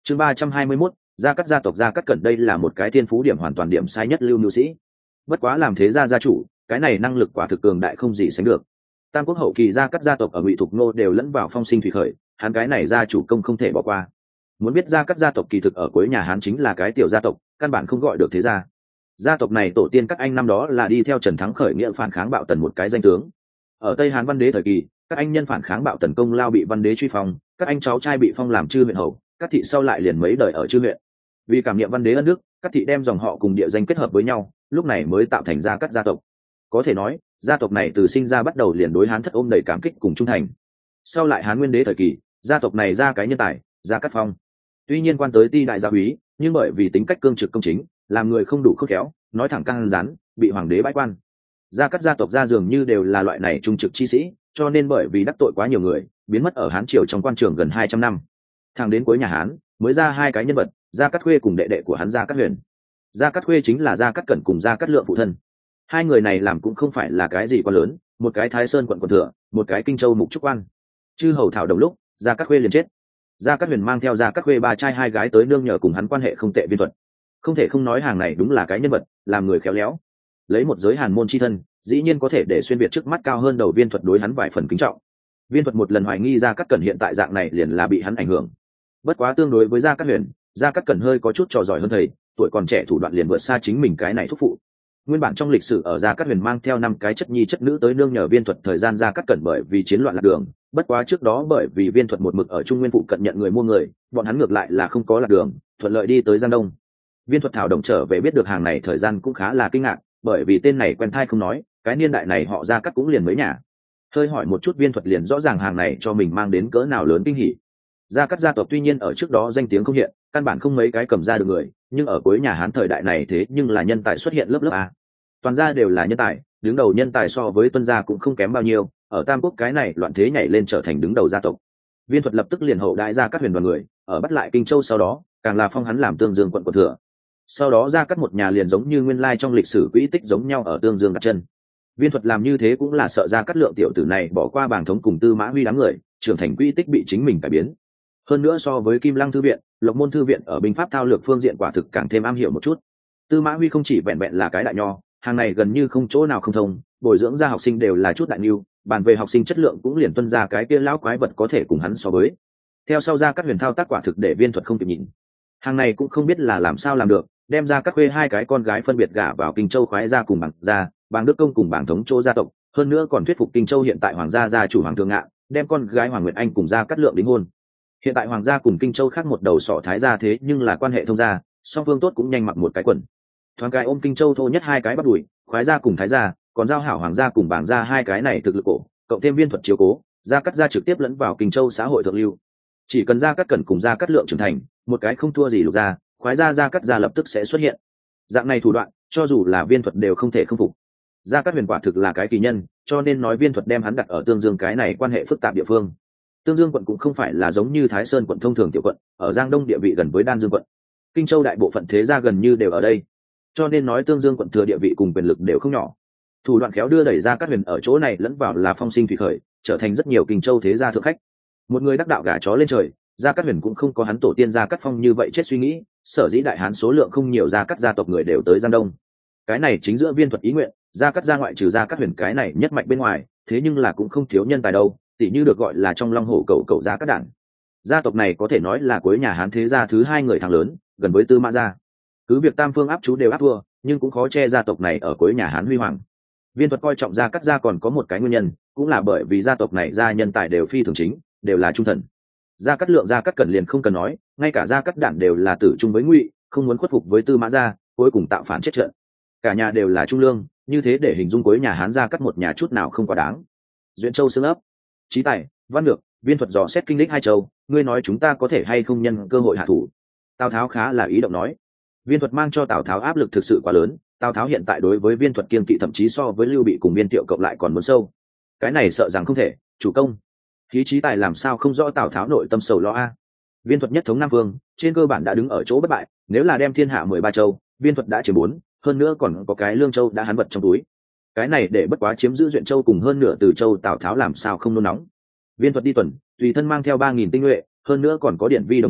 Chương 321, Gia Cát gia tộc Gia Cát Cẩn đây là một cái thiên phú điểm hoàn toàn điểm sai nhất lưu nhu sĩ. Bất quá làm thế gia gia chủ, cái này năng lực quả thực cường đại không gì sánh được. Tam quốc hậu kỳ Gia Cát gia tộc ở Ngụy Thục Nô đều lẫn vào phong sinh thủy khởi, hắn cái này gia chủ công không thể bỏ qua. Muốn biết Gia Cát gia tộc kỳ thực ở cuối nhà Hán chính là cái tiểu gia tộc, căn bản không gọi được thế gia. Gia tộc này tổ tiên các anh năm đó là đi theo Trần Thắng khởi nghĩa phản kháng Bạo Tần một cái danh tướng. Ở Tây Hán Văn Đế thời kỳ, các anh nhân phản kháng Bạo Tần công lao bị Văn Đế truy phong, các anh cháu trai bị phong làm chư huyện hầu, các thị sau lại liền mấy đời ở chư huyện. Vì cảm niệm Văn Đế ân đức, các thị đem dòng họ cùng địa danh kết hợp với nhau, lúc này mới tạo thành Gia Cát gia tộc. Có thể nói, gia tộc này từ sinh ra bắt đầu liền đối Hán thất ôm đầy cảm kích cùng trung thành. Sau lại Hán Nguyên Đế thời kỳ, gia tộc này ra cái nhân tài, Gia Cát Phong. Tuy nhiên quan tới ti đại gia úy, nhưng bởi vì tính cách cương trực công chính, làm người không đủ khôn khéo, nói thẳng căng rắn, bị hoàng đế bãi quan. Gia Cát gia tộc gia dường như đều là loại này trung trực chi sĩ, cho nên bởi vì đắc tội quá nhiều người, biến mất ở Hán triều trong quan trường gần 200 năm. Thẳng đến cuối nhà Hán, mới ra hai cái nhân vật, Gia Cát Khuê cùng đệ đệ của hắn Gia Cát Huyền. Gia Cát Khuê chính là Gia Cát Cẩn cùng Gia Cát Lượng phụ thân. Hai người này làm cũng không phải là cái gì quá lớn, một cái Thái Sơn quận thừa, một cái Kinh Châu mục trúc quan. Chư hầu thảo đồng lúc, Gia Cát Khuê liền chết. Gia Cát Huyền mang theo Gia Cát Khuê ba trai hai gái tới nương nhờ cùng hắn quan hệ không tệ Viên Thuật. Không thể không nói hàng này đúng là cái nhân vật, làm người khéo léo. Lấy một giới hàn môn chi thân, dĩ nhiên có thể để xuyên việt trước mắt cao hơn đầu Viên Thuật đối hắn vài phần kính trọng. Viên Thuật một lần hoài nghi Gia Cát Cẩn hiện tại dạng này liền là bị hắn ảnh hưởng. Bất quá tương đối với Gia Cát Huyền, Gia Cát Cẩn hơi có chút trò giỏi hơn thầy, tuổi còn trẻ thủ đoạn liền vượt xa chính mình cái này thúc phụ. Nguyên bản trong lịch sử ở Gia Cát Huyền mang theo 5 cái chất nhi chất nữ tới nương nhờ Viên Thuật thời gian Gia Cát Cẩn bởi vì chiến loạn lạc đường, bất quá trước đó bởi vì Viên Thuật một mực ở Trung Nguyên phụ cận nhận người mua người, bọn hắn ngược lại là không có lạc đường, thuận lợi đi tới Giang Đông. Viên Thuật thảo động trở về biết được hàng này thời gian cũng khá là kinh ngạc, bởi vì tên này quen thai không nói, cái niên đại này họ Gia Cát cũng liền mấy nhà. Hơi hỏi một chút Viên Thuật liền rõ ràng hàng này cho mình mang đến cỡ nào lớn kinh hỉ. Gia Cát gia tộc tuy nhiên ở trước đó danh tiếng không hiện, căn bản không mấy cái cầm ra được người, nhưng ở cuối nhà Hán thời đại này thế nhưng là nhân tài xuất hiện lớp lớp a. Toàn gia đều là nhân tài, đứng đầu nhân tài so với Tuân gia cũng không kém bao nhiêu, ở Tam Quốc cái này loạn thế nhảy lên trở thành đứng đầu gia tộc. Viên Thuật lập tức liền hậu đại Gia Cát Huyền đoàn người, ở bắt lại Kinh Châu sau đó, càng là phong hắn làm Tương Dương quận quận thừa. Sau đó Gia Cát một nhà liền giống như nguyên lai trong lịch sử quỹ tích giống nhau ở Tương Dương đặt chân. Viên Thuật làm như thế cũng là sợ Gia Cát Lượng tiểu tử này bỏ qua Bàng Thống cùng Tư Mã Huy đám người, trưởng thành quỹ tích bị chính mình cải biến. Hơn nữa so với Kim Lăng thư viện, Lộc Môn thư viện ở binh pháp thao lược phương diện quả thực càng thêm am hiểu một chút. Tư Mã Huy không chỉ vẹn vẹn là cái đại nho, hàng này gần như không chỗ nào không thông, bồi dưỡng ra học sinh đều là chút đại nhu, bàn về học sinh chất lượng cũng liền tuân ra cái kia lão quái vật có thể cùng hắn so với. Theo sau Gia Cát Huyền thao tác quả thực để Viên Thuật không kịp nhìn. Hàng này cũng không biết là làm sao làm được, đem Gia Cát Khuê hai cái con gái phân biệt gả vào Kinh Châu khoái gia cùng Bàng gia, Bàng Đức công cùng Bàng Thống Chỗ gia tộc, hơn nữa còn thuyết phục Kinh Châu hiện tại hoàng gia gia chủ Hoàng Thượng Ngạn, đem con gái Hoàng Nguyệt Anh cùng Gia Cát Lượng đính hôn. Hiện tại hoàng gia cùng Kinh Châu khác một đầu sọ Thái gia thế nhưng là quan hệ thông gia, song phương tốt cũng nhanh mặc một cái quần. Thoáng cái ôm Kinh Châu thô nhất hai cái bắt đuổi, khoái gia cùng Thái gia, còn giao hảo hoàng gia cùng Bàng gia hai cái này thực lực cổ, cộng thêm Viên Thuật chiếu cố, Gia Cát gia trực tiếp lẫn vào Kinh Châu xã hội thượng lưu. Chỉ cần Gia Cát Cẩn cùng Gia Cát Lượng trưởng thành, một cái không thua gì Lục gia, khoái gia Gia Cát gia lập tức sẽ xuất hiện. Dạng này thủ đoạn, cho dù là Viên Thuật đều không thể không phục. Gia Cát Huyền quả thực là cái kỳ nhân, cho nên nói Viên Thuật đem hắn đặt ở Tương Dương cái này quan hệ phức tạp địa phương. Tương Dương quận cũng không phải là giống như Thái Sơn quận thông thường tiểu quận, ở Giang Đông địa vị gần với Đan Dương quận. Kinh Châu đại bộ phận thế gia gần như đều ở đây, cho nên nói Tương Dương quận thừa địa vị cùng quyền lực đều không nhỏ. Thủ đoạn khéo đưa đẩy Gia Cát Huyền ở chỗ này lẫn vào là phong sinh thủy khởi, trở thành rất nhiều Kinh Châu thế gia thượng khách. Một người đắc đạo gả chó lên trời, Gia Cát Huyền cũng không có hắn tổ tiên Gia Cát Phong như vậy chết suy nghĩ, sở dĩ đại hán số lượng không nhiều Gia Cát gia tộc người đều tới Giang Đông. Cái này chính giữa Viên Thuật ý nguyện, Gia Cát gia ngoại trừ Gia Cát Huyền cái này nhất mạnh bên ngoài, thế nhưng là cũng không thiếu nhân tài đâu, tỷ như được gọi là trong long hổ cậu Gia Cát Đản. Gia tộc này có thể nói là cuối nhà Hán thế gia thứ hai người thằng lớn, gần với Tư Mã gia. Cứ việc tam phương áp chú đều áp thua, nhưng cũng khó che gia tộc này ở cuối nhà Hán huy hoàng. Viên Thuật coi trọng Gia Cát gia còn có một cái nguyên nhân, cũng là bởi vì gia tộc này gia nhân tài đều phi thường chính, đều là trung thần. Gia Cát Lượng Gia Cát Cẩn liền không cần nói, ngay cả Gia Cát Đản đều là tử trung với Ngụy, không muốn khuất phục với Tư Mã gia, cuối cùng tạo phản chết trận. Cả nhà đều là trung lương, như thế để hình dung cuối nhà Hán Gia Cát một nhà chút nào không quá đáng. Duyện Châu xương ấp, Chí Tài, Văn Lược, Viên Thuật dò xét kinh lịch hai châu, ngươi nói chúng ta có thể hay không nhân cơ hội hạ thủ? Tào Tháo khá là ý động nói. Viên Thuật mang cho Tào Tháo áp lực thực sự quá lớn, Tào Tháo hiện tại đối với Viên Thuật kiêng kỵ thậm chí so với Lưu Bị cùng Viên Thiệu cộng lại còn muốn sâu. Cái này sợ rằng không thể, chủ công. Khí Chí Tài làm sao không rõ Tào Tháo nội tâm sầu lo a? Viên Thuật nhất thống Nam Vương, trên cơ bản đã đứng ở chỗ bất bại, nếu là đem thiên hạ 13 châu, Viên Thuật đã chiếm 4, hơn nữa còn có cái Lương Châu đã hắn vật trong túi. Cái này để bất quá chiếm giữ Duyện Châu cùng hơn nửa Từ Châu, Tào Tháo làm sao không nôn nóng. Viên Thuật đi tuần, tùy thân mang theo 3.000 tinh nhuệ, hơn nữa còn có Điển Vi đồng hành,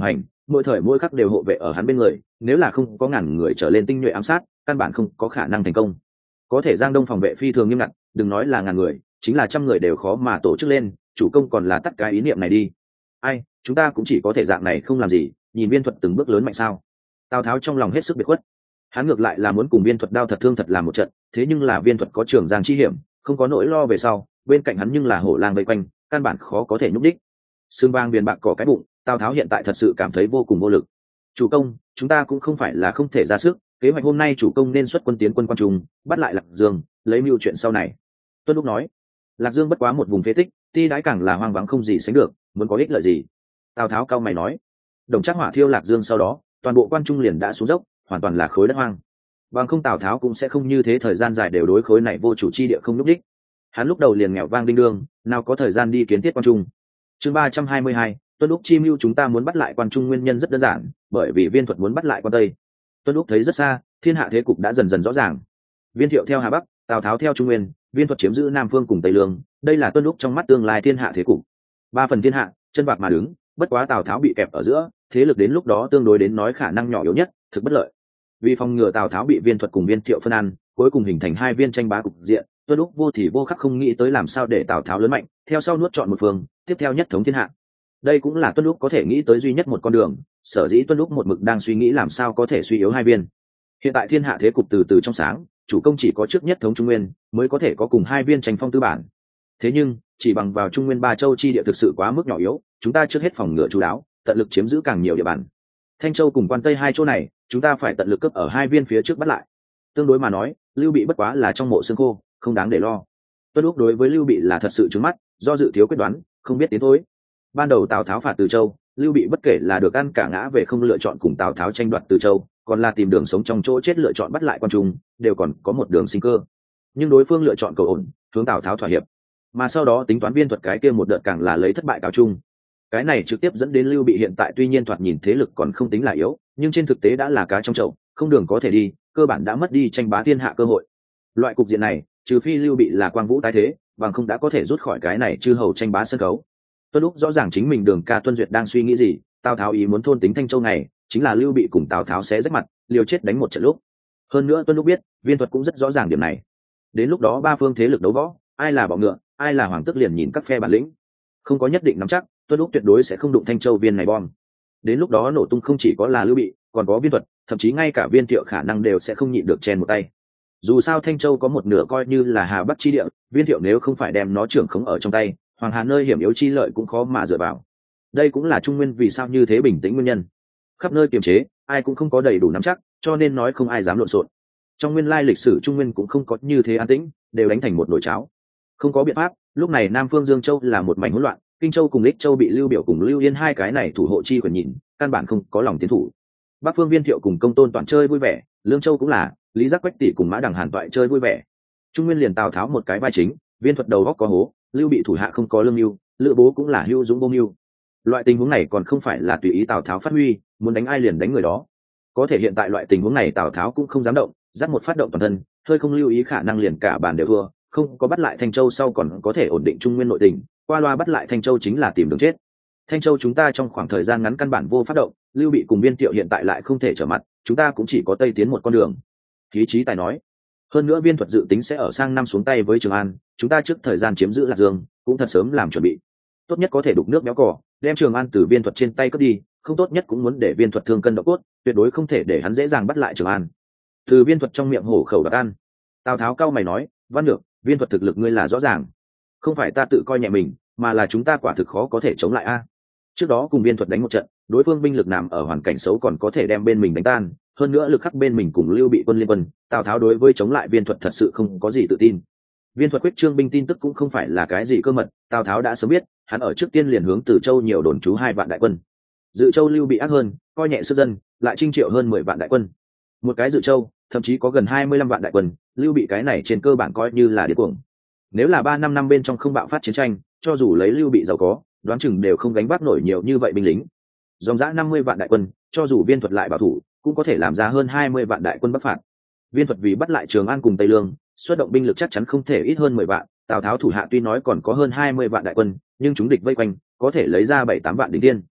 mỗi thời mỗi khắc đều hộ vệ ở hắn bên người, nếu là không có ngàn người trở lên tinh nhuệ ám sát, căn bản không có khả năng thành công. Có thể Giang Đông phòng vệ phi thường nghiêm ngặt, đừng nói là ngàn người, chính là trăm người đều khó mà tổ chức lên, chủ công còn là tắt cái ý niệm này đi. Ai, chúng ta cũng chỉ có thể dạng này không làm gì, nhìn Viên Thuật từng bước lớn mạnh sao? Tào Tháo trong lòng hết sức biệt khuất. Hắn ngược lại là muốn cùng Viên Thuật đao thật thương thật làm một trận, thế nhưng là Viên Thuật có Trường Giang chi hiểm, không có nỗi lo về sau, bên cạnh hắn nhưng là hổ lang vây quanh, căn bản khó có thể nhúc đích. Sương Bang biền bạc cỏ cái bụng, Tào Tháo hiện tại thật sự cảm thấy vô cùng vô lực. Chủ công, chúng ta cũng không phải là không thể ra sức, kế hoạch hôm nay chủ công nên xuất quân tiến quân Quan Trung, bắt lại Lạc Dương, lấy mưu chuyện sau này. Tuân Lúc nói, Lạc Dương bất quá một vùng phế tích, ti đãi càng là hoang vắng không gì sánh được, muốn có ích lợi gì? Tào Tháo cao mày nói, Đồng Trác hỏa thiêu Lạc Dương sau đó, toàn bộ Quan Trung liền đã xuống dốc, hoàn toàn là khối đất hoang. Bằng không Tào Tháo cũng sẽ không như thế thời gian dài đều đối khối này vô chủ chi địa không nhúc đích. Hắn lúc đầu liền nghèo vang đinh đương, nào có thời gian đi kiến thiết Quan Trung. Chương 322, Tuân Lúc chi mưu chúng ta muốn bắt lại Quan Trung nguyên nhân rất đơn giản, bởi vì Viên Thuật muốn bắt lại Quan Tây. Tuân Lúc thấy rất xa, thiên hạ thế cục đã dần dần rõ ràng. Viên Thiệu theo Hà Bắc, Tào Tháo theo Trung Nguyên, Viên Thuật chiếm giữ Nam Phương cùng Tây Lương, đây là Tuân Lúc trong mắt tương lai thiên hạ thế cục. Ba phần thiên hạ, chân bạc mà đứng, bất quá Tào Tháo bị kẹp ở giữa, thế lực đến lúc đó tương đối đến nói khả năng nhỏ yếu nhất, thực bất lợi. Vì phòng ngừa Tào Tháo bị Viên Thuật cùng Viên Thiệu phân ăn, cuối cùng hình thành hai viên tranh bá cục diện, Tuân Lúc vô thì vô khắc không nghĩ tới làm sao để Tào Tháo lớn mạnh, theo sau nuốt chọn một phương, tiếp theo nhất thống thiên hạ. Đây cũng là Tuân Lúc có thể nghĩ tới duy nhất một con đường, sở dĩ Tuân Lúc một mực đang suy nghĩ làm sao có thể suy yếu hai viên. Hiện tại thiên hạ thế cục từ từ trong sáng, chủ công chỉ có trước nhất thống Trung Nguyên mới có thể có cùng hai viên tranh phong tư bản. Thế nhưng chỉ bằng vào Trung Nguyên ba châu chi địa thực sự quá mức nhỏ yếu, chúng ta trước hết phòng ngừa chú đáo, tận lực chiếm giữ càng nhiều địa bàn. Thanh Châu cùng Quan Tây hai chỗ này, chúng ta phải tận lực cướp ở hai viên phía trước bắt lại. Tương đối mà nói, Lưu Bị bất quá là trong mộ xương khô, không đáng để lo. Tuân Lúc đối với Lưu Bị là thật sự trướng mắt, do dự thiếu quyết đoán, không biết tiến thối. Ban đầu Tào Tháo phạt Từ Châu, Lưu Bị bất kể là được ăn cả ngã về không lựa chọn cùng Tào Tháo tranh đoạt Từ Châu, còn là tìm đường sống trong chỗ chết lựa chọn bắt lại Quan Trung, đều còn có một đường sinh cơ. Nhưng đối phương lựa chọn cầu ổn, hướng Tào Tháo thỏa hiệp, mà sau đó tính toán Viên Thuật cái kia một đợt càng là lấy thất bại cáo chung. Cái này trực tiếp dẫn đến Lưu Bị hiện tại tuy nhiên thoạt nhìn thế lực còn không tính là yếu, nhưng trên thực tế đã là cá trong chậu, không đường có thể đi, cơ bản đã mất đi tranh bá thiên hạ cơ hội. Loại cục diện này, trừ phi Lưu Bị là quang vũ tái thế, bằng không đã có thể rút khỏi cái này chư hầu tranh bá sân khấu. Tuân Lúc rõ ràng chính mình Đường Ca Tuân Duyệt đang suy nghĩ gì, Tào Tháo ý muốn thôn tính Thanh Châu này, chính là Lưu Bị cùng Tào Tháo sẽ rách mặt, liều chết đánh một trận lúc. Hơn nữa Tuân Lúc biết, Viên Thuật cũng rất rõ ràng điểm này. Đến lúc đó ba phương thế lực đấu võ, ai là bọ ngựa, ai là hoàng tước liền nhìn các phe bản lĩnh. Không có nhất định nắm chắc, Tuân Lúc tuyệt đối sẽ không đụng Thanh Châu viên này bom. Đến lúc đó nổ tung không chỉ có là Lưu Bị, còn có Viên Thuật, thậm chí ngay cả Viên Thiệu khả năng đều sẽ không nhịn được chen một tay. Dù sao Thanh Châu có một nửa coi như là Hà Bắc chi địa, Viên Thiệu nếu không phải đem nó trưởng khống ở trong tay, Hoàng Hà nơi hiểm yếu chi lợi cũng khó mà dựa vào. Đây cũng là Trung Nguyên vì sao như thế bình tĩnh nguyên nhân. Khắp nơi kiềm chế, ai cũng không có đầy đủ nắm chắc, cho nên nói không ai dám lộn xộn. Trong nguyên lai lịch sử Trung Nguyên cũng không có như thế an tĩnh, đều đánh thành một nồi cháo. Không có biện pháp, lúc này Nam Phương Dương Châu là một mảnh hỗn loạn, Kinh Châu cùng Lích Châu bị Lưu Biểu cùng Lưu Yên hai cái này thủ hộ chi quyền nhìn, căn bản không có lòng tiến thủ. Bắc Phương Viên Thiệu cùng Công Tôn toàn chơi vui vẻ, Lương Châu cũng là, Lý Giác Quách tỷ cùng Mã Đằng Hàn toại chơi vui vẻ. Trung Nguyên liền Tào Tháo một cái vai chính, Viên Thuật đầu góc có hố, Lưu Bị thủ hạ không có lương mưu, Lữ Bố cũng là hưu dũng vô mưu. Loại tình huống này còn không phải là tùy ý Tào Tháo phát huy, muốn đánh ai liền đánh người đó. Có thể hiện tại loại tình huống này Tào Tháo cũng không dám động, dắt một phát động toàn thân, hơi không lưu ý khả năng liền cả bàn đều thua, không có bắt lại Thanh Châu sau còn có thể ổn định Trung Nguyên nội tình, qua loa bắt lại Thanh Châu chính là tìm đường chết. Thanh Châu chúng ta trong khoảng thời gian ngắn căn bản vô phát động, Lưu Bị cùng Viên Thiệu hiện tại lại không thể trở mặt, chúng ta cũng chỉ có tây tiến một con đường. Khí trí tài nói. Hơn nữa Viên Thuật dự tính sẽ ở sang năm xuống tay với Trường An, chúng ta trước thời gian chiếm giữ Lạc Dương, cũng thật sớm làm chuẩn bị. Tốt nhất có thể đục nước béo cỏ, đem Trường An từ Viên Thuật trên tay cướp đi, không tốt nhất cũng muốn để Viên Thuật thương cân độ cốt, tuyệt đối không thể để hắn dễ dàng bắt lại Trường An. Từ Viên Thuật trong miệng hổ khẩu đoạt ăn. Tào Tháo cao mày nói, Văn Lược, Viên Thuật thực lực ngươi là rõ ràng, không phải ta tự coi nhẹ mình, mà là chúng ta quả thực khó có thể chống lại a. Trước đó cùng Viên Thuật đánh một trận, đối phương binh lực nằm ở hoàn cảnh xấu còn có thể đem bên mình đánh tan, hơn nữa lực khắc bên mình cùng Lưu Bị quân liên quân, Tào Tháo đối với chống lại Viên Thuật thật sự không có gì tự tin. Viên Thuật quyết trương binh tin tức cũng không phải là cái gì cơ mật, Tào Tháo đã sớm biết, hắn ở trước tiên liền hướng Từ Châu nhiều đồn trú 2 vạn đại quân. Dự Châu Lưu Bị ác hơn, coi nhẹ sức dân, lại trinh triệu hơn 10 vạn đại quân. Một cái Dự Châu, thậm chí có gần 25 vạn đại quân, Lưu Bị cái này trên cơ bản coi như là điên cuồng. Nếu là 3-5 năm bên trong không bạo phát chiến tranh, cho dù lấy Lưu Bị giàu có, đoán chừng đều không gánh vác nổi nhiều như vậy binh lính. Dòng dã 50 vạn đại quân, cho dù Viên Thuật lại bảo thủ, cũng có thể làm ra hơn 20 vạn đại quân bắc phạt. Viên Thuật vì bắt lại Trường An cùng Tây Lương, xuất động binh lực chắc chắn không thể ít hơn 10 vạn, Tào Tháo thủ hạ tuy nói còn có hơn 20 vạn đại quân, nhưng chúng địch vây quanh, có thể lấy ra 7-8 vạn đỉnh tiên.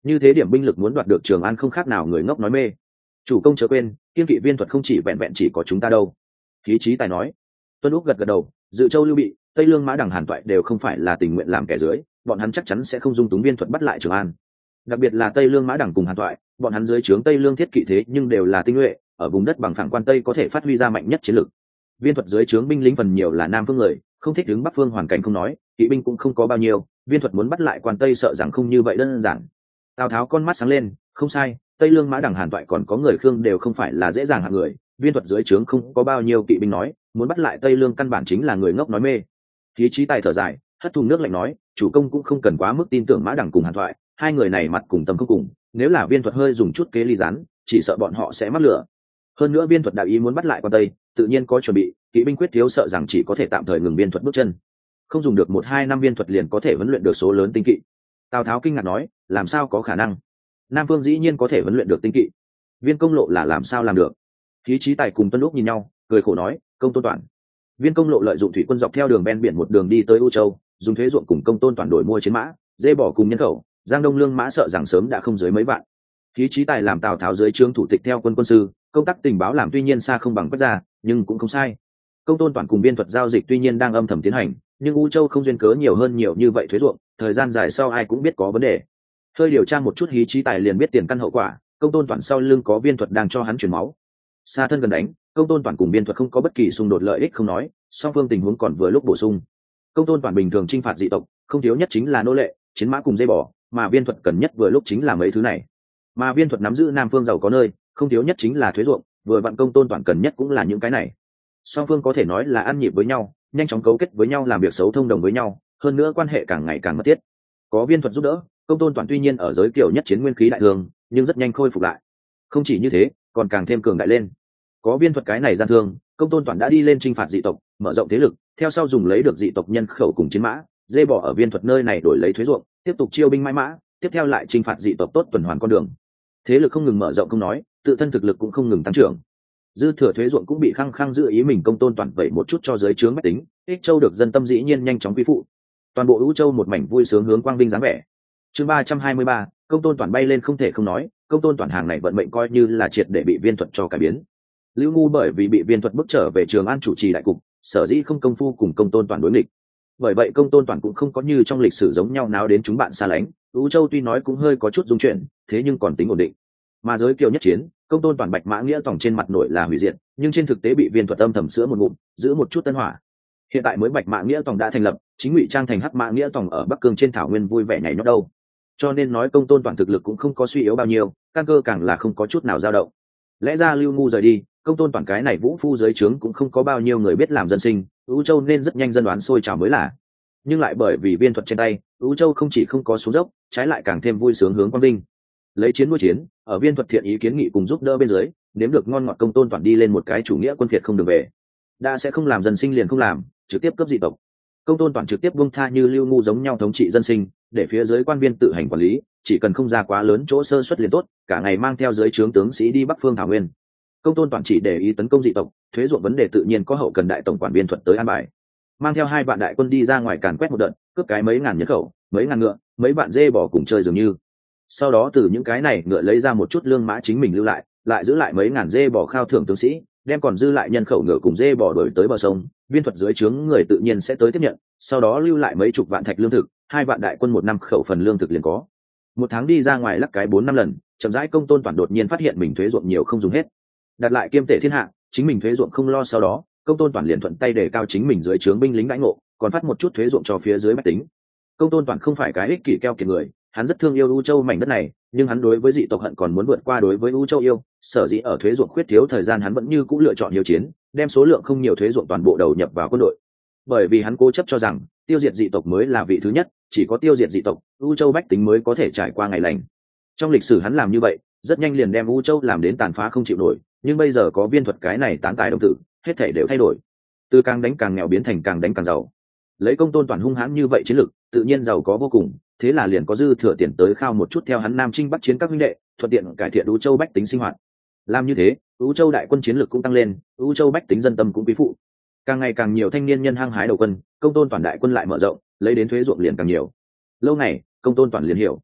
như thế điểm binh lực muốn đoạt được Trường An không khác nào người ngốc nói mê. Chủ công chớ quên, kiên kỵ viên thuật không chỉ vẹn vẹn chỉ có chúng ta đâu. Khí trí tài nói. Tuân Úc gật gật đầu, Dự Châu Lưu Bị, Tây Lương Mã Đằng Hàn Toại đều không phải là tình nguyện làm kẻ dưới, bọn hắn chắc chắn sẽ không dung túng viên thuật bắt lại Trường An. Đặc biệt là Tây Lương Mã Đằng cùng Hàn Toại, bọn hắn dưới trướng Tây Lương thiết kỵ thế nhưng đều là tinh nhuệ, ở vùng đất bằng phẳng quan Tây có thể phát huy ra mạnh nhất chiến lực. Viên thuật dưới trướng binh lính phần nhiều là nam phương người, không thích đứng bắc phương hoàn cảnh không nói, kỵ binh cũng không có bao nhiêu, viên thuật muốn bắt lại quan Tây sợ rằng không như vậy đơn giản. Tào Tháo con mắt sáng lên, không sai, Tây Lương Mã Đằng Hàn Toại còn có người Khương đều không phải là dễ dàng hạng người, viên thuật dưới trướng không có bao nhiêu kỵ binh nói, muốn bắt lại Tây Lương căn bản chính là người ngốc nói mê. Khí trí tài thở dài, hất thùng nước lạnh nói, chủ công cũng không cần quá mức tin tưởng Mã Đằng cùng Hàn Toại, hai người này mặt cùng tâm không cùng, nếu là viên thuật hơi dùng chút kế ly gián, chỉ sợ bọn họ sẽ mắc lửa. Hơn nữa viên thuật đạo ý muốn bắt lại quan Tây, tự nhiên có chuẩn bị, kỵ binh quyết thiếu sợ rằng chỉ có thể tạm thời ngừng viên thuật bước chân, không dùng được 1-2 năm viên thuật liền có thể huấn luyện được số lớn tinh kỵ. Tào Tháo kinh ngạc nói, làm sao có khả năng? Nam Vương dĩ nhiên có thể huấn luyện được tinh kỵ, Viên Công Lộ là làm sao làm được? Khí trí tài cùng Tuân Lúc nhìn nhau, cười khổ nói, Công Tôn Toản. Viên Công Lộ lợi dụng thủy quân dọc theo đường ven biển một đường đi tới U Châu, dùng thuế ruộng cùng Công Tôn Toản đổi mua chiến mã, dê bỏ cùng nhân khẩu, Giang Đông lương mã sợ rằng sớm đã không dưới mấy vạn. Khí trí tài làm Tào Tháo dưới trướng thủ tịch theo quân sư, công tác tình báo làm tuy nhiên xa không bằng Quách gia, nhưng cũng không sai. Công Tôn Toản cùng viên thuật giao dịch tuy nhiên đang âm thầm tiến hành, nhưng U Châu không duyên cớ nhiều hơn nhiều như vậy thuế ruộng, thời gian dài sau ai cũng biết có vấn đề. Hơi điều tra một chút Hí trí tài liền biết tiền căn hậu quả, Công Tôn Toản sau lưng có viên thuật đang cho hắn chuyển máu. Xa thân gần đánh, Công Tôn Toản cùng viên thuật không có bất kỳ xung đột lợi ích không nói, song phương tình huống còn vừa lúc bổ sung. Công Tôn Toản bình thường chinh phạt dị tộc, không thiếu nhất chính là nô lệ, chiến mã cùng dây bò, mà viên thuật cần nhất vừa lúc chính là mấy thứ này. Mà viên thuật nắm giữ Nam phương giàu có nơi, không thiếu nhất chính là thuế ruộng, vừa vặn Công Tôn Toản cần nhất cũng là những cái này. Song phương có thể nói là ăn nhịp với nhau, nhanh chóng cấu kết với nhau làm việc xấu thông đồng với nhau, hơn nữa quan hệ càng ngày càng mật thiết. Có viên thuật giúp đỡ, Công Tôn Toản tuy nhiên ở giới kiểu nhất chiến nguyên khí đại thương, nhưng rất nhanh khôi phục lại. Không chỉ như thế, còn càng thêm cường đại lên. Có viên thuật cái này gian thương, Công Tôn Toản đã đi lên chinh phạt dị tộc, mở rộng thế lực, theo sau dùng lấy được dị tộc nhân khẩu cùng chiến mã, dê bỏ ở viên thuật nơi này đổi lấy thuế ruộng, tiếp tục chiêu binh mãi mã, tiếp theo lại chinh phạt dị tộc tốt tuần hoàn con đường. Thế lực không ngừng mở rộng không nói, tự thân thực lực cũng không ngừng tăng trưởng. Dư thừa thuế ruộng cũng bị khăng khăng giữ ý mình Công Tôn Toản vậy một chút cho giới trướng bách tính, Ích Châu được dân tâm dĩ nhiên nhanh chóng quy phụ. Toàn bộ U Châu một mảnh vui sướng hướng quang vinh dáng vẻ. Chương 323, Công Tôn Toản bay lên không thể không nói, Công Tôn Toản hàng này vận mệnh coi như là triệt để bị viên thuật cho cải biến. Lưu Ngu bởi vì bị viên thuật bức trở về Trường An chủ trì đại cục, sở dĩ không công phu cùng Công Tôn Toản đối nghịch. Bởi vậy Công Tôn Toản cũng không có như trong lịch sử giống nhau náo đến chúng bạn xa lánh, U Châu tuy nói cũng hơi có chút rung chuyển, thế nhưng còn tính ổn định. Mà giới kiều nhất chiến, Công Tôn Toản bạch mã nghĩa tổng trên mặt nội là hủy diệt, nhưng trên thực tế bị viên thuật âm thầm sữa một ngụm, giữ một chút tân hỏa. Hiện tại mới bạch mã nghĩa tổng đã thành lập, chính ngụy trang thành hắc mã nghĩa tổng ở Bắc Cương trên thảo nguyên vui vẻ nhảy nhót đâu. Cho nên nói Công Tôn Toản thực lực cũng không có suy yếu bao nhiêu, căn cơ càng là không có chút nào dao động. Lẽ ra Lưu Ngu rời đi, Công Tôn Toản cái này vũ phu giới trướng cũng không có bao nhiêu người biết làm dân sinh, U Châu nên rất nhanh dân đoán sôi trào mới là. Nhưng lại bởi vì viên thuật trên tay, U Châu không chỉ không có xuống dốc, trái lại càng thêm vui sướng hướng quang vinh. Lấy chiến nuôi chiến, ở viên thuật thiện ý kiến nghị cùng giúp đỡ bên dưới, nếm được ngon ngọt Công Tôn Toản đi lên một cái chủ nghĩa quân phiệt không đường về. Đã sẽ không làm dân sinh liền không làm, trực tiếp cướp dị tộc. Công Tôn Toản trực tiếp buông tha như Lưu Ngu giống nhau thống trị dân sinh, để phía dưới quan viên tự hành quản lý, chỉ cần không ra quá lớn chỗ sơ suất liền tốt, cả ngày mang theo dưới trướng tướng sĩ đi Bắc Phương thảo nguyên. Công Tôn Toản chỉ để ý tấn công dị tộc, thuế ruộng vấn đề tự nhiên có hậu cần đại tổng quản viên thuật tới an bài. Mang theo 2 vạn đại quân đi ra ngoài càn quét một đợt, cướp cái mấy ngàn nhân khẩu, mấy ngàn ngựa, mấy vạn dê bò cùng chơi dường như. Sau đó từ những cái này ngựa lấy ra một chút lương mã chính mình lưu lại, lại giữ lại mấy ngàn dê bò khao thưởng tướng sĩ, đem còn dư lại nhân khẩu ngựa cùng dê bò đổi tới bờ sông, viên thuật dưới trướng người tự nhiên sẽ tới tiếp nhận, sau đó lưu lại mấy chục vạn thạch lương thực, 2 vạn đại quân 1 năm khẩu phần lương thực liền có. 1 tháng đi ra ngoài lắc cái 4-5 lần, chậm rãi Công Tôn Toản đột nhiên phát hiện mình thuế ruộng nhiều không dùng hết. Đặt lại kiêm tể thiên hạ, chính mình thuế ruộng không lo, sau đó Công Tôn Toản liền thuận tay đề cao chính mình dưới trướng binh lính đãi ngộ, còn phát một chút thuế ruộng cho phía dưới bách tính. Công Tôn Toản không phải cái ích kỷ keo kiệt người, hắn rất thương yêu U Châu mảnh đất này, nhưng hắn đối với dị tộc hận còn muốn vượt qua đối với U Châu yêu, sở dĩ ở thuế ruộng khuyết thiếu thời gian hắn vẫn như cũ lựa chọn hiếu chiến, đem số lượng không nhiều thuế ruộng toàn bộ đầu nhập vào quân đội. Bởi vì hắn cố chấp cho rằng tiêu diệt dị tộc mới là vị thứ nhất, chỉ có tiêu diệt dị tộc, U Châu bách tính mới có thể trải qua ngày lành. Trong lịch sử hắn làm như vậy, rất nhanh liền đem U Châu làm đến tàn phá không chịu nổi, nhưng bây giờ có viên thuật cái này tán tài đồng tử, hết thảy đều thay đổi. Từ càng đánh càng nghèo biến thành càng đánh càng giàu. Lấy Công Tôn Toản hung hãn như vậy chiến lực, tự nhiên giàu có vô cùng, thế là liền có dư thừa tiền tới khao một chút theo hắn Nam Chinh Bắc chiến các huynh đệ, thuận tiện cải thiện U Châu bách tính sinh hoạt. Làm như thế, U Châu đại quân chiến lực cũng tăng lên, U Châu bách tính dân tâm cũng quý phụ. Càng ngày càng nhiều thanh niên nhân hăng hái đầu quân, Công Tôn Toản đại quân lại mở rộng, lấy đến thuế ruộng liền càng nhiều. Lâu này, Công Tôn Toản liền hiểu,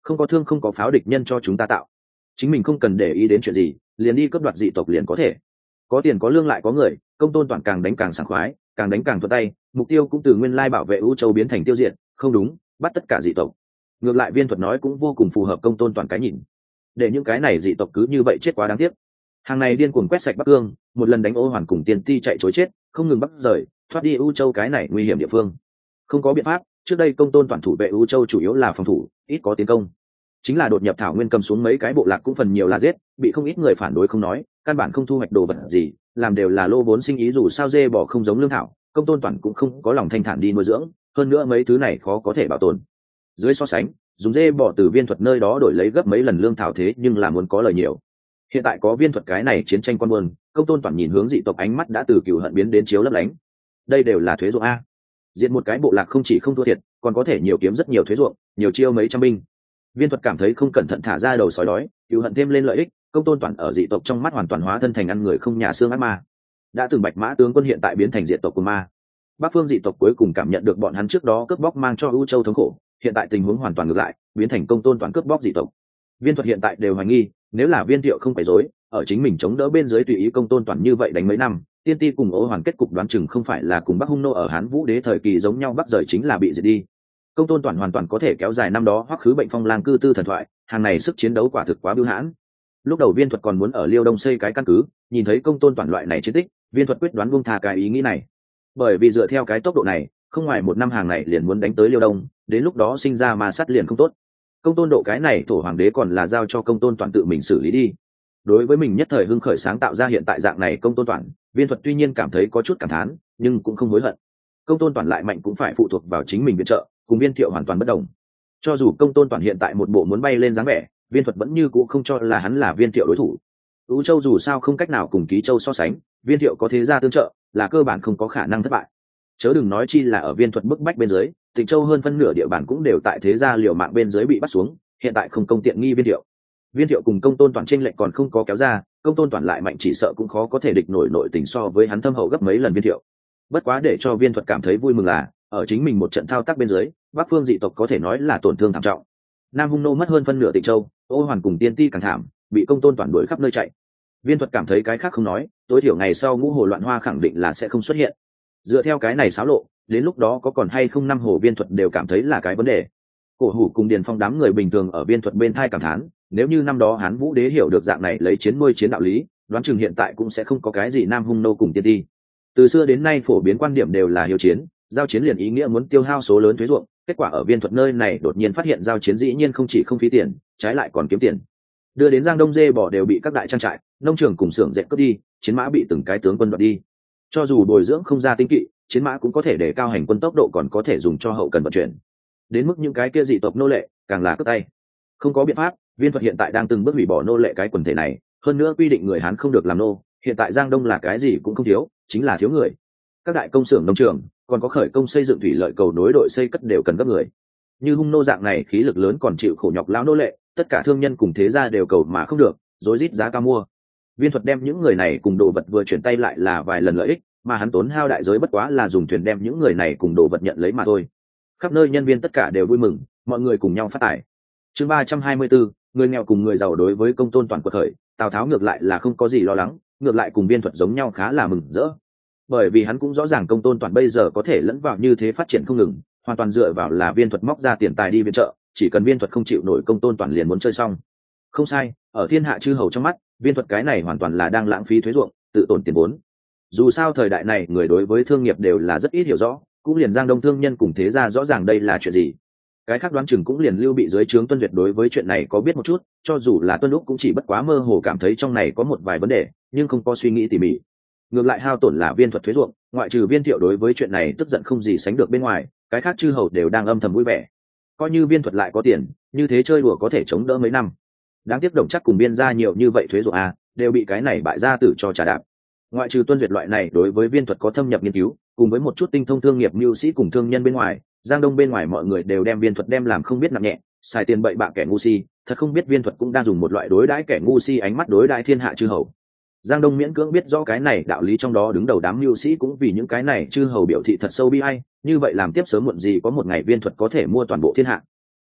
không có thương không có pháo, địch nhân cho chúng ta tạo, chính mình không cần để ý đến chuyện gì, liền đi cướp đoạt dị tộc liền có thể. Có tiền có lương lại có người, Công Tôn Toản càng đánh càng sảng khoái, càng đánh càng thuận tay, mục tiêu cũng từ nguyên lai bảo vệ U Châu biến thành tiêu diệt, không đúng, bắt tất cả dị tộc. Ngược lại Viên Thuật nói cũng vô cùng phù hợp Công Tôn Toản cái nhìn, để những cái này dị tộc cứ như vậy chết quá đáng tiếc. Hàng này điên cuồng quét sạch Bắc Cương, một lần đánh Ô Hoàn cùng Tiên Ti chạy trối chết, không ngừng bắt rời, thoát đi U Châu cái này nguy hiểm địa phương. Không có biện pháp, trước đây Công Tôn Toản thủ vệ U Châu chủ yếu là phòng thủ, ít có tiến công. Chính là đột nhập thảo nguyên cầm xuống mấy cái bộ lạc cũng phần nhiều là giết, bị không ít người phản đối không nói, căn bản không thu hoạch đồ vật gì, làm đều là lô vốn sinh ý, dù sao dê bò không giống lương thảo, Công Tôn Toản cũng không có lòng thanh thản đi nuôi dưỡng, hơn nữa mấy thứ này khó có thể bảo tồn. Dưới so sánh, dùng dê bò từ Viên Thuật nơi đó đổi lấy gấp mấy lần lương thảo thế nhưng là muốn có lời nhiều. Hiện tại có Viên Thuật cái này chiến tranh con buôn, Công Tôn Toản nhìn hướng dị tộc ánh mắt đã từ cừu hận biến đến chiếu lấp lánh. Đây đều là thuế ruộng a. Diệt một cái bộ lạc không chỉ không thua thiệt, còn có thể nhiều kiếm rất nhiều thuế ruộng, nhiều chiêu mấy trăm binh. Viên Thuật cảm thấy không cẩn thận thả ra đầu sói đói, cừu hận thêm lên lợi ích, Công Tôn Toản ở dị tộc trong mắt hoàn toàn hóa thân thành ăn người không nhà xương ác ma. Đã từng Bạch Mã tướng quân hiện tại biến thành diệt tộc của ma. Bắc phương dị tộc cuối cùng cảm nhận được bọn hắn trước đó cướp bóc mang cho U Châu thống khổ, hiện tại tình huống hoàn toàn ngược lại, biến thành Công Tôn Toản cướp bóc dị tộc. Viên Thuật hiện tại đều hoài nghi, nếu là Viên Thiệu không phải dối, ở chính mình chống đỡ bên dưới tùy ý Công Tôn Toản như vậy đánh mấy năm, Tiên Ti cùng Ô Hoàn kết cục đoán chừng không phải là cùng Bắc Hung nô ở Hán Vũ đế thời kỳ giống nhau, Bắc rời chính là bị diệt đi. Công Tôn Toản hoàn toàn có thể kéo dài năm đó Hoắc Khứ Bệnh Phong lang cư tư thần thoại, hàng này sức chiến đấu quả thực quá bưu hãn. Lúc đầu Viên Thuật còn muốn ở Liêu Đông xây cái căn cứ, nhìn thấy Công Tôn Toản loại này chiến tích, Viên Thuật quyết đoán buông tha cái ý nghĩ này. Bởi vì dựa theo cái tốc độ này, không ngoài một năm hàng này liền muốn đánh tới Liêu Đông, đến lúc đó sinh ra ma sát liền không tốt. Công Tôn độ cái này thổ hoàng đế còn là giao cho Công Tôn Toản tự mình xử lý đi. Đối với mình nhất thời hưng khởi sáng tạo ra hiện tại dạng này Công Tôn Toản, Viên Thuật tuy nhiên cảm thấy có chút cảm thán, nhưng cũng không hối hận. Công Tôn Toản lại mạnh cũng phải phụ thuộc vào chính mình viện trợ, cùng Viên Thiệu hoàn toàn bất đồng. Cho dù Công Tôn Toản hiện tại một bộ muốn bay lên dáng vẻ, Viên Thuật vẫn như cũ không cho là hắn là Viên Thiệu đối thủ. U Châu dù sao không cách nào cùng Ký Châu so sánh, Viên Thiệu có thế gia tương trợ, là cơ bản không có khả năng thất bại. Chớ đừng nói chi là ở Viên Thuật bức bách bên dưới, Tịnh Châu hơn phân nửa địa bàn cũng đều tại thế gia liều mạng bên dưới bị bắt xuống, hiện tại không công tiện nghi Viên Thiệu. Viên Thiệu cùng Công Tôn Toản chênh lệch còn không có kéo ra, Công Tôn Toản lại mạnh chỉ sợ cũng khó có thể địch nổi nội tình so với hắn thâm hậu gấp mấy lần Viên Thiệu. Bất quá để cho Viên Thuật cảm thấy vui mừng là, ở chính mình một trận thao tác bên dưới, Bắc phương dị tộc có thể nói là tổn thương thảm trọng. Nam Hung nô mất hơn phân nửa Tịnh Châu, Ô Hoàn cùng Tiên Ti càng thảm, bị Công Tôn Toản đuổi khắp nơi chạy. Viên Thuật cảm thấy cái khác không nói, tối thiểu ngày sau ngũ hồ loạn hoa khẳng định là sẽ không xuất hiện. Dựa theo cái này xáo lộ, đến lúc đó có còn hay không năm hồ Viên Thuật đều cảm thấy là cái vấn đề. Cổ Hủ cùng Điền Phong đám người bình thường ở Viên Thuật bên thai cảm thán, nếu như năm đó Hán Vũ đế hiểu được dạng này lấy chiến nuôi chiến đạo lý, đoán chừng hiện tại cũng sẽ không có cái gì Nam Hung nô cùng Tiên Ti. Từ xưa đến nay phổ biến quan điểm đều là hiếu chiến, giao chiến liền ý nghĩa muốn tiêu hao số lớn thuế ruộng, kết quả ở Viên Thuật nơi này đột nhiên phát hiện giao chiến dĩ nhiên không chỉ không phí tiền, trái lại còn kiếm tiền. Đưa đến Giang Đông dê bò đều bị các đại trang trại, nông trường cùng xưởng dệt cướp đi, chiến mã bị từng cái tướng quân đoạt đi. Cho dù bồi dưỡng không ra tinh kỵ, chiến mã cũng có thể để cao hành quân tốc độ, còn có thể dùng cho hậu cần vận chuyển. Đến mức những cái kia dị tộc nô lệ, càng là cướp tay. Không có biện pháp, Viên Thuật hiện tại đang từng bước hủy bỏ nô lệ cái quần thể này, hơn nữa quy định người Hán không được làm nô, hiện tại Giang Đông là cái gì cũng không thiếu, chính là thiếu người. Các đại công xưởng nông trường, còn có khởi công xây dựng thủy lợi cầu nối đội xây cất đều cần gấp người. Như Hung nô dạng này khí lực lớn còn chịu khổ nhọc lão nô lệ, tất cả thương nhân cùng thế gia đều cầu mà không được, rối rít giá cao mua. Viên Thuật đem những người này cùng đồ vật vừa chuyển tay lại là vài lần lợi ích, mà hắn tốn hao đại giới bất quá là dùng thuyền đem những người này cùng đồ vật nhận lấy mà thôi. Khắp nơi nhân viên tất cả đều vui mừng, mọi người cùng nhau phát tài. Chương 324, người nghèo cùng người giàu đối với Công Tôn Toản quật khởi, Tào Tháo ngược lại là không có gì lo lắng, ngược lại cùng Viên Thuật giống nhau khá là mừng rỡ. Bởi vì hắn cũng rõ ràng Công Tôn Toản bây giờ có thể lẫn vào như thế phát triển không ngừng, hoàn toàn dựa vào là Viên Thuật móc ra tiền tài đi viện trợ, chỉ cần Viên Thuật không chịu nổi Công Tôn Toản liền muốn chơi xong. Không sai, ở thiên hạ chư hầu trong mắt, Viên Thuật cái này hoàn toàn là đang lãng phí thuế ruộng, tự tổn tiền vốn. Dù sao thời đại này người đối với thương nghiệp đều là rất ít hiểu rõ, cũng liền Giang Đông thương nhân cùng thế gia rõ ràng đây là chuyện gì. Cái khác đoán chừng cũng liền Lưu Bị dưới trướng Tuân Duyệt đối với chuyện này có biết một chút, cho dù là Tuân Lúc cũng chỉ bất quá mơ hồ cảm thấy trong này có một vài vấn đề, nhưng không có suy nghĩ tỉ mỉ. Ngược lại hao tổn là Viên Thuật thuế ruộng, ngoại trừ Viên Thiệu đối với chuyện này tức giận không gì sánh được bên ngoài, cái khác chư hầu đều đang âm thầm vui vẻ. Coi như Viên Thuật lại có tiền, như thế chơi đùa có thể chống đỡ mấy năm. Đáng tiếc Đồng Trác cùng Biên gia nhiều như vậy thuế ruộng đều bị cái này bại gia tử cho trả đạp. Ngoại trừ Tuân Duyệt loại này đối với Viên Thuật có thâm nhập nghiên cứu, cùng với một chút tinh thông thương nghiệp mưu sĩ cùng thương nhân bên ngoài, Giang Đông bên ngoài mọi người đều đem Viên Thuật đem làm không biết nặng nhẹ, xài tiền bậy bạ kẻ ngu si, thật không biết Viên Thuật cũng đang dùng một loại đối đãi kẻ ngu si ánh mắt đối đãi thiên hạ chư hầu. Giang Đông miễn cưỡng biết rõ cái này đạo lý, trong đó đứng đầu đám mưu sĩ cũng vì những cái này chư hầu biểu thị thật sâu bi ai, như vậy làm tiếp sớm muộn gì có một ngày Viên Thuật có thể mua toàn bộ thiên hạ.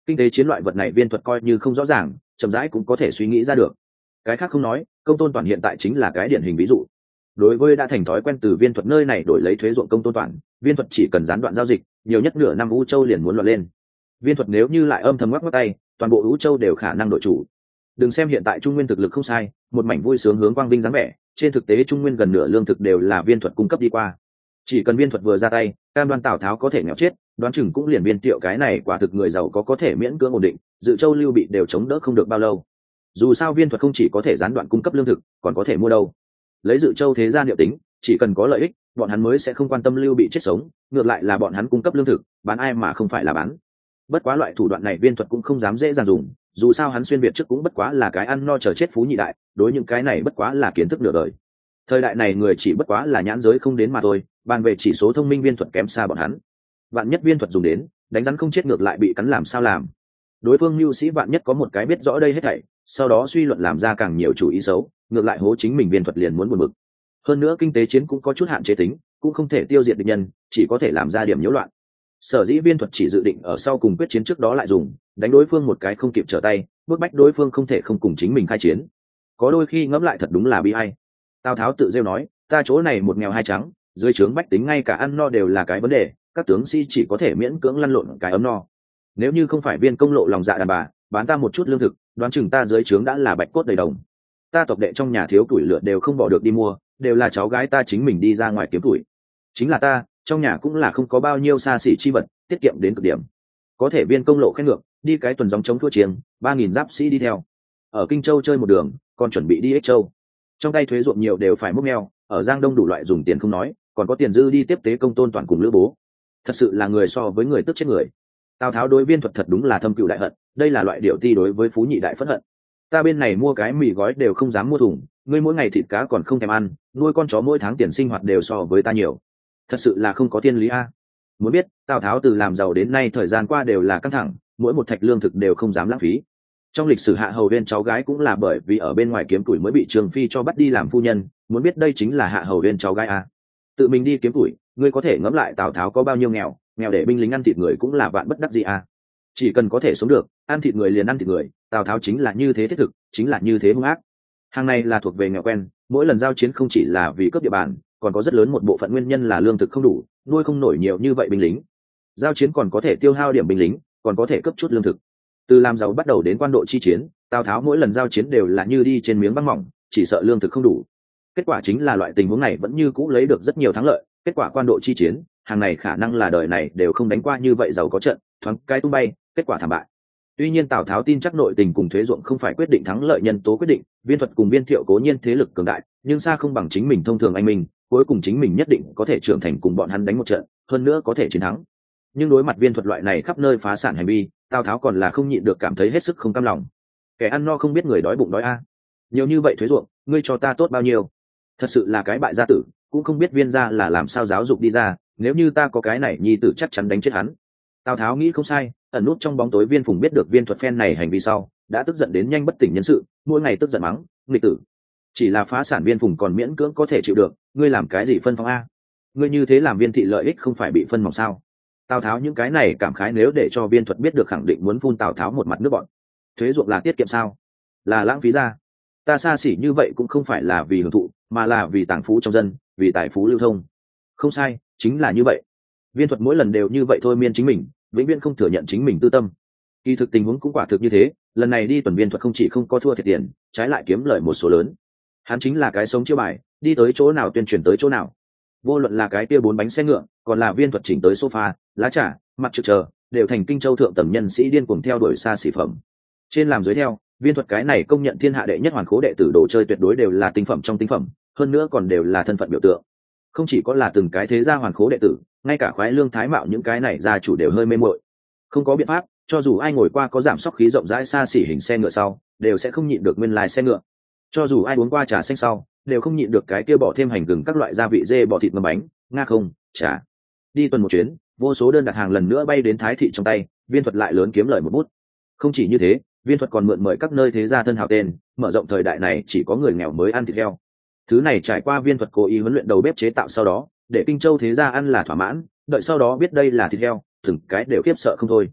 kinh tế chiến loại vật này viên thuật coi như không rõ ràng, chậm rãi cũng có thể suy nghĩ ra được. Cái khác không nói, công tôn toàn hiện tại chính là cái điển hình ví dụ. Đối với đã thành thói quen từ viên thuật nơi này đổi lấy thuế ruộng công tôn toàn, viên thuật chỉ cần gián đoạn giao dịch, nhiều nhất nửa năm U Châu liền muốn loạn lên. Viên thuật nếu như lại âm thầm ngoắc ngoắc tay, toàn bộ U Châu đều khả năng đổi chủ. Đừng xem hiện tại Trung Nguyên thực lực không sai, một mảnh vui sướng hướng quang vinh dáng vẻ, trên thực tế Trung Nguyên gần nửa lương thực đều là viên thuật cung cấp đi qua. Chỉ cần viên thuật vừa ra tay, cam đoan Tào Tháo có thể nghèo chết, đoán chừng cũng liền viên tiệu cái này quả thực người giàu có thể miễn cưỡng ổn định, Dự Châu Lưu Bị đều chống đỡ không được bao lâu. Dù sao viên thuật không chỉ có thể gián đoạn cung cấp lương thực, còn có thể mua đâu. Lấy Dự Châu thế gia liệu tính, chỉ cần có lợi ích, bọn hắn mới sẽ không quan tâm Lưu Bị chết sống, ngược lại là bọn hắn cung cấp lương thực, bán ai mà không phải là bán. Bất quá loại thủ đoạn này viên thuật cũng không dám dễ dàng dùng, dù sao hắn xuyên việt trước cũng bất quá là cái ăn no chờ chết phú nhị đại, đối những cái này bất quá là kiến thức nửa đời. Thời đại này người chỉ bất quá là nhãn giới không đến mà thôi, bàn về chỉ số thông minh viên thuật kém xa bọn hắn. Vạn nhất viên thuật dùng đến, đánh rắn không chết ngược lại bị cắn làm sao làm. Đối phương mưu sĩ vạn nhất có một cái biết rõ đây hết thảy, sau đó suy luận làm ra càng nhiều chủ ý xấu, ngược lại hố chính mình viên thuật liền muốn buồn bực. Hơn nữa kinh tế chiến cũng có chút hạn chế tính, cũng không thể tiêu diệt địch nhân, chỉ có thể làm ra điểm nhiễu loạn. Sở dĩ viên thuật chỉ dự định ở sau cùng quyết chiến trước đó lại dùng, đánh đối phương một cái không kịp trở tay, bước bách đối phương không thể không cùng chính mình khai chiến. Có đôi khi ngẫm lại thật đúng là bi ai. Tào Tháo tự rêu nói, ta chỗ này một nghèo hai trắng, dưới trướng bách tính ngay cả ăn no đều là cái vấn đề, các tướng sĩ chỉ có thể miễn cưỡng lăn lộn cái ấm no. Nếu như không phải viên công lộ lòng dạ đàn bà, bán ta một chút lương thực, đoán chừng ta dưới trướng đã là bạch cốt đầy đồng. Ta tộc đệ trong nhà thiếu tuổi lửa đều không bỏ được đi mua, đều là cháu gái ta chính mình đi ra ngoài kiếm tuổi. Chính là ta, trong nhà cũng là không có bao nhiêu xa xỉ chi vật, tiết kiệm đến cực điểm. Có thể viên công lộ khen ngược, đi cái tuần gióng chống thua chiêng, 3.000 giáp sĩ đi theo. Ở Kinh Châu chơi một đường, còn chuẩn bị đi Ích Châu. Trong tay thuế ruộng nhiều đều phải múc neo, ở Giang Đông đủ loại dùng tiền không nói, còn có tiền dư đi tiếp tế công tôn toàn cùng Lữ Bố. Thật sự là người so với người tức chết người. Tào Tháo đối viên thuật thật đúng là thâm cừu đại hận, đây là loại điệu ti đối với phú nhị đại phẫn hận. Ta bên này mua cái mì gói đều không dám mua thùng, ngươi mỗi ngày thịt cá còn không thèm ăn, nuôi con chó mỗi tháng tiền sinh hoạt đều so với ta nhiều. Thật sự là không có tiên lý a. Muốn biết, Tào Tháo từ làm giàu đến nay thời gian qua đều là căng thẳng, mỗi một thạch lương thực đều không dám lãng phí. Trong lịch sử Hạ Hầu Huyên cháu gái cũng là bởi vì ở bên ngoài kiếm tuổi mới bị Trường Phi cho bắt đi làm phu nhân, muốn biết đây chính là Hạ Hầu Huyên cháu gái a. Tự mình đi kiếm tuổi, ngươi có thể ngẫm lại Tào Tháo có bao nhiêu nghèo, nghèo để binh lính ăn thịt người cũng là vạn bất đắc dĩ a. Chỉ cần có thể sống được, ăn thịt người liền ăn thịt người, Tào Tháo chính là như thế thiết thực, chính là như thế hung ác. Hàng này là thuộc về nghèo quen, mỗi lần giao chiến không chỉ là vì cướp địa bàn, còn có rất lớn một bộ phận nguyên nhân là lương thực không đủ, nuôi không nổi nhiều như vậy binh lính. Giao chiến còn có thể tiêu hao điểm binh lính, còn có thể cướp chút lương thực. Từ làm giàu bắt đầu đến quan độ chi chiến, Tào Tháo mỗi lần giao chiến đều là như đi trên miếng băng mỏng, chỉ sợ lương thực không đủ. Kết quả chính là loại tình huống này vẫn như cũ lấy được rất nhiều thắng lợi. Kết quả quan độ chi chiến, hàng này khả năng là đời này đều không đánh qua như vậy giàu có trận, thoáng cái tung bay, kết quả thảm bại. Tuy nhiên Tào Tháo tin chắc nội tình cùng thuế ruộng không phải quyết định thắng lợi nhân tố quyết định, viên thuật cùng viên thiệu cố nhiên thế lực cường đại, nhưng xa không bằng chính mình thông thường anh minh, cuối cùng chính mình nhất định có thể trưởng thành cùng bọn hắn đánh một trận, hơn nữa có thể chiến thắng. Nhưng đối mặt viên thuật loại này khắp nơi phá sản hành vi, Tào Tháo còn là không nhịn được cảm thấy hết sức không cam lòng. Kẻ ăn no không biết người đói bụng đói a. Nhiều như vậy thuế ruộng, ngươi cho ta tốt bao nhiêu? Thật sự là cái bại gia tử, cũng không biết viên gia là làm sao giáo dục đi ra, nếu như ta có cái này nhi tử chắc chắn đánh chết hắn. Tào Tháo nghĩ không sai, ẩn nút trong bóng tối viên phùng biết được viên thuật phen này hành vi sau, đã tức giận đến nhanh bất tỉnh nhân sự, mỗi ngày tức giận mắng, nghịch tử. Chỉ là phá sản viên phùng còn miễn cưỡng có thể chịu được, ngươi làm cái gì phân phong a? Ngươi như thế làm viên thị lợi ích không phải bị phân mỏng sao? Tào Tháo những cái này cảm khái nếu để cho viên thuật biết được khẳng định muốn phun Tào Tháo một mặt nước bọn. Thuế ruộng là tiết kiệm sao? Là lãng phí ra. Ta xa xỉ như vậy cũng không phải là vì hưởng thụ, mà là vì tàng phú trong dân, vì tài phú lưu thông. Không sai, chính là như vậy. Viên thuật mỗi lần đều như vậy thôi miên chính mình, vĩnh viễn không thừa nhận chính mình tư tâm. Kỳ thực tình huống cũng quả thực như thế, lần này đi tuần viên thuật không chỉ không có thua thiệt tiền, trái lại kiếm lợi một số lớn. Hắn chính là cái sống chiêu bài, đi tới chỗ nào tuyên truyền tới chỗ nào. Vô luận là cái kia 4 bánh xe ngựa, còn là viên thuật chỉnh tới sofa, lá trà, mặt trực chờ, đều thành Kinh Châu thượng tầng nhân sĩ điên cuồng theo đuổi xa xỉ phẩm. Trên làm dưới theo, viên thuật cái này công nhận thiên hạ đệ nhất hoàn khố đệ tử đồ chơi tuyệt đối đều là tinh phẩm trong tinh phẩm, hơn nữa còn đều là thân phận biểu tượng. Không chỉ có là từng cái thế gia hoàn khố đệ tử, ngay cả khoái lương thái mạo những cái này gia chủ đều hơi mê muội. Không có biện pháp, cho dù ai ngồi qua có giảm sóc khí rộng rãi xa xỉ hình xe ngựa sau, đều sẽ không nhịn được nguyên lai xe ngựa. Cho dù ai uống qua trà xanh sau, đều không nhịn được cái kia bỏ thêm hành gừng các loại gia vị dê bò thịt ngâm bánh, nga không, trà. Đi tuần một chuyến, vô số đơn đặt hàng lần nữa bay đến Thái thị trong tay, viên thuật lại lớn kiếm lời một bút. Không chỉ như thế, viên thuật còn mượn mời các nơi thế gia thân hào tên, mở rộng thời đại này chỉ có người nghèo mới ăn thịt heo. Thứ này trải qua viên thuật cố ý huấn luyện đầu bếp chế tạo sau đó, để Kinh Châu thế gia ăn là thỏa mãn, đợi sau đó biết đây là thịt heo, từng cái đều khiếp sợ không thôi.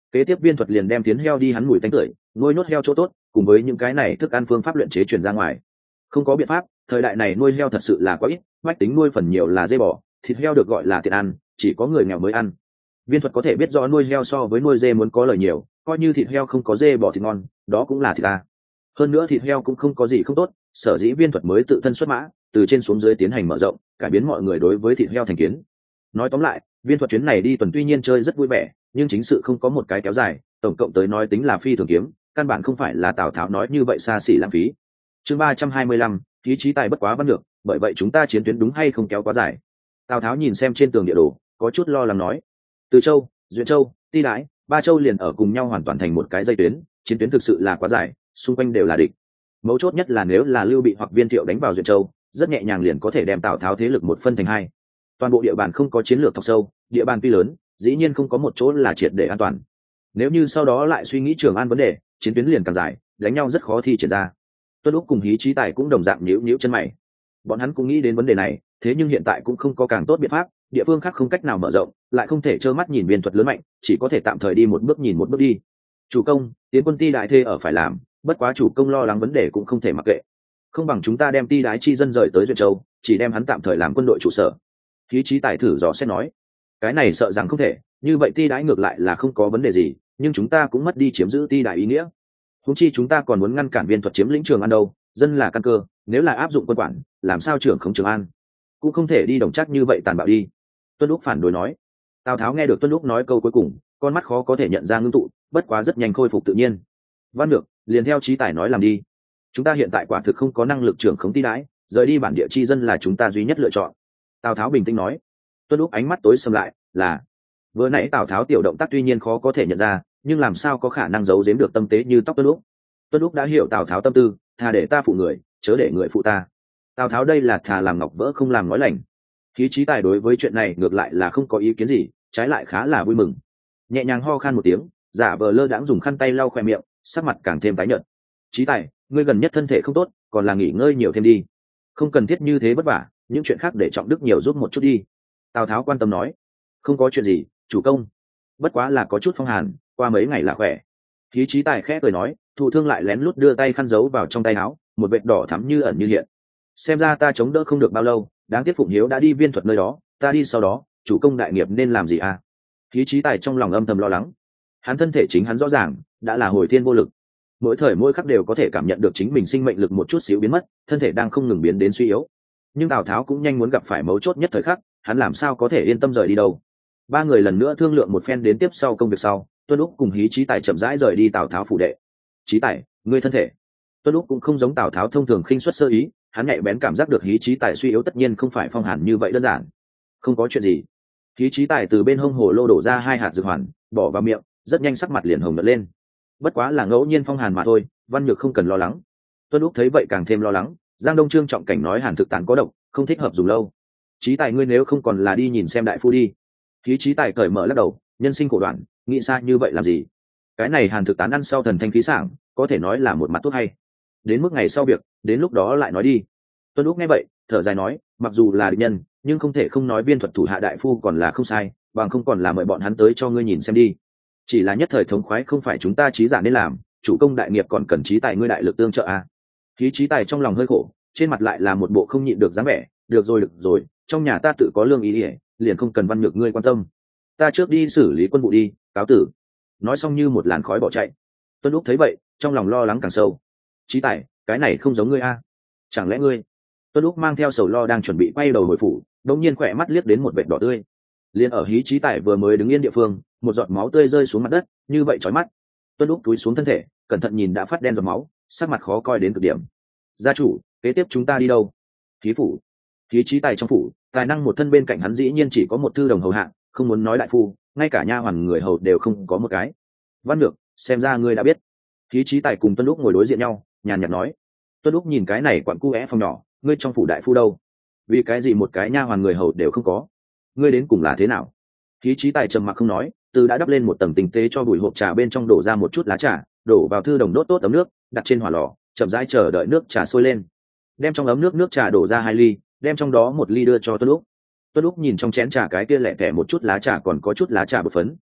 Kế tiếp Viên Thuật liền đem tiến heo đi hắn mùi tanh tưởi, nuôi nhốt heo chỗ tốt, cùng với những cái này thức ăn phương pháp luyện chế truyền ra ngoài. Không có biện pháp, thời đại này nuôi heo thật sự là quá ít, bách tính nuôi phần nhiều là dê bò, thịt heo được gọi là tiện ăn, chỉ có người nghèo mới ăn. Viên Thuật có thể biết rõ nuôi heo so với nuôi dê muốn có lời nhiều, coi như thịt heo không có dê bò thịt ngon, đó cũng là thịt ta. Hơn nữa thịt heo cũng không có gì không tốt, sở dĩ Viên Thuật mới tự thân xuất mã, từ trên xuống dưới tiến hành mở rộng, cải biến mọi người đối với thịt heo thành kiến. Nói tóm lại, Viên Thuật chuyến này đi tuần tuy nhiên chơi rất vui vẻ, nhưng chính sự không có một cái kéo dài, tổng cộng tới nói tính là phi thường kiếm, căn bản không phải là Tào Tháo nói như vậy xa xỉ lãng phí. Chương 325, ý chí tài bất quá văn được, bởi vậy chúng ta chiến tuyến đúng hay không kéo quá dài. Tào Tháo nhìn xem trên tường địa đồ, có chút lo lắng nói: Từ Châu, Duyện Châu, Ti Đãi, ba châu liền ở cùng nhau hoàn toàn thành một cái dây tuyến, chiến tuyến thực sự là quá dài, xung quanh đều là địch. Mấu chốt nhất là nếu là Lưu Bị hoặc Viên Thiệu đánh vào Duyện Châu, rất nhẹ nhàng liền có thể đem Tào Tháo thế lực một phân thành hai. Toàn bộ địa bàn không có chiến lược thọc sâu, địa bàn tuy lớn, dĩ nhiên không có một chỗ là triệt để an toàn. Nếu như sau đó lại suy nghĩ Trường An vấn đề, chiến tuyến liền càng dài, đánh nhau rất khó thi triển ra. Tuân Úc cùng Hí Chí Tài cũng đồng dạng nhíu chân mày. Bọn hắn cũng nghĩ đến vấn đề này, thế nhưng hiện tại cũng không có càng tốt biện pháp, địa phương khác không cách nào mở rộng, lại không thể trơ mắt nhìn Viên Thuật lớn mạnh, chỉ có thể tạm thời đi một bước nhìn một bước đi. Chủ công, tiến quân Ti Đại thê ở phải làm, bất quá chủ công lo lắng vấn đề cũng không thể mặc kệ. Không bằng chúng ta đem Ti Đái chi dân rời tới Duyện Châu, chỉ đem hắn tạm thời làm quân đội trụ sở. Hí Chí Tài thử dò xét nói, cái này sợ rằng không thể, như vậy Ti Đái ngược lại là không có vấn đề gì, nhưng chúng ta cũng mất đi chiếm giữ Ti Đái ý nghĩa. Huống chi chúng ta còn muốn ngăn cản Viên Thuật chiếm lĩnh Trường An đâu, dân là căn cơ, nếu là áp dụng quân quản, làm sao trưởng không Trường An? Cũng không thể đi đồng chắc như vậy tàn bạo đi. Tuân Úc phản đối nói. Tào Tháo nghe được Tuân Úc nói câu cuối cùng, con mắt khó có thể nhận ra ngưng tụ, bất quá rất nhanh khôi phục tự nhiên. Văn được, liền theo Chí Tài nói làm đi. Chúng ta hiện tại quả thực không có năng lực trưởng khống Ti Đái, rời đi bản địa chi dân là chúng ta duy nhất lựa chọn. Tào Tháo bình tĩnh nói. Tuân Úc ánh mắt tối sầm lại, là vừa nãy Tào Tháo tiểu động tác tuy nhiên khó có thể nhận ra, nhưng làm sao có khả năng giấu giếm được tâm tế như tóc Tuân Úc. Tuân Úc đã hiểu Tào Tháo tâm tư, thà để ta phụ người, chớ để người phụ ta. Tào Tháo đây là thà làm ngọc vỡ không làm nói lành. Hí Chí Tài đối với chuyện này ngược lại là không có ý kiến gì, trái lại khá là vui mừng. Nhẹ nhàng ho khan một tiếng, giả vờ lơ đãng dùng khăn tay lau khóe miệng, sắc mặt càng thêm tái nhợt. Chí Tài, ngươi gần nhất thân thể không tốt, còn là nghỉ ngơi nhiều thêm đi. Không cần thiết như thế vất vả, những chuyện khác để Trọng Đức nhiều giúp một chút đi. Tào Tháo quan tâm nói. Không có chuyện gì, chủ công. Bất quá là có chút phong hàn, qua mấy ngày là khỏe. Hí Chí Tài khẽ cười nói, thụ thương lại lén lút đưa tay khăn giấu vào trong tay áo, một vệt đỏ thắm như ẩn như hiện. Xem ra ta chống đỡ không được bao lâu, đáng tiếc Phụng Hiếu đã đi Viên Thuật nơi đó, ta đi sau đó, chủ công đại nghiệp nên làm gì à? Hí Chí Tài trong lòng âm thầm lo lắng. Hắn thân thể chính hắn rõ ràng, đã là hồi thiên vô lực. Mỗi thời mỗi khắc đều có thể cảm nhận được chính mình sinh mệnh lực một chút xíu biến mất, thân thể đang không ngừng biến đến suy yếu. Nhưng Tào Tháo cũng nhanh muốn gặp phải mấu chốt nhất thời khắc, hắn làm sao có thể yên tâm rời đi đâu? Ba người lần nữa thương lượng một phen đến tiếp sau công việc sau, Tuân Úc cùng Hí Chí Tài chậm rãi rời đi Tào Tháo phủ đệ. Chí Tài, ngươi thân thể. Tuân Úc cũng không giống Tào Tháo thông thường khinh suất sơ ý, hắn nhạy bén cảm giác được Hí Chí Tài suy yếu tất nhiên không phải phong hàn như vậy đơn giản. Không có chuyện gì. Hí Chí Tài từ bên hông hồ lô đổ ra 2 hạt dược hoàn, bỏ vào miệng, rất nhanh sắc mặt liền hồng nhuận lên. Bất quá là ngẫu nhiên phong hàn mà thôi, Văn Nhược không cần lo lắng. Tuân Úc thấy vậy càng thêm lo lắng, Giang Đông Trương trọng cảnh nói hàn thực tán có độc, không thích hợp dùng lâu. Chí Tài ngươi nếu không còn là đi nhìn xem đại phu đi. Hí Chí Tài cởi mở lắc đầu, nhân sinh khổ đoạn, nghĩ xa như vậy làm gì? Cái này hàn thực tán ăn sau thần thanh khí sảng, có thể nói là một mặt tốt hay. Đến mức ngày sau việc, đến lúc đó lại nói đi. Tuân Úc nghe vậy, thở dài nói, mặc dù là địch nhân, nhưng không thể không nói Viên Thuật thủ hạ đại phu còn là không sai, bằng không còn là mời bọn hắn tới cho ngươi nhìn xem đi. Chỉ là nhất thời thống khoái không phải chúng ta trí giả nên làm, chủ công đại nghiệp còn cần Chí Tài ngươi đại lực tương trợ à? Hí Chí Tài trong lòng hơi khổ, trên mặt lại là một bộ không nhịn được dáng vẻ. Được rồi, trong nhà ta tự có lương ý ỉa, liền không cần Văn Nhược ngươi quan tâm. Ta trước đi xử lý quân vụ đi, cáo tử. Nói xong như một làn khói bỏ chạy. Tuân Úc thấy vậy, trong lòng lo lắng càng sâu. Chí Tài, cái này không giống ngươi a? Chẳng lẽ ngươi? Tuân Úc mang theo sầu lo đang chuẩn bị quay đầu hồi phủ, đột nhiên khỏe mắt liếc đến một vệt đỏ tươi. Liền ở Hí Chí Tài vừa mới đứng yên địa phương, một giọt máu tươi rơi xuống mặt đất, như vậy chói mắt. Tuân Úc cúi xuống thân thể, cẩn thận nhìn đã phát đen giọt máu, sắc mặt khó coi đến cực điểm. Gia chủ, kế tiếp chúng ta đi đâu? Hí phủ. Hí Chí Tài trong phủ, tài năng một thân bên cạnh hắn dĩ nhiên chỉ có một thư đồng hầu hạ, không muốn nói đại phu, ngay cả nha hoàn người hầu đều không có một cái. Văn Nhược, xem ra ngươi đã biết. Hí Chí Tài cùng Tuân Úc ngồi đối diện nhau, nhàn nhạt nói. Tuân Úc nhìn cái này quặn cu é phòng nhỏ, ngươi trong phủ đại phu đâu? Vì cái gì một cái nha hoàn người hầu đều không có? Ngươi đến cùng là thế nào? Hí Chí Tài trầm mặc không nói, từ đã đắp lên một tầng tinh tế cho bụi hộp trà bên trong đổ ra một chút lá trà, đổ vào thư đồng đốt tốt ấm nước, đặt trên hỏa lò, chậm rãi chờ đợi nước trà sôi lên. Đem trong ấm nước trà đổ ra 2 ly, đem trong đó 1 ly đưa cho Tuân Úc. Tuân Úc nhìn trong chén trà cái kia lẻ tẻ một chút lá trà còn có chút lá trà bột phấn,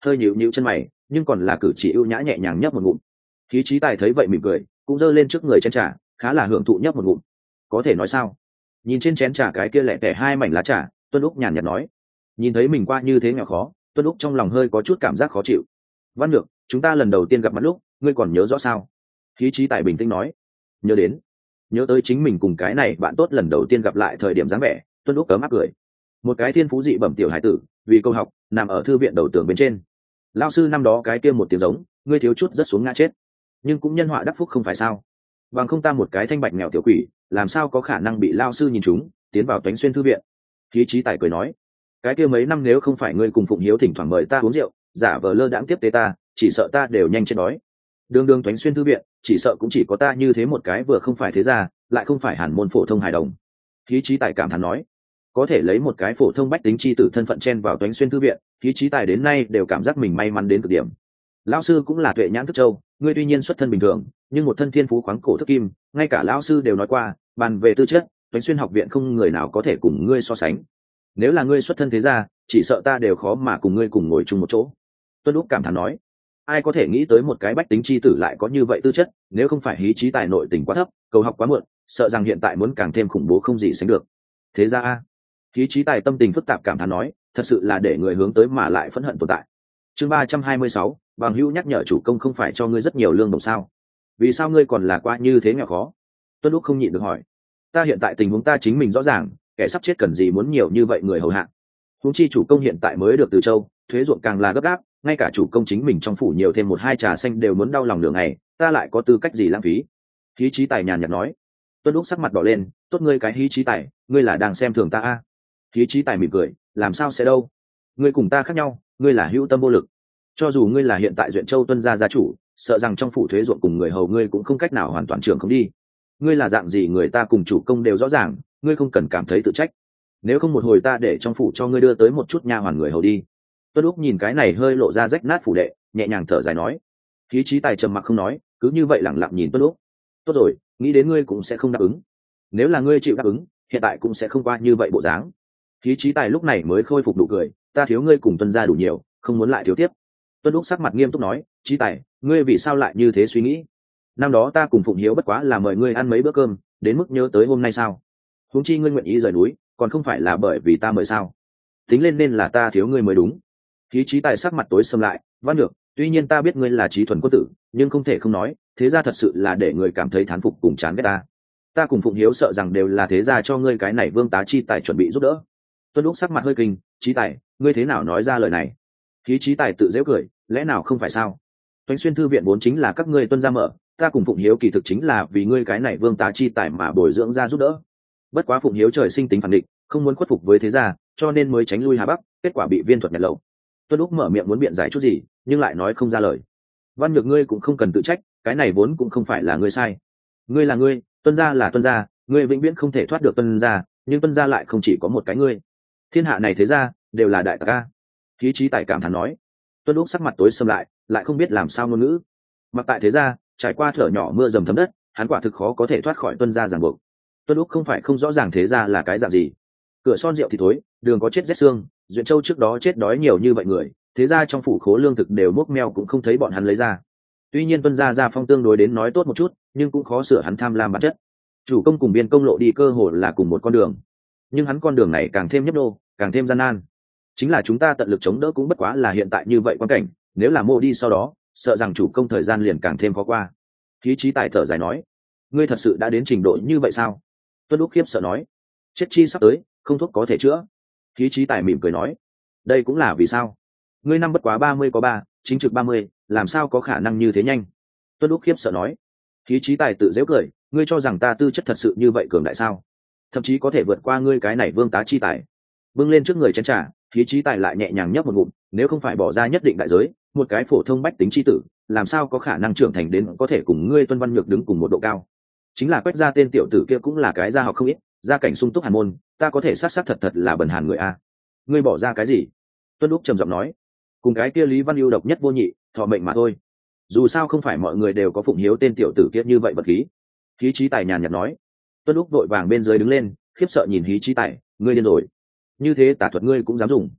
hơi nhịu nhịu chân mày, nhưng còn là cử chỉ ưu nhã nhẹ nhàng nhấp một ngụm. Khí Chí Tài thấy vậy mỉm cười, cũng giơ lên trước người chén trà, khá là hưởng thụ nhấp một ngụm. Có thể nói sao? Nhìn trên chén trà cái kia lẻ tẻ hai mảnh lá trà, Tuân Úc nhàn nhạt nói. Nhìn thấy mình qua như thế nghèo khó, Tuân Úc trong lòng hơi có chút cảm giác khó chịu. Văn Nhược, chúng ta lần đầu tiên gặp mặt lúc, ngươi còn nhớ rõ sao? Khí Chí Tài bình tĩnh nói. Nhớ đến. Nhớ tới chính mình cùng cái này bạn tốt lần đầu tiên gặp lại thời điểm dáng vẻ, Tuân Úc cớm áp cười. Một cái thiên phú dị bẩm tiểu hải tử, vì câu học, nằm ở thư viện đầu tường bên trên. Lão sư năm đó cái kia một tiếng giống, ngươi thiếu chút rất xuống ngã chết. Nhưng cũng nhân họa đắc phúc không phải sao? Bằng không ta một cái thanh bạch nghèo tiểu quỷ, làm sao có khả năng bị lão sư nhìn trúng, tiến vào Toánh Xuyên thư viện. Khí Chí Tài cười nói, cái kia mấy năm nếu không phải ngươi cùng Phụng Hiếu thỉnh thoảng mời ta uống rượu, giả vờ lơ đãng tiếp tế ta, chỉ sợ ta đều nhanh chết đói. Đường đường Toánh Xuyên thư viện, chỉ sợ cũng chỉ có ta như thế một cái vừa không phải thế gia, lại không phải hàn môn phổ thông hài đồng. Khí Chí Tài cảm thán nói, có thể lấy một cái phổ thông bách tính chi tử thân phận chen vào Toánh Xuyên thư viện, Khí Chí Tài đến nay đều cảm giác mình may mắn đến cực điểm. Lão sư cũng là tuệ nhãn thức châu, ngươi tuy nhiên xuất thân bình thường, nhưng một thân thiên phú khoáng cổ thức kim, ngay cả lão sư đều nói qua, bàn về tư chất, Toánh Xuyên học viện không người nào có thể cùng ngươi so sánh. Nếu là ngươi xuất thân thế gia, chỉ sợ ta đều khó mà cùng ngươi cùng ngồi chung một chỗ. Tuân Úc cảm thán nói, ai có thể nghĩ tới một cái bách tính chi tử lại có như vậy tư chất, nếu không phải Khí Chí Tài nội tình quá thấp, cầu học quá muộn, sợ rằng hiện tại muốn càng thêm khủng bố không gì sánh được. Thế ra a. Khí Chí Tài tâm tình phức tạp cảm thán nói, thật sự là để người hướng tới mà lại phẫn hận tồn tại. Chương 326, Bằng Hữu nhắc nhở chủ công không phải cho ngươi rất nhiều lương đồng sao? Vì sao ngươi còn là qua như thế nghèo khó? Tuân Úc không nhịn được hỏi. Ta hiện tại tình huống ta chính mình rõ ràng, kẻ sắp chết cần gì muốn nhiều như vậy người hầu hạ. Huống chi chủ công hiện tại mới được từ châu, thuế ruộng càng là gấp gáp, ngay cả chủ công chính mình trong phủ nhiều thêm một hai trà xanh đều muốn đau lòng nửa ngày, ta lại có tư cách gì lãng phí? Khí Chí Tài nhàn nhạt nói. Tuân Úc sắc mặt đỏ lên, tốt ngươi cái Khí Chí Tài, ngươi là đang xem thường ta a? Khí Chí Tài mỉm cười, làm sao sẽ đâu? Ngươi cùng ta khác nhau, ngươi là hữu tâm vô lực. Cho dù ngươi là hiện tại Duyện Châu Tuân gia gia chủ, sợ rằng trong phủ thuế ruộng cùng người hầu ngươi cũng không cách nào hoàn toàn trưởng không đi. Ngươi là dạng gì người ta cùng chủ công đều rõ ràng, ngươi không cần cảm thấy tự trách. Nếu không một hồi ta để trong phủ cho ngươi đưa tới một chút nha hoàn người hầu đi. Tuân Úc nhìn cái này hơi lộ ra rách nát phủ đệ, nhẹ nhàng thở dài nói. Khí Chí Tài trầm mặc không nói, cứ như vậy lẳng lặng nhìn Tuân Úc. Tốt rồi, nghĩ đến ngươi cũng sẽ không đáp ứng. Nếu là ngươi chịu đáp ứng, hiện tại cũng sẽ không qua như vậy bộ dáng. Khí Chí Tài lúc này mới khôi phục nụ cười, ta thiếu ngươi cùng Tuân gia đủ nhiều, không muốn lại thiếu tiếp. Tuân Úc sắc mặt nghiêm túc nói, Chí Tài, ngươi vì sao lại như thế suy nghĩ? Năm đó ta cùng Phụng Hiếu bất quá là mời ngươi ăn mấy bữa cơm, đến mức nhớ tới hôm nay sao? Huống chi ngươi nguyện ý rời núi, còn không phải là bởi vì ta mời sao? Tính lên nên là ta thiếu ngươi mới đúng. Khí Chí Tài sắc mặt tối sầm lại, Văn Nhược, tuy nhiên ta biết ngươi là trí thuần quân tử, nhưng không thể không nói, thế gia thật sự là để người cảm thấy thán phục cùng chán ghét ta. Ta cùng Phụng Hiếu sợ rằng đều là thế gia cho ngươi cái này vương tá chi tài chuẩn bị giúp đỡ. Tuân Úc sắc mặt hơi kinh, Chí Tài, ngươi thế nào nói ra lời này? Khí Chí Tài tự giễu cười, lẽ nào không phải sao? Toánh Xuyên thư viện vốn chính là các ngươi Tuân gia mở, ta cùng Phụng Hiếu kỳ thực chính là vì ngươi cái này vương tá chi tài mà bồi dưỡng ra giúp đỡ. Bất quá Phụng Hiếu trời sinh tính phản định, không muốn khuất phục với thế gia, cho nên mới tránh lui Hà Bắc, kết quả bị viên thuật nhặt lậu. Tuân Úc mở miệng muốn biện giải chút gì, nhưng lại nói không ra lời. Văn Nhược ngươi cũng không cần tự trách, cái này vốn cũng không phải là ngươi sai. Ngươi là ngươi, Tuân gia là Tuân gia, ngươi vĩnh viễn không thể thoát được Tuân gia, nhưng Tuân gia lại không chỉ có một cái ngươi. Thiên hạ này thế gia đều là đại tặc a. Khí Chí Tài cảm thán nói. Tuân Úc sắc mặt tối sầm lại không biết làm sao ngôn ngữ. Mặc tại thế gia, trải qua thở nhỏ mưa dầm thấm đất, hắn quả thực khó có thể thoát khỏi Tuân gia ràng buộc. Tuân Úc không phải không rõ ràng thế gia là cái dạng gì. Cửa son rượu thì thối, đường có chết rét xương, Duyện Châu trước đó chết đói nhiều như vậy người, thế gia trong phủ khố lương thực đều mốc meo cũng không thấy bọn hắn lấy ra. Tuy nhiên Tuân gia gia phong tương đối đến nói tốt một chút, nhưng cũng khó sửa hắn tham lam bản chất. Chủ công cùng biên công lộ đi cơ hội là cùng một con đường, nhưng hắn con đường này càng thêm nhấp nhô, càng thêm gian nan. Chính là chúng ta tận lực chống đỡ cũng bất quá là hiện tại như vậy quan cảnh, nếu là mô đi sau đó, sợ rằng chủ công thời gian liền càng thêm khó qua. Khí Chí Tài thở dài nói, ngươi thật sự đã đến trình độ như vậy sao? Tuân Úc khiếp sợ nói, chết chi sắp tới, không thuốc có thể chữa. Khí Chí Tài mỉm cười nói, đây cũng là vì sao? Ngươi năm bất quá 30 có 3, chính trực 30, làm sao có khả năng như thế nhanh? Tuân Úc khiếp sợ nói. Khí Chí Tài tự giễu cười, ngươi cho rằng ta tư chất thật sự như vậy cường đại sao? Thậm chí có thể vượt qua ngươi cái này vương tá chi tài. Bưng lên trước người chén trà, Khí Chí Tài lại nhẹ nhàng nhấp một ngụm, nếu không phải bỏ ra nhất định đại giới, một cái phổ thông bách tính chi tử, làm sao có khả năng trưởng thành đến có thể cùng ngươi Tuân Văn Nhược đứng cùng một độ cao? Chính là Quách gia tên tiểu tử kia cũng là cái gia học không ít, gia cảnh sung túc hàn môn, ta có thể sát thật là bần hàn người a. Ngươi bỏ ra cái gì? Tuân Úc trầm giọng nói, cùng cái kia Lý Văn Ưu độc nhất vô nhị, thọ mệnh mà thôi. Dù sao không phải mọi người đều có Phụng Hiếu tên tiểu tử kia như vậy vật khí. Khí Chí Tài nhàn nhạt nói. Tuân Úc vội vàng bên dưới đứng lên, khiếp sợ nhìn Khí Chí Tài, ngươi điên rồi? Như thế tà thuật ngươi cũng dám dùng?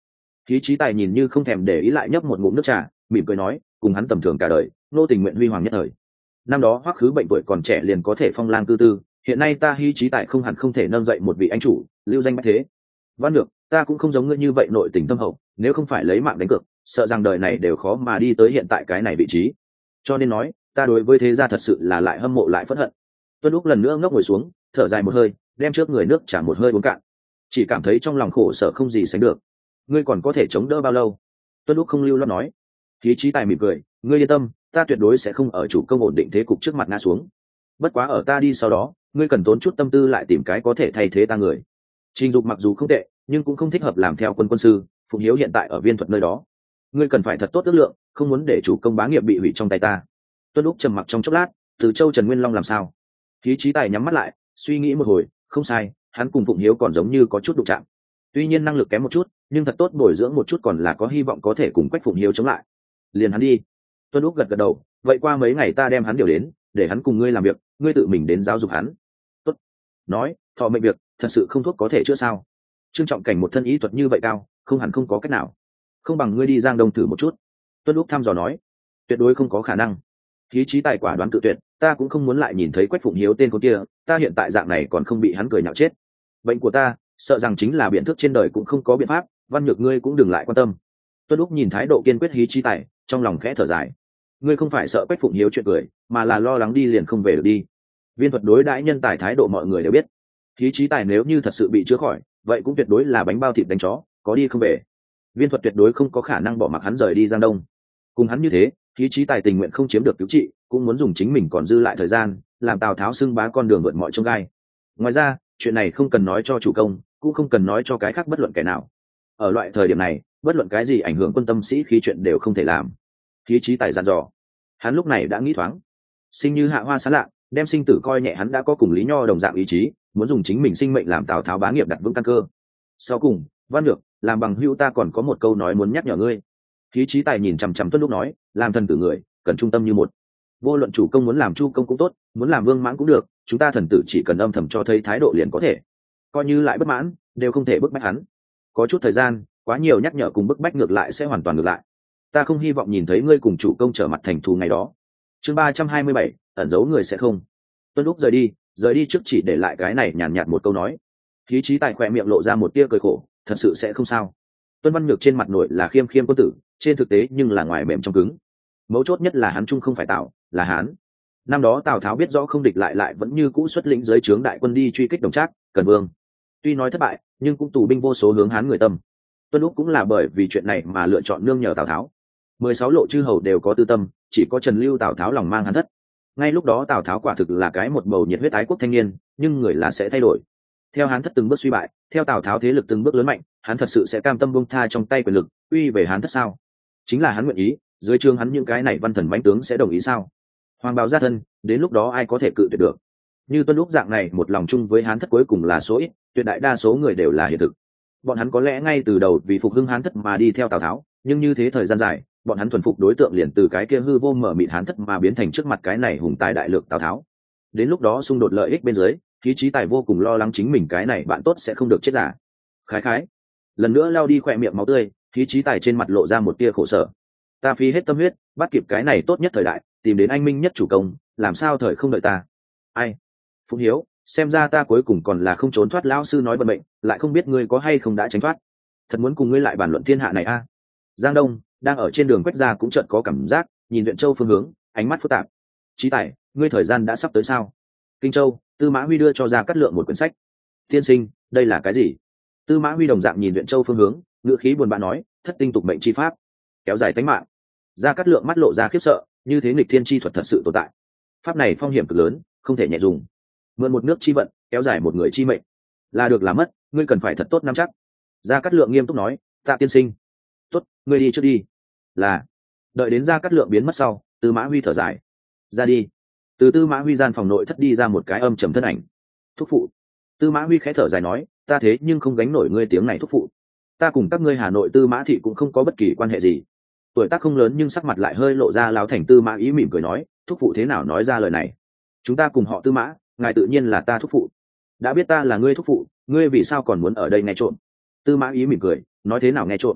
Khí Chí Tài nhìn như không thèm để ý lại nhấp một ngụm nước trà, mỉm cười nói, cùng hắn tầm thường cả đời, nô tình nguyện huy hoàng nhất thời. Năm đó Hoắc Khứ bệnh tuổi còn trẻ liền có thể phong lang tư tư, hiện nay ta Hy Chí Tài không hẳn không thể nâng dậy một vị anh chủ, lưu danh bách thế. Văn Nhược, ta cũng không giống ngươi như vậy nội tình thâm hậu, nếu không phải lấy mạng đánh cược, sợ rằng đời này đều khó mà đi tới hiện tại cái này vị trí. Cho nên nói, ta đối với thế gia thật sự là lại hâm mộ lại phẫn hận. Tuân Úc lần nữa ngóc ngồi xuống, thở dài một hơi, đem trước người nước trả một hơi uống cạn, chỉ cảm thấy trong lòng khổ sở không gì sánh được. Ngươi còn có thể chống đỡ bao lâu? Tuân Úc không lưu loát nói. Khí Chí Tài mỉm cười, ngươi yên tâm, ta tuyệt đối sẽ không ở chủ công ổn định thế cục trước mặt ngã xuống. Bất quá ở ta đi sau đó, ngươi cần tốn chút tâm tư lại tìm cái có thể thay thế ta người. Trình Dục mặc dù không tệ, nhưng cũng không thích hợp làm theo quân sư. Phụng Hiếu hiện tại ở Viên Thuật nơi đó, ngươi cần phải thật tốt ước lượng, không muốn để chủ công bá nghiệp bị hủy trong tay ta. Tuân Úc trầm mặc trong chốc lát, Từ Châu Trần Nguyên Long làm sao? Khí Chí Tài nhắm mắt lại, suy nghĩ một hồi, không sai, hắn cùng Phụng Hiếu còn giống như có chút đụng chạm. Tuy nhiên năng lực kém một chút, nhưng thật tốt bồi dưỡng một chút còn là có hy vọng có thể cùng Quách Phụng Hiếu chống lại. Liền hắn đi. Tuân Úc gật gật đầu, vậy qua mấy ngày ta đem hắn điều đến, để hắn cùng ngươi làm việc, ngươi tự mình đến giáo dục hắn. Tốt. Nói, thọ mệnh việc, thật sự không thuốc có thể chữa sao? Trương Trọng Cảnh một thân ý thuật như vậy cao, không hẳn không có cách nào. Không bằng ngươi đi Giang Đông thử một chút. Tuân Úc thăm dò nói, tuyệt đối không có khả năng. Khí Chí Tài quả đoán cự tuyệt, ta cũng không muốn lại nhìn thấy Quách Phụng Hiếu tên con kia, ta hiện tại dạng này còn không bị hắn cười nhạo chết. Bệnh của ta, sợ rằng chính là biện thức trên đời cũng không có biện pháp, Văn Nhược ngươi cũng đừng lại quan tâm. Tuân Úc nhìn thái độ kiên quyết Khí Chí Tài, trong lòng khẽ thở dài. Ngươi không phải sợ Quách Phụng Hiếu chuyện cười, mà là lo lắng đi liền không về được đi. Viên Thuật đối đãi nhân tài thái độ mọi người đều biết. Khí Chí Tài nếu như thật sự bị chữa khỏi, vậy cũng tuyệt đối là bánh bao thịt đánh chó, có đi không về. Viên Thuật tuyệt đối không có khả năng bỏ mặc hắn rời đi Giang Đông. Cùng hắn như thế, Khí Chí Tài tình nguyện không chiếm được cứu trị, cũng muốn dùng chính mình còn dư lại thời gian, làm Tào Tháo xưng bá con đường vượt mọi chông gai. Ngoài ra, chuyện này không cần nói cho chủ công, cũng không cần nói cho cái khác bất luận kẻ nào. Ở loại thời điểm này, bất luận cái gì ảnh hưởng quân tâm sĩ khí chuyện đều không thể làm. Khí Chí Tài dặn dò. Hắn lúc này đã nghĩ thoáng, sinh như hạ hoa sáng lạ, đem sinh tử coi nhẹ, hắn đã có cùng Lý Nho đồng dạng ý chí, muốn dùng chính mình sinh mệnh làm Tào Tháo bá nghiệp đặt vững căn cơ. Sau cùng, Văn Nhược, làm bằng hữu ta còn có một câu nói muốn nhắc nhở ngươi. Khí Chí Tài nhìn chằm chằm Tuân Lúc nói, làm thần tử người, cần trung tâm như một. Vô luận chủ công muốn làm chu công cũng tốt, muốn làm vương mãng cũng được, chúng ta thần tử chỉ cần âm thầm cho thấy thái độ liền có thể. Coi như lại bất mãn, đều không thể bức bách hắn. Có chút thời gian, quá nhiều nhắc nhở cùng bức bách ngược lại sẽ hoàn toàn ngược lại. Ta không hy vọng nhìn thấy ngươi cùng chủ công trở mặt thành thù ngày đó. Chương 327, ẩn giấu người sẽ không. Tuân Lúc rời đi trước chỉ để lại cái này nhàn nhạt một câu nói. Khí Chí Tài khỏe miệng lộ ra một tia cười khổ, thật sự sẽ không sao. Tuân Văn Nhược trên mặt nội là khiêm khiêm quân tử, trên thực tế nhưng là ngoài mềm trong cứng. Mấu chốt nhất là hắn chung không phải Tào, là Hán. Năm đó Tào Tháo biết rõ không địch lại vẫn như cũ xuất lĩnh dưới trướng đại quân đi truy kích Đồng Trác, Cần Vương. Tuy nói thất bại, nhưng cũng tù binh vô số hướng Hán người tâm. Tuân Lúc cũng là bởi vì chuyện này mà lựa chọn nương nhờ Tào Tháo. 16 lộ chư hầu đều có tư tâm, chỉ có Trần Lưu Tào Tháo lòng mang hắn thất. Ngay lúc đó Tào Tháo quả thực là cái một bầu nhiệt huyết ái quốc thanh niên, nhưng người là sẽ thay đổi. Theo Hán thất từng bước suy bại, theo Tào Tháo thế lực từng bước lớn mạnh, hắn thật sự sẽ cam tâm buông tha trong tay quyền lực, uy về Hán thất sao? Chính là hắn nguyện ý, dưới trương hắn những cái này văn thần bánh tướng sẽ đồng ý sao? Hoàng bào gia thân, đến lúc đó ai có thể cự tuyệt được? Như Tuân Lúc dạng này một lòng chung với Hán thất cuối cùng là số ít, tuyệt đại đa số người đều là hiện thực. Bọn hắn có lẽ ngay từ đầu vì phục hưng Hán thất mà đi theo Tào Tháo, nhưng như thế thời gian dài, bọn hắn thuần phục đối tượng liền từ cái kia hư vô mở mịt Hán thất mà biến thành trước mặt cái này hùng tài đại lược Tào Tháo. Đến lúc đó xung đột lợi ích bên dưới, Khí Chí Tài vô cùng lo lắng chính mình cái này bạn tốt sẽ không được chết giả. Khái lần nữa lao đi khỏe miệng máu tươi, Khí Chí Tài trên mặt lộ ra một tia khổ sở. Ta phí hết tâm huyết, bắt kịp cái này tốt nhất thời đại, tìm đến anh minh nhất chủ công, làm sao thời không đợi ta? Ai? Phụng Hiếu, xem ra ta cuối cùng còn là không trốn thoát lão sư nói vận mệnh, lại không biết ngươi có hay không đã tránh thoát. Thật muốn cùng ngươi lại bàn luận thiên hạ này a. Giang Đông đang ở trên đường quách ra cũng chợt có cảm giác, nhìn Duyện Châu phương hướng, ánh mắt phức tạp. Chí Tài, ngươi thời gian đã sắp tới sao? Kinh Châu, Tư Mã Huy đưa cho Gia Cát Lượng một quyển sách. Tiên sinh, đây là cái gì? Tư Mã Huy đồng dạng nhìn Duyện Châu phương hướng, ngữ khí buồn bã nói, thất tinh tục mệnh chi pháp, kéo dài tính mạng. Gia Cát Lượng mắt lộ ra khiếp sợ, như thế nghịch thiên chi thuật thật sự tồn tại. Pháp này phong hiểm cực lớn, không thể nhẹ dùng. Mượn một nước chi vận, kéo dài một người chi mệnh, là được là mất, ngươi cần phải thật tốt nắm chắc. Gia Cát Lượng nghiêm túc nói, Tạ tiên sinh. Tốt, ngươi đi trước đi. Là. Đợi đến Gia Cát Lượng biến mất sau, Tư Mã Huy thở dài. Ra đi. Từ Tư Mã Huy gian phòng nội thất đi ra một cái âm trầm thân ảnh. Thúc phụ. Tư Mã Huy khẽ thở dài nói, ta thế nhưng không gánh nổi ngươi tiếng này thúc phụ. Ta cùng các ngươi Hà Nội Tư Mã thị cũng không có bất kỳ quan hệ gì. Tuổi tác không lớn nhưng sắc mặt lại hơi lộ ra láo thành Tư Mã Ý mỉm cười nói, thúc phụ thế nào nói ra lời này? Chúng ta cùng họ Tư Mã, ngài tự nhiên là ta thúc phụ. Đã biết ta là ngươi thúc phụ, ngươi vì sao còn muốn ở đây nghe trộm? Tư Mã Ý mỉm cười, nói thế nào nghe trộm?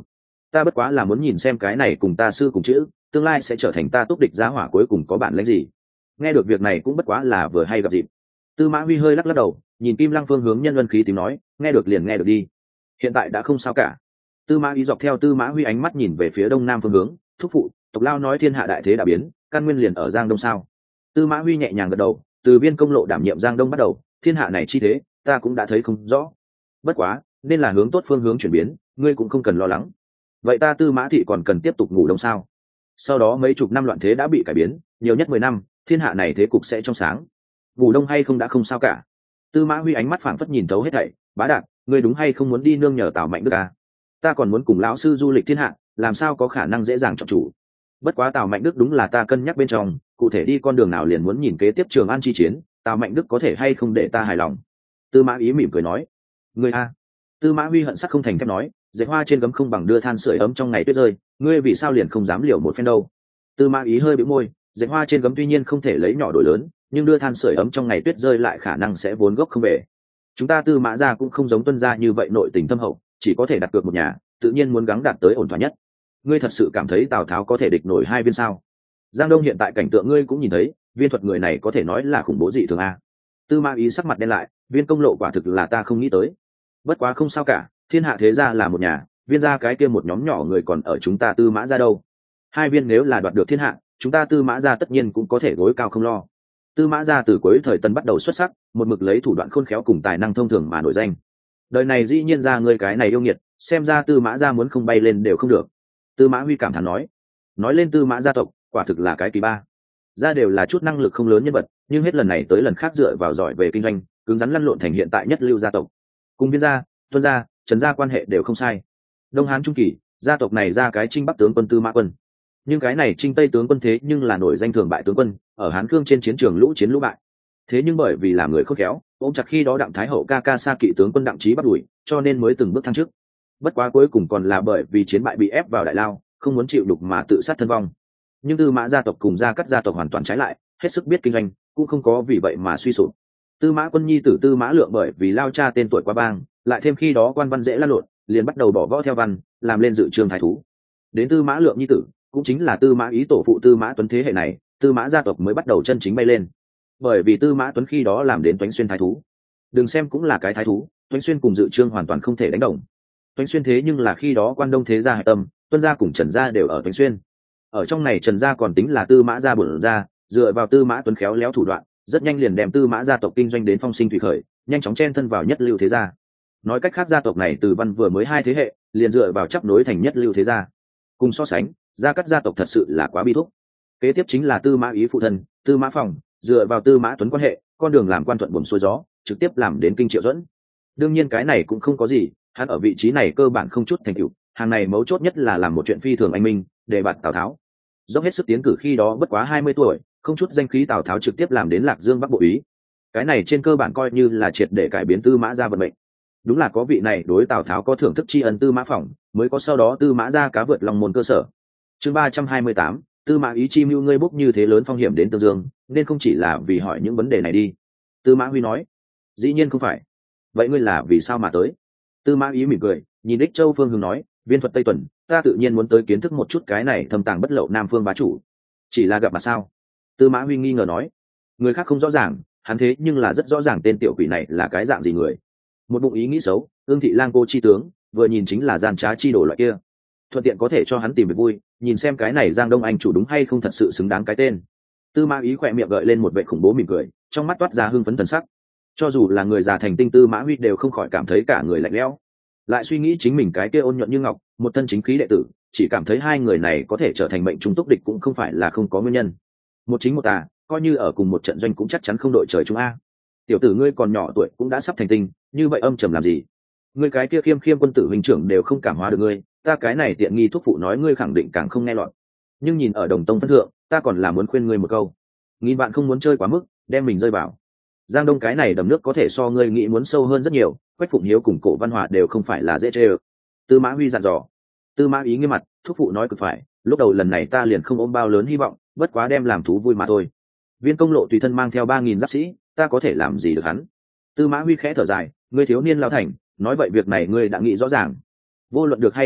ta bất quá là muốn nhìn xem cái này cùng ta sư cùng chữ tương lai sẽ trở thành ta túc địch giá hỏa cuối cùng có bản lĩnh gì. Nghe được việc này cũng bất quá là vừa hay gặp dịp. Tư Mã Huy hơi lắc lắc đầu, nhìn Kim Lăng phương hướng nhân luân khí tím nói, nghe được liền nghe được đi, hiện tại đã không sao cả. Tư Mã Ý dọc theo Tư Mã Huy ánh mắt nhìn về phía đông nam phương hướng, thúc phụ, tộc lao nói thiên hạ đại thế đã biến, căn nguyên liền ở Giang Đông sao? Tư Mã Huy nhẹ nhàng gật đầu, từ Viên Công Lộ đảm nhiệm Giang Đông bắt đầu, thiên hạ này chi thế, ta cũng đã thấy không rõ. Bất quá, nên là hướng tốt phương hướng chuyển biến, ngươi cũng không cần lo lắng. Vậy ta Tư Mã thị còn cần tiếp tục ngủ đông sao? Sau đó mấy chục năm loạn thế đã bị cải biến, nhiều nhất 10 năm, thiên hạ này thế cục sẽ trong sáng. Ngủ đông hay không đã không sao cả. Tư Mã Huy ánh mắt phảng phất nhìn thấu hết thảy, bá đạt, ngươi đúng hay không muốn đi nương nhờ Tào Mạnh Đức à? Ta còn muốn cùng lão sư du lịch thiên hạ, làm sao có khả năng dễ dàng chọn chủ. Bất quá Tào Mạnh Đức đúng là ta cân nhắc bên trong, cụ thể đi con đường nào liền muốn nhìn kế tiếp Trường An chi chiến, Tào Mạnh Đức có thể hay không để ta hài lòng. Tư Mã Ý mỉm cười nói, ngươi a. Tư Mã Huy hận sắc không thành thép nói, dệt hoa trên gấm không bằng đưa than sưởi ấm trong ngày tuyết rơi, ngươi vì sao liền không dám liều một phen đâu. Tư Mã Ý hơi bĩu môi, dệt hoa trên gấm tuy nhiên không thể lấy nhỏ đổi lớn, nhưng đưa than sưởi ấm trong ngày tuyết rơi lại khả năng sẽ vốn gốc không về. Chúng ta Tư Mã gia cũng không giống Tuân gia như vậy nội tình thâm hậu, chỉ có thể đặt cược một nhà, tự nhiên muốn gắng đạt tới ổn thỏa nhất. Ngươi thật sự cảm thấy Tào Tháo có thể địch nổi hai Viên sao? Giang Đông hiện tại cảnh tượng ngươi cũng nhìn thấy, Viên thuật người này có thể nói là khủng bố dị thường a. Tư Mã Ý sắc mặt đen lại, Viên Công Lộ quả thực là ta không nghĩ tới. Bất quá không sao cả, thiên hạ thế gia là một nhà, Viên gia cái kia một nhóm nhỏ người còn ở chúng ta Tư Mã gia đâu. Hai Viên nếu là đoạt được thiên hạ, chúng ta Tư Mã gia tất nhiên cũng có thể gối cao không lo. Tư Mã gia từ cuối thời Tân bắt đầu xuất sắc, một mực lấy thủ đoạn khôn khéo cùng tài năng thông thường mà nổi danh. Đời này dĩ nhiên ra ngươi cái này yêu nghiệt, xem ra Tư Mã gia muốn không bay lên đều không được. Tư Mã Huy cảm thán nói lên Tư Mã gia tộc, quả thực là cái kỳ ba. Gia đều là chút năng lực không lớn nhân vật, nhưng hết lần này tới lần khác dựa vào giỏi về kinh doanh, cứng rắn lăn lộn thành hiện tại nhất lưu gia tộc. Cùng Viên gia, Tuân gia, Trần gia quan hệ đều không sai. Đông Hán trung kỳ, gia tộc này ra cái Trinh Bắc tướng quân Tư Mã Quân. Nhưng cái này Trinh Tây tướng quân thế nhưng là nổi danh thường bại tướng quân, ở Hán Cương trên chiến trường lũ chiến lũ bại. Thế nhưng bởi vì làm người khôn khéo, ôm chặt khi đó Đặng Thái Hậu ca ca Sa Kỵ tướng quân Đặng Chí bắt đuổi, cho nên mới từng bước thăng chức. Bất quá cuối cùng còn là bởi vì chiến bại bị ép vào đại lao, không muốn chịu đục mà tự sát thân vong. Nhưng Tư Mã gia tộc cùng Gia Cát gia tộc hoàn toàn trái lại, hết sức biết kinh doanh, cũng không có vì vậy mà suy sụp. Tư Mã Quân nhi tử Tư Mã Lượng bởi vì lao cha tên tuổi quá bang, lại thêm khi đó quan văn dễ lăn lộn, liền bắt đầu bỏ võ theo văn, làm lên dự trương thái thú. Đến Tư Mã Lượng nhi tử, cũng chính là Tư Mã Ý tổ phụ Tư Mã Tuấn thế hệ này, Tư Mã gia tộc mới bắt đầu chân chính bay lên. Bởi vì Tư Mã Tuấn khi đó làm đến Toánh Xuyên thái thú, đừng xem cũng là cái thái thú, Toánh Xuyên cùng dự trương hoàn toàn không thể đánh đồng. Toánh Xuyên thế nhưng là khi đó quan đông thế gia hải tâm, Tuân gia cùng Trần gia đều ở Toánh Xuyên. Ở trong này Trần gia còn tính là Tư Mã gia bổn gia, dựa vào Tư Mã Tuấn khéo léo thủ đoạn, rất nhanh liền đem Tư Mã gia tộc kinh doanh đến phong sinh thủy khởi, nhanh chóng chen thân vào nhất lưu thế gia. Nói cách khác gia tộc này từ văn vừa mới hai thế hệ, liền dựa vào chấp nối thành nhất lưu thế gia. Cùng so sánh, Gia Cát gia tộc thật sự là quá bi thúc. Kế tiếp chính là Tư Mã Ý phụ thân, Tư Mã Phòng, dựa vào Tư Mã Tuấn quan hệ, con đường làm quan thuận buồm xuôi gió, trực tiếp làm đến kinh Triệu Duẫn. Đương nhiên cái này cũng không có gì, hắn ở vị trí này cơ bản không chút thành tựu, hàng này mấu chốt nhất là làm một chuyện phi thường anh minh, để bạt Tào Tháo. Dốc hết sức tiến cử khi đó bất quá 20 tuổi, không chút danh khí Tào Tháo trực tiếp làm đến Lạc Dương Bắc Bộ Úy. Cái này trên cơ bản coi như là triệt để cải biến Tư Mã gia vận mệnh. Đúng là có vị này đối Tào Tháo có thưởng thức tri ân Tư Mã Phỏng, mới có sau đó Tư Mã gia cá vượt lòng môn cơ sở. Chương 328, Tư Mã Ý chi mưu ngươi bốc như thế lớn phong hiểm đến Tương Dương, nên không chỉ là vì hỏi những vấn đề này đi. Tư Mã Huy nói, dĩ nhiên không phải. Vậy ngươi là vì sao mà tới? Tư Mã Ý mỉm cười, nhìn Đích Châu phương hướng nói, Viên thuật Tây Tuần, ta tự nhiên muốn tới kiến thức một chút cái này thâm tàng bất lậu Nam Phương bá chủ. Chỉ là gặp mặt sao? Tư Mã Huy nghi ngờ nói, người khác không rõ ràng, hắn thế nhưng là rất rõ ràng tên tiểu quỷ này là cái dạng gì người. Một bụng ý nghĩ xấu, Ương thị lang cô chi tướng, vừa nhìn chính là gian trá chi đồ loại kia. Thuận tiện có thể cho hắn tìm việc vui, nhìn xem cái này Giang Đông Anh chủ đúng hay không thật sự xứng đáng cái tên. Tư Mã Ý khỏe miệng gợi lên một vẻ khủng bố mỉm cười, trong mắt toát ra hưng phấn thần sắc. Cho dù là người già thành tinh Tư Mã Huy đều không khỏi cảm thấy cả người lạnh lẽo. Lại suy nghĩ chính mình cái kia ôn nhuận như ngọc, một thân chính khí đệ tử, chỉ cảm thấy hai người này có thể trở thành mệnh trung túc địch cũng không phải là không có nguyên nhân. Một chính một tà, coi như ở cùng một trận doanh cũng chắc chắn không đội trời chung a. Tiểu tử ngươi còn nhỏ tuổi cũng đã sắp thành tinh, như vậy âm trầm làm gì? Ngươi cái kia khiêm khiêm quân tử huynh trưởng đều không cảm hóa được ngươi, ta cái này tiện nghi thuốc phụ nói ngươi khẳng định càng không nghe lọt. Nhưng nhìn ở Đồng Tông phân thượng, ta còn là muốn khuyên ngươi một câu. Nghìn bạn không muốn chơi quá mức, đem mình rơi vào. Giang Đông cái này đầm nước có thể so ngươi nghĩ muốn sâu hơn rất nhiều, Quách Phụng Hiếu cùng Cổ Văn Hòa đều không phải là dễ chơi. Tư Mã Huy dặn dò. Tư Mã Ý nghiêm mặt, thuốc phụ nói cực phải, lúc đầu lần này ta liền không ôm bao lớn hy vọng, bất quá đem làm thú vui mà thôi. Viên Công Lộ tùy thân mang theo 3000 giáp sĩ, ta có thể làm gì được hắn? Tư Mã Huy khẽ thở dài, ngươi thiếu niên lao thành, nói vậy việc này ngươi đã nghĩ rõ ràng. Vô luận được hay không được,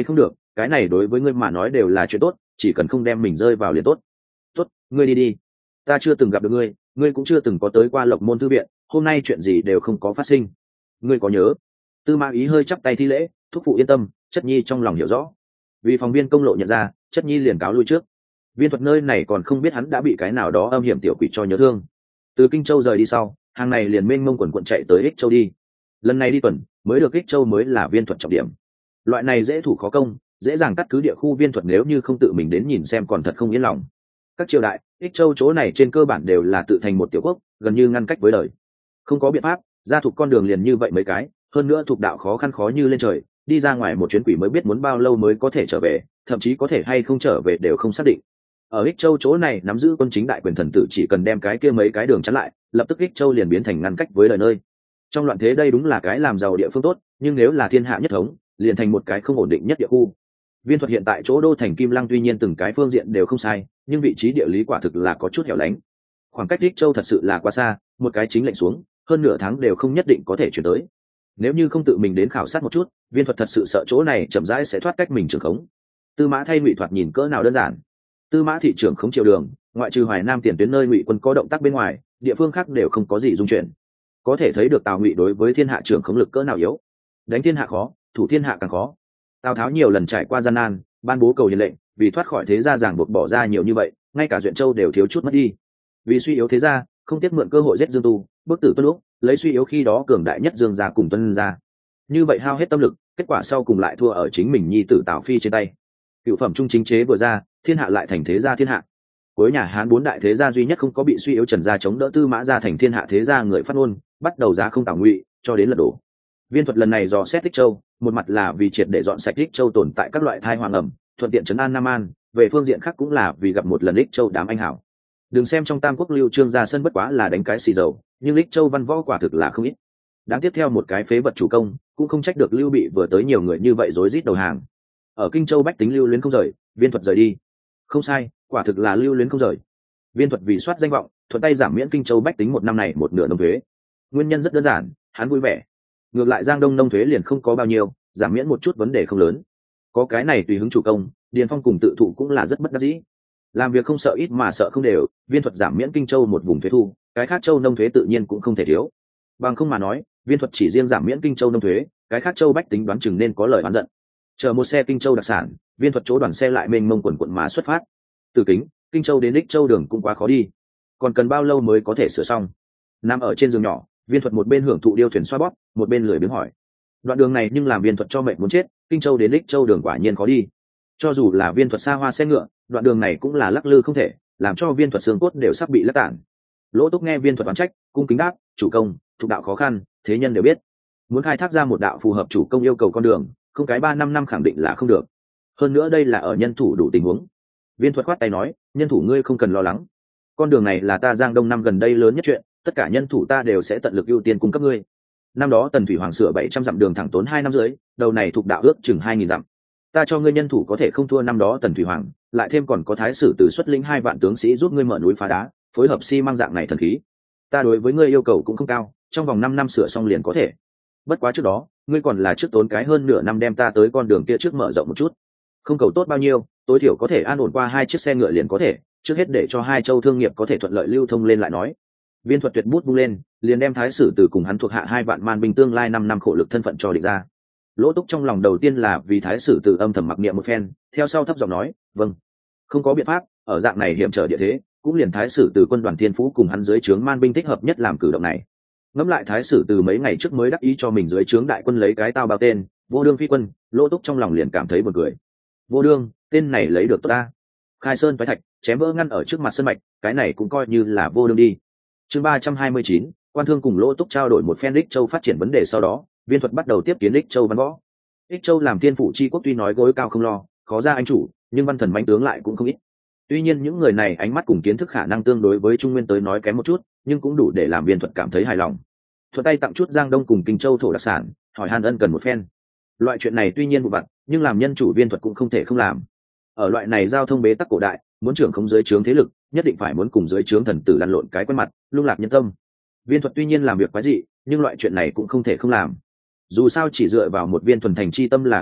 cái này đối với ngươi mà nói đều là chuyện tốt, chỉ cần không đem mình rơi vào liền tốt. Tốt, ngươi đi đi. Ta chưa từng gặp được ngươi, ngươi cũng chưa từng có tới qua Lộc Môn thư viện, hôm nay chuyện gì đều không có phát sinh. Ngươi có nhớ? Tư Mã Ý hơi chắp tay thi lễ, thúc phụ yên tâm, chất nhi trong lòng hiểu rõ. Vì phòng viên công lộ nhận ra, chất nhi liền cáo lui trước. Viên Thuật nơi này còn không biết hắn đã bị cái nào đó âm hiểm tiểu quỷ cho nhớ thương. Từ Kinh Châu rời đi sau, hàng này liền mênh mông quần quận chạy tới Ích Châu đi. Lần này đi tuần, mới được Ích Châu mới là Viên Thuật trọng điểm. Loại này dễ thủ khó công, dễ dàng cắt cứ địa khu Viên Thuật nếu như không tự mình đến nhìn xem còn thật không yên lòng. Các triều đại, Ích Châu chỗ này trên cơ bản đều là tự thành một tiểu quốc, gần như ngăn cách với đời. Không có biện pháp, ra thuộc con đường liền như vậy mấy cái, hơn nữa thuộc đạo khó khăn khó như lên trời, đi ra ngoài một chuyến quỷ mới biết muốn bao lâu mới có thể trở về, thậm chí có thể hay không trở về đều không xác định. Ở Ích Châu chỗ này nắm giữ quân chính đại quyền thần tử chỉ cần đem cái kia mấy cái đường chắn lại, lập tức Ích Châu liền biến thành ngăn cách với đời nơi. Trong loạn thế đây đúng là cái làm giàu địa phương tốt, nhưng nếu là thiên hạ nhất thống, liền thành một cái không ổn định nhất địa khu. Viên Thuật hiện tại chỗ đô thành Kim Lăng tuy nhiên từng cái phương diện đều không sai, nhưng vị trí địa lý quả thực là có chút hẻo lánh. Khoảng cách Ích Châu thật sự là quá xa, một cái chính lệnh xuống, hơn nửa tháng đều không nhất định có thể chuyển tới. Nếu như không tự mình đến khảo sát một chút, Viên Thuật thật sự sợ chỗ này chậm rãi sẽ thoát cách mình trường khống. Tư Mã thay Ngụy Thoạt nhìn cỡ nào đơn giản. Tư Mã thị trưởng không chịu đường, ngoại trừ Hoài Nam tiền tuyến nơi Ngụy quân có động tác bên ngoài, địa phương khác đều không có gì dung chuyển. Có thể thấy được Tào Ngụy đối với thiên hạ trưởng khống lực cỡ nào yếu. Đánh thiên hạ khó, thủ thiên hạ càng khó. Tào Tháo nhiều lần trải qua gian nan, ban bố cầu hiền lệnh, vì thoát khỏi thế gia ràng buộc bỏ ra nhiều như vậy, ngay cả Duyện Châu đều thiếu chút mất đi. Vì suy yếu thế gia, không tiếc mượn cơ hội giết Dương Tu, bức tử Tuân Lúc, lấy suy yếu khi đó cường đại nhất Dương gia cùng Tuân gia. Như vậy hao hết tâm lực, kết quả sau cùng lại thua ở chính mình nhi tử Tào Phi trên tay. Cựu phẩm trung chính chế vừa ra, thiên hạ lại thành thế gia thiên hạ. Cuối nhà Hán bốn đại thế gia duy nhất không có bị suy yếu Trần gia chống đỡ Tư Mã gia thành thiên hạ thế gia người phát ngôn, bắt đầu giá không Tào Ngụy, cho đến lật đổ. Viên Thuật lần này dò xét Ích Châu, một mặt là vì triệt để dọn sạch Ích Châu tồn tại các loại thai hoàng ẩm, thuận tiện trấn an Nam An, về phương diện khác cũng là vì gặp một lần Ích Châu đám anh hảo. Đừng xem trong Tam Quốc Lưu Trương ra sân bất quá là đánh cái xì dầu, nhưng Ích Châu văn võ quả thực là không ít. Đáng tiếp theo một cái phế vật chủ công, cũng không trách được Lưu Bị vừa tới nhiều người như vậy rối rít đầu hàng. Ở Kinh Châu bách tính lưu luyến không rời, Viên Thuật rời đi. Không sai, quả thực là lưu luyến không rời. Viên Thuật vì soát danh vọng, thuận tay giảm miễn Kinh Châu bách tính một năm này một nửa nông thuế. Nguyên nhân rất đơn giản, hắn vui vẻ. Ngược lại Giang Đông nông thuế liền không có bao nhiêu, giảm miễn một chút vấn đề không lớn. Có cái này tùy hứng chủ công, Điền Phong cùng tự thụ cũng là rất bất đắc dĩ. Làm việc không sợ ít mà sợ không đều, Viên Thuật giảm miễn Kinh Châu một vùng thuế thu, cái khác châu nông thuế tự nhiên cũng không thể thiếu. Bằng không mà nói, Viên Thuật chỉ riêng giảm miễn Kinh Châu nông thuế, cái khác châu bách tính đoán chừng nên có lời oán giận. Chờ một xe Kinh Châu đặc sản, Viên Thuật chỗ đoàn xe lại mênh mông quần quận mà xuất phát. Từ Kính, Kinh Châu đến Ích Châu đường cũng quá khó đi, còn cần bao lâu mới có thể sửa xong? Nằm ở trên giường nhỏ, Viên Thuật một bên hưởng thụ điêu thuyền xoa bóp, một bên lười biếng hỏi. Đoạn đường này nhưng làm Viên Thuật cho mệnh muốn chết, Kinh Châu đến Ích Châu đường quả nhiên khó đi. Cho dù là Viên Thuật xa hoa xe ngựa, đoạn đường này cũng là lắc lư không thể, làm cho Viên Thuật xương cốt đều sắp bị lắc tản. Lỗ Túc nghe Viên Thuật oán trách, cung kính đáp, chủ công, thuộc đạo khó khăn, thế nhân đều biết. Muốn khai thác ra một đạo phù hợp chủ công yêu cầu con đường, không cái 3-5 năm khẳng định là không được. Hơn nữa đây là ở nhân thủ đủ tình huống. Viên Thuật khoát tay nói, nhân thủ ngươi không cần lo lắng. Con đường này là ta Giang Đông năm gần đây lớn nhất chuyện, tất cả nhân thủ ta đều sẽ tận lực ưu tiên cung cấp ngươi. Năm đó Tần Thủy Hoàng sửa 700 dặm đường thẳng tốn 2 năm dưới, đầu này thuộc đạo ước chừng 2000 dặm. Ta cho ngươi nhân thủ có thể không thua năm đó Tần Thủy Hoàng, lại thêm còn có thái sử từ xuất lĩnh 2 vạn tướng sĩ giúp ngươi mở núi phá đá, phối hợp xi măng dạng này thần khí. Ta đối với ngươi yêu cầu cũng không cao, trong vòng 5 năm sửa xong liền có thể. Bất quá trước đó, ngươi còn là trước tốn cái hơn nửa năm đem ta tới con đường kia trước mở rộng một chút. Không cầu tốt bao nhiêu, tối thiểu có thể an ổn qua 2 chiếc xe ngựa liền có thể, trước hết để cho 2 châu thương nghiệp có thể thuận lợi lưu thông lên lại nói. Viên Thuật tuyệt bút bung lên, liền đem thái sử từ cùng hắn thuộc hạ 2 vạn man binh tương lai 5 năm khổ lực thân phận cho định ra. Lỗ Túc trong lòng đầu tiên là vì thái sử từ âm thầm mặc niệm một phen, theo sau thấp giọng nói, vâng. Không có biện pháp, ở dạng này hiểm trở địa thế, cũng liền thái sử từ quân đoàn Thiên Phú cùng hắn dưới trướng man binh thích hợp nhất làm cử động này. Ngẫm lại thái sử từ mấy ngày trước mới đắc ý cho mình dưới trướng đại quân lấy cái tao bao tên, Vô Đương phi quân, Lỗ Túc trong lòng liền cảm thấy buồn cười. Vô Đương, tên này lấy được tốt ta. Khai sơn phái thạch, chém vỡ ngăn ở trước mặt sân mạch, cái này cũng coi như là Vô Đương đi. Chương 329, Quan Thương cùng Lỗ Túc trao đổi một phen Ích Châu phát triển vấn đề sau đó, Viên Thuật bắt đầu tiếp kiến Ích Châu văn võ. Ích Châu làm thiên phủ chi quốc tuy nói gối cao không lo, khó ra anh chủ, nhưng văn thần mãnh tướng lại cũng không ít. Tuy nhiên những người này ánh mắt cùng kiến thức khả năng tương đối với Trung Nguyên tới nói kém một chút, nhưng cũng đủ để làm Viên Thuật cảm thấy hài lòng. Thuận tay tặng chút Giang Đông cùng Kinh Châu thổ đặc sản, hỏi han ân cần một phen. Loại chuyện này tuy nhiên vụ vặt, nhưng làm nhân chủ Viên Thuật cũng không thể không làm. Ở loại này giao thông bế tắc cổ đại, muốn trưởng không dưới trướng thế lực, nhất định phải muốn cùng dưới trướng thần tử lăn lộn cái quen mặt, lung lạc nhân tâm. Viên Thuật tuy nhiên làm việc quái dị, nhưng loại chuyện này cũng không thể không làm. Dù sao chỉ dựa vào một viên thuần thành chi tâm là không được,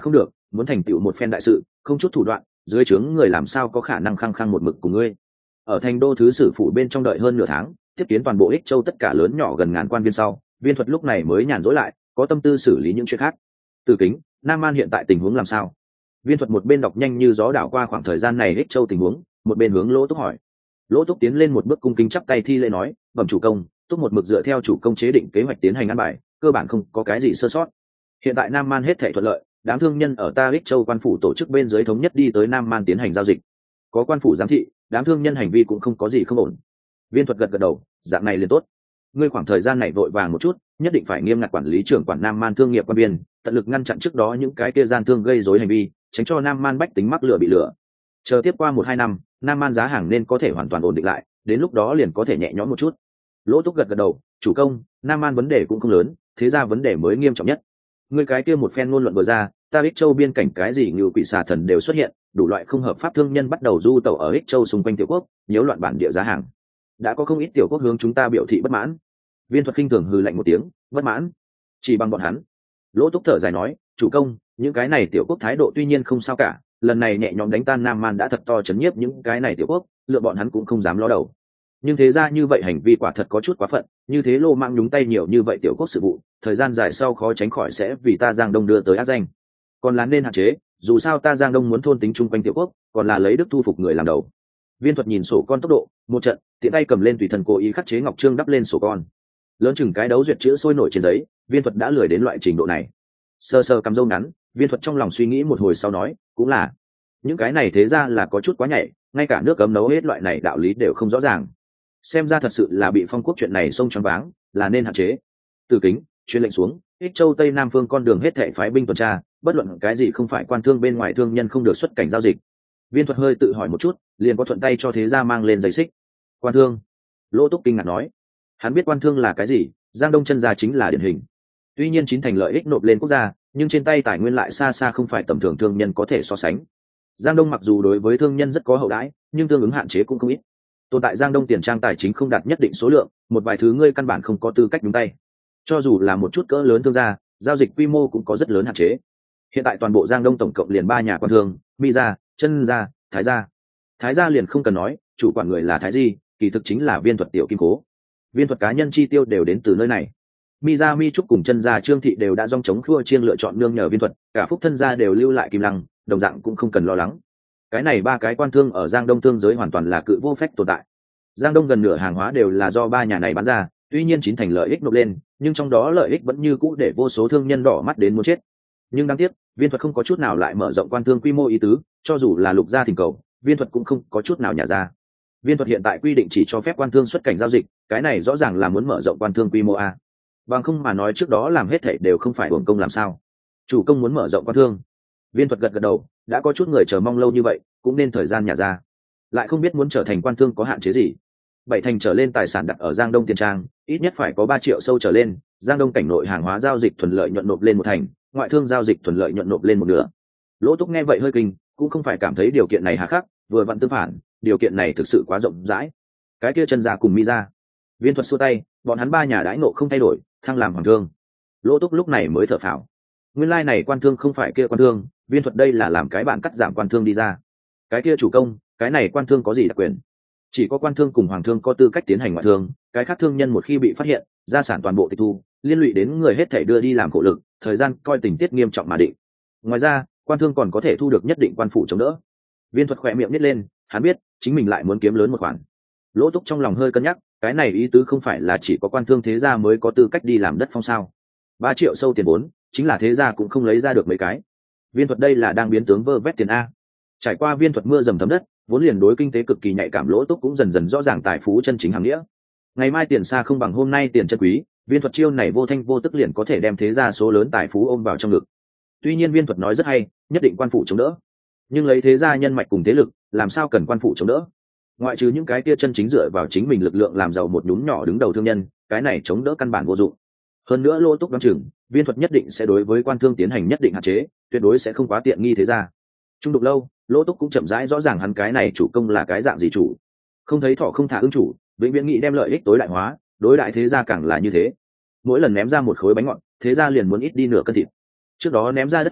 muốn thành tựu một phen đại sự không chút thủ đoạn, dưới trướng người làm sao có khả năng khăng khăng một mực cùng ngươi. Ở thành đô thứ sử phủ bên trong đợi hơn nửa tháng, tiếp kiến toàn bộ Ích Châu tất cả lớn nhỏ gần ngàn quan viên sau, Viên Thuật lúc này mới nhàn rỗi lại, có tâm tư xử lý những chuyện khác. Từ Kính, Nam Man hiện tại tình huống làm sao? Viên Thuật một bên đọc nhanh như gió đảo qua khoảng thời gian này Ích Châu tình huống, một bên hướng Lỗ Túc hỏi. Lỗ Túc tiến lên một bước cung kính chắp tay thi lễ nói, bẩm chủ công, Túc một mực dựa theo chủ công chế định kế hoạch tiến hành ăn bài, cơ bản không có cái gì sơ sót. Hiện tại Nam Man hết thảy thuận lợi, đám thương nhân ở ta Ích Châu quan phủ tổ chức bên dưới thống nhất đi tới Nam Man tiến hành giao dịch. Có quan phủ giám thị, đám thương nhân hành vi cũng không có gì không ổn. Viên Thuật gật gật đầu, dạng này liền tốt. Ngươi khoảng thời gian này vội vàng một chút, nhất định phải nghiêm ngặt quản lý trưởng quản Nam Man thương nghiệp quan biên, tận lực ngăn chặn trước đó những cái kia gian thương gây rối hành vi, tránh cho Nam Man bách tính mắc lừa bị lừa. Chờ tiếp qua 1-2 năm, Nam Man giá hàng nên có thể hoàn toàn ổn định lại, đến lúc đó liền có thể nhẹ nhõm một chút. Lỗ Túc gật gật đầu, chủ công, Nam Man vấn đề cũng không lớn, thế ra vấn đề mới nghiêm trọng nhất. Ngươi cái kia một phen ngôn luận vừa ra, ta Ích Châu biên cảnh cái gì như quỷ xà thần đều xuất hiện, đủ loại không hợp pháp thương nhân bắt đầu du tẩu ở Ích Châu xung quanh tiểu quốc, nhiễu loạn bản địa giá hàng. Đã có không ít tiểu quốc hướng chúng ta biểu thị bất mãn. Viên Thuật khinh thường hừ lạnh một tiếng, bất mãn chỉ bằng bọn hắn. Lỗ Túc thở dài nói, chủ công, những cái này tiểu quốc thái độ tuy nhiên không sao cả, lần này nhẹ nhõm đánh tan Nam Man đã thật to chấn nhiếp những cái này tiểu quốc, lựa bọn hắn cũng không dám ló đầu. Nhưng thế ra như vậy hành vi quả thật có chút quá phận, như thế lô mang nhúng tay nhiều như vậy tiểu quốc sự vụ, thời gian dài sau khó tránh khỏi sẽ vì ta Giang Đông đưa tới ác danh. Còn là nên hạn chế, dù sao ta Giang Đông muốn thôn tính chung quanh tiểu quốc, còn là lấy đức thu phục người làm đầu. Viên Thuật nhìn sổ con tốc độ, một trận, tiện tay cầm lên tùy thần cố ý khắc chế ngọc trương đắp lên sổ con. Lớn chừng cái đấu duyệt chữ sôi nổi trên giấy, Viên Thuật đã lười đến loại trình độ này. Sơ sơ cầm râu ngắn, Viên Thuật trong lòng suy nghĩ một hồi sau nói, cũng là những cái này thế ra là có chút quá nhảy, ngay cả nước cấm nấu hết loại này đạo lý đều không rõ ràng. Xem ra thật sự là bị Phong Quốc chuyện này xông choáng váng, là nên hạn chế. Từ Kính truyền lệnh xuống, Ích Châu Tây Nam phương con đường hết thảy phái binh tuần tra, bất luận cái gì không phải quan thương bên ngoài thương nhân không được xuất cảnh giao dịch. Viên Thuật hơi tự hỏi một chút, liền có thuận tay cho thế gia mang lên giấy xích. Quan thương? Lỗ Túc kinh ngạc nói. Hắn biết quan thương là cái gì, Giang Đông chân gia chính là điển hình. Tuy nhiên chín thành lợi ích nộp lên quốc gia, nhưng trên tay tài nguyên lại xa xa không phải tầm thường thương nhân có thể so sánh. Giang Đông mặc dù đối với thương nhân rất có hậu đãi, nhưng tương ứng hạn chế cũng không ít. Tồn tại Giang Đông tiền trang tài chính không đạt nhất định số lượng, một vài thứ ngươi căn bản không có tư cách nhúng tay. Cho dù là một chút cỡ lớn thương gia, giao dịch quy mô cũng có rất lớn hạn chế. Hiện tại toàn bộ Giang Đông tổng cộng liền 3 nhà quan thương, Mi gia, Chân gia, Thái gia. Thái gia liền không cần nói, chủ quản người là Thái Di, kỳ thực chính là Viên Thuật tiểu kim cố. Viên Thuật cá nhân chi tiêu đều đến từ nơi này. Mi gia Mi Trúc cùng Chân gia Trương thị đều đã dòng chống khua chiêng lựa chọn nương nhờ Viên Thuật, cả Phúc Thân gia đều lưu lại Kim Lăng, đồng dạng cũng không cần lo lắng. Cái này 3 cái quan thương ở Giang Đông thương giới hoàn toàn là cự vô phách tồn tại. Giang Đông gần nửa hàng hóa đều là do 3 nhà này bán ra, tuy nhiên chín thành lợi ích nộp lên, nhưng trong đó lợi ích vẫn như cũ để vô số thương nhân đỏ mắt đến muốn chết. Nhưng đáng tiếc, Viên Thuật không có chút nào lại mở rộng quan thương quy mô ý tứ, cho dù là Lục gia thỉnh cầu, Viên Thuật cũng không có chút nào nhả ra. Viên Thuật hiện tại quy định chỉ cho phép quan thương xuất cảnh giao dịch, cái này rõ ràng là muốn mở rộng quan thương quy mô a. Bằng không mà nói trước đó làm hết thảy đều không phải uổng công làm sao? Chủ công muốn mở rộng quan thương. Viên Thuật gật gật đầu, đã có chút người chờ mong lâu như vậy, cũng nên thời gian nhả ra. Lại không biết muốn trở thành quan thương có hạn chế gì. 7 thành trở lên tài sản đặt ở Giang Đông tiền trang, ít nhất phải có 3 triệu sâu trở lên, Giang Đông cảnh nội hàng hóa giao dịch thuận lợi nhuận nộp lên 1 thành, ngoại thương giao dịch thuận lợi nhuận nộp lên 1/2. Lỗ Túc nghe vậy hơi kinh, cũng không phải cảm thấy điều kiện này hà khắc, vừa vặn tương phản, điều kiện này thực sự quá rộng rãi. Cái kia Chân gia cùng Mi gia. Viên Thuật xua tay, bọn hắn 3 nhà đãi ngộ không thay đổi, thăng làm hoàng thương. Lỗ Túc lúc này mới thở phào. Nguyên lai này quan thương không phải kia quan thương, Viên Thuật đây là làm cái bản cắt giảm quan thương đi ra. Cái kia chủ công, cái này quan thương có gì đặc quyền? Chỉ có quan thương cùng hoàng thương có tư cách tiến hành ngoại thương, cái khác thương nhân một khi bị phát hiện, gia sản toàn bộ tịch thu, liên lụy đến người hết thảy đưa đi làm khổ lực, thời gian coi tình tiết nghiêm trọng mà định. Ngoài ra, quan thương còn có thể thu được nhất định quan phủ chống đỡ. Viên Thuật khỏe miệng nít lên, hắn biết chính mình lại muốn kiếm lớn một khoản. Lỗ Túc trong lòng hơi cân nhắc, cái này ý tứ không phải là chỉ có quan thương thế gia mới có tư cách đi làm đất phong sao? 3 triệu sâu tiền vốn, chính là thế gia cũng không lấy ra được mấy cái. Viên Thuật đây là đang biến tướng vơ vét tiền a. Trải qua Viên Thuật mưa dầm thấm đất, vốn liền đối kinh tế cực kỳ nhạy cảm Lỗ Túc cũng dần dần rõ ràng tài phú chân chính hàng nghĩa. Ngày mai tiền xa không bằng hôm nay tiền chân quý, Viên Thuật chiêu này vô thanh vô tức liền có thể đem thế gia số lớn tài phú ôm vào trong ngực. Tuy nhiên Viên Thuật nói rất hay, nhất định quan phủ chống đỡ, nhưng lấy thế gia nhân mạch cùng thế lực, làm sao cần quan phủ chống đỡ? Ngoại trừ những cái kia chân chính dựa vào chính mình lực lượng làm giàu một nhúm nhỏ đứng đầu thương nhân, cái này chống đỡ căn bản vô dụng. Hơn nữa Lỗ Túc đoán chừng, Viên Thuật nhất định sẽ đối với quan thương tiến hành nhất định hạn chế, tuyệt đối sẽ không quá tiện nghi thế gia. Trung đục lâu, Lỗ Túc cũng chậm rãi rõ ràng hắn cái này chủ công là cái dạng gì chủ. Không thấy thỏ không thả ưng chủ, vĩnh viễn nghĩ đem lợi ích tối đại hóa, đối đại thế gia càng là như thế. Mỗi lần ném ra một khối bánh ngọt, thế gia liền muốn ít đi nửa cân thịt. Trước đó ném ra đất phong,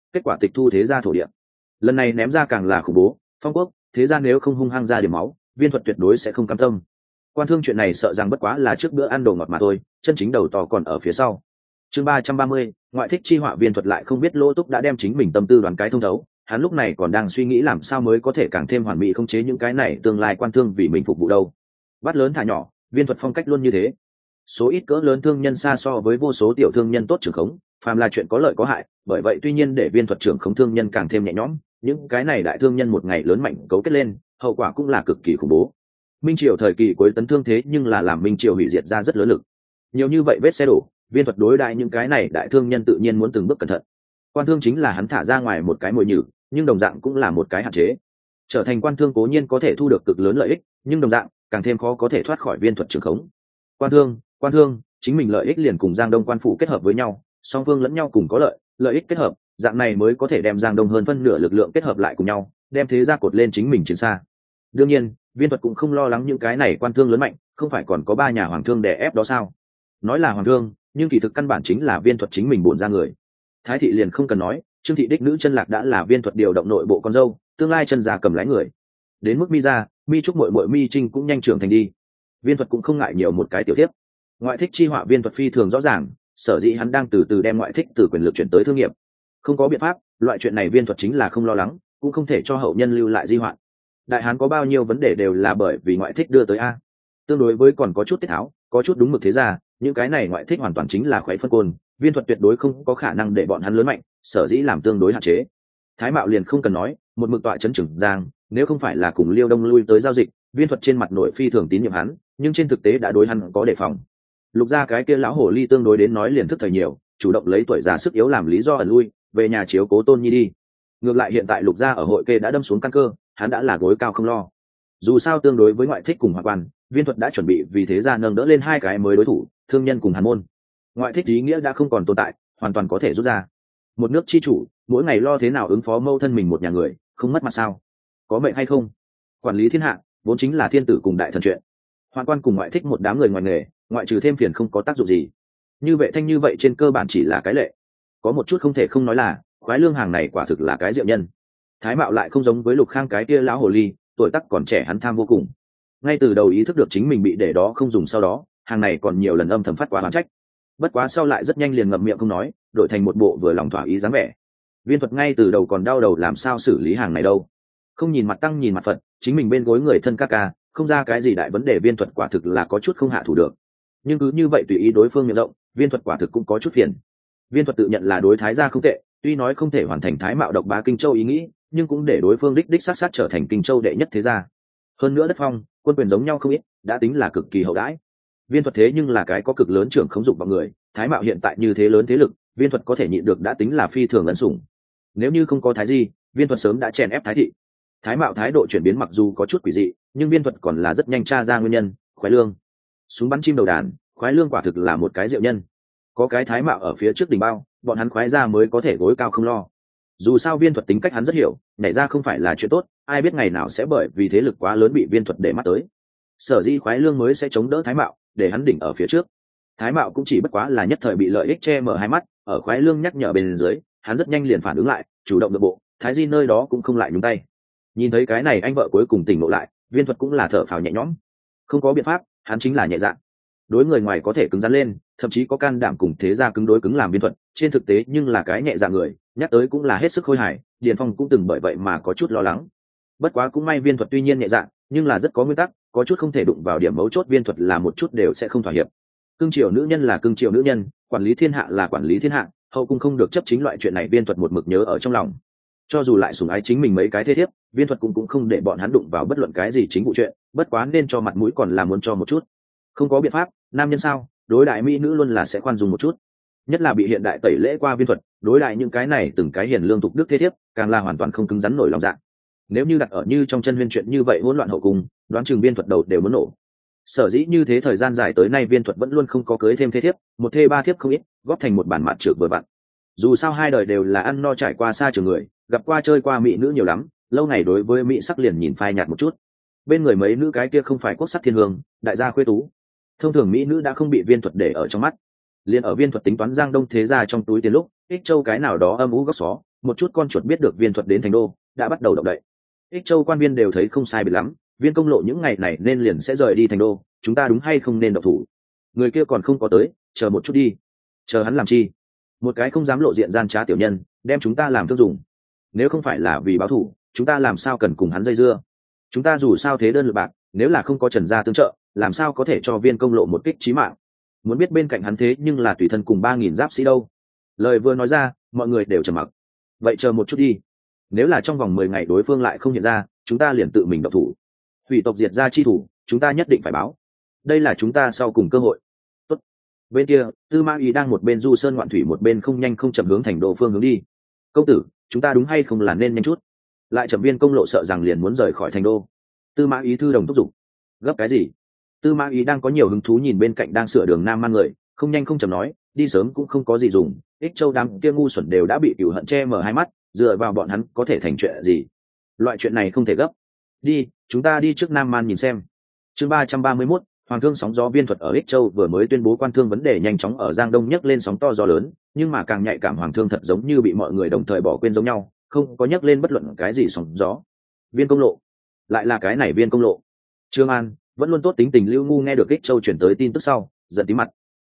kết quả tịch thu thế gia thổ địa. Lần này ném ra càng là khủng bố, Phong quốc thế gia nếu không hung hăng ra điểm máu, Viên Thuật tuyệt đối sẽ không cam tâm. Quan Thương chuyện này sợ rằng bất quá là trước bữa ăn đồ ngọt mà thôi, chân chính đầu to còn ở phía sau. Chương 330, ngoại thích chi họa. Viên Thuật lại không biết Lỗ Túc đã đem chính mình tâm tư đoán cái thông thấu, hắn lúc này còn đang suy nghĩ làm sao mới có thể càng thêm hoàn mỹ khống chế những cái này tương lai Quan Thương vì mình phục vụ đâu. Bắt lớn thả nhỏ, Viên Thuật phong cách luôn như thế. Số ít cỡ lớn thương nhân xa so với vô số tiểu thương nhân tốt trưởng khống, phàm là chuyện có lợi có hại, bởi vậy tuy nhiên để Viên Thuật trưởng khống thương nhân càng thêm nhẹ nhõm, những cái này đại thương nhân một ngày lớn mạnh cấu kết lên, hậu quả cũng là cực kỳ khủng bố. Minh Triều thời kỳ cuối tấn thương thế nhưng là làm Minh Triều hủy diệt ra rất lớn lực. Nhiều như vậy vết xe đổ, Viên Thuật đối đại những cái này đại thương nhân tự nhiên muốn từng bước cẩn thận. Quan thương chính là hắn thả ra ngoài một cái mồi nhử, nhưng đồng dạng cũng là một cái hạn chế. Trở thành quan thương cố nhiên có thể thu được cực lớn lợi ích, nhưng đồng dạng càng thêm khó có thể thoát khỏi Viên Thuật trường khống. Quan thương, chính mình lợi ích liền cùng Giang Đông quan phủ kết hợp với nhau, song phương lẫn nhau cùng có lợi ích kết hợp, dạng này mới có thể đem Giang Đông hơn phân nửa lực lượng kết hợp lại cùng nhau, đem thế gia cột lên chính mình chiến xa. Đương nhiên, Viên Thuật cũng không lo lắng những cái này quan thương lớn mạnh, không phải còn có 3 nhà hoàng thương đè ép đó sao? Nói là hoàng thương, nhưng kỳ thực căn bản chính là Viên Thuật chính mình bổn ra người. Thái thị liền không cần nói, Trương thị đích nữ Chân Lạc đã là Viên Thuật điều động nội bộ con dâu, tương lai Chân gia cầm lái người. Đến mức Mi gia, Mi Trúc muội muội Mi Trinh cũng nhanh trưởng thành đi. Viên Thuật cũng không ngại nhiều một cái tiểu tiếp. Ngoại thích chi họa. Viên Thuật phi thường rõ ràng, sở dĩ hắn đang từ từ đem ngoại thích từ quyền lực chuyển tới thương nghiệp. Không có biện pháp, loại chuyện này Viên Thuật chính là không lo lắng, cũng không thể cho hậu nhân lưu lại di hoạn. Đại hán có bao nhiêu vấn đề đều là bởi vì ngoại thích đưa tới a. Tương đối với còn có chút tiết tháo, có chút đúng mực thế ra, những cái này ngoại thích hoàn toàn chính là khoái phân côn, Viên Thuật tuyệt đối không có khả năng để bọn hắn lớn mạnh, sở dĩ làm tương đối hạn chế. Thái Mạo liền không cần nói, một mực tọa chấn Trường Giang, nếu không phải là cùng Liêu Đông lui tới giao dịch, Viên Thuật trên mặt nội phi thường tín nhiệm hắn, nhưng trên thực tế đã đối hắn có đề phòng. Lục gia cái kia lão hồ ly tương đối đến nói liền thức thời nhiều, chủ động lấy tuổi già sức yếu làm lý do ẩn lui, về nhà chiếu cố Tôn Nhi đi. Ngược lại hiện tại Lục gia ở hội kê đã đâm xuống căn cơ, hắn đã là gối cao không lo. Dù sao tương đối với ngoại thích cùng Hoạn Quan, Viên Thuật đã chuẩn bị vì thế gia nâng đỡ lên 2 cái mới đối thủ, thương nhân cùng Hàn môn. Ngoại thích ý nghĩa đã không còn tồn tại, hoàn toàn có thể rút ra. Một nước chi chủ, mỗi ngày lo thế nào ứng phó mâu thân mình một nhà người, không mất mặt sao? Có mệnh hay không? Quản lý thiên hạ, vốn chính là thiên tử cùng đại thần chuyện. Hoạn Quan cùng ngoại thích một đám người ngoài nghề, ngoại trừ thêm phiền không có tác dụng gì. Như Vệ Thanh như vậy trên cơ bản chỉ là cái lệ. Có một chút không thể không nói là, khoái lương hàng này quả thực là cái diệu nhân. Thái Mạo lại không giống với Lục Khang cái kia lão hồ ly, tuổi tác còn trẻ hắn tham vô cùng. Ngay từ đầu ý thức được chính mình bị để đó không dùng, sau đó hàng này còn nhiều lần âm thầm phát quá oán trách. Bất quá sau lại rất nhanh liền ngậm miệng không nói, đổi thành một bộ vừa lòng thỏa ý dáng vẻ. Viên Thuật ngay từ đầu còn đau đầu làm sao xử lý hàng này đâu, không nhìn mặt tăng nhìn mặt Phật, chính mình bên gối người thân ca ca, không ra cái gì đại vấn đề. Viên Thuật quả thực là có chút không hạ thủ được, nhưng cứ như vậy tùy ý đối phương miệng rộng, Viên Thuật quả thực cũng có chút phiền. Viên Thuật tự nhận là đối Thái gia không tệ, tuy nói không thể hoàn thành Thái Mạo độc bá Kinh Châu ý nghĩ, nhưng cũng để đối phương đích sát sát trở thành Kinh Châu đệ nhất thế gia. Hơn nữa đất phong, quân quyền giống nhau không ít, đã tính là cực kỳ hậu đãi. Viên Thuật thế nhưng là cái có cực lớn trưởng khống dục vào người, Thái Mạo hiện tại như thế lớn thế lực, Viên Thuật có thể nhịn được đã tính là phi thường ân sủng. Nếu như không có Thái Di, Viên Thuật sớm đã chèn ép Thái thị. Thái Mạo thái độ chuyển biến mặc dù có chút quỷ dị, nhưng Viên Thuật còn là rất nhanh tra ra nguyên nhân. Khoái lương, súng bắn chim đầu đàn, khoái lương quả thực là một cái diệu nhân. Có cái Thái Mạo ở phía trước đỉnh bao, bọn hắn khoái ra mới có thể gối cao không lo. Dù sao Viên Thuật tính cách hắn rất hiểu, nhảy ra không phải là chuyện tốt, ai biết ngày nào sẽ bởi vì thế lực quá lớn bị Viên Thuật để mắt tới. Sở dĩ khoái lương mới sẽ chống đỡ Thái Mạo, để hắn đỉnh ở phía trước. Thái Mạo cũng chỉ bất quá là nhất thời bị lợi ích che mở hai mắt, ở khoái lương nhắc nhở bên dưới, hắn rất nhanh liền phản ứng lại, chủ động nội bộ, Thái Di nơi đó cũng không lại nhúng tay. Nhìn thấy cái này anh vợ cuối cùng tỉnh ngộ lại, Viên Thuật cũng là thở phào nhẹ nhõm. Không có biện pháp, hắn chính là nhẹ dạ. Đối người ngoài có thể cứng rắn lên, thậm chí có can đảm cùng thế gia cứng đối cứng làm Viên Thuật, trên thực tế nhưng là cái nhẹ dạ người, nhắc tới cũng là hết sức khôi hài. Điền Phong cũng từng bởi vậy mà có chút lo lắng. Bất quá cũng may Viên Thuật tuy nhiên nhẹ dạ, nhưng là rất có nguyên tắc, có chút không thể đụng vào điểm mấu chốt. Viên Thuật là một chút đều sẽ không thỏa hiệp. Cương triều nữ nhân là cương triều nữ nhân, quản lý thiên hạ là quản lý thiên hạ, hậu cung không được chấp chính loại chuyện này Viên Thuật một mực nhớ ở trong lòng. Cho dù lại sủng ái chính mình mấy cái thế thiếp, Viên Thuật cũng không để bọn hắn đụng vào bất luận cái gì chính vụ chuyện, bất quá nên cho mặt mũi còn là muốn cho một chút. Không có biện pháp, nam nhân sao, đối đại mỹ nữ luôn là sẽ khoan dung một chút. Nhất là bị hiện đại tẩy lễ qua Viên Thuật, đối đại những cái này từng cái hiền lương tục đức thế thiếp, càng là hoàn toàn không cứng rắn nổi lòng dạ. Nếu như đặt ở như trong chân Viên chuyện như vậy hỗn loạn hậu cung, đoán chừng Viên Thuật đầu đều muốn nổ. Sở dĩ như thế thời gian dài tới nay Viên Thuật vẫn luôn không có cưới thêm thế thiếp, một thê ba thiếp không ít, góp thành một bản mạn trược vừa vặn. Dù sao hai đời đều là ăn no trải qua xa trường người, gặp qua chơi qua mỹ nữ nhiều lắm, lâu ngày đối với mỹ sắc liền nhìn phai nhạt một chút. Bên người mấy nữ cái kia không phải quốc sắc thiên hương, đại gia khuê tú. Thông thường mỹ nữ đã không bị Viên Thuật để ở trong mắt. Liên ở Viên Thuật tính toán Giang Đông thế gia trong túi tiền lúc, Ích Châu cái nào đó âm u góc xó, một chút con chuột biết được viên thuật đến thành đô đã bắt đầu động đậy. Ích Châu quan viên đều thấy không sai biệt lắm, viên công lộ những ngày này nên liền sẽ rời đi thành đô, chúng ta đúng hay không nên động thủ? Người kia còn không có tới, chờ một chút đi. Chờ hắn làm chi? Một cái không dám lộ diện gian trá tiểu nhân, đem chúng ta làm thương dùng. Nếu không phải là vì báo thù, chúng ta làm sao cần cùng hắn dây dưa? Chúng ta dù sao thế đơn lực bạc, nếu là không có Trần gia tương trợ, làm sao có thể cho viên công lộ một kích chí mạng? Muốn biết bên cạnh hắn thế nhưng là tùy thân cùng 3.000 giáp sĩ đâu. Lời vừa nói ra, mọi người đều trầm mặc. Vậy chờ một chút đi, nếu là trong vòng 10 ngày đối phương lại không hiện ra, chúng ta liền tự mình động thủ. Hủy tộc diệt gia chi thủ, chúng ta nhất định phải báo. Đây là chúng ta sau cùng cơ hội. Tốt. Bên kia, Tư Mã Ý đang một bên du sơn ngoạn thủy, một bên không nhanh không chậm hướng thành đô phương hướng đi. Công tử, chúng ta đúng hay không là nên nhanh chút? Lại chậm viên công lộ sợ rằng liền muốn rời khỏi thành đô. Tư Mã Ý thư đồng thúc giục. Gấp cái gì? Tư Mã Ý đang có nhiều hứng thú nhìn bên cạnh đang sửa đường Nam Man người, không nhanh không chậm nói, đi sớm cũng không có gì dùng, Ích Châu đám kia ngu xuẩn đều đã bị cửu hận che mở hai mắt, dựa vào bọn hắn có thể thành chuyện gì? Loại chuyện này không thể gấp. Đi, chúng ta đi trước Nam Man nhìn xem. Chương 331, Hoàng thương sóng gió viên thuật ở Ích Châu vừa mới tuyên bố quan thương vấn đề nhanh chóng ở Giang Đông nhấc lên sóng to gió lớn, nhưng mà càng nhạy cảm Hoàng thương thật giống như bị mọi người đồng thời bỏ quên giống nhau, không có nhấc lên bất luận cái gì sóng gió. Viên công lộ, lại là cái này viên công lộ. Trương An vẫn luôn tốt tính tình Lưu Ngu nghe được Ích Châu chuyển tới tin tức sau, giận tí mặt.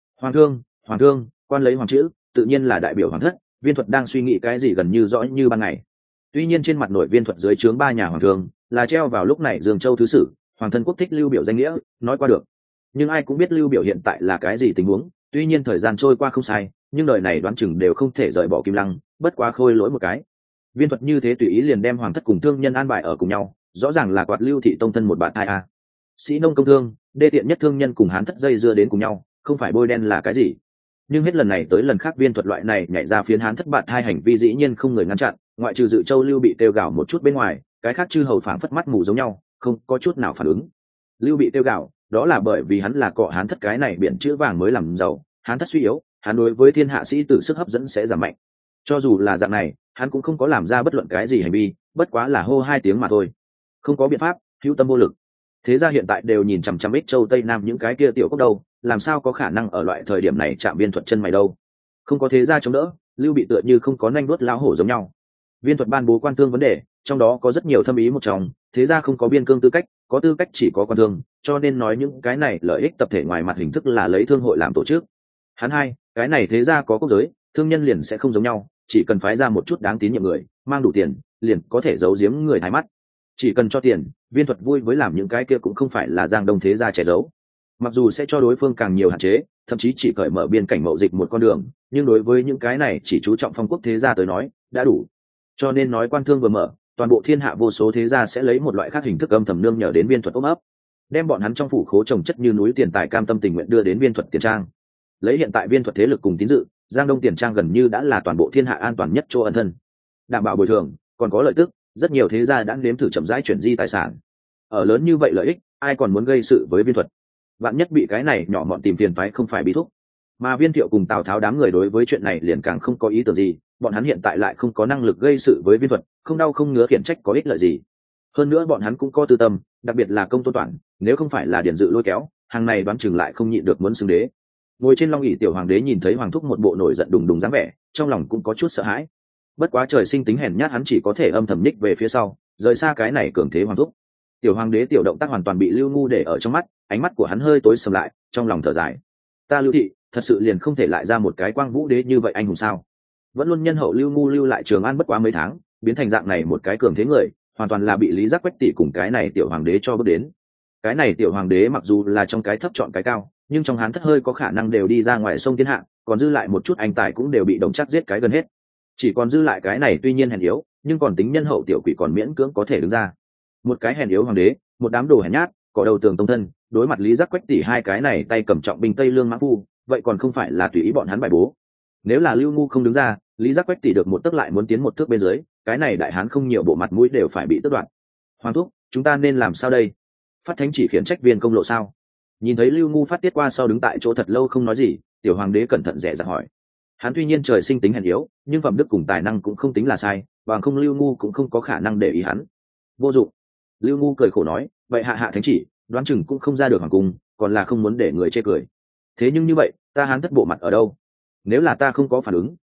Hoàng thương, quan lấy hoàng chữ, tự nhiên là đại biểu hoàng thất, viên thuật đang suy nghĩ cái gì gần như rõ như ban ngày. Tuy nhiên trên mặt nội viên thuật dưới trướng 3 nhà hoàng thương là treo vào lúc này Dương Châu thứ sử, hoàng thân quốc thích Lưu Biểu danh nghĩa, nói qua được. Nhưng ai cũng biết Lưu Biểu hiện tại là cái gì tình huống, tuy nhiên thời gian trôi qua không sai, nhưng đời này đoán chừng đều không thể rời bỏ Kim Lăng, bất quá khôi lỗi một cái. Viên thuật như thế tùy ý liền đem hoàng thất cùng thương nhân an bài ở cùng nhau, rõ ràng là quạt Lưu thị tông thân một bạn hai a. Sĩ nông công thương, đê tiện nhất thương nhân cùng hán thất dây dưa đến cùng nhau, không phải bôi đen là cái gì? Nhưng hết lần này tới lần khác viên thuật loại này nhảy ra phiến hán thất bại hai hành vi dĩ nhiên không người ngăn chặn, ngoại trừ Dự Châu Lưu bị tiêu gạo một chút bên ngoài, cái khác chư hầu phảng phất mắt mù giống nhau, không có chút nào phản ứng. Lưu bị tiêu gạo, đó là bởi vì hắn là cọ hán thất cái này biển chữ vàng mới làm giàu, hán thất suy yếu, hắn đối với thiên hạ sĩ tử sức hấp dẫn sẽ giảm mạnh. Cho dù là dạng này, hắn cũng không có làm ra bất luận cái gì hành vi, bất quá là hô 2 tiếng mà thôi. Không có biện pháp, hữu tâm vô lực. Thế ra hiện tại đều nhìn chằm chằm Ích Châu Tây Nam những cái kia tiểu quốc đâu, làm sao có khả năng ở loại thời điểm này chạm viên thuật chân mày đâu? Không có thế ra chống đỡ, Lưu bị tựa như không có nanh đuốt lao hổ giống nhau. Viên thuật ban bố quan thương vấn đề, trong đó có rất nhiều thâm ý một trong, thế ra không có biên cương tư cách, có tư cách chỉ có quan thương, cho nên nói những cái này lợi ích tập thể ngoài mặt hình thức là lấy thương hội làm tổ chức. Hắn hai, cái này thế ra có quốc giới, thương nhân liền sẽ không giống nhau, chỉ cần phái ra một chút đáng tín nhiệm người, mang đủ tiền, liền có thể giấu giếm người thái mắt. Chỉ cần cho tiền, viên thuật vui với làm những cái kia cũng không phải là Giang Đông thế gia che giấu. Mặc dù sẽ cho đối phương càng nhiều hạn chế, thậm chí chỉ cởi mở biên cảnh mậu dịch một con đường, nhưng đối với những cái này chỉ chú trọng phong quốc thế gia tới nói, đã đủ. Cho nên nói quan thương vừa mở, toàn bộ thiên hạ vô số thế gia sẽ lấy một loại khác hình thức âm thầm nương nhờ đến viên thuật ôm ấp, đem bọn hắn trong phủ khố trồng chất như núi tiền tài cam tâm tình nguyện đưa đến viên thuật tiền trang. Lấy hiện tại viên thuật thế lực cùng tín dự, Giang Đông tiền trang gần như đã là toàn bộ thiên hạ an toàn nhất chỗ ẩn thân, đảm bảo bồi thường, còn có lợi tức. Rất nhiều thế gia đã nếm thử chậm rãi chuyển di tài sản. Ở lớn như vậy lợi ích, ai còn muốn gây sự với viên thuật? Vạn nhất bị cái này nhỏ mọn tìm phiền toái không phải bị thúc. Mà Viên Thiệu cùng Tào Tháo đám người đối với chuyện này liền càng không có ý tưởng gì, bọn hắn hiện tại lại không có năng lực gây sự với viên thuật, không đau không ngứa khiển trách có ích lợi gì. Hơn nữa bọn hắn cũng có tư tâm, đặc biệt là Công Tôn Toản, nếu không phải là Điền Dự lôi kéo, hàng này đoán chừng lại không nhịn được muốn xưng đế. Ngồi trên long ỷ tiểu hoàng đế nhìn thấy hoàng thúc một bộ nổi giận đùng đùng dáng vẻ, trong lòng cũng có chút sợ hãi. Bất quá trời sinh tính hèn nhát hắn chỉ có thể âm thầm ních về phía sau, rời xa cái này cường thế hoàng thúc. Tiểu hoàng đế tiểu động tác hoàn toàn bị Lưu Ngu để ở trong mắt, ánh mắt của hắn hơi tối sầm lại, trong lòng thở dài. Ta Lưu thị thật sự liền không thể lại ra một cái Quang Vũ đế như vậy anh hùng sao? Vẫn luôn nhân hậu Lưu Ngu lưu lại Trường An bất quá mấy tháng, biến thành dạng này một cái cường thế người, hoàn toàn là bị Lý Giác Quách tỷ cùng cái này tiểu hoàng đế cho bước đến. Cái này tiểu hoàng đế mặc dù là trong cái thấp chọn cái cao, nhưng trong hắn thất hơi có khả năng đều đi ra ngoài sông thiên hạ, còn dư lại một chút anh tài cũng đều bị Đồng Trác giết cái gần hết. Chỉ còn dư lại cái này tuy nhiên hèn yếu, nhưng còn tính nhân hậu tiểu quỷ còn miễn cưỡng có thể đứng ra. Một cái hèn yếu hoàng đế, một đám đồ hèn nhát, cỏ đầu tường tông thân, đối mặt Lý Giác Quách tỷ hai cái này tay cầm trọng binh Tây Lương mã phu, vậy còn không phải là tùy ý bọn hắn bài bố. Nếu là Lưu Ngu không đứng ra, Lý Giác Quách tỷ được một tấc lại muốn tiến một thước bên dưới, cái này đại hán không nhiều bộ mặt mũi đều phải bị tước đoạt. Hoàng thúc, chúng ta nên làm sao đây? Phát thánh chỉ khiển trách viên công lộ sao? Nhìn thấy Lưu Ngu phát tiết qua sau đứng tại chỗ thật lâu không nói gì, tiểu hoàng đế cẩn thận dè dặt hỏi. Hắn tuy nhiên trời sinh tính hèn yếu, nhưng phẩm đức cùng tài năng cũng không tính là sai, bằng không Lưu Ngu cũng không có khả năng để ý hắn. Vô dụng. Lưu Ngu cười khổ nói, vậy hạ thánh chỉ, đoán chừng cũng không ra được hoàng cung, còn là không muốn để người chê cười. Thế nhưng như vậy, ta hán thất bộ mặt ở đâu? Nếu là ta không có phản ứng,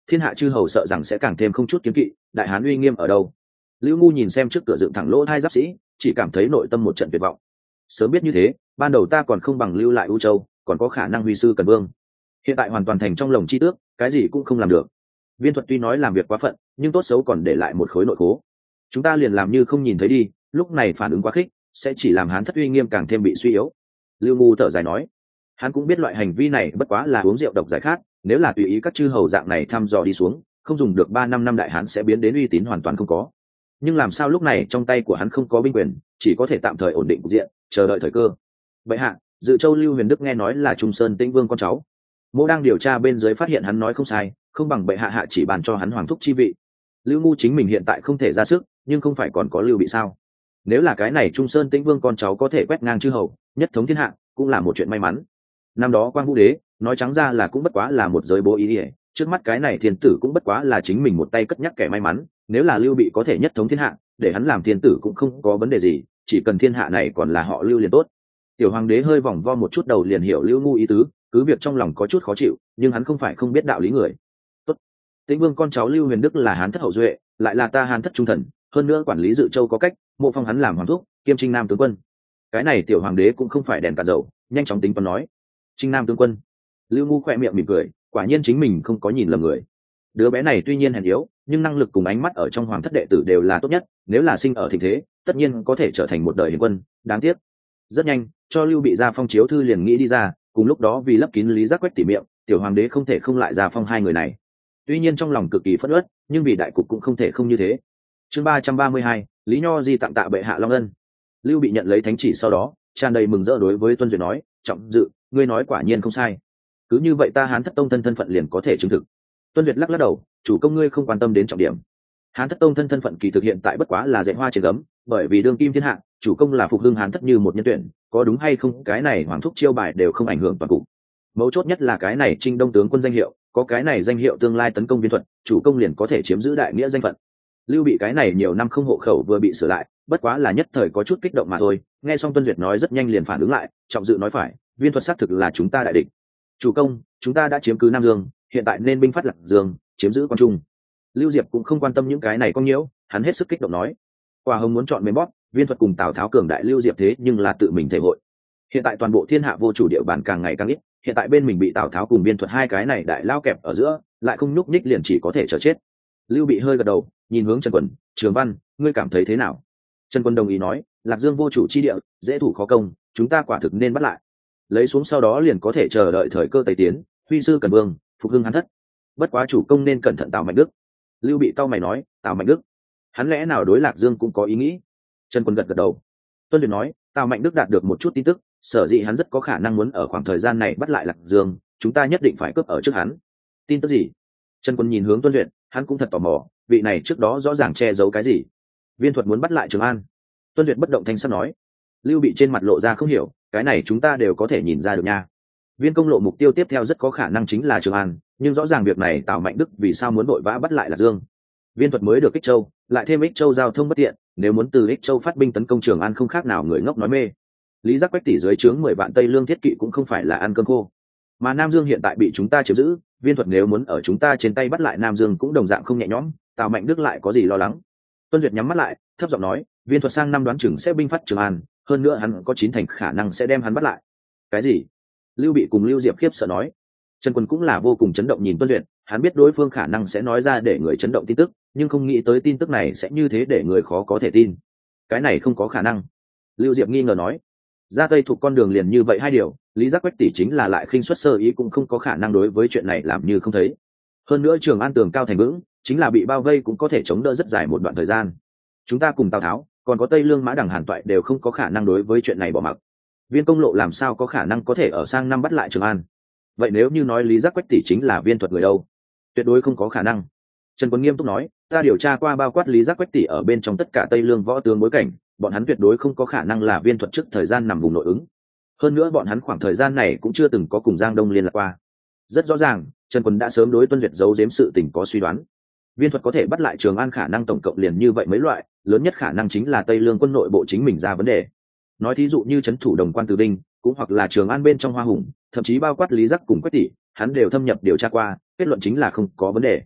thiên hạ chư hầu sợ rằng sẽ càng thêm không chút kiếm kỵ, đại hán uy nghiêm ở đâu? Lưu Ngu nhìn xem trước cửa dựng thẳng lỗ hai giáp sĩ, chỉ cảm thấy nội tâm một trận tuyệt vọng. Sớm biết như thế, ban đầu ta còn không bằng lưu lại U Châu, còn có khả năng huy sư cần vương. Hiện tại hoàn toàn thành trong lồng chi tước, cái gì cũng không làm được. Viên Thuật tuy nói làm việc quá phận, nhưng tốt xấu còn để lại một khối nội khố. Chúng ta liền làm như không nhìn thấy đi, lúc này phản ứng quá khích, sẽ chỉ làm hán thất uy nghiêm càng thêm bị suy yếu. Lưu Ngu thở dài nói, hắn cũng biết loại hành vi này bất quá là uống rượu độc giải khát, nếu là tùy ý các chư hầu dạng này thăm dò đi xuống, không dùng được 3-5 năm đại hán sẽ biến đến uy tín hoàn toàn không có. Nhưng làm sao lúc này trong tay của hắn không có binh quyền, chỉ có thể tạm thời ổn định cục diện, chờ đợi thời cơ. Bệ hạ, Dự Châu Lưu Huyền Đức nghe nói là Trung Sơn Tĩnh Vương con cháu. Mỗ đang điều tra bên dưới phát hiện hắn nói không sai, không bằng bệ hạ hạ chỉ bàn cho hắn hoàng thúc chi vị. Lưu Ngu chính mình hiện tại không thể ra sức, nhưng không phải còn có Lưu Bị sao? Nếu là cái này Trung Sơn Tĩnh Vương con cháu có thể quét ngang chư hầu, nhất thống thiên hạ, cũng là một chuyện may mắn. Năm đó Quang Vũ Đế nói trắng ra là cũng bất quá là một giới bố ý ỉa, trước mắt cái này thiên tử cũng bất quá là chính mình một tay cất nhắc kẻ may mắn. Nếu là Lưu Bị có thể nhất thống thiên hạ, để hắn làm thiên tử cũng không có vấn đề gì, chỉ cần thiên hạ này còn là họ Lưu liền tốt. Tiểu hoàng đế hơi vòng vo một chút đầu liền hiểu Lưu Ngu ý tứ, cứ việc trong lòng có chút khó chịu, nhưng hắn không phải không biết đạo lý người. Tốt, Tĩnh Vương con cháu Lưu Huyền Đức là hán thất hậu duệ, lại là ta hán thất trung thần, hơn nữa quản lý Dự Châu có cách, mộ phong hắn làm hoàng thúc, kiêm Trinh Nam tướng quân. Cái này tiểu hoàng đế cũng không phải đèn cạn dầu, nhanh chóng tính toán nói, Trinh Nam tướng quân. Lưu Ngu khỏe miệng mỉm cười, quả nhiên chính mình không có nhìn lầm người. Đứa bé này tuy nhiên hèn yếu, nhưng năng lực cùng ánh mắt ở trong hoàng thất đệ tử đều là tốt nhất, nếu là sinh ở thịnh thế, tất nhiên có thể trở thành một đời hiền quân. Đáng tiếc, rất nhanh, cho Lưu Bị ra phong chiếu thư liền nghĩ đi ra, cùng lúc đó vì lấp kín Lý Giác Quách tỉ miệng, tiểu hoàng đế không thể không lại ra phong hai người này. Tuy nhiên trong lòng cực kỳ phẫn uất, nhưng vì đại cục cũng không thể không như thế. Chương 332, Lý Nho Di tặng tạ bệ hạ long ân. Lưu Bị nhận lấy thánh chỉ sau đó, tràn đầy mừng rỡ đối với Tuân Duyệt nói, trọng dự, ngươi nói quả nhiên không sai. Cứ như vậy ta hán thất tông thân phận liền có thể chứng thực. Tuân Duyệt lắc lắc đầu, chủ công ngươi không quan tâm đến trọng điểm. Hán thất tông thân phận kỳ thực hiện tại bất quá là dạy hoa trên gấm, bởi vì đương kim thiên hạ, chủ công là phục hưng hán thất như một nhân tuyển, có đúng hay không cái này hoàng thúc chiêu bài đều không ảnh hưởng toàn cục. Mấu chốt nhất là cái này Trinh Đông tướng quân danh hiệu, có cái này danh hiệu tương lai tấn công Viên Thuật, chủ công liền có thể chiếm giữ đại nghĩa danh phận. Lưu Bị cái này nhiều năm không hộ khẩu vừa bị sửa lại, bất quá là nhất thời có chút kích động mà thôi. Nghe xong Tuân Duyệt nói rất nhanh liền phản ứng lại, trọng dự nói phải, Viên Thuật xác thực là chúng ta đại địch. Chủ công, chúng ta đã chiếm cứ Nam Dương, hiện tại nên binh phát Lạc Dương, chiếm giữ Quan Trung. Lưu Diệp cũng không quan tâm những cái này có nhiễu, hắn hết sức kích động nói, Quả Hồng muốn chọn mềm bóp, Viên Thuật cùng Tào Tháo cường đại Lưu Diệp thế nhưng là tự mình thể hội. Hiện tại toàn bộ thiên hạ vô chủ địa bàn càng ngày càng ít, hiện tại bên mình bị Tào Tháo cùng Viên Thuật hai cái này đại lao kẹp ở giữa, lại không nhúc nhích liền chỉ có thể chờ chết. Lưu Bị hơi gật đầu, nhìn hướng Trần Quần, Trường Văn, ngươi cảm thấy thế nào? Trần Quân đồng ý nói, Lạc Dương vô chủ chi địa, dễ thủ khó công, chúng ta quả thực nên bắt lại. Lấy xuống sau đó liền có thể chờ đợi thời cơ tây tiến, huy sư cần vương, phục hưng hán thất. Bất quá chủ công nên cẩn thận Tào Mạnh Đức. Lưu Bị cau mày nói, Tào Mạnh Đức, hắn lẽ nào đối Lạc Dương cũng có ý nghĩ? Trần Quân gật gật đầu. Tuân Duyệt nói, Tào Mạnh Đức đạt được một chút tin tức, sở dĩ hắn rất có khả năng muốn ở khoảng thời gian này bắt lại Lạc Dương, chúng ta nhất định phải cướp ở trước hắn. Tin tức gì? Trần Quân nhìn hướng Tuân Duyệt, hắn cũng thật tò mò, vị này trước đó rõ ràng che giấu cái gì? Viên Thuật muốn bắt lại Trường An. Tuân Duyệt bất động thanh sắc nói. Lưu Bị trên mặt lộ ra không hiểu, cái này chúng ta đều có thể nhìn ra được nha. Viên công lộ mục tiêu tiếp theo rất có khả năng chính là Trường An, nhưng rõ ràng việc này Tào Mạnh Đức vì sao muốn vội vã bắt lại Lạc Dương? Viên Thuật mới được Ích Châu, lại thêm Ích Châu giao thông bất tiện, nếu muốn từ Ích Châu phát binh tấn công Trường An không khác nào người ngốc nói mê. Lý Giác Quách tỷ dưới trướng 10 vạn Tây Lương thiết kỵ cũng không phải là ăn cơm khô. Mà Nam Dương hiện tại bị chúng ta chiếm giữ, Viên Thuật nếu muốn ở chúng ta trên tay bắt lại Nam Dương cũng đồng dạng không nhẹ nhõm, Tào Mạnh Đức lại có gì lo lắng? Tuân Duyệt nhắm mắt lại, thấp giọng nói, Viên Thuật sang năm đoán chừng sẽ binh phát Trường An, hơn nữa hắn có 9 thành khả năng sẽ đem hắn bắt lại. Cái gì? Lưu Bị cùng Lưu Diệp khiếp sợ nói. Trần Quân cũng là vô cùng chấn động nhìn Tuân Duyệt, hắn biết đối phương khả năng sẽ nói ra để người chấn động tin tức, nhưng không nghĩ tới tin tức này sẽ như thế để người khó có thể tin. Cái này không có khả năng. Lưu Diệp nghi ngờ nói. Ra Tây thuộc con đường liền như vậy hai điều, Lý Giác Quách tỷ chính là lại khinh suất sơ ý cũng không có khả năng đối với chuyện này làm như không thấy. Hơn nữa Trường An tường cao thành vững, chính là bị bao vây cũng có thể chống đỡ rất dài một đoạn thời gian. Chúng ta cùng Tào Tháo, còn có Tây Lương Mã Đằng Hàn Toại đều không có khả năng đối với chuyện này bỏ mặc. Viên công lộ làm sao có khả năng có thể ở sang năm bắt lại Trường An? Vậy nếu như nói Lý Giác Quách tỷ chính là Viên Thuật người đâu? Tuyệt đối không có khả năng. Trần Quân nghiêm túc nói, ta điều tra qua bao quát Lý Giác Quách tỷ ở bên trong tất cả Tây Lương võ tướng bối cảnh, bọn hắn tuyệt đối không có khả năng là Viên Thuật trước thời gian nằm vùng nội ứng. Hơn nữa bọn hắn khoảng thời gian này cũng chưa từng có cùng Giang Đông liên lạc qua. Rất rõ ràng, Trần Quân đã sớm đối Tuân Duyệt giấu giếm sự tình có suy đoán. Viên Thuật có thể bắt lại Trường An khả năng tổng cộng liền như vậy mấy loại, lớn nhất khả năng chính là Tây Lương quân nội bộ chính mình ra vấn đề. Nói thí dụ như trấn thủ Đồng Quan Từ Đinh, cũng hoặc là Trường An bên trong Hoa Hùng, thậm chí bao quát Lý Giác cùng Quách tỷ, hắn đều thâm nhập điều tra qua, kết luận chính là không có vấn đề.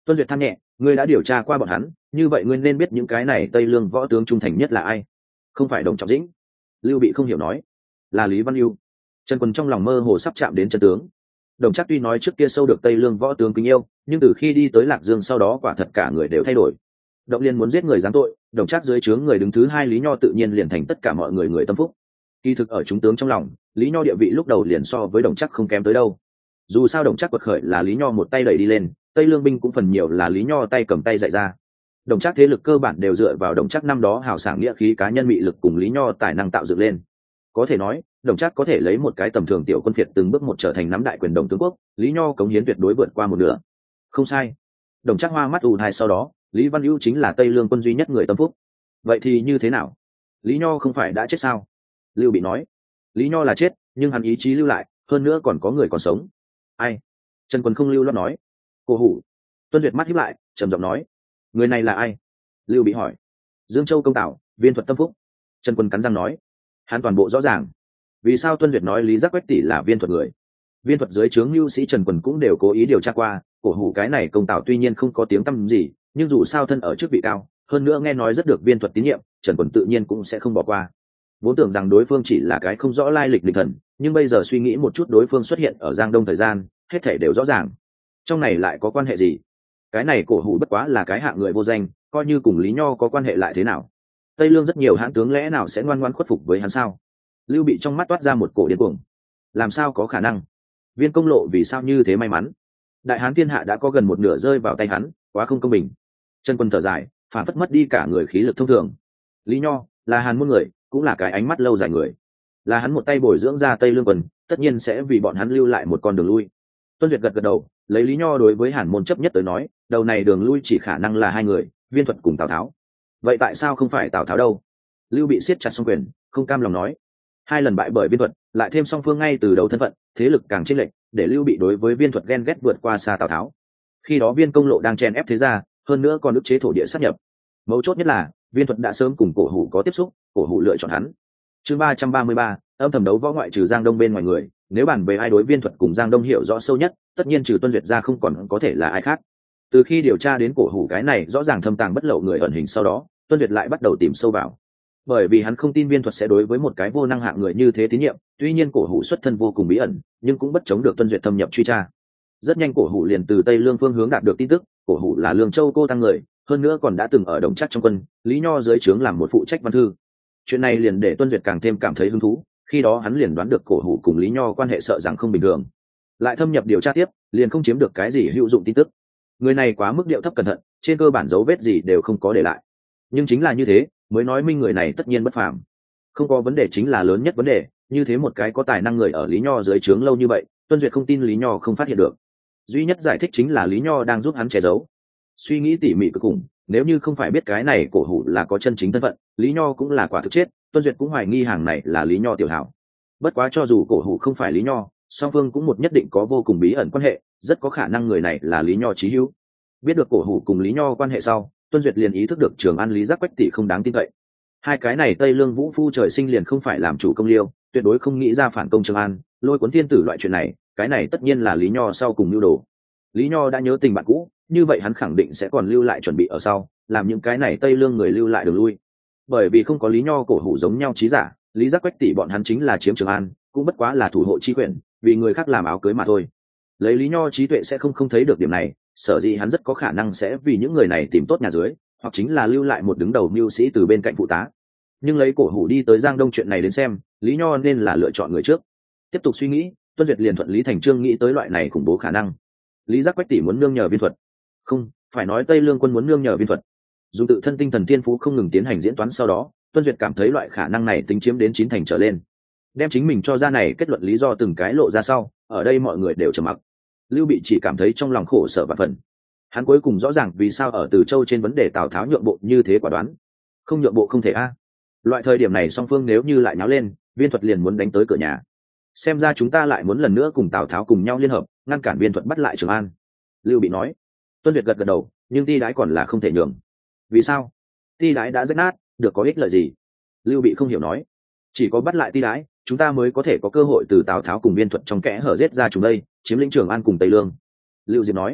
Tuân Duyệt than nhẹ, ngươi đã điều tra qua bọn hắn, như vậy ngươi nên biết những cái này Tây Lương võ tướng trung thành nhất là ai? Không phải Đồng Trọng Dĩnh. Lưu Bị không hiểu nói, là Lý Văn Ưu. Trần Quân trong lòng mơ hồ sắp chạm đến chân tướng. Đồng Trác tuy nói trước kia sâu được Tây Lương võ tướng kính yêu, nhưng từ khi đi tới Lạc Dương sau đó quả thật cả người đều thay đổi. Động Liên muốn giết người giáng tội, Đồng Trác dưới trướng người đứng thứ hai Lý Nho tự nhiên liền thành tất cả mọi người người tâm phúc. Kỳ thực ở chúng tướng trong lòng, Lý Nho địa vị lúc đầu liền so với Đồng Trác không kém tới đâu. Dù sao Đồng Trác quật khởi là Lý Nho một tay đẩy đi lên, Tây Lương binh cũng phần nhiều là Lý Nho tay cầm tay dạy ra. Đồng Trác thế lực cơ bản đều dựa vào Đồng Trác năm đó hào sảng nghĩa khí cá nhân mị lực cùng Lý Nho tài năng tạo dựng lên. Có thể nói, Đồng Trác có thể lấy một cái tầm thường tiểu quân phiệt từng bước một trở thành nắm đại quyền Đồng tướng quốc, Lý Nho cống hiến tuyệt đối vượt qua một nửa. Không sai. Đồng Trác hoa mắt ù hai sau đó, Lý Văn Ưu chính là Tây Lương quân duy nhất người tâm phúc. Vậy thì như thế nào? Lý Nho không phải đã chết sao? Lưu Bị nói. Lý Nho là chết, nhưng hắn ý chí lưu lại, hơn nữa còn có người còn sống. Ai? Trần Quân không lưu loát nói. Cổ Hủ. Tuân Duyệt mắt híp lại, trầm giọng nói. Người này là ai? Lưu Bị hỏi. Dương Châu công tảo, Viên Thuật tâm phúc. Trần Quân cắn răng nói. Hắn toàn bộ rõ ràng. Vì sao Tuân Duyệt nói Lý Giác Quách tỷ là Viên Thuật người? Viên Thuật dưới trướng lưu sĩ Trần Quân cũng đều cố ý điều tra qua, Cổ Hủ cái này công tảo tuy nhiên không có tiếng tăm gì, nhưng dù sao thân ở chức vị cao, hơn nữa nghe nói rất được Viên Thuật tín nhiệm, Trần Quân tự nhiên cũng sẽ không bỏ qua. Vốn tưởng rằng đối phương chỉ là cái không rõ lai lịch địch thần, nhưng bây giờ suy nghĩ một chút đối phương xuất hiện ở Giang Đông thời gian, hết thảy đều rõ ràng. Trong này lại có quan hệ gì? Cái này Cổ Hủ bất quá là cái hạng người vô danh, coi như cùng Lý Nho có quan hệ lại thế nào? Tây Lương rất nhiều hãn tướng lẽ nào sẽ ngoan ngoãn khuất phục với hắn sao? Lưu Bị trong mắt toát ra một cổ điên cuồng. Làm sao có khả năng? Viên Công Lộ vì sao như thế may mắn? Đại hán thiên hạ đã có gần một nửa rơi vào tay hắn, quá không công bình. Trần Quân thở dài, phản phất mất đi cả người khí lực thông thường. Lý Nho là Hàn môn người, cũng là cái ánh mắt lâu dài người, là hắn một tay bồi dưỡng ra Tây Lương quân, tất nhiên sẽ vì bọn hắn lưu lại một con đường lui. Tuân Duyệt gật gật đầu, lấy Lý Nho đối với Hàn môn chấp nhất tới nói, đầu này đường lui chỉ khả năng là hai người, Viên Thuật cùng Tào Tháo. Vậy tại sao không phải Tào Tháo đâu? Lưu Bị siết chặt song quyền, không cam lòng nói. Hai lần bại bởi Viên Thuật, lại thêm song phương ngay từ đầu thân phận, thế lực càng chênh lệch, để Lưu Bị đối với Viên Thuật ghen ghét vượt qua xa Tào Tháo. Khi đó Viên Công Lộ đang chen ép thế gia, hơn nữa còn ức chế thổ địa sát nhập. Mấu chốt nhất là Viên Thuật đã sớm cùng Cổ Hủ có tiếp xúc, Cổ Hủ lựa chọn hắn. Chương 333, âm thầm đấu võ ngoại trừ Giang Đông bên ngoài người, nếu bàn về ai đối Viên Thuật cùng Giang Đông hiểu rõ sâu nhất, tất nhiên trừ Tuân Duyệt ra không còn có thể là ai khác. Từ khi điều tra đến Cổ Hủ cái này rõ ràng thâm tàng bất lậu người ẩn hình sau đó, Tuân Duyệt lại bắt đầu tìm sâu vào. Bởi vì hắn không tin Viên Thuật sẽ đối với một cái vô năng hạng người như thế tín nhiệm, tuy nhiên Cổ Hủ xuất thân vô cùng bí ẩn, nhưng cũng bất chống được Tuân Duyệt thâm nhập truy tra. Rất nhanh Cổ Hủ liền từ Tây Lương phương hướng đạt được tin tức, Cổ Hủ là Lương Châu cô tăng người, hơn nữa còn đã từng ở Đồng Trác trong quân, Lý Nho dưới trướng làm một phụ trách văn thư. Chuyện này liền để Tuân Duyệt càng thêm cảm thấy hứng thú, khi đó hắn liền đoán được Cổ Hủ cùng Lý Nho quan hệ sợ rằng không bình thường. Lại thâm nhập điều tra tiếp, liền không chiếm được cái gì hữu dụng tin tức. Người này quá mức điệu thấp cẩn thận, trên cơ bản dấu vết gì đều không có để lại. Nhưng chính là như thế, mới nói minh người này tất nhiên bất phàm. Không có vấn đề chính là lớn nhất vấn đề, như thế một cái có tài năng người ở Lý Nho dưới trướng lâu như vậy, Tuân Duyệt không tin Lý Nho không phát hiện được. Duy nhất giải thích chính là Lý Nho đang giúp hắn che giấu. Suy nghĩ tỉ mỉ cực cùng, nếu như không phải biết cái này Cổ Hủ là có chân chính thân phận, Lý Nho cũng là quả thực chết, Tuân Duyệt cũng hoài nghi hàng này là Lý Nho tiểu hảo. Bất quá cho dù Cổ Hủ không phải Lý Nho, song phương cũng một nhất định có vô cùng bí ẩn quan hệ, rất có khả năng người này là Lý Nho chí hữu. Biết được Cổ Hủ cùng Lý Nho quan hệ sau, Tuân Duyệt liền ý thức được Trường An Lý Giác Quách tỷ không đáng tin cậy. Hai cái này Tây Lương Vũ phu trời sinh liền không phải làm chủ công liêu, tuyệt đối không nghĩ ra phản công Trường An, lôi cuốn thiên tử loại chuyện này, cái này tất nhiên là Lý Nho sau cùng nhu đồ. Lý Nho đã nhớ tình bạn cũ, như vậy hắn khẳng định sẽ còn lưu lại chuẩn bị ở sau, làm những cái này Tây Lương người lưu lại đường lui. Bởi vì không có Lý Nho Cổ Hủ giống nhau trí giả, Lý Giác Quách tỷ bọn hắn chính là chiếm Trường An, cũng bất quá là thủ hộ chi quyền, vì người khác làm áo cưới mà thôi. Lấy Lý Nho trí tuệ sẽ không thấy được điểm này, sở dĩ hắn rất có khả năng sẽ vì những người này tìm tốt nhà dưới, hoặc chính là lưu lại một đứng đầu mưu sĩ từ bên cạnh phụ tá. Nhưng lấy Cổ Hủ đi tới Giang Đông chuyện này đến xem, Lý Nho nên là lựa chọn người trước. Tiếp tục suy nghĩ, Tuân Duyệt liền thuận lý thành chương nghĩ tới loại này khủng bố khả năng. Lý Giác Quách tỷ muốn nương nhờ Viên Thuật, không phải nói Tây Lương quân muốn nương nhờ Viên Thuật. Dùng tự thân tinh thần tiên phú không ngừng tiến hành diễn toán sau đó, Tuân Duyệt cảm thấy loại khả năng này tính chiếm đến 9 thành trở lên. Đem chính mình cho ra này kết luận lý do từng cái lộ ra sau, ở đây mọi người đều trầm mặc. Lưu Bị chỉ cảm thấy trong lòng khổ sở vạn phần. Hắn cuối cùng rõ ràng vì sao ở Từ Châu trên vấn đề Tào Tháo nhượng bộ như thế quả đoán. Không nhượng bộ không thể a. Loại thời điểm này song phương nếu như lại náo lên, Viên Thuật liền muốn đánh tới cửa nhà. Xem ra chúng ta lại muốn lần nữa cùng Tào Tháo cùng nhau liên hợp, ngăn cản Viên Thuật bắt lại Trường An. Lưu Bị nói. Tuân Duyệt gật gật đầu, nhưng Ti Đái còn là không thể nhường. Vì sao? Ti Đái đã rách nát, được có ích lợi gì? Lưu Bị không hiểu nói. Chỉ có bắt lại Ti Đái, chúng ta mới có thể có cơ hội từ Tào Tháo cùng Viên Thuật trong kẽ hở giết ra chúng đây, chiếm lĩnh Trường An cùng Tây Lương. Lưu Diệp nói.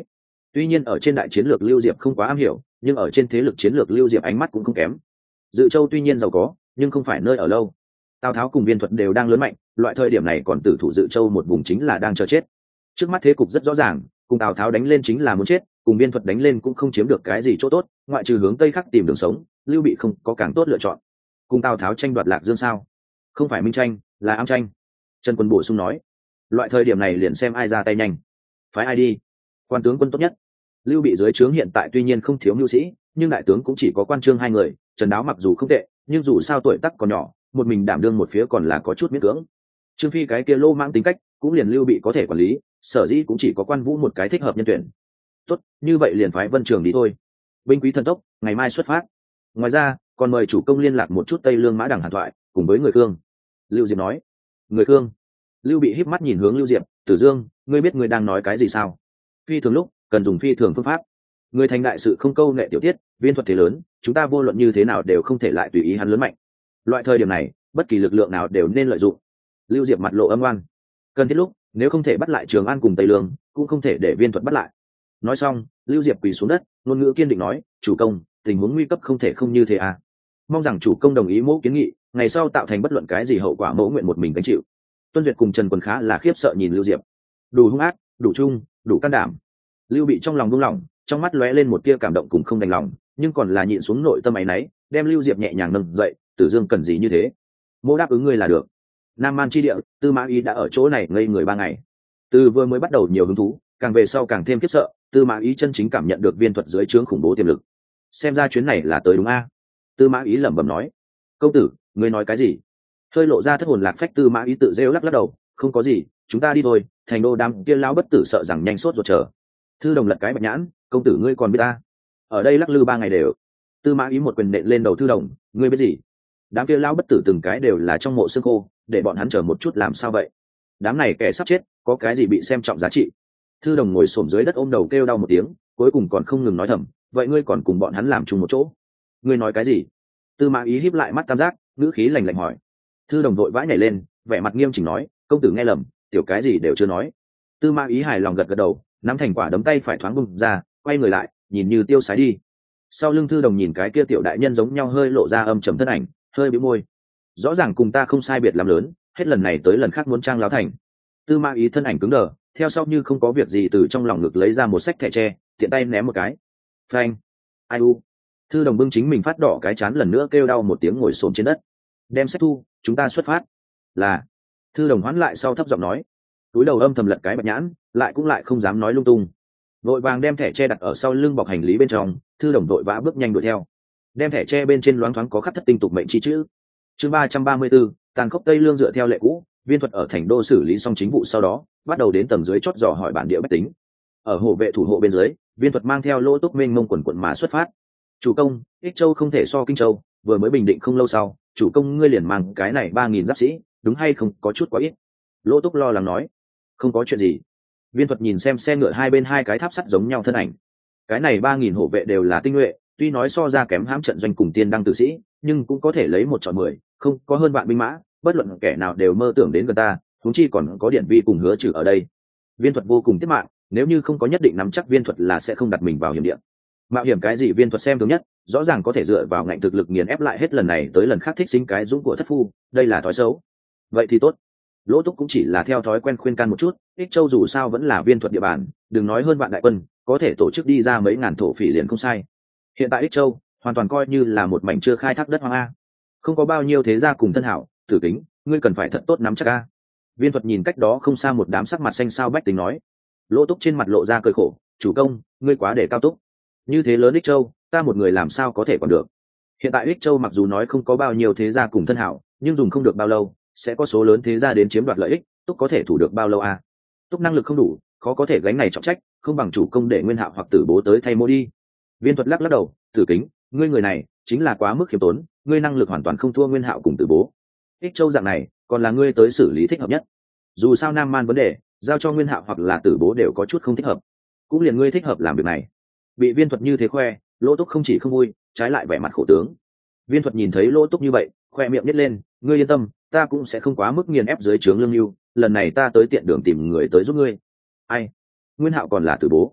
Tuy nhiên ở trên đại chiến lược Lưu Diệp không quá am hiểu, nhưng ở trên thế lực chiến lược Lưu Diệp ánh mắt cũng không kém. Dự Châu tuy nhiên giàu có, nhưng không phải nơi ở lâu. Tào Tháo cùng Viên Thuật đều đang lớn mạnh, loại thời điểm này còn tử thủ Dự Châu một vùng chính là đang chờ chết. Trước mắt thế cục rất rõ ràng, cùng Tào Tháo đánh lên chính là muốn chết, cùng Viên Thuật đánh lên cũng không chiếm được cái gì chỗ tốt, ngoại trừ hướng tây khắc tìm đường sống, Lưu Bị không có càng tốt lựa chọn. Cùng Tào Tháo tranh đoạt Lạc Dương sao? Không phải minh tranh, là ám tranh. Trần Quân bổ sung nói, loại thời điểm này liền xem ai ra tay nhanh, phái ai đi. Quan tướng quân tốt nhất. Lưu Bị dưới trướng hiện tại tuy nhiên không thiếu mưu sĩ, nhưng đại tướng cũng chỉ có Quan Trương hai người. Trần Đáo mặc dù không tệ, nhưng dù sao tuổi tác còn nhỏ, một mình đảm đương một phía còn là có chút miễn cưỡng. Trương Phi cái kia lô mãng tính cách, cũng liền Lưu Bị có thể quản lý, sở dĩ cũng chỉ có Quan Vũ một cái thích hợp nhân tuyển. Tốt, như vậy liền phái Vân Trường đi thôi. Binh quý thần tốc, ngày mai xuất phát. Ngoài ra, còn mời chủ công liên lạc một chút Tây Lương Mã Đằng Hàn thoại, cùng với người Khương. Lưu Diệp nói. Người Khương? Lưu Bị híp mắt nhìn hướng Lưu Diệp, Tử Dương, ngươi biết ngươi đang nói cái gì sao? Phi thường lúc cần dùng phi thường phương pháp. Người thành đại sự không câu nệ tiểu tiết, Viên Thuật thế lớn, chúng ta vô luận như thế nào đều không thể lại tùy ý hắn lớn mạnh. Loại thời điểm này, bất kỳ lực lượng nào đều nên lợi dụng. Lưu Diệp mặt lộ âm oan. Cần thiết lúc, nếu không thể bắt lại Trường An cùng Tây Lương, cũng không thể để Viên Thuật bắt lại. Nói xong, Lưu Diệp quỳ xuống đất, ngôn ngữ kiên định nói, chủ công, tình huống nguy cấp không thể không như thế à. Mong rằng chủ công đồng ý mẫu kiến nghị, ngày sau tạo thành bất luận cái gì hậu quả mẫu nguyện một mình gánh chịu. Tuân Duyệt cùng Trần Quân khá là khiếp sợ nhìn Lưu Diệp. Đủ hung ác, đủ trung, đủ can đảm. Lưu Bị trong lòng buông lỏng, trong mắt lóe lên một tia cảm động cùng không đành lòng, nhưng còn là nhịn xuống nội tâm áy náy, đem Lưu Diệp nhẹ nhàng nâng dậy. Tử Dương cần gì như thế, mô đáp ứng ngươi là được. Nam Man chi địa, Tư Mã Ý đã ở chỗ này ngây người 3 ngày. Từ vừa mới bắt đầu nhiều hứng thú, càng về sau càng thêm khiếp sợ. Tư Mã Ý chân chính cảm nhận được Viên Thuật dưới trướng khủng bố tiềm lực. Xem ra chuyến này là tới đúng a. Tư Mã Ý lẩm bẩm nói. Công tử, ngươi nói cái gì? Hơi lộ ra thất hồn lạc phách Tư Mã Ý tự rêu lắc lắc đầu, không có gì, chúng ta đi thôi. Thành đô đám kia lão bất tử sợ rằng nhanh sốt ruột chờ. Thư Đồng lật cái bạch nhãn, công tử ngươi còn biết ta? Ở đây lắc lư 3 ngày đều. Tư Mã Ý một quyền nện lên đầu Thư Đồng, ngươi biết gì? Đám kia lão bất tử từng cái đều là trong mộ xương khô, để bọn hắn chờ một chút làm sao vậy? Đám này kẻ sắp chết, có cái gì bị xem trọng giá trị? Thư Đồng ngồi xổm dưới đất ôm đầu kêu đau một tiếng, cuối cùng còn không ngừng nói thầm, vậy ngươi còn cùng bọn hắn làm chung một chỗ? Ngươi nói cái gì? Tư Mã Ý híp lại mắt tam giác, ngữ khí lạnh lạnh hỏi. Thư Đồng vội vã nhảy lên, vẻ mặt nghiêm chỉnh nói, công tử nghe lầm, tiểu cái gì đều chưa nói. Tư Mã Ý hài lòng gật gật đầu, nắm thành quả đấm tay phải thoáng bung ra, quay người lại, nhìn như tiêu sái đi. Sau lưng Thư Đồng nhìn cái kia tiểu đại nhân giống nhau hơi lộ ra âm trầm thân ảnh, hơi bĩu môi. Rõ ràng cùng ta không sai biệt lắm lớn, hết lần này tới lần khác muốn trang láo thành. Tư Mã Ý thân ảnh cứng đờ, theo sau như không có việc gì từ trong lòng ngực lấy ra một xách thẻ tre, tiện tay ném một cái. Phanh. Ai u. Thư Đồng bưng chính mình phát đỏ cái chán lần nữa kêu đau một tiếng ngồi xổm trên đất. Đem sách thu, chúng ta xuất phát. Là. Thư Đồng hoán lại sau thấp giọng nói. Túi đầu âm thầm lật cái bạch nhãn, lại cũng lại không dám nói lung tung. Vội vàng đem thẻ tre đặt ở sau lưng bọc hành lý bên trong, Thư Đồng vội vã bước nhanh đuổi theo. Đem thẻ tre bên trên loáng thoáng có khắc thất tinh tục mệnh chi chữ. Chương 334, tàn khốc Tây Lương dựa theo lệ cũ, Viên Thuật ở thành đô xử lý xong chính vụ sau đó, bắt đầu đến tầng dưới chót dò hỏi bản địa bách tính. Ở hộ vệ thủ hộ bên dưới, Viên Thuật mang theo Lỗ Túc mênh mông quần quận mà xuất phát. Chủ công, Ích Châu không thể so Kinh Châu, vừa mới bình định không lâu sau, chủ công ngươi liền mang cái này 3000 giáp sĩ, đúng hay không, có chút quá ít. Lỗ Túc lo lắng nói. Không có chuyện gì. Viên Thuật nhìn xem xe ngựa hai bên hai cái tháp sắt giống nhau thân ảnh. Cái này 3000 hộ vệ đều là tinh nhuệ, tuy nói so ra kém hãm trận doanh cùng tiên đăng tử sĩ, nhưng cũng có thể lấy 1 chọi 10, không có hơn vạn binh mã, bất luận kẻ nào đều mơ tưởng đến gần ta, huống chi còn có Điển Vi cùng Hứa Trừ ở đây. Viên Thuật vô cùng tiết mạng, nếu như không có nhất định nắm chắc, Viên Thuật là sẽ không đặt mình vào hiểm địa. Mạo hiểm cái gì Viên Thuật xem thường nhất, rõ ràng có thể dựa vào ngạnh thực lực nghiền ép lại hết lần này tới lần khác thích sinh cái dũng của thất phu, đây là thói xấu. Vậy thì tốt. Lỗ Túc cũng chỉ là theo thói quen khuyên can một chút, Ích Châu dù sao vẫn là Viên Thuật địa bàn, đừng nói hơn vạn đại quân, có thể tổ chức đi ra mấy ngàn thổ phỉ liền không sai. Hiện tại Ích Châu hoàn toàn coi như là một mảnh chưa khai thác đất hoang a, không có bao nhiêu thế gia cùng thân hảo. Tử Kính, ngươi cần phải thật tốt nắm chắc a. Viên Thuật nhìn cách đó không xa một đám sắc mặt xanh xao bách tính nói. Lỗ Túc trên mặt lộ ra cười khổ, chủ công, ngươi quá để cao túc. Như thế lớn Ích Châu, ta một người làm sao có thể còn được. Hiện tại Ích Châu mặc dù nói không có bao nhiêu thế gia cùng thân hảo, nhưng dùng không được bao lâu, sẽ có số lớn thế gia đến chiếm đoạt lợi ích, Túc có thể thủ được bao lâu a? Túc năng lực không đủ, khó có thể gánh này trọng trách, không bằng chủ công để Nguyên Hạo hoặc Tử Bố tới thay mô đi. Viên Thuật lắc lắc đầu, Tử Kính, ngươi người này chính là quá mức khiêm tốn, ngươi năng lực hoàn toàn không thua Nguyên Hạo cùng Tử Bố. Ích Châu dạng này, còn là ngươi tới xử lý thích hợp nhất. Dù sao Nam Man vấn đề, giao cho Nguyên Hạo hoặc là Tử Bố đều có chút không thích hợp. Cũng liền ngươi thích hợp làm việc này. Bị Viên Thuật như thế khoe, Lỗ Túc không chỉ không vui, trái lại vẻ mặt khổ tướng. Viên Thuật nhìn thấy Lỗ Túc như vậy, khoe miệng nhếch lên, ngươi yên tâm, ta cũng sẽ không quá mức nghiền ép dưới trướng Lương Nưu, lần này ta tới tiện đường tìm người tới giúp ngươi. Ai? Nguyên Hạo còn là Tử Bố.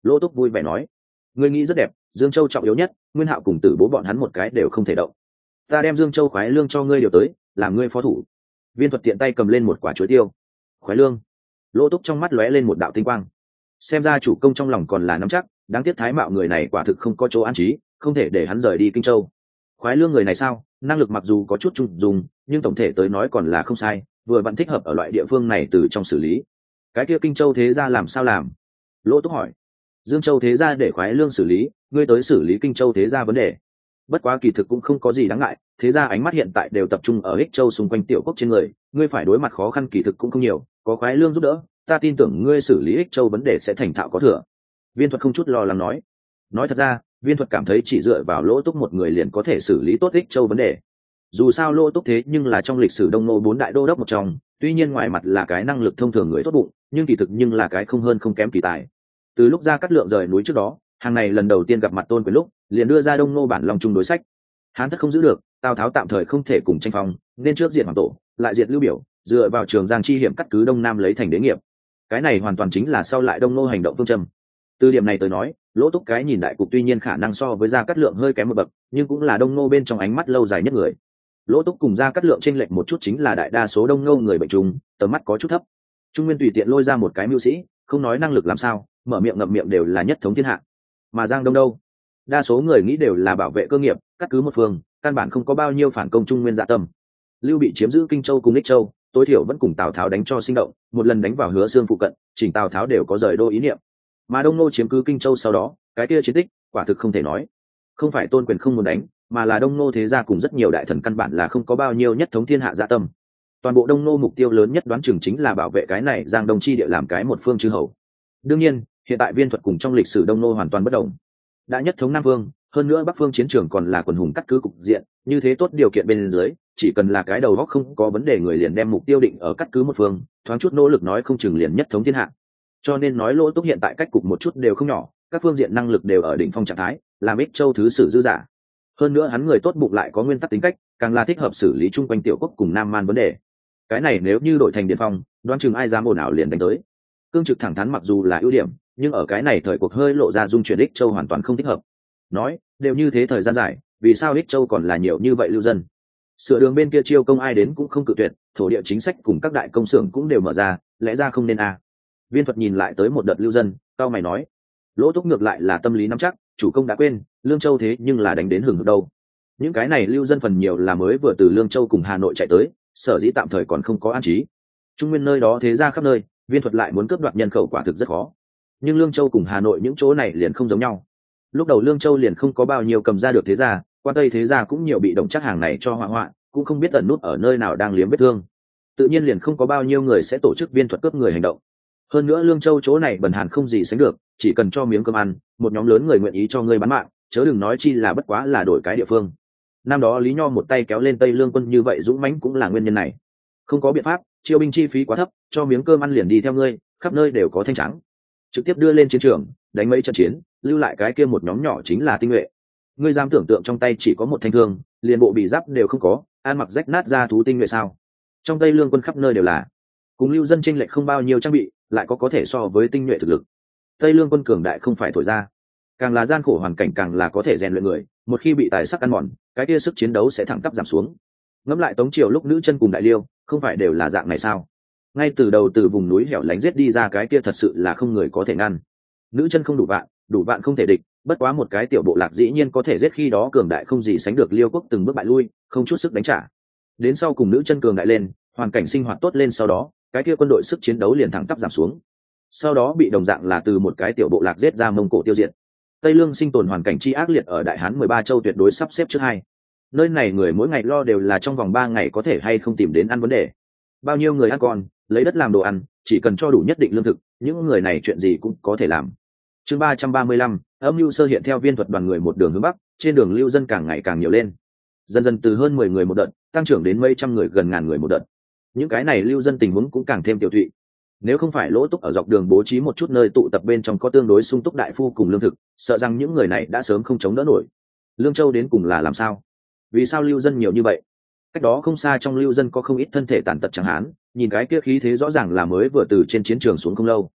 Lỗ Túc vui vẻ nói, ngươi nghĩ rất đẹp, Dương Châu trọng yếu nhất, Nguyên Hạo cùng Tử Bố bọn hắn một cái đều không thể động. Ta đem Dương Châu khoái lương cho ngươi điều tới, làm ngươi phó thủ. Viên Thuật tiện tay cầm lên một quả chuối tiêu. Khoái lương. Lỗ Túc trong mắt lóe lên một đạo tinh quang. Xem ra chủ công trong lòng còn là nắm chắc, đáng tiếc Thái Mạo người này quả thực không có chỗ an trí, không thể để hắn rời đi Kinh Châu. Khoái lương người này sao, năng lực mặc dù có chút trung dùng, nhưng tổng thể tới nói còn là không sai, vừa vẫn thích hợp ở loại địa phương này từ trong xử lý. Cái kia Kinh Châu thế gia làm sao làm? Lỗ Túc hỏi. Dương Châu thế gia để khoái lương xử lý, ngươi tới xử lý Kinh Châu thế gia vấn đề. Bất quá kỳ thực cũng không có gì đáng ngại, thế gia ánh mắt hiện tại đều tập trung ở Ích Châu xung quanh tiểu quốc trên người, ngươi phải đối mặt khó khăn kỳ thực cũng không nhiều, có khoái lương giúp đỡ, ta tin tưởng ngươi xử lý Ích Châu vấn đề sẽ thành thạo có thừa. Viên Thuật không chút lo lắng nói. Nói thật ra, Viên Thuật cảm thấy chỉ dựa vào Lỗ Túc một người liền có thể xử lý tốt Ích Châu vấn đề. Dù sao Lỗ Túc thế nhưng là trong lịch sử Đông Nô 4 đại đô đốc một trong, tuy nhiên ngoài mặt là cái năng lực thông thường người tốt bụng, nhưng kỳ thực nhưng là cái không hơn không kém kỳ tài. Từ lúc Gia Cát Lượng rời núi trước đó, hàng này lần đầu tiên gặp mặt Tôn Quyền lúc, liền đưa ra Đông Nô bản long chung đối sách. Hán thất không giữ được, Tào Tháo tạm thời không thể cùng tranh phong, nên trước diệt Hoàng Tổ, lại diệt Lưu Biểu, dựa vào Trường Giang chi hiểm cắt cứ Đông Nam lấy thành đế nghiệp. Cái này hoàn toàn chính là sau lại Đông Nô hành động phương châm. Từ điểm này tới nói, Lỗ Túc cái nhìn đại cục tuy nhiên khả năng so với Gia Cát Lượng hơi kém một bậc, nhưng cũng là Đông Nô bên trong ánh mắt lâu dài nhất người. Lỗ Túc cùng Gia Cát Lượng chênh lệch một chút chính là đại đa số Đông Nô người bệnh trùng, tầm mắt có chút thấp. Trung Nguyên tùy tiện lôi ra một cái mưu sĩ, không nói năng lực làm sao, mở miệng ngậm miệng đều là nhất thống thiên hạ. Mà Giang Đông đâu? Đa số người nghĩ đều là bảo vệ cơ nghiệp, cắt cứ một phương, căn bản không có bao nhiêu phản công Trung Nguyên dạ tâm. Lưu Bị chiếm giữ Kinh Châu cùng Ích Châu, tối thiểu vẫn cùng Tào Tháo đánh cho sinh động, một lần đánh vào Hứa Xương phụ cận, chỉnh Tào Tháo đều có rời đô ý niệm. Mà Đông Nô chiếm cứ Kinh Châu sau đó, cái kia chiến tích, quả thực không thể nói. Không phải Tôn Quyền không muốn đánh, mà là Đông Nô thế gia cùng rất nhiều đại thần căn bản là không có bao nhiêu nhất thống thiên hạ dạ tâm. Toàn bộ Đông Nô mục tiêu lớn nhất đoán chừng chính là bảo vệ cái này Giang Đông chi địa làm cái một phương chư hầu. Đương nhiên, hiện tại Viên Thuật cùng trong lịch sử Đông Nô hoàn toàn bất đồng. Đã nhất thống Nam Vương, hơn nữa Bắc phương chiến trường còn là quần hùng cắt cứ cục diện, như thế tốt điều kiện bên dưới, chỉ cần là cái đầu góc không có vấn đề người liền đem mục tiêu định ở cắt cứ một phương, thoáng chút nỗ lực nói không chừng liền nhất thống thiên hạ. Cho nên nói Lỗ Túc hiện tại cách cục một chút đều không nhỏ, các phương diện năng lực đều ở đỉnh phong trạng thái, làm Ích Châu thứ sử dư giả. Hơn nữa hắn người tốt bụng lại có nguyên tắc tính cách, càng là thích hợp xử lý chung quanh tiểu quốc cùng Nam Man vấn đề. Cái này nếu như đổi thành Điền Phong, đoán chừng ai dám ồn ào liền đánh tới. Cương trực thẳng thắn mặc dù là ưu điểm, nhưng ở cái này thời cuộc hơi lộ ra dung chuyển Ích Châu hoàn toàn không thích hợp. Nói, đều như thế thời gian dài, vì sao Ích Châu còn là nhiều như vậy lưu dân? Sửa đường bên kia chiêu công ai đến cũng không cự tuyệt, thổ địa chính sách cùng các đại công xưởng cũng đều mở ra, lẽ ra không nên à. Viên Thuật nhìn lại tới một đợt lưu dân, cao mày nói. Lỗ Túc ngược lại là tâm lý nắm chắc, chủ công đã quên, Lương Châu thế nhưng là đánh đến hừng hực đâu. Những cái này lưu dân phần nhiều là mới vừa từ Lương Châu cùng Hà Nội chạy tới, sở dĩ tạm thời còn không có an trí. Trung Nguyên nơi đó thế ra khắp nơi, Viên Thuật lại muốn cướp đoạt nhân khẩu quả thực rất khó. Nhưng Lương Châu cùng Hà Nội những chỗ này liền không giống nhau. Lúc đầu Lương Châu liền không có bao nhiêu cầm ra được thế gia, qua Tây thế gia cũng nhiều bị động chắc hàng này cho họa họa, cũng không biết ẩn nút ở nơi nào đang liếm vết thương. Tự nhiên liền không có bao nhiêu người sẽ tổ chức Viên Thuật cướp người hành động. Hơn nữa Lương Châu chỗ này bần hàn không gì sánh được, chỉ cần cho miếng cơm ăn, một nhóm lớn người nguyện ý cho ngươi bán mạng, chớ đừng nói chi là bất quá là đổi cái địa phương. Năm đó Lý Nho một tay kéo lên Tây Lương quân như vậy dũng mãnh cũng là nguyên nhân này. Không có biện pháp, chiêu binh chi phí quá thấp, cho miếng cơm ăn liền đi theo ngươi, khắp nơi đều có thanh trắng. Trực tiếp đưa lên chiến trường, đánh mấy trận chiến, lưu lại cái kia một nhóm nhỏ chính là tinh nhuệ. Ngươi dám tưởng tượng trong tay chỉ có một thanh thương, liền bộ bị giáp đều không có, ăn mặc rách nát ra thú tinh nhuệ sao? Trong Tây Lương quân khắp nơi đều là, cùng lưu dân chênh lệch không bao nhiêu trang bị, lại có thể so với tinh nhuệ thực lực. Tây Lương quân cường đại không phải thổi ra, càng là gian khổ hoàn cảnh càng là có thể rèn luyện người, một khi bị tài sắc ăn mòn, cái kia sức chiến đấu sẽ thẳng tắp giảm xuống. Ngẫm lại Tống Triều lúc nữ chân cùng Đại Liêu, không phải đều là dạng này sao? Ngay từ đầu từ vùng núi hẻo lánh giết đi ra cái kia thật sự là không người có thể ngăn. Nữ chân không đủ vạn không thể địch, bất quá một cái tiểu bộ lạc dĩ nhiên có thể giết khi đó cường đại không gì sánh được Liêu quốc từng bước bại lui, không chút sức đánh trả. Đến sau cùng nữ chân cường đại lên, hoàn cảnh sinh hoạt tốt lên sau đó, cái kia quân đội sức chiến đấu liền thẳng tắp giảm xuống. Sau đó bị đồng dạng là từ một cái tiểu bộ lạc giết ra Mông Cổ tiêu diệt. Tây Lương sinh tồn hoàn cảnh chi ác liệt ở Đại Hán 13 châu tuyệt đối sắp xếp trước hai. Nơi này người mỗi ngày lo đều là trong vòng 3 ngày có thể hay không tìm đến ăn vấn đề. Bao nhiêu người ăn còn, lấy đất làm đồ ăn, chỉ cần cho đủ nhất định lương thực, những người này chuyện gì cũng có thể làm. Chương 335, âm mưu sơ hiện theo Viên Thuật đoàn người một đường hướng bắc, trên đường lưu dân càng ngày càng nhiều lên. Dần dần từ hơn 10 người một đợt, tăng trưởng đến mấy trăm người gần ngàn người một đợt. Những cái này lưu dân tình huống cũng càng thêm tiểu thụy. Nếu không phải Lỗ Túc ở dọc đường bố trí một chút nơi tụ tập bên trong có tương đối sung túc đại phu cùng lương thực, sợ rằng những người này đã sớm không chống đỡ nổi. Lương Châu đến cùng là làm sao? Vì sao lưu dân nhiều như vậy? Cách đó không xa trong lưu dân có không ít thân thể tàn tật chẳng hán, nhìn cái kia khí thế rõ ràng là mới vừa từ trên chiến trường xuống không lâu.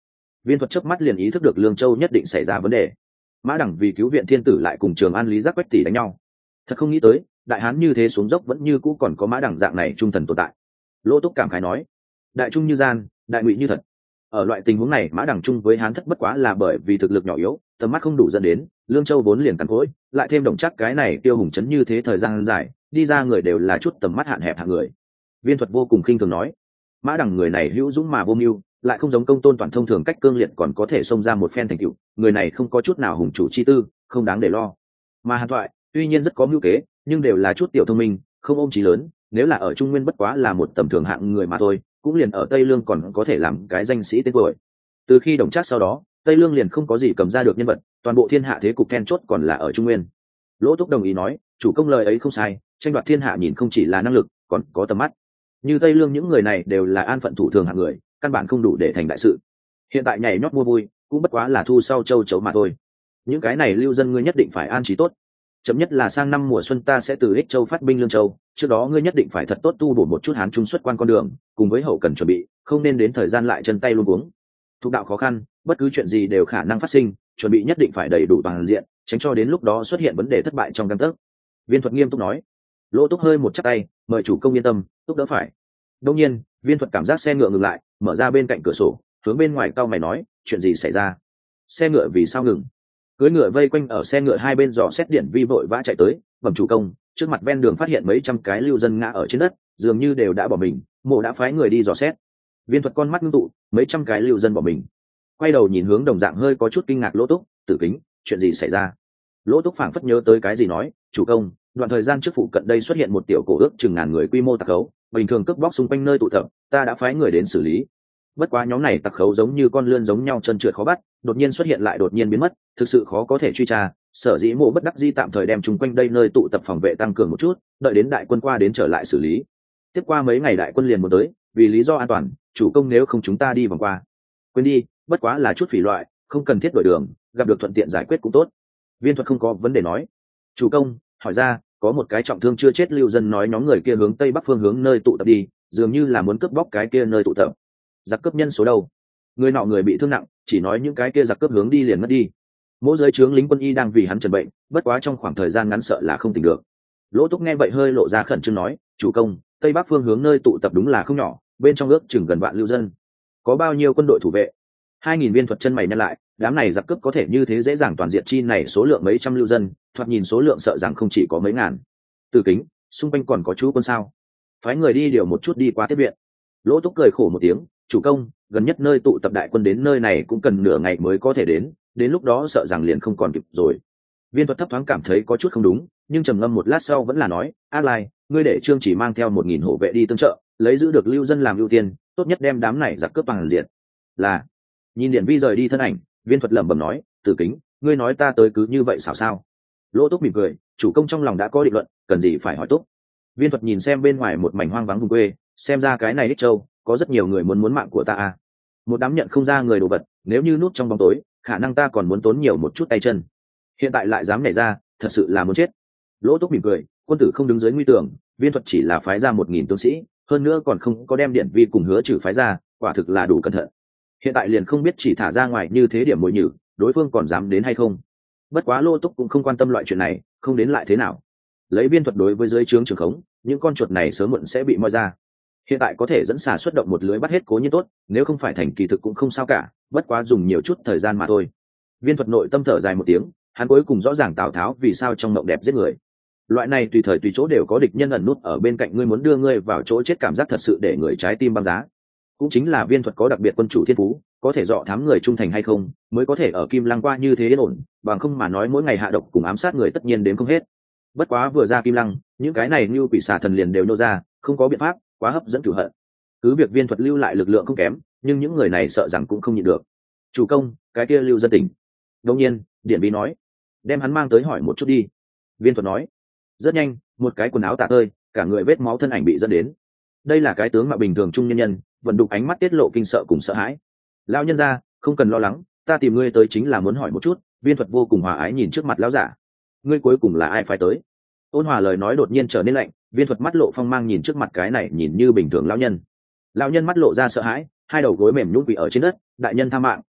Viên thuật chớp mắt liền ý thức được Lương Châu nhất định xảy ra vấn đề. Mã Đằng vì cứu viện thiên tử lại cùng Trường An Lý Giác Quách tỷ đánh nhau. Thật không nghĩ tới, đại hán như thế xuống dốc vẫn như cũ còn có Mã Đằng dạng này trung thần tồn tại. Lỗ Túc cảm khái nói, đại trung như gian, đại ngụy như thật. Ở loại tình huống này, Mã Đằng chung với hán thất bất quá là bởi vì thực lực nhỏ yếu, tầm mắt không đủ dẫn đến, Lương Châu vốn liền cằn cỗi, lại thêm Đồng Trác cái này tiêu hùng chấn như thế thời gian dài, đi ra người đều là chút tầm mắt hạn hẹp hạng người. Viên thuật vô cùng khinh thường nói, Mã Đằng người này hữu dũng mà vô mưu, lại không giống Công Tôn Toàn thông thường cách cương liệt còn có thể xông ra một phen thành tựu, người này không có chút nào hùng chủ chi tư, không đáng để lo. Mà Hàn Toại tuy nhiên rất có mưu kế, nhưng đều là chút tiểu thông minh, không ôm chí lớn, nếu là ở Trung Nguyên bất quá là một tầm thường hạng người mà thôi, cũng liền ở Tây Lương còn có thể làm cái danh sĩ tên tuổi. Từ khi Đồng Trác sau đó, Tây Lương liền không có gì cầm ra được nhân vật, toàn bộ thiên hạ thế cục then chốt còn là ở Trung Nguyên. Lỗ Túc đồng ý nói, chủ công lời ấy không sai, tranh đoạt thiên hạ nhìn không chỉ là năng lực, còn có tầm mắt. Như Tây Lương những người này đều là an phận thủ thường hạng người, căn bản không đủ để thành đại sự. Hiện tại nhảy nhót mua vui, cũng bất quá là thu sau châu chấu mà thôi. Những cái này lưu dân ngươi nhất định phải an trí tốt. Chậm nhất là sang năm mùa xuân ta sẽ từ Ích Châu phát binh Lương Châu, trước đó ngươi nhất định phải thật tốt tu bổ một chút hán trung xuất quan con đường, cùng với hậu cần chuẩn bị, không nên đến thời gian lại chân tay luống cuống. Thục đạo khó khăn, bất cứ chuyện gì đều khả năng phát sinh, chuẩn bị nhất định phải đầy đủ toàn diện, tránh cho đến lúc đó xuất hiện vấn đề thất bại trong gang tấc. Viên thuật nghiêm túc nói. Lỗ Túc hơi một chắp tay, mời chủ công yên tâm, Túc đỡ phải. Đương nhiên, Viên thuật cảm giác xe ngựa ngừng lại, mở ra bên cạnh cửa sổ, hướng bên ngoài cau mày nói, chuyện gì xảy ra? Xe ngựa vì sao ngừng? Cưỡi ngựa vây quanh ở xe ngựa hai bên dò xét Điển Vi vội vã chạy tới, bẩm chủ công, trước mặt ven đường phát hiện mấy trăm cái lưu dân ngã ở trên đất, dường như đều đã bỏ mình, mộ đã phái người đi dò xét. Viên thuật con mắt ngưng tụ, mấy trăm cái lưu dân bỏ mình. Quay đầu nhìn hướng đồng dạng hơi có chút kinh ngạc Lỗ Túc, Tử Kính, chuyện gì xảy ra? Lỗ Túc phảng phất nhớ tới cái gì nói, chủ công, đoạn thời gian trước phụ cận đây xuất hiện một tiểu cổ ước chừng ngàn người quy mô tặc khấu, bình thường cướp bóc xung quanh nơi tụ tập, ta đã phái người đến xử lý. Bất quá nhóm này tặc khấu giống như con lươn giống nhau chân trượt khó bắt, đột nhiên xuất hiện lại đột nhiên biến mất, thực sự khó có thể truy tra, sở dĩ mộ bất đắc dĩ tạm thời đem chung quanh đây nơi tụ tập phòng vệ tăng cường một chút, đợi đến đại quân qua đến trở lại xử lý. Tiếp qua mấy ngày đại quân liền muốn tới, vì lý do an toàn, chủ công nếu không chúng ta đi vòng qua. Quên đi, bất quá là chút phỉ loại, không cần thiết đổi đường, gặp được thuận tiện giải quyết cũng tốt. Viên thuật không có vấn đề nói. Chủ công, hỏi ra, có một cái trọng thương chưa chết lưu dân nói nhóm người kia hướng tây bắc phương hướng nơi tụ tập đi, dường như là muốn cướp bóc cái kia nơi tụ tập. Giặc cướp nhân số đâu? Người nọ người bị thương nặng, chỉ nói những cái kia giặc cướp hướng đi liền mất đi. Mỗi giới trướng lính quân y đang vì hắn trần bệnh, bất quá trong khoảng thời gian ngắn sợ là không tỉnh được. Lỗ Túc nghe vậy hơi lộ ra khẩn trương nói, chủ công, tây bắc phương hướng nơi tụ tập đúng là không nhỏ, bên trong ước chừng gần vạn lưu dân. Có bao nhiêu quân đội thủ vệ? 2000 viên thuật chân mày nhăn lại, đám này giặc cướp có thể như thế dễ dàng toàn diện chi này số lượng mấy trăm lưu dân, thoạt nhìn số lượng sợ rằng không chỉ có mấy ngàn. Từ Kính, xung quanh còn có chú quân sao? Phái người đi điều một chút đi qua tiếp viện. Lỗ Túc cười khổ một tiếng, chủ công, gần nhất nơi tụ tập đại quân đến nơi này cũng cần nửa ngày mới có thể đến lúc đó sợ rằng liền không còn kịp rồi. Viên thuật thấp thoáng cảm thấy có chút không đúng, nhưng trầm ngâm một lát sau vẫn là nói, A Lai, ngươi để Trương Chỉ mang theo 1000 hộ vệ đi tương trợ, lấy giữ được lưu dân làm ưu tiên, tốt nhất đem đám này giặc cướp bằng diện. Là. Nhìn Điển Vi rời đi thân ảnh, Viên thuật lẩm bẩm nói, Tử Kính, ngươi nói ta tới cứ như vậy sao? Lỗ Túc mỉm cười, chủ công trong lòng đã có định luận, cần gì phải hỏi Túc. Viên thuật nhìn xem bên ngoài một mảnh hoang vắng vùng quê, xem ra cái này Ích Châu có rất nhiều người muốn mạng của ta à. Một đám nhận không ra người đồ vật, nếu như núp trong bóng tối, khả năng ta còn muốn tốn nhiều một chút tay chân. Hiện tại lại dám nhảy ra, thật sự là muốn chết. Lỗ Túc mỉm cười, quân tử không đứng dưới nguy tưởng, Viên thuật chỉ là phái ra 1000 tướng sĩ, hơn nữa còn không có đem Điển Vi cùng Hứa Trừ phái ra, quả thực là đủ cẩn thận. Hiện tại liền không biết chỉ thả ra ngoài như thế điểm mồi nhử, đối phương còn dám đến hay không. Bất quá Lỗ Túc cũng không quan tâm loại chuyện này, không đến lại thế nào. Lấy Viên thuật đối với dưới trướng trường khống, những con chuột này sớm muộn sẽ bị moi ra. Hiện tại có thể dẫn xà xuất động một lưới bắt hết cố nhiên tốt, nếu không phải thành kỳ thực cũng không sao cả, bất quá dùng nhiều chút thời gian mà thôi. Viên thuật nội tâm thở dài một tiếng, hắn cuối cùng rõ ràng Tào Tháo vì sao trong mộng đẹp giết người. Loại này tùy thời tùy chỗ đều có địch nhân ẩn nút ở bên cạnh ngươi, muốn đưa ngươi vào chỗ chết cảm giác thật sự để người trái tim băng giá. Cũng chính là Viên thuật có đặc biệt quân chủ thiên phú, có thể dọ thám người trung thành hay không, mới có thể ở Kim Lăng qua như thế yên ổn, bằng không mà nói mỗi ngày hạ độc cùng ám sát người tất nhiên đến không hết. Bất quá vừa ra Kim Lăng, những cái này như quỷ xà thần liền đều nô ra, không có biện pháp, quá hấp dẫn cửu hận. Cứ việc Viên thuật lưu lại lực lượng không kém, nhưng những người này sợ rằng cũng không nhịn được. Chủ công, cái kia lưu dân tỉnh. Đương nhiên, Điển Vi nói, đem hắn mang tới hỏi một chút đi. Viên thuật nói. Rất nhanh, một cái quần áo tả tơi, cả người vết máu thân ảnh bị dẫn đến. Đây là cái tướng mạo bình thường trung nhân nhân, vận đục ánh mắt tiết lộ kinh sợ cùng sợ hãi. Lão nhân gia, không cần lo lắng, ta tìm ngươi tới chính là muốn hỏi một chút. Viên thuật vô cùng hòa ái nhìn trước mặt lão giả. Ngươi cuối cùng là ai phải tới? Ôn hòa lời nói đột nhiên trở nên lạnh, Viên thuật mắt lộ phong mang nhìn trước mặt cái này nhìn như bình thường lão nhân. Lão nhân mắt lộ ra sợ hãi, hai đầu gối mềm nhũn quỳ ở trên đất, đại nhân tha mạng,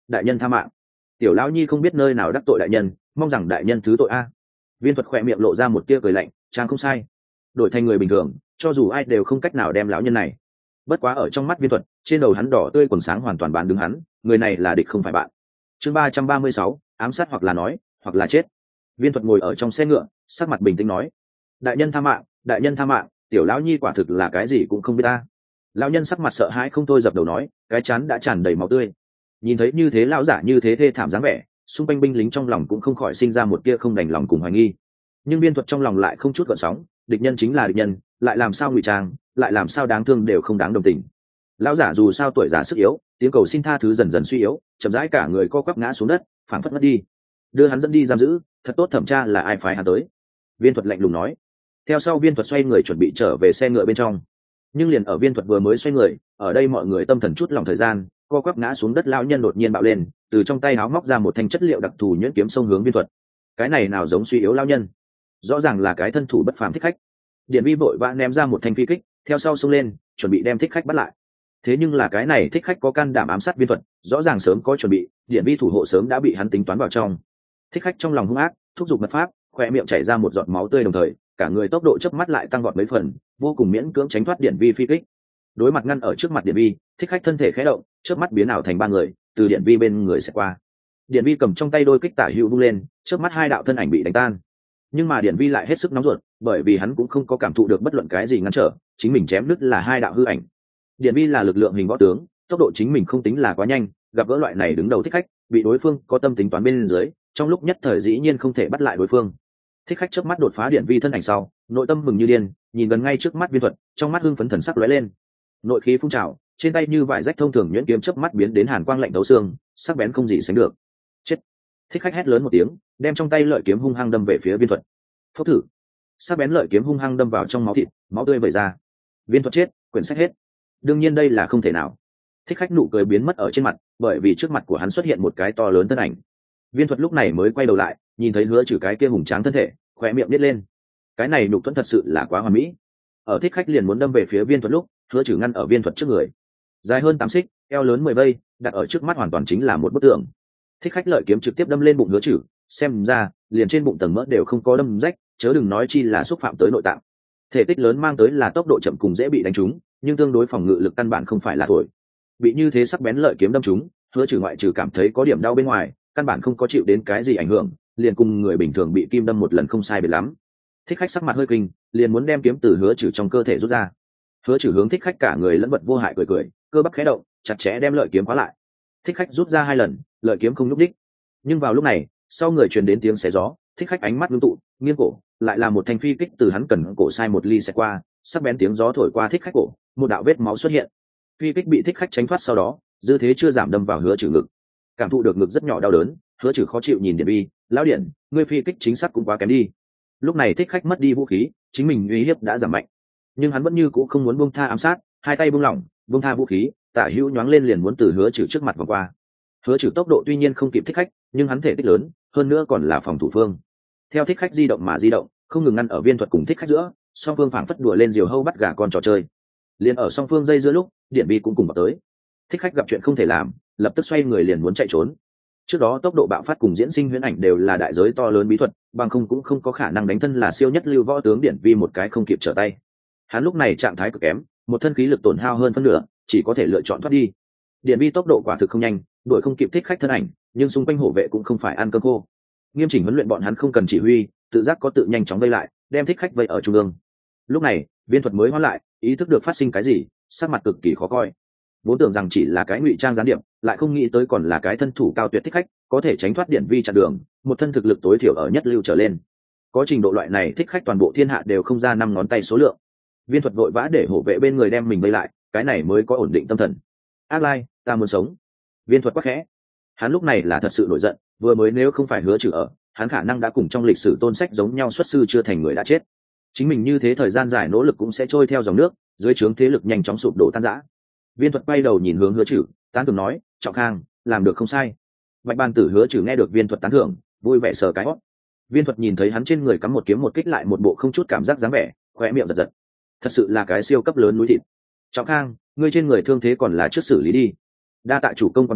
đại nhân tha mạng. Tiểu lão nhi không biết nơi nào đắc tội đại nhân, mong rằng đại nhân thứ tội a. Viên thuật khỏe miệng lộ ra một tia cười lạnh, chàng không sai, đổi thành người bình thường cho dù ai đều không cách nào đem lão nhân này. Bất quá ở trong mắt viên thuật, trên đầu hắn đỏ tươi quần sáng hoàn toàn bán đứng hắn, người này là địch không phải bạn. Chương 336, ám sát hoặc là nói hoặc là chết. Viên thuật ngồi ở trong xe ngựa, sắc mặt bình tĩnh nói: đại nhân tha mạng, đại nhân tha mạng, tiểu lão nhi quả thực là cái gì cũng không biết ta. Lão nhân sắc mặt sợ hãi không thôi, dập đầu nói, cái chán đã tràn đầy máu tươi. Nhìn thấy như thế lão giả như thế thê thảm dáng vẻ, xung quanh binh lính trong lòng cũng không khỏi sinh ra một tia không đành lòng cùng hoài nghi. Nhưng viên thuật trong lòng lại không chút gợn sóng, địch nhân chính là địch nhân, lại làm sao ngụy trang, lại làm sao đáng thương đều không đáng đồng tình. Lão giả dù sao tuổi già sức yếu, tiếng cầu xin tha thứ dần dần suy yếu, chậm rãi cả người co quắp ngã xuống đất, phảng phất mất đi. Đưa hắn dẫn đi giam giữ, thật tốt thẩm tra là ai phái hắn tới. Viên thuật lạnh lùng nói. Theo sau viên thuật xoay người chuẩn bị trở về xe ngựa bên trong, nhưng liền ở viên thuật vừa mới xoay người, ở đây mọi người tâm thần chút lòng thời gian, co quắp ngã xuống đất lão nhân đột nhiên bạo lên, từ trong tay áo móc ra một thanh chất liệu đặc thù nhuyễn kiếm xông hướng viên thuật. Cái này nào giống suy yếu lão nhân, rõ ràng là cái thân thủ bất phàm thích khách. Điện Vi vội vã ném ra một thanh phi kích, theo sau xông lên chuẩn bị đem thích khách bắt lại. Thế nhưng là cái này thích khách có can đảm ám sát viên thuật, rõ ràng sớm có chuẩn bị, Điện Vi thủ hộ sớm đã bị hắn tính toán vào trong. Thích khách trong lòng hung ác, thúc giục mật pháp, khoe miệng chảy ra một giọt máu tươi, đồng thời cả người tốc độ chớp mắt lại tăng vọt mấy phần, vô cùng miễn cưỡng tránh thoát Điện Vi phi kích. Đối mặt ngăn ở trước mặt Điện Vi, thích khách thân thể khẽ động, chớp mắt biến ảo thành ba người, từ Điện Vi bên người sẽ qua. Điện Vi cầm trong tay đôi kích tả hữu vung lên, chớp mắt hai đạo thân ảnh bị đánh tan. Nhưng mà Điện Vi lại hết sức nóng ruột, bởi vì hắn cũng không có cảm thụ được bất luận cái gì ngăn trở, chính mình chém đứt là hai đạo hư ảnh. Điện Vi là lực lượng hình võ tướng, tốc độ chính mình không tính là quá nhanh, gặp gỡ loại này đứng đầu thích khách, bị đối phương có tâm tính toán bên dưới, trong lúc nhất thời dĩ nhiên không thể bắt lại đối phương. Thích khách chớp mắt đột phá Điện Vi thân ảnh sau, nội tâm mừng như điên, nhìn gần ngay trước mắt viên thuật, trong mắt hưng phấn thần sắc lóe lên. Nội khí phun trào, trên tay như vải rách thông thường nhuyễn kiếm chớp mắt biến đến hàn quang lạnh thấu xương, sắc bén không gì sánh được. Chết! Thích khách hét lớn một tiếng, đem trong tay lợi kiếm hung hăng đâm về phía viên thuật. Phốc thử! Sắc bén lợi kiếm hung hăng đâm vào trong máu thịt, máu tươi vẩy ra. Viên thuật chết, quyển sách hết. Đương nhiên đây là không thể nào. Thích khách nụ cười biến mất ở trên mặt, bởi vì trước mặt của hắn xuất hiện một cái to lớn thân ảnh. Viên thuật lúc này mới quay đầu lại, nhìn thấy Hứa Trừ cái kia hùng tráng thân thể, khóe miệng nít lên. Cái này nhục thuẫn thật sự là quá hoàn mỹ. Ở thích khách liền muốn đâm về phía viên thuật lúc, Hứa Trừ ngăn ở viên thuật trước người. Dài hơn 8 xích, eo lớn 10 vây, đặt ở trước mắt hoàn toàn chính là một bức tượng. Thích khách lợi kiếm trực tiếp đâm lên bụng Hứa Trừ, xem ra liền trên bụng tầng mỡ đều không có đâm rách, chớ đừng nói chi là xúc phạm tới nội tạng. Thể tích lớn mang tới là tốc độ chậm cùng dễ bị đánh trúng, nhưng tương đối phòng ngự lực căn bản không phải là thổi. Bị như thế sắc bén lợi kiếm đâm trúng, Hứa Trừ ngoại trừ cảm thấy có điểm đau bên ngoài, căn bản không có chịu đến cái gì ảnh hưởng, liền cùng người bình thường bị kim đâm một lần không sai biệt lắm. Thích khách sắc mặt hơi kinh, liền muốn đem kiếm từ Hứa Trừ trong cơ thể rút ra. Hứa Trừ hướng thích khách cả người lẫn vật vô hại cười cười, cơ bắp khẽ động, chặt chẽ đem lợi kiếm khóa lại. Thích khách rút ra 2 lần, lợi kiếm không nhúc đích. Nhưng vào lúc này, sau người truyền đến tiếng xé gió, thích khách ánh mắt ngưng tụ, nghiêng cổ, lại là một thanh phi kích từ hắn cần cổ sai một ly sẽ qua, sắc bén tiếng gió thổi qua thích khách cổ, một đạo vết máu xuất hiện. Phi kích bị thích khách tránh thoát sau đó, dư thế chưa giảm đâm vào Hứa Trừ ngực. Cảm thụ được ngực rất nhỏ đau đớn, Hứa Trừ khó chịu nhìn Điện Vi, lão điện, ngươi phi kích chính xác cũng quá kém đi. Lúc này thích khách mất đi vũ khí, chính mình uy hiếp đã giảm mạnh, nhưng hắn vẫn như cũ không muốn buông tha ám sát, hai tay buông lỏng, buông tha vũ khí, tả hữu nhoáng lên liền muốn từ Hứa Trừ trước mặt vòng qua. Hứa Trừ tốc độ tuy nhiên không kịp thích khách, nhưng hắn thể tích lớn, hơn nữa còn là phòng thủ phương. Theo thích khách di động mà di động, không ngừng ngăn ở viên thuật cùng thích khách giữa, song phương phảng phất đùa lên diều hâu bắt gà con trò chơi. Liền ở song phương dây giữa lúc, Điện Vi cũng cùng vào tới. Thích khách gặp chuyện không thể làm, lập tức xoay người liền muốn chạy trốn. Trước đó tốc độ bạo phát cùng diễn sinh huyễn ảnh đều là đại giới to lớn bí thuật, bằng không cũng không có khả năng đánh thân là siêu nhất lưu võ tướng Điện Vi một cái không kịp trở tay. Hắn lúc này trạng thái cực kém, một thân khí lực tổn hao hơn phân nửa, chỉ có thể lựa chọn thoát đi. Điện Vi tốc độ quả thực không nhanh, đuổi không kịp thích khách thân ảnh, nhưng xung quanh hộ vệ cũng không phải ăn cơm khô. Nghiêm chỉnh huấn luyện bọn hắn không cần chỉ huy, tự giác có tự nhanh chóng vây lại, đem thích khách vây ở trung ương. Lúc này, viên thuật mới hóa lại, ý thức được phát sinh cái gì, sắc mặt cực kỳ khó coi. Vốn tưởng rằng chỉ là cái ngụy trang gián điệp, lại không nghĩ tới còn là cái thân thủ cao tuyệt thích khách, có thể tránh thoát Điện Vi chặn đường, một thân thực lực tối thiểu ở nhất lưu trở lên. Có trình độ loại này thích khách toàn bộ thiên hạ đều không ra 5 ngón tay số lượng. Viên thuật vội vã để hộ vệ bên người đem mình vây lại, cái này mới có ổn định tâm thần. Ác Lai, ta muốn sống. Viên thuật quát khẽ. Hắn lúc này là thật sự nổi giận, vừa mới nếu không phải Hứa Trừ ở, hắn khả năng đã cùng trong lịch sử tôn sách giống nhau xuất sư chưa thành người đã chết. Chính mình như thế thời gian dài nỗ lực cũng sẽ trôi theo dòng nước, dưới trướng thế lực nhanh chóng sụp đổ tan rã. Viên thuật quay đầu nhìn hướng Hứa Trừ, tán thưởng nói, Trọng Khang, làm được không sai. Bạch Ban Tử Hứa Trừ nghe được viên thuật tán thưởng, vui vẻ sờ cái hót. Viên thuật nhìn thấy hắn trên người cắm một kiếm một kích lại một bộ không chút cảm giác dáng vẻ, khóe miệng giật giật. Thật sự là cái siêu cấp lớn núi thịt. Trọng Khang, ngươi trên người thương thế còn là trước xử lý đi. Đa tạ chủ công quan tâm,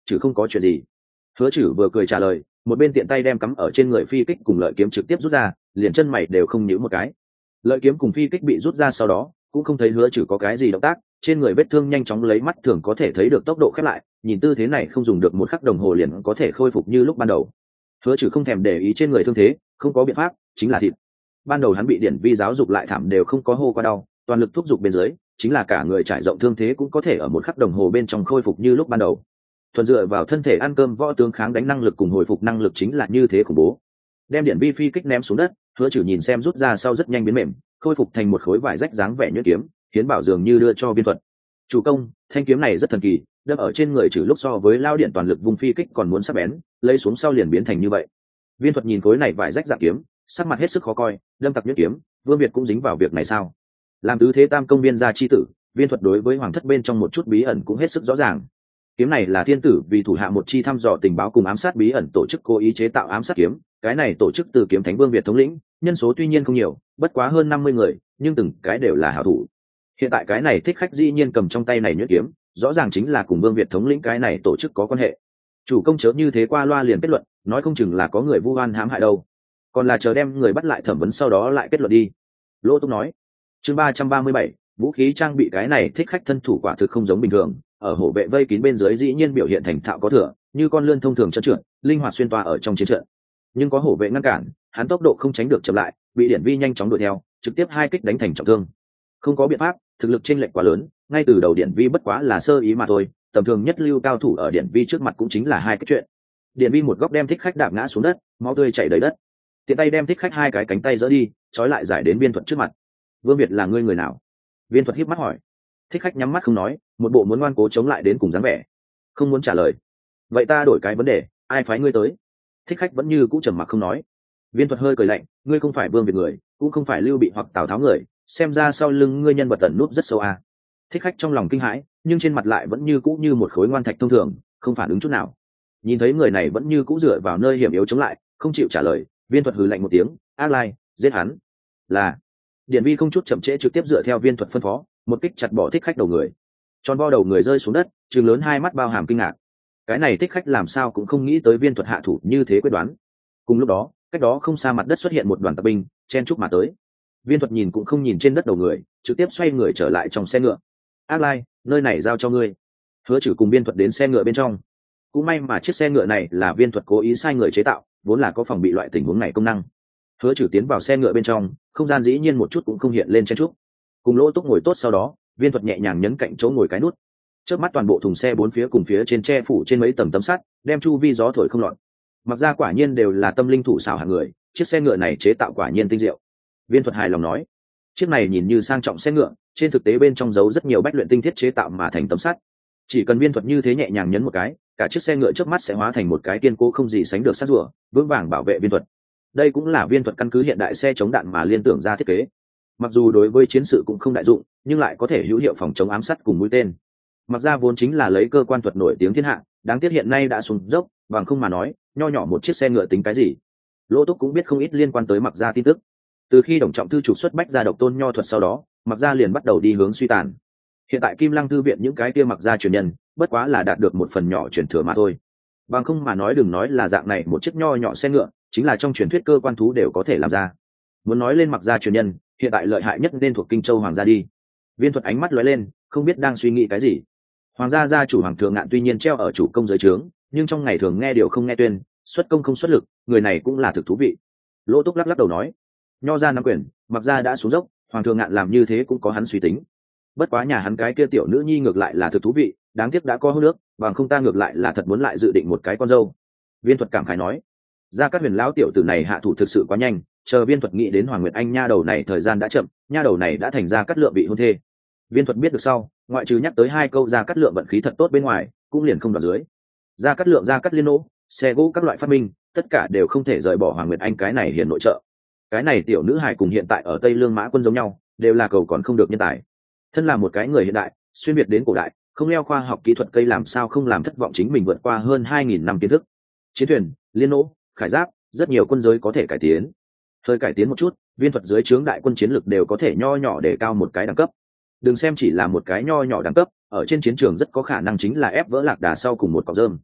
chứ không có chuyện gì. Hứa Chử vừa cười trả lời, một bên tiện tay đem cắm ở trên người phi kích cùng lợi kiếm trực tiếp rút ra, liền chân mày đều không nhíu một cái. Lợi kiếm cùng phi kích bị rút ra sau đó, cũng không thấy Hứa Chử có cái gì động tác, trên người vết thương nhanh chóng lấy mắt thường có thể thấy được tốc độ khép lại, nhìn tư thế này không dùng được một khắc đồng hồ liền có thể khôi phục như lúc ban đầu. Hứa Chử không thèm để ý trên người thương thế, không có biện pháp, chính là thịt. Ban đầu hắn bị điển vi giáo dục lại thảm đều không có hô qua đau, toàn lực thúc giục bên dưới, chính là cả người trải rộng thương thế cũng có thể ở một khắc đồng hồ bên trong khôi phục như lúc ban đầu. Thuần dựa vào thân thể ăn cơm võ tướng kháng đánh năng lực cùng hồi phục năng lực chính là như thế khủng bố. Đem điển vi phi kích ném xuống đất, Hứa Chử nhìn xem rút ra sau rất nhanh biến mềm, khôi phục thành một khối vải rách dáng vẻ nhuyễn kiếm, Hiến Bảo dường như đưa cho Viên Thuật. Chủ công, thanh kiếm này rất thần kỳ, đâm ở trên người Chử lúc so với lao điện toàn lực vung phi kích còn muốn sắc bén, lấy xuống sau liền biến thành như vậy. Viên Thuật nhìn khối này vải rách dạng kiếm, sắc mặt hết sức khó coi, đâm tặc nhuyễn kiếm, Vương Việt cũng dính vào việc này sao? Làm tứ thế tam công viên gia chi tử, Viên Thuật đối với hoàng thất bên trong một chút bí ẩn cũng hết sức rõ ràng. Kiếm này là thiên tử vì thủ hạ một chi thăm dò tình báo cùng ám sát bí ẩn tổ chức cố ý chế tạo ám sát kiếm, cái này tổ chức từ kiếm thánh Vương Việt thống lĩnh, nhân số tuy nhiên không nhiều, bất quá hơn 50 người, nhưng từng cái đều là hảo thủ. Hiện tại cái này thích khách dĩ nhiên cầm trong tay này nhuyễn kiếm, rõ ràng chính là cùng Vương Việt thống lĩnh cái này tổ chức có quan hệ. Chủ công chớ như thế qua loa liền kết luận, nói không chừng là có người vu oan hãm hại đâu. Còn là chờ đem người bắt lại thẩm vấn sau đó lại kết luận đi. Lỗ Túc nói. Chương 337, vũ khí trang bị cái này thích khách thân thủ quả thực không giống bình thường, ở hổ vệ vây kín bên dưới dĩ nhiên biểu hiện thành thạo có thừa, như con lươn thông thường trơn trượt, linh hoạt xuyên toa ở trong chiến trận. Nhưng có hổ vệ ngăn cản, hắn tốc độ không tránh được chậm lại, bị điển vi nhanh chóng đuổi theo, trực tiếp hai kích đánh thành trọng thương. Không có biện pháp, thực lực chênh lệch quá lớn, ngay từ đầu điển vi bất quá là sơ ý mà thôi, tầm thường nhất lưu cao thủ ở điển vi trước mặt cũng chính là hai cái chuyện. Điển vi một góc đem thích khách đạp ngã xuống đất, máu tươi chảy đầy đất. Tiện tay đem thích khách hai cái cánh tay giơ đi, trói lại giải đến Viên Thuật trước mặt. Vương Việt là ngươi người nào? Viên Thuật híp mắt hỏi. Thích khách nhắm mắt không nói, một bộ muốn ngoan cố chống lại đến cùng dáng vẻ, không muốn trả lời. Vậy ta đổi cái vấn đề, ai phái ngươi tới? Thích khách vẫn như cũ trầm mặc không nói. Viên Thuật hơi cười lạnh, ngươi không phải Vương Việt người, cũng không phải Lưu Bị hoặc Tào Tháo người, xem ra sau lưng ngươi nhân vật tẩn núp rất sâu à. Thích khách trong lòng kinh hãi, nhưng trên mặt lại vẫn như cũ như một khối ngoan thạch thông thường, không phản ứng chút nào. Nhìn thấy người này vẫn như cũ dựa vào nơi hiểm yếu chống lại, không chịu trả lời, Viên Thuật hừ lạnh một tiếng, ác lai, giết hắn. Là. Điển vi không chút chậm trễ trực tiếp dựa theo Viên Thuật phân phó, một kích chặt bỏ thích khách đầu người. Tròn vo đầu người rơi xuống đất, trừng lớn hai mắt bao hàm kinh ngạc. Cái này thích khách làm sao cũng không nghĩ tới Viên Thuật hạ thủ như thế quyết đoán. Cùng lúc đó, cách đó không xa mặt đất xuất hiện một đoàn tạp binh, chen chúc mà tới. Viên Thuật nhìn cũng không nhìn trên đất đầu người, trực tiếp xoay người trở lại trong xe ngựa. Ác lai, nơi này giao cho ngươi. Hứa Chử cùng Viên Thuật đến xe ngựa bên trong. Cũng may mà chiếc xe ngựa này là Viên Thuật cố ý sai người chế tạo, vốn là có phòng bị loại tình huống này công năng. Hứa Chử tiến vào xe ngựa bên trong, không gian dĩ nhiên một chút cũng không hiện lên chen chúc. Cùng Lỗ Túc ngồi tốt sau đó, Viên Thuật nhẹ nhàng nhấn cạnh chỗ ngồi cái nút. Trước mắt toàn bộ thùng xe bốn phía cùng phía trên che phủ trên mấy tầng tấm sắt, đem chu vi gió thổi không lọt. Mặc ra quả nhiên đều là tâm linh thủ xảo hạng người, chiếc xe ngựa này chế tạo quả nhiên tinh diệu. Viên Thuật hài lòng nói, chiếc này nhìn như sang trọng xe ngựa, trên thực tế bên trong giấu rất nhiều bách luyện tinh thiết chế tạo mà thành tấm sắt. Chỉ cần Viên Thuật như thế nhẹ nhàng nhấn một cái, cả chiếc xe ngựa trước mắt sẽ hóa thành một cái kiên cố không gì sánh được sắt rùa, vững vàng bảo vệ Viên Thuật. Đây cũng là Viên Thuật căn cứ hiện đại xe chống đạn mà liên tưởng ra thiết kế. Mặc dù đối với chiến sự cũng không đại dụng, nhưng lại có thể hữu hiệu phòng chống ám sát cùng mũi tên. Mặc ra vốn chính là lấy cơ quan thuật nổi tiếng thiên hạ, đáng tiếc hiện nay đã xuống dốc, bằng không mà nói, nho nhỏ một chiếc xe ngựa tính cái gì. Lỗ Túc cũng biết không ít liên quan tới Mặc ra tin tức. Từ khi Đồng Trọng thư trục xuất bách gia độc tôn nho thuật sau đó, Mặc ra liền bắt đầu đi hướng suy tàn. Hiện tại Kim Lăng thư viện những cái kia Mặc ra truyền nhân, bất quá là đạt được một phần nhỏ truyền thừa mà thôi. Bằng không mà nói đừng nói là dạng này một chiếc nho nhỏ xe ngựa, chính là trong truyền thuyết cơ quan thú đều có thể làm ra. Muốn nói lên Mặc ra truyền nhân, hiện tại lợi hại nhất nên thuộc Kinh Châu Hoàng gia đi. Viên Thuật ánh mắt lóe lên, không biết đang suy nghĩ cái gì. Hoàng gia gia chủ Hoàng Thượng Ngạn tuy nhiên treo ở chủ công dưới trướng, nhưng trong ngày thường nghe điều không nghe tuyên, xuất công không xuất lực, người này cũng là thực thú vị. Lỗ Túc lắc lắc đầu nói, nho gia nắm quyền, Mặc gia đã xuống dốc, Hoàng Thượng Ngạn làm như thế cũng có hắn suy tính. Bất quá nhà hắn cái kia tiểu nữ nhi ngược lại là thực thú vị, đáng tiếc đã có hôn nước, bằng không ta ngược lại là thật muốn lại dự định một cái con dâu. Viên Thuật cảm khái nói, Gia Cát Huyền lão tiểu tử này hạ thủ thực sự quá nhanh, chờ Viên Thuật nghĩ đến Hoàng Nguyệt Anh nha đầu này thời gian đã chậm, nha đầu này đã thành Gia Cát Lượng bị hôn thê. Viên Thuật biết được sau, ngoại trừ nhắc tới hai câu Gia Cát Lượng vận khí thật tốt bên ngoài, cũng liền không đoạt dưới. Gia Cát Lượng, Gia Cát Liên nỗ, xe gỗ các loại phát minh, tất cả đều không thể rời bỏ Hoàng Nguyệt Anh cái này hiền nội trợ. Cái này tiểu nữ hài cùng hiện tại ở Tây Lương Mã Quân giống nhau, đều là cầu còn không được nhân tài. Thân là một cái người hiện đại, xuyên việt đến cổ đại, không leo khoa học kỹ thuật cây làm sao không làm thất vọng chính mình vượt qua hơn 2000 năm kiến thức. Chiến thuyền, liên nỗ, khải giáp, rất nhiều quân giới có thể cải tiến. Hơi cải tiến một chút, Viên Thuật dưới trướng đại quân chiến lực đều có thể nho nhỏ để cao một cái đẳng cấp. Đừng xem chỉ là một cái nho nhỏ đẳng cấp, ở trên chiến trường rất có khả năng chính là ép vỡ lạc đà sau cùng một cọng rơm.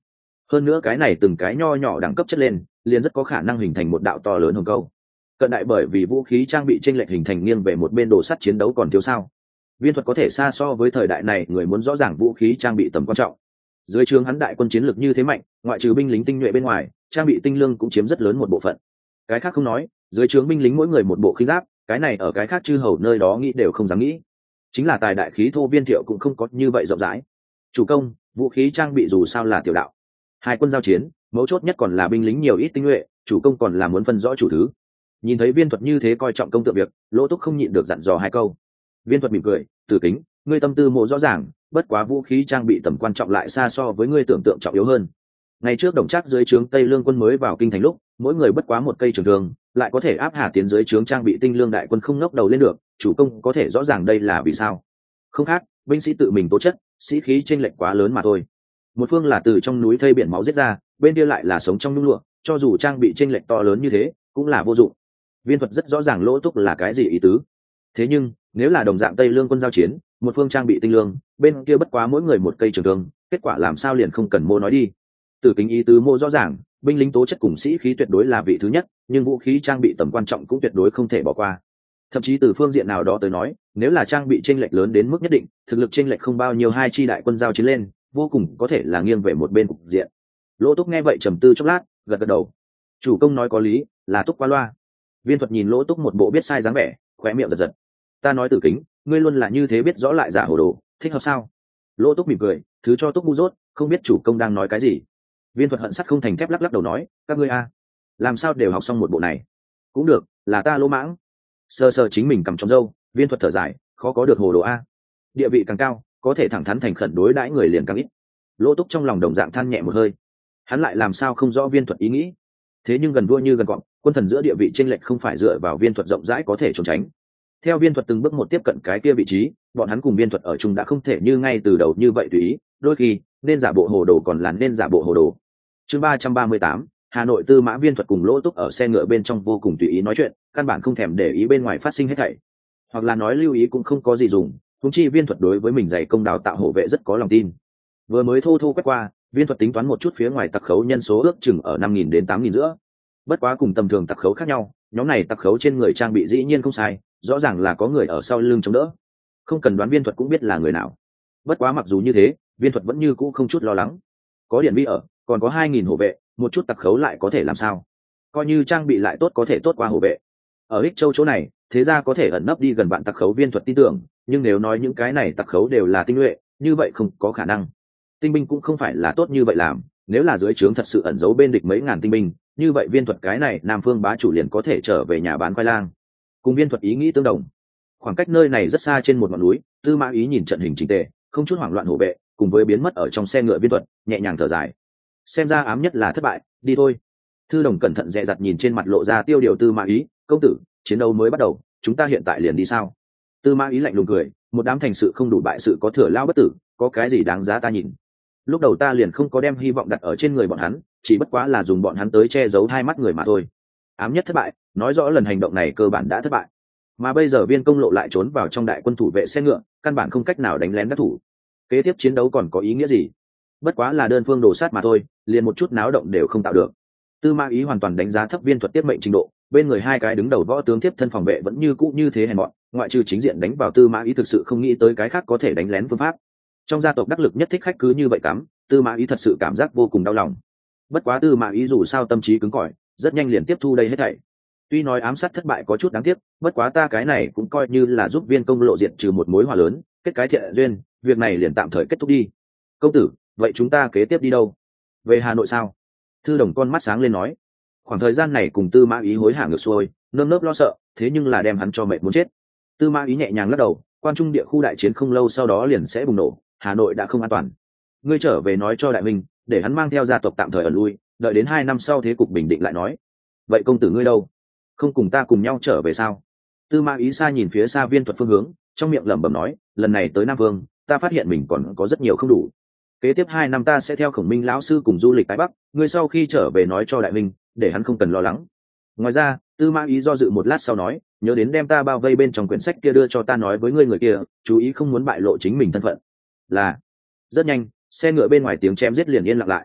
hơn nữa cái này từng cái nho nhỏ đẳng cấp chất lên liền rất có khả năng hình thành một đạo to lớn hồng câu. Cận đại bởi vì vũ khí trang bị chênh lệch hình thành nghiêng về một bên đồ sắt chiến đấu còn thiếu sao. Viên thuật có thể xa so với thời đại này người muốn rõ ràng vũ khí trang bị tầm quan trọng. Dưới trướng hắn đại quân chiến lược như thế mạnh, ngoại trừ binh lính tinh nhuệ bên ngoài, trang bị tinh lương cũng chiếm rất lớn một bộ phận. Cái khác không nói, dưới trướng binh lính mỗi người một bộ khinh giáp, cái này ở cái khác chư hầu nơi đó nghĩ đều không dám nghĩ. Chính là tài đại khí thô Viên Thiệu cũng không có như vậy rộng rãi. Chủ công, vũ khí trang bị dù sao là tiểu đạo. Hai quân giao chiến, mấu chốt nhất còn là binh lính nhiều ít tinh nhuệ, chủ công còn là muốn phân rõ chủ thứ. Nhìn thấy Viên thuật như thế coi trọng công tượng việc, Lỗ Túc không nhịn được dặn dò hai câu. Viên thuật mỉm cười, Tử Kính, ngươi tâm tư mộ rõ ràng, bất quá vũ khí trang bị tầm quan trọng lại xa so với ngươi tưởng tượng trọng yếu hơn. Ngày trước Đồng Trác dưới trướng Tây Lương quân mới vào kinh thành lúc, mỗi người bất quá một cây trường thương, lại có thể áp Hà tiến dưới trướng trang bị tinh lương đại quân không ngóc đầu lên được, chủ công có thể rõ ràng đây là vì sao? Không khác, binh sĩ tự mình tố chất, sĩ khí chênh lệch quá lớn mà thôi. Một phương là từ trong núi thây biển máu giết ra, bên kia lại là sống trong nhung lụa, cho dù trang bị chênh lệch to lớn như thế, cũng là vô dụng. Viên thuật rất rõ ràng Lỗ Túc là cái gì ý tứ. Thế nhưng, nếu là đồng dạng Tây Lương quân giao chiến, một phương trang bị tinh lương, bên kia bất quá mỗi người một cây trường thương, kết quả làm sao liền không cần mô nói đi. Tử Kính ý tứ mô rõ ràng, binh lính tố chất cùng sĩ khí tuyệt đối là vị thứ nhất, nhưng vũ khí trang bị tầm quan trọng cũng tuyệt đối không thể bỏ qua. Thậm chí từ phương diện nào đó tới nói, nếu là trang bị chênh lệch lớn đến mức nhất định, thực lực chênh lệch không bao nhiêu hai chi đại quân giao chiến lên, vô cùng có thể là nghiêng về một bên cục diện. Lỗ Túc nghe vậy trầm tư chốc lát, gật gật đầu. Chủ công nói có lý, là Túc qua loa. Viên thuật nhìn Lỗ Túc một bộ biết sai dáng vẻ, khóe miệng giật giật. Ta nói Tử Kính, ngươi luôn là như thế biết rõ lại giả hồ đồ, thích hợp sao? Lỗ Túc mỉm cười, thứ cho Túc ngu dốt, không biết chủ công đang nói cái gì. Viên thuật hận sắt không thành thép lắc lắc đầu nói, các ngươi a, làm sao đều học xong một bộ này? Cũng được, là ta lỗ mãng. Sờ sờ chính mình cầm trong râu, Viên thuật thở dài, khó có được hồ đồ a. Địa vị càng cao, có thể thẳng thắn thành khẩn đối đãi người liền càng ít. Lỗ Túc trong lòng đồng dạng than nhẹ một hơi. Hắn lại làm sao không rõ Viên thuật ý nghĩ. Thế nhưng gần vua như gần cọp, quân thần giữa địa vị chênh lệch không phải dựa vào Viên thuật rộng rãi có thể trốn tránh. Theo Viên thuật từng bước một tiếp cận cái kia vị trí, bọn hắn cùng Viên thuật ở chung đã không thể như ngay từ đầu như vậy tùy ý, đôi khi nên giả bộ hồ đồ còn là nên giả bộ hồ đồ. Chương 338, Hà Nội Tư Mã Viên thuật cùng Lỗ Túc ở xe ngựa bên trong vô cùng tùy ý nói chuyện, căn bản không thèm để ý bên ngoài phát sinh hết thảy, hoặc là nói lưu ý cũng không có gì dùng. Huống chi Viên thuật đối với mình dày công đào tạo hổ vệ rất có lòng tin. Vừa mới thô thô quét qua, Viên thuật tính toán một chút phía ngoài tặc khấu nhân số ước chừng ở 5.000 đến 8.000 giữa. Bất quá cùng tầm thường tặc khấu khác nhau, nhóm này tặc khấu trên người trang bị dĩ nhiên không sai, rõ ràng là có người ở sau lưng chống đỡ. Không cần đoán Viên thuật cũng biết là người nào. Bất quá mặc dù như thế, Viên thuật vẫn như cũ không chút lo lắng. Có Điện Vi ở, còn có 2.000 hộ vệ, một chút tặc khấu lại có thể làm sao? Coi như trang bị lại tốt có thể tốt qua hộ vệ. Ở Ích Châu chỗ này, thế ra có thể ẩn nấp đi gần vạn tặc khấu. Viên thuật tin tưởng, nhưng nếu nói những cái này tặc khấu đều là tinh nhuệ, như vậy không có khả năng. Tinh binh cũng không phải là tốt như vậy làm, nếu là dưới trướng thật sự ẩn giấu bên địch mấy ngàn tinh binh, như vậy Viên thuật cái này Nam Phương bá chủ liền có thể trở về nhà bán khoai lang. Cùng Viên thuật ý nghĩ tương đồng. Khoảng cách nơi này rất xa trên một ngọn núi, Tư Mã Ý nhìn trận hình chỉnh tề, không chút hoảng loạn hộ vệ, cùng với biến mất ở trong xe ngựa Viên thuật, nhẹ nhàng thở dài. Xem ra ám nhất là thất bại, đi thôi. Thư Đồng cẩn thận dè dặt nhìn trên mặt lộ ra tiêu điều Tư Mã Ý, công tử, chiến đấu mới bắt đầu, chúng ta hiện tại liền đi sao? Tư Mã Ý lạnh lùng cười, một đám thành sự không đủ bại sự có thừa lao bất tử, có cái gì đáng giá ta nhìn? Lúc đầu ta liền không có đem hy vọng đặt ở trên người bọn hắn, chỉ bất quá là dùng bọn hắn tới che giấu hai mắt người mà thôi. Ám nhất thất bại, nói rõ lần hành động này cơ bản đã thất bại. Mà bây giờ Viên Công Lộ lại trốn vào trong đại quân thủ vệ xe ngựa, căn bản không cách nào đánh lén đắc thủ. Kế tiếp chiến đấu còn có ý nghĩa gì? Bất quá là đơn phương đổ sát mà thôi, liền một chút náo động đều không tạo được. Tư Mã Ý hoàn toàn đánh giá thấp Viên thuật tiết mệnh trình độ, bên người hai cái đứng đầu võ tướng tiếp thân phòng vệ vẫn như cũ như thế hèn mọn, ngoại trừ chính diện đánh vào Tư Mã Ý thực sự không nghĩ tới cái khác có thể đánh lén phương pháp. Trong gia tộc đắc lực nhất thích khách cứ như vậy cắm, Tư Mã Ý thật sự cảm giác vô cùng đau lòng. Bất quá Tư Mã Ý dù sao tâm trí cứng cỏi, rất nhanh liền tiếp thu đây hết thảy. Tuy nói ám sát thất bại có chút đáng tiếc, bất quá ta cái này cũng coi như là giúp Viên Công Lộ diệt trừ một mối họa lớn, kết cái thiện duyên, việc này liền tạm thời kết thúc đi. Công tử, vậy chúng ta kế tiếp đi đâu? Về Hà Nội sao? Thư Đồng con mắt sáng lên nói. Khoảng thời gian này cùng Tư Mã Ý hối hả ngược xuôi, nơm nớp lo sợ, thế nhưng là đem hắn cho mệt muốn chết. Tư Mã Ý nhẹ nhàng lắc đầu, quan trung địa khu đại chiến không lâu sau đó liền sẽ bùng nổ, Hà Nội đã không an toàn. Ngươi trở về nói cho đại minh, để hắn mang theo gia tộc tạm thời ở lui, đợi đến 2 năm sau thế cục bình định lại nói. Vậy công tử ngươi đâu? Không cùng ta cùng nhau trở về sao? Tư Mã Ý xa nhìn phía xa Viên thuật phương hướng, trong miệng lẩm bẩm nói, lần này tới Nam Vương, ta phát hiện mình còn có rất nhiều không đủ. Kế tiếp 2 năm ta sẽ theo Khổng Minh lão sư cùng du lịch Tái Bắc, ngươi sau khi trở về nói cho đại minh, để hắn không cần lo lắng. Ngoài ra, Tư Mã Ý do dự một lát sau nói, nhớ đến đem ta bao vây bên trong quyển sách kia đưa cho ta nói với ngươi người kia, chú ý không muốn bại lộ chính mình thân phận. Là. Rất nhanh, xe ngựa bên ngoài tiếng chém giết liền yên lặng lại.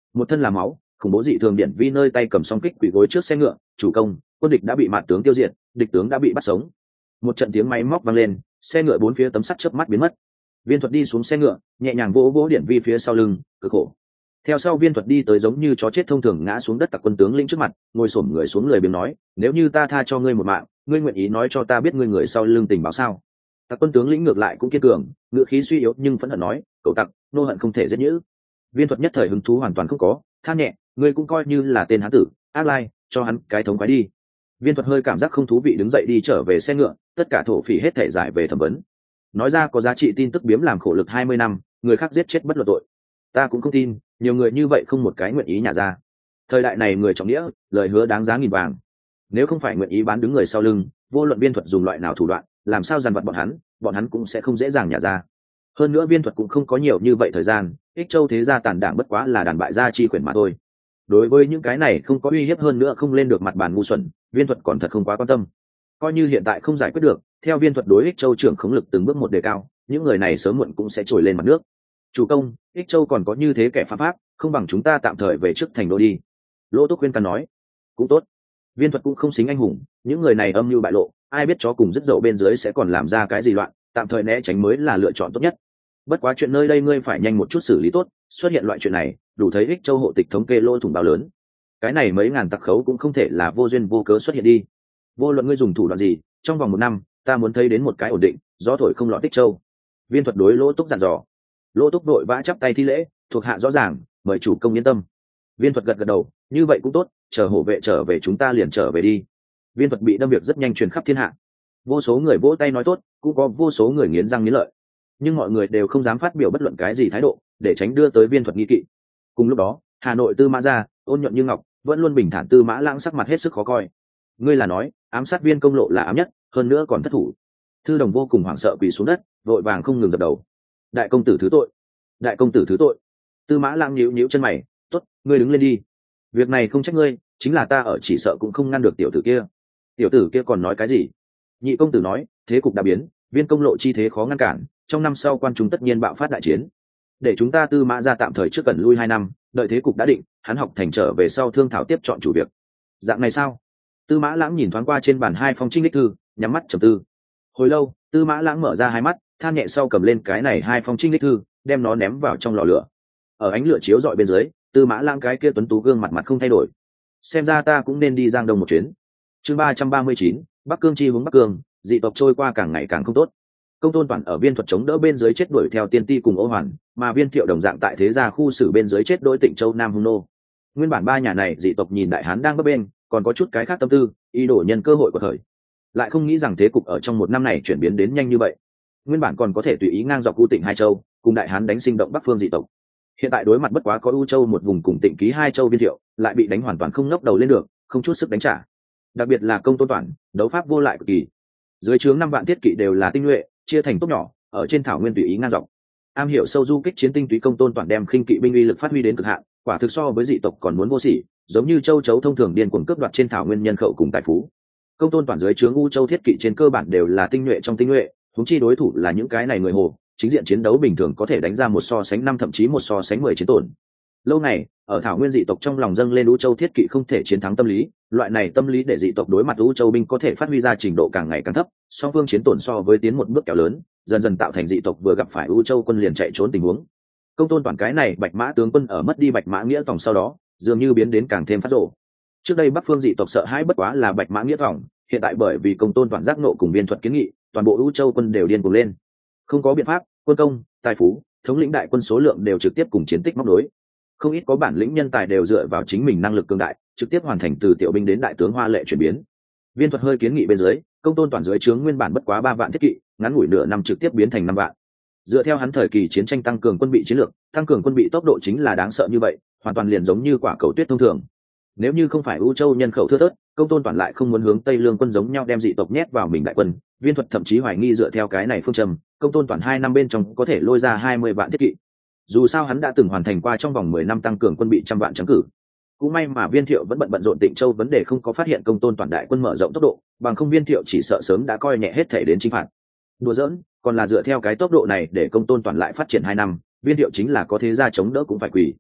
Một thân là máu, khủng bố dị thường điển vi nơi tay cầm song kích quỳ gối trước xe ngựa, chủ công, quân địch đã bị mạn tướng tiêu diệt, địch tướng đã bị bắt sống. Một trận tiếng máy móc vang lên, xe ngựa bốn phía tấm sắt chớp mắt biến mất. Viên Thuật đi xuống xe ngựa, nhẹ nhàng vỗ vỗ điển vi phía sau lưng, cực khổ. Theo sau Viên Thuật đi tới giống như chó chết thông thường ngã xuống đất tặc quân tướng lĩnh trước mặt, ngồi xổm người xuống lười biếng nói, nếu như ta tha cho ngươi một mạng, ngươi nguyện ý nói cho ta biết ngươi người sau lưng tình báo sao? Tặc quân tướng lĩnh ngược lại cũng kiên cường, ngựa khí suy yếu nhưng phẫn hận nói, cậu tặc, nô hận không thể giết nhữ. Viên Thuật nhất thời hứng thú hoàn toàn không có, than nhẹ, ngươi cũng coi như là tên hán tử, ác lai, cho hắn cái thống khoái đi. Viên Thuật hơi cảm giác không thú vị đứng dậy đi trở về xe ngựa, tất cả thổ phỉ hết thể giải về thẩm vấn. Nói ra có giá trị tin tức biếm làm khổ lực 20 năm, người khác giết chết bất luận tội. Ta cũng không tin, nhiều người như vậy không một cái nguyện ý nhả ra. Thời đại này người trọng nghĩa, lời hứa đáng giá nghìn vàng. Nếu không phải nguyện ý bán đứng người sau lưng, vô luận Viên Thuật dùng loại nào thủ đoạn, làm sao dằn vặt bọn hắn cũng sẽ không dễ dàng nhả ra. Hơn nữa Viên Thuật cũng không có nhiều như vậy thời gian, Ích Châu thế gia tàn đảng bất quá là đàn bại gia chi quyền mà thôi. Đối với những cái này không có uy hiếp hơn nữa không lên được mặt bàn ngu xuẩn, Viên Thuật còn thật không quá quan tâm. Coi như hiện tại không giải quyết được, theo Viên Thuật đối Ích Châu trưởng khống lực từng bước một đề cao, những người này sớm muộn cũng sẽ trồi lên mặt nước. Chủ công, Ích Châu còn có như thế kẻ phạm pháp, không bằng chúng ta tạm thời về trước thành đô đi. Lỗ Túc khuyên can nói. Cũng tốt. Viên Thuật cũng không xính anh hùng, những người này âm mưu bại lộ, ai biết chó cùng dứt dậu bên dưới sẽ còn làm ra cái gì loạn, tạm thời né tránh mới là lựa chọn tốt nhất. Bất quá chuyện nơi đây ngươi phải nhanh một chút xử lý tốt, xuất hiện loại chuyện này, đủ thấy Ích Châu hộ tịch thống kê lỗ thủng bao lớn. Cái này mấy ngàn tặc khấu cũng không thể là vô duyên vô cớ xuất hiện đi. Vô luận ngươi dùng thủ đoạn gì, trong vòng 1 năm, ta muốn thấy đến một cái ổn định, gió thổi không lọt Ích Châu. Viên Thuật đối Lỗ Túc dặn dò. Lỗ Túc vội vã chắp tay thi lễ, thuộc hạ rõ ràng, mời chủ công yên tâm. Viên Thuật gật gật đầu, như vậy cũng tốt, chờ hổ vệ trở về chúng ta liền trở về đi. Viên Thuật bị đâm việc rất nhanh truyền khắp thiên hạ. Vô số người vỗ tay nói tốt, cũng có vô số người nghiến răng nghiến lợi. Nhưng mọi người đều không dám phát biểu bất luận cái gì thái độ, để tránh đưa tới Viên Thuật nghi kỵ. Cùng lúc đó, Hà Nội Tư Mã Gia, ôn nhuận như ngọc, vẫn luôn bình thản. Tư Mã Lãng sắc mặt hết sức khó coi. Ngươi là nói, ám sát Viên Công Lộ là ám nhất, hơn nữa còn thất thủ. Thư Đồng vô cùng hoảng sợ quỳ xuống đất, vội vàng không ngừng dập đầu. Đại công tử thứ tội, đại công tử thứ tội. Tư Mã Lãng nhíu nhíu chân mày, tốt, ngươi đứng lên đi. Việc này không trách ngươi, chính là ta ở chỉ sợ cũng không ngăn được tiểu tử kia. Tiểu tử kia còn nói cái gì? Nhị công tử nói, thế cục đã biến, Viên Công Lộ chi thế khó ngăn cản, trong năm sau quan chúng tất nhiên bạo phát đại chiến. Để chúng ta Tư Mã Gia tạm thời trước cần lui 2 năm, đợi thế cục đã định, hắn học thành trở về sau thương thảo tiếp chọn chủ việc. Dạng này sao? Tư Mã Lãng nhìn thoáng qua trên bàn 2 phong trinh đích thư, nhắm mắt trầm tư. Hồi lâu, Tư Mã Lãng mở ra 2 mắt, than nhẹ sau cầm lên cái này 2 phong trinh đích thư, đem nó ném vào trong lò lửa. Ở ánh lửa chiếu rọi bên dưới, Tư Mã Lãng cái kia tuấn tú gương mặt không thay đổi. Xem ra ta cũng nên đi Giang Đông một chuyến. Chương 339, Bắc Cương chi hướng Bắc Cương, dị tộc trôi qua càng ngày càng không tốt. Công Tôn Toàn ở Viên Thuật chống đỡ bên dưới chết đuổi theo Tiên Ti cùng Ô Hoàn, mà Viên Thiệu đồng dạng tại thế gia khu xử bên dưới chết đối Tịnh Châu Nam Hung nô. Nguyên bản 3 nhà này dị tộc nhìn đại hán đang bấp bên, còn có chút cái khác tâm tư, ý đồ nhân cơ hội của thời. Lại không nghĩ rằng thế cục ở trong 1 năm này chuyển biến đến nhanh như vậy. Nguyên bản còn có thể tùy ý ngang dọc U Tịnh 2 châu, cùng đại hán đánh sinh động Bắc phương dị tộc. Hiện tại đối mặt bất quá có U Châu một vùng cùng Tịnh Ký 2 châu Viên Thiệu, lại bị đánh hoàn toàn không ngóc đầu lên được, không chút sức đánh trả. Đặc biệt là Công Tôn Toàn, đấu pháp vô lại cực kỳ. Dưới trướng 5 vạn thiết kỵ đều là tinh nhuệ, chia thành tốp nhỏ, ở trên thảo nguyên tùy ý ngang dọc. Am hiểu sâu du kích chiến tinh túy Công Tôn Toàn đem khinh kỵ binh uy lực phát huy đến cực hạn, quả thực so với dị tộc còn muốn vô sỉ, giống như châu chấu thông thường điên cuồng cướp đoạt trên thảo nguyên nhân khẩu cùng tài phú. Công Tôn Toàn dưới trướng U Châu thiết kỵ trên cơ bản đều là tinh nhuệ trong tinh nhuệ, huống chi đối thủ là những cái này người Hồ, chính diện chiến đấu bình thường có thể đánh ra 1 so sánh 5 thậm chí 1 so sánh 10 chiến tổn. Lâu này, ở thảo nguyên dị tộc trong lòng dâng lên U Châu thiết kỵ không thể chiến thắng tâm lý, loại này tâm lý để dị tộc đối mặt U Châu binh có thể phát huy ra trình độ càng ngày càng thấp, song phương chiến tổn so với tiến một bước kéo lớn, dần dần tạo thành dị tộc vừa gặp phải U Châu quân liền chạy trốn tình huống. Công Tôn Toàn cái này Bạch Mã tướng quân ở mất đi Bạch Mã nghĩa tòng sau đó, dường như biến đến càng thêm phát rồ. Trước đây Bắc phương dị tộc sợ hãi bất quá là Bạch Mã nghĩa tòng, hiện tại bởi vì Công Tôn Toàn giác nộ cùng Viên Thuật kiến nghị, toàn bộ U Châu quân đều điên cuồng lên. Không có biện pháp, quân công, tài phú, thống lĩnh đại quân số lượng đều trực tiếp cùng chiến tích móc đối. Không ít có bản lĩnh nhân tài đều dựa vào chính mình năng lực cường đại, trực tiếp hoàn thành từ tiểu binh đến đại tướng hoa lệ chuyển biến. Viên Thuật hơi kiến nghị bên dưới, Công Tôn Toàn dưới trướng nguyên bản bất quá 3 vạn thiết kỵ, ngắn ngủi nửa năm trực tiếp biến thành 5 vạn. Dựa theo hắn thời kỳ chiến tranh tăng cường quân bị chiến lược, tăng cường quân bị tốc độ chính là đáng sợ như vậy, hoàn toàn liền giống như quả cầu tuyết thông thường. Nếu như không phải U Châu nhân khẩu thưa thớt, Công Tôn Toàn lại không muốn hướng Tây Lương quân giống nhau đem dị tộc nhét vào mình đại quân. Viên Thuật thậm chí hoài nghi dựa theo cái này phương châm, Công Tôn Toàn 2 năm bên trong có thể lôi ra 20 vạn thiết kỵ. Dù sao hắn đã từng hoàn thành qua trong vòng 10 năm tăng cường quân bị 100 vạn trắng cử. Cũng may mà Viên Thiệu vẫn bận rộn Tịnh Châu vấn đề không có phát hiện Công Tôn Toàn đại quân mở rộng tốc độ, bằng không Viên Thiệu chỉ sợ sớm đã coi nhẹ hết thể đến chinh phạt. Đùa giỡn, còn là dựa theo cái tốc độ này để Công Tôn Toàn lại phát triển 2 năm, Viên Thiệu chính là có thế gia chống đỡ cũng phải quỳ.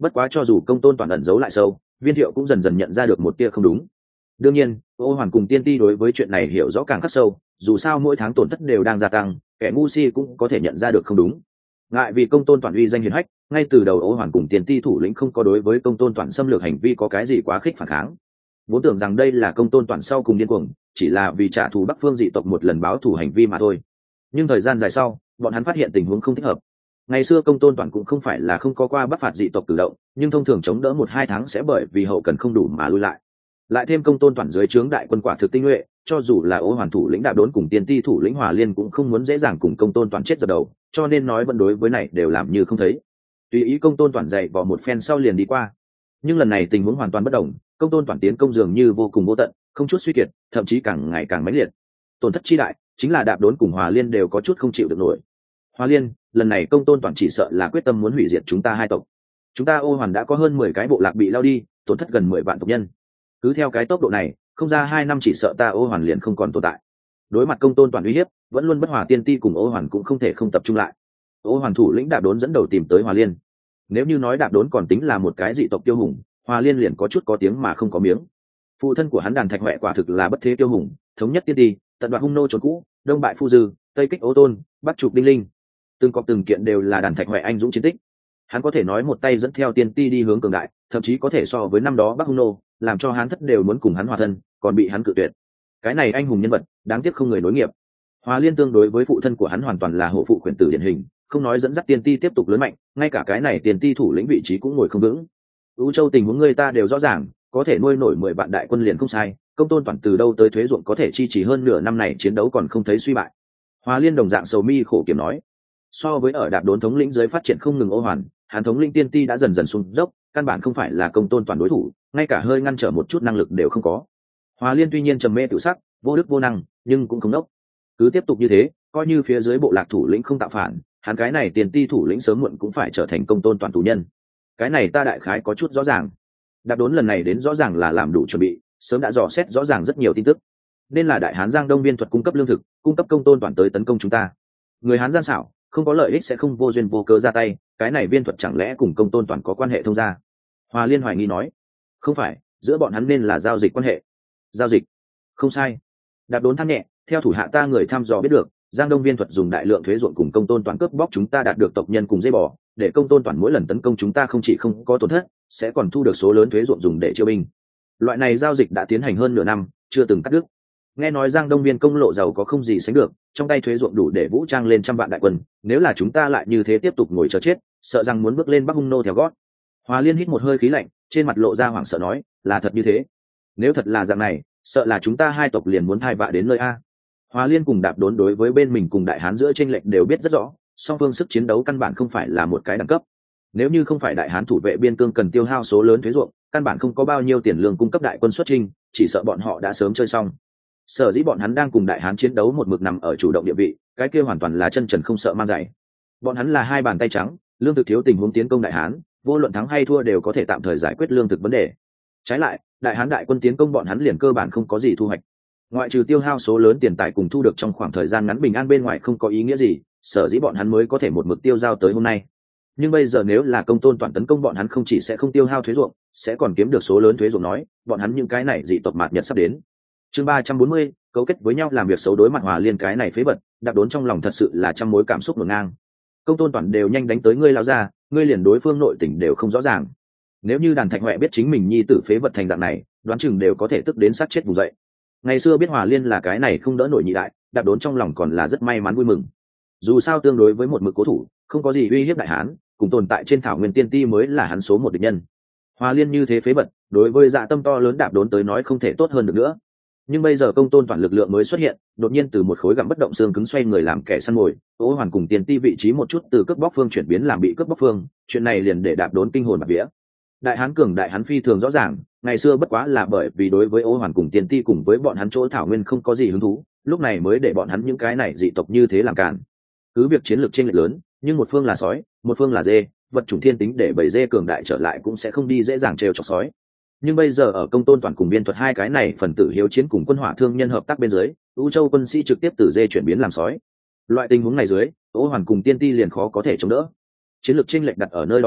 Bất quá cho dù công tôn toàn ẩn giấu lại sâu, Viên Thiệu cũng dần dần nhận ra được một tia không đúng. Đương nhiên, Ô Hoàn cùng Tiên Ti đối với chuyện này hiểu rõ càng khắc sâu, dù sao mỗi tháng tổn thất đều đang gia tăng, kẻ ngu si cũng có thể nhận ra được không đúng. Ngại vì công tôn toàn uy danh hiển hách, ngay từ đầu Ô Hoàn cùng Tiên Ti thủ lĩnh không có đối với công tôn toàn xâm lược hành vi có cái gì quá khích phản kháng. Vốn tưởng rằng đây là công tôn toàn sau cùng điên cuồng, chỉ là vì trả thù Bắc Phương dị tộc một lần báo thù hành vi mà thôi. Nhưng thời gian dài sau, bọn hắn phát hiện tình huống không thích hợp. Ngày xưa công tôn toàn cũng không phải là không có qua bắc phạt dị tộc cử động, nhưng thông thường chống đỡ 1-2 tháng sẽ bởi vì hậu cần không đủ mà lui lại thêm công tôn toàn dưới trướng đại quân quả thực tinh nhuệ, cho dù là Ô Hoàn thủ lĩnh Đạp Đốn cùng Tiên Ti thủ lĩnh Hòa Liên cũng không muốn dễ dàng cùng công tôn toàn chết dập đầu, cho nên nói vẫn đối với này đều làm như không thấy. Tùy ý công tôn toàn dạy vào một phen sau liền đi qua. Nhưng lần này tình huống hoàn toàn bất đồng, công tôn toàn tiến công dường như vô cùng vô tận, không chút suy kiệt, thậm chí càng ngày càng mãnh liệt. Tổn thất chi đại, chính là Đạp Đốn cùng Hòa Liên đều có chút không chịu được nổi. Hòa Liên, lần này công tôn toàn chỉ sợ là quyết tâm muốn hủy diệt chúng ta hai tộc. Chúng ta Ô Hoàn đã có hơn 10 cái bộ lạc bị lao đi, tổn thất gần 10 vạn tộc nhân. Cứ theo cái tốc độ này, không ra 2 năm chỉ sợ ta Ô Hoàn liền không còn tồn tại. Đối mặt công tôn toàn uy hiếp, vẫn luôn bất hòa Tiên Ti cùng Ô Hoàn cũng không thể không tập trung lại. Ô Hoàn thủ lĩnh Đạp Đốn dẫn đầu tìm tới Hòa Liên. Nếu như nói Đạp Đốn còn tính là một cái dị tộc tiêu hùng, Hòa Liên liền có chút có tiếng mà không có miếng. Phụ thân của hắn Đàn Thạch Hoè quả thực là bất thế tiêu hùng, thống nhất Tiên Ti, tận đoạt hung nô trốn cũ, đông bại Phu Dư, tây kích Ô Tôn, bắc trục Đinh Linh. Từng cọc từng kiện đều là Đàn Thạch Hoè anh dũng chiến tích. Hắn có thể nói một tay dẫn theo Tiên Ti đi hướng cường đại, thậm chí có thể so với năm đó bắc hung nô, làm cho hắn thất đều muốn cùng hắn hòa thân, còn bị hắn cự tuyệt. Cái này anh hùng nhân vật, đáng tiếc không người nối nghiệp. Hòa Liên tương đối với phụ thân của hắn hoàn toàn là hộ phụ khuyển tử điển hình, không nói dẫn dắt Tiên Ti tiếp tục lớn mạnh, ngay cả cái này Tiên Ti thủ lĩnh vị trí cũng ngồi không vững. U Châu tình huống người ta đều rõ ràng, có thể nuôi nổi 10 vạn đại quân liền không sai, công tôn toàn từ đâu tới thuế ruộng có thể chi trì hơn nửa năm này chiến đấu còn không thấy suy bại. Hòa Liên đồng dạng sầu mi khổ kiểm nói, so với ở Đạp Đốn thống lĩnh dưới phát triển không ngừng Ô Hoàn, hắn thống lĩnh Tiên Ti đã dần dần xuống dốc, căn bản không phải là công tôn toàn đối thủ, ngay cả hơi ngăn trở một chút năng lực đều không có. Hòa Liên tuy nhiên trầm mê tự sắc, vô đức vô năng, nhưng cũng không đốc. Cứ tiếp tục như thế, coi như phía dưới bộ lạc thủ lĩnh không tạo phản, hắn cái này Tiên Ti thủ lĩnh sớm muộn cũng phải trở thành công tôn toàn tù nhân. Cái này ta đại khái có chút rõ ràng. Đạp Đốn lần này đến rõ ràng là làm đủ chuẩn bị, sớm đã dò xét rõ ràng rất nhiều tin tức. Nên là Đại Hán Giang Đông Viên thuật cung cấp lương thực, cung cấp công tôn toàn tới tấn công chúng ta. Người Hán gian xảo, không có lợi ích sẽ không vô duyên vô cớ ra tay, cái này Viên thuật chẳng lẽ cùng công tôn toàn có quan hệ thông gia? Hòa Liên hoài nghi nói, không phải, giữa bọn hắn nên là giao dịch quan hệ. Giao dịch? Không sai. Đạp Đốn than nhẹ, theo thủ hạ ta người thăm dò biết được, Giang Đông Viên thuật dùng đại lượng thuế ruộng cùng công tôn toàn cướp bóc chúng ta đạt được tộc nhân cùng dây bò, để công tôn toàn mỗi lần tấn công chúng ta không chỉ không có tổn thất, sẽ còn thu được số lớn thuế ruộng dùng để chiêu binh. Loại này giao dịch đã tiến hành hơn nửa năm, chưa từng cắt đứt. Nghe nói Giang Đông Viên công lộ giàu có không gì sánh được, trong tay thuế ruộng đủ để vũ trang lên 100 vạn đại quân, nếu là chúng ta lại như thế tiếp tục ngồi chờ chết, sợ rằng muốn bước lên Bắc hung nô theo gót. Hòa Liên hít một hơi khí lạnh, trên mặt lộ ra hoảng sợ nói, là thật như thế. Nếu thật là dạng này, sợ là chúng ta hai tộc liền muốn thai vạ đến nơi a. Hòa Liên cùng Đạp Đốn đối với bên mình cùng Đại Hán giữa chênh lệch đều biết rất rõ, song phương sức chiến đấu căn bản không phải là một cái đẳng cấp. Nếu như không phải Đại Hán thủ vệ biên cương cần tiêu hao số lớn thuế ruộng, căn bản không có bao nhiêu tiền lương cung cấp đại quân xuất chinh, chỉ sợ bọn họ đã sớm chơi xong. Sở dĩ bọn hắn đang cùng Đại Hán chiến đấu một mực nằm ở chủ động địa vị, cái kia hoàn toàn là chân trần không sợ mang giày. Bọn hắn là hai bàn tay trắng, lương thực thiếu tình huống tiến công Đại Hán, vô luận thắng hay thua đều có thể tạm thời giải quyết lương thực vấn đề. Trái lại, Đại Hán đại quân tiến công bọn hắn liền cơ bản không có gì thu hoạch. Ngoại trừ tiêu hao số lớn tiền tài cùng thu được trong khoảng thời gian ngắn bình an bên ngoài không có ý nghĩa gì, sở dĩ bọn hắn mới có thể một mực tiêu giao tới hôm nay. Nhưng bây giờ nếu là công tôn toàn tấn công bọn hắn không chỉ sẽ không tiêu hao thuế ruộng, sẽ còn kiếm được số lớn thuế ruộng nói, bọn hắn những cái này dị tộc mạt nhật sắp đến. Chương 340, cấu kết với nhau làm việc xấu đối mặt Hòa Liên cái này phế vật, Đạp Đốn trong lòng thật sự là trăm mối cảm xúc ngổn ngang. Công tôn toàn đều nhanh đánh tới ngươi lão gia, ngươi liền đối phương nội tình đều không rõ ràng. Nếu như Đàn Thạch Hoè biết chính mình nhi tử phế vật thành dạng này, đoán chừng đều có thể tức đến sát chết vùng dậy. Ngày xưa biết Hòa Liên là cái này không đỡ nổi nhị đại, Đạp Đốn trong lòng còn là rất may mắn vui mừng. Dù sao tương đối với một mực cố thủ, không có gì uy hiếp Đại Hán, cùng tồn tại trên thảo nguyên Tiên Ti mới là hắn số một địch nhân. Hòa Liên như thế phế vật, đối với dạ tâm to lớn Đạp Đốn tới nói không thể tốt hơn được nữa. Nhưng bây giờ công tôn toàn lực lượng mới xuất hiện, đột nhiên từ một khối gặm bất động xương cứng xoay người làm kẻ săn mồi, Ô Hoàn cùng Tiên Ti vị trí một chút từ cướp bóc phương chuyển biến làm bị cướp bóc phương, chuyện này liền để Đạp Đốn kinh hồn bạt vía. Đại Hán cường đại hắn phi thường rõ ràng, ngày xưa bất quá là bởi vì đối với Ô Hoàn cùng Tiên Ti cùng với bọn hắn chỗ thảo nguyên không có gì hứng thú, lúc này mới để bọn hắn những cái này dị tộc như thế làm cản. Cứ việc chiến lược chênh lệch lớn, nhưng một phương là sói, một phương là dê, vật chủng thiên tính để bầy dê cường đại trở lại cũng sẽ không đi dễ dàng trêu chọc sói. Nhưng bây giờ ở công tôn toàn cùng biên thuật hai cái này phần tử hiếu chiến cùng quân hỏa thương nhân hợp tác bên dưới, U Châu quân sĩ trực tiếp từ dê chuyển biến làm sói. Loại tình huống này dưới, Ô Hoàn cùng Tiên Ti liền khó có thể chống đỡ. Chiến lược chênh lệch đặt ở nơi đó đâu,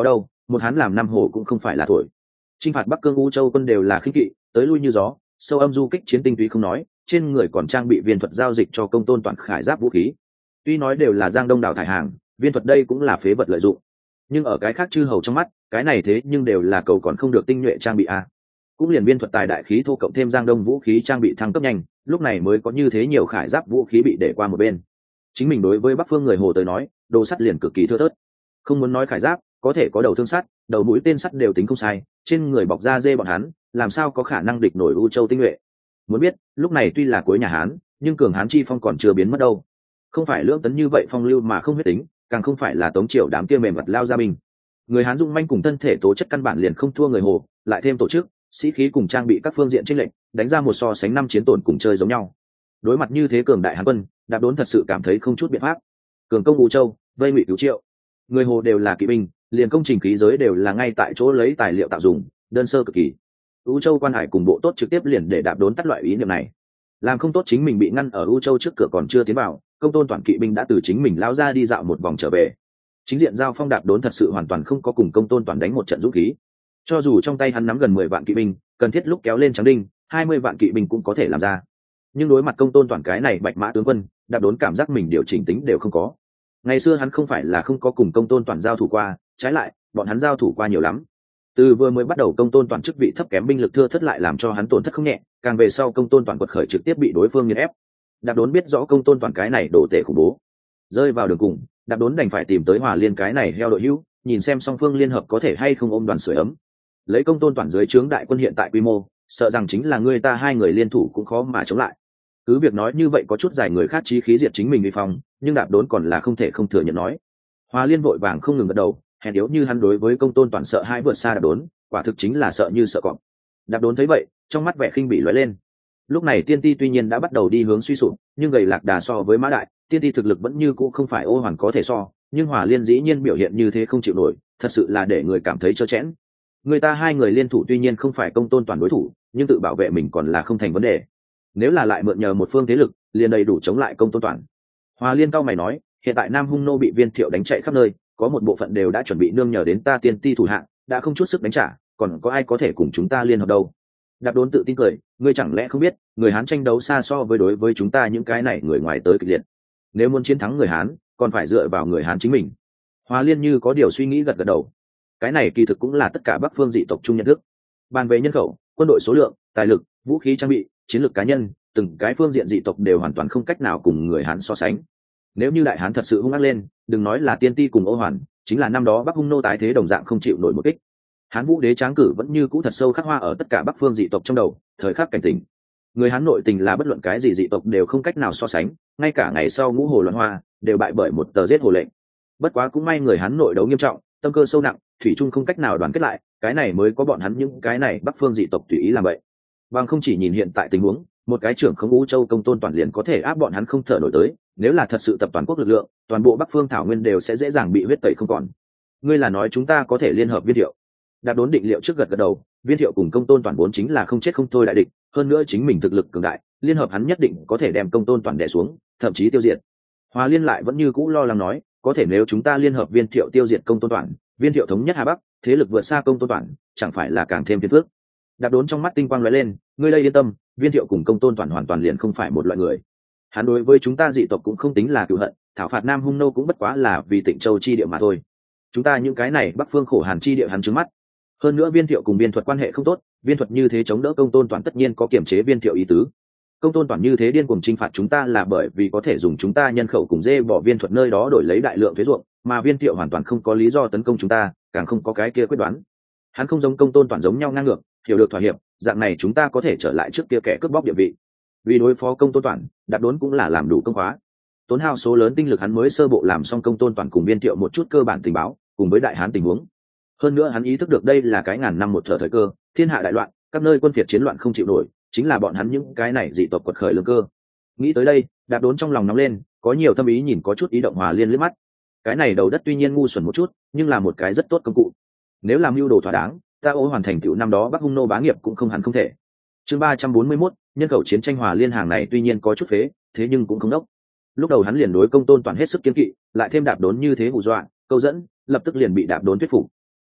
một hán làm năm hồ cũng không phải là thổi. Chinh phạt Bắc Cương U Châu quân đều là khinh kỵ, tới lui như gió, sâu âm du kích chiến tinh túy không nói, trên người còn trang bị viên thuật giao dịch cho Công Tôn Toàn khải giáp vũ khí. Tuy nói đều là giang đông đảo thải hàng, viên thuật đây cũng là phế vật lợi dụng, nhưng ở cái khác chư hầu trong mắt, cái này thế nhưng đều là cầu còn không được tinh nhuệ trang bị a. Cũng liền viên thuật tài đại khí thô cộng thêm giang đông vũ khí trang bị thăng cấp nhanh, lúc này mới có như thế nhiều khải giáp vũ khí bị để qua một bên. Chính mình đối với Bắc Phương người Hồ tới nói, đồ sắt liền cực kỳ thưa thớt. Không muốn nói khải giáp, có thể có đầu thương sắt, đầu mũi tên sắt đều tính không sai, trên người bọc da dê bọn hắn, làm sao có khả năng địch nổi U Châu tinh nhuệ. Muốn biết, lúc này tuy là cuối nhà Hán, nhưng cường Hán chi phong còn chưa biến mất đâu. Không phải lưỡng tấn như vậy phong lưu mà không huyết tính, càng không phải là Tống Triều đám kia mềm vật lao ra mình. Người Hán dung manh cùng thân thể tố chất căn bản liền không thua người Hồ, lại thêm tổ chức, sĩ khí cùng trang bị các phương diện chênh lệch, đánh ra một so sánh 5 chiến tổn cùng chơi giống nhau. Đối mặt như thế cường đại Hán quân, Đạp Đốn thật sự cảm thấy không chút biện pháp. Cường công U Châu, vây ngụy cứu Triệu. Người Hồ đều là kỵ binh, liền công trình khí giới đều là ngay tại chỗ lấy tài liệu tạo dùng, đơn sơ cực kỳ. U Châu quan hải cùng bộ tốt trực tiếp liền để Đạp Đốn tắt loại ý niệm này. Làm không tốt chính mình bị ngăn ở U Châu trước cửa còn chưa tiến vào, Công Tôn Toàn kỵ binh đã từ chính mình lao ra đi dạo một vòng trở về. Chính diện giao phong Đạp Đốn thật sự hoàn toàn không có cùng Công Tôn Toàn đánh một trận dũng khí. Cho dù trong tay hắn nắm gần 10 vạn kỵ binh, cần thiết lúc kéo lên trắng đinh, 20 vạn kỵ binh cũng có thể làm ra. Nhưng đối mặt Công Tôn Toàn cái này bạch mã tướng quân, Đạp Đốn cảm giác mình điều chỉnh tính đều không có. Ngày xưa hắn không phải là không có cùng Công Tôn Toàn giao thủ qua, trái lại, bọn hắn giao thủ qua nhiều lắm. Từ vừa mới bắt đầu Công Tôn Toàn chức vị thấp kém binh lực thưa thất lại làm cho hắn tổn thất không nhẹ, càng về sau Công Tôn Toàn quật khởi trực tiếp bị đối phương nghiền ép. Đạp Đốn biết rõ Công Tôn Toàn cái này đổ tể khủng bố, rơi vào đường cùng, Đạp Đốn đành phải tìm tới Hòa Liên cái này heo đội hữu, nhìn xem song phương liên hợp có thể hay không ôm đoàn sưởi ấm. Lấy Công Tôn Toàn dưới trướng đại quân hiện tại quy mô, sợ rằng chính là người ta hai người liên thủ cũng khó mà chống lại. Cứ việc nói như vậy có chút giải người khác chí khí diệt chính mình vi phong, nhưng Đạp Đốn còn là không thể không thừa nhận nói. Hòa Liên vội vàng không ngừng gật đầu, hèn yếu như hắn đối với Công Tôn Toàn sợ hãi vượt xa Đạp Đốn, quả thực chính là sợ như sợ cọp. Đạp Đốn thấy vậy, trong mắt vẻ khinh bỉ lóe lên. Lúc này Tiên Ti tuy nhiên đã bắt đầu đi hướng suy sụp, nhưng gầy lạc đà so với Mã Đại, Tiên Ti thực lực vẫn như cũ không phải Ô Hoàn có thể so, nhưng Hòa Liên dĩ nhiên biểu hiện như thế không chịu nổi, thật sự là để người cảm thấy trơ trẽn. Người ta hai người liên thủ tuy nhiên không phải Công Tôn Toàn đối thủ, nhưng tự bảo vệ mình còn là không thành vấn đề. Nếu là lại mượn nhờ một phương thế lực, liền đầy đủ chống lại Công Tôn Toàn. Hòa Liên cao mày nói, hiện tại Nam Hung nô bị Viên Thiệu đánh chạy khắp nơi, có một bộ phận đều đã chuẩn bị nương nhờ đến ta Tiên Ti thủ hạng, đã không chút sức đánh trả, còn có ai có thể cùng chúng ta liên hợp đâu. Đạp Đốn tự tin cười, ngươi chẳng lẽ không biết, người Hán tranh đấu xa so với đối với chúng ta những cái này người ngoài tới kịch liệt. Nếu muốn chiến thắng người Hán, còn phải dựa vào người Hán chính mình. Hòa Liên như có điều suy nghĩ gật gật đầu. Cái này kỳ thực cũng là tất cả Bắc phương dị tộc chung nhận thức. Bàn về nhân khẩu, quân đội số lượng, tài lực, vũ khí trang bị, chiến lược cá nhân, từng cái phương diện dị tộc đều hoàn toàn không cách nào cùng người Hán so sánh. Nếu như Đại Hán thật sự hung ác lên, đừng nói là Tiên Ti cùng Ô Hoàn, chính là năm đó Bắc Hung nô tái thế đồng dạng không chịu nổi một kích. Hán Vũ đế tráng cử vẫn như cũ thật sâu khắc hoa ở tất cả Bắc phương dị tộc trong đầu, thời khắc cảnh tỉnh. Người Hán nội tình là bất luận cái gì dị tộc đều không cách nào so sánh, ngay cả ngày sau Ngũ Hồ loạn hoa đều bại bởi một tờ giết hồ lệnh. Bất quá cũng may người Hán nội đấu nghiêm trọng, tâm cơ sâu nặng, thủy chung không cách nào đoàn kết lại, cái này mới có bọn hắn những cái này Bắc phương dị tộc tùy ý làm vậy. Bằng không chỉ nhìn hiện tại tình huống, một cái trưởng không U Châu Công Tôn Toàn liền có thể áp bọn hắn không thở nổi tới, nếu là thật sự tập toàn quốc lực lượng, toàn bộ Bắc phương thảo nguyên đều sẽ dễ dàng bị huyết tẩy không còn. Ngươi là nói chúng ta có thể liên hợp Viên Thiệu? Đạp Đốn định liệu trước gật gật đầu, Viên Thiệu cùng Công Tôn Toàn vốn chính là không chết không thôi đại địch, hơn nữa chính mình thực lực cường đại, liên hợp hắn nhất định có thể đem Công Tôn Toàn đè xuống, thậm chí tiêu diệt. Hòa Liên lại vẫn như cũ lo lắng nói, có thể nếu chúng ta liên hợp Viên Thiệu tiêu diệt Công Tôn Toàn, Viên Thiệu thống nhất Hà Bắc, thế lực vượt xa Công Tôn Toàn, chẳng phải là càng thêm phiền phức. Đạp Đốn trong mắt tinh quang lóe lên, ngươi đây yên tâm, Viên Thiệu cùng Công Tôn Toàn hoàn toàn liền không phải một loại người. Hắn đối với chúng ta dị tộc cũng không tính là cừu hận, thảo phạt Nam Hung nô cũng bất quá là vì Tịnh Châu chi địa mà thôi. Chúng ta những cái này Bắc phương khổ hàn chi địa hắn trướng mắt. Hơn nữa Viên Thiệu cùng Viên Thuật quan hệ không tốt, Viên Thuật như thế chống đỡ Công Tôn Toàn tất nhiên có kiểm chế Viên Thiệu ý tứ. Công Tôn Toàn như thế điên cuồng chinh phạt chúng ta là bởi vì có thể dùng chúng ta nhân khẩu cùng dê bỏ Viên Thuật nơi đó đổi lấy đại lượng thuế ruộng, mà Viên Thiệu hoàn toàn không có lý do tấn công chúng ta, càng không có cái kia quyết đoán. Hắn không giống Công Tôn Toàn giống nhau ngang ngược, hiểu được thỏa hiệp, dạng này chúng ta có thể trở lại trước kia kẻ cướp bóc địa vị. Vì đối phó Công Tôn Toàn, Đạp Đốn cũng là làm đủ công khóa. Tốn hao số lớn tinh lực hắn mới sơ bộ làm xong Công Tôn Toàn cùng Viên Thiệu một chút cơ bản tình báo, cùng với Đại Hán tình huống. Hơn nữa hắn ý thức được đây là cái ngàn năm một thở thời cơ, thiên hạ đại loạn, các nơi quân phiệt chiến loạn không chịu nổi, chính là bọn hắn những cái này dị tộc quật khởi lương cơ. Nghĩ tới đây, Đạp Đốn trong lòng nóng lên, có nhiều thâm ý nhìn có chút ý động Hòa Liên liếc mắt. Cái này đầu đất tuy nhiên ngu xuẩn một chút, nhưng là một cái rất tốt công cụ. nếu làm mưu đồ thỏa đáng, ta Ô hoàn thành tựu năm đó Bắc Hung nô bá nghiệp cũng không hẳn không thể. Chương 341, nhân khẩu chiến tranh hòa liên hàng này tuy nhiên có chút phế, thế nhưng cũng không đốc. Lúc đầu hắn liền đối Công Tôn Toàn hết sức kiên kỵ, lại thêm Đạp Đốn như thế hù dọa, câu dẫn, lập tức liền bị Đạp Đốn thuyết phục.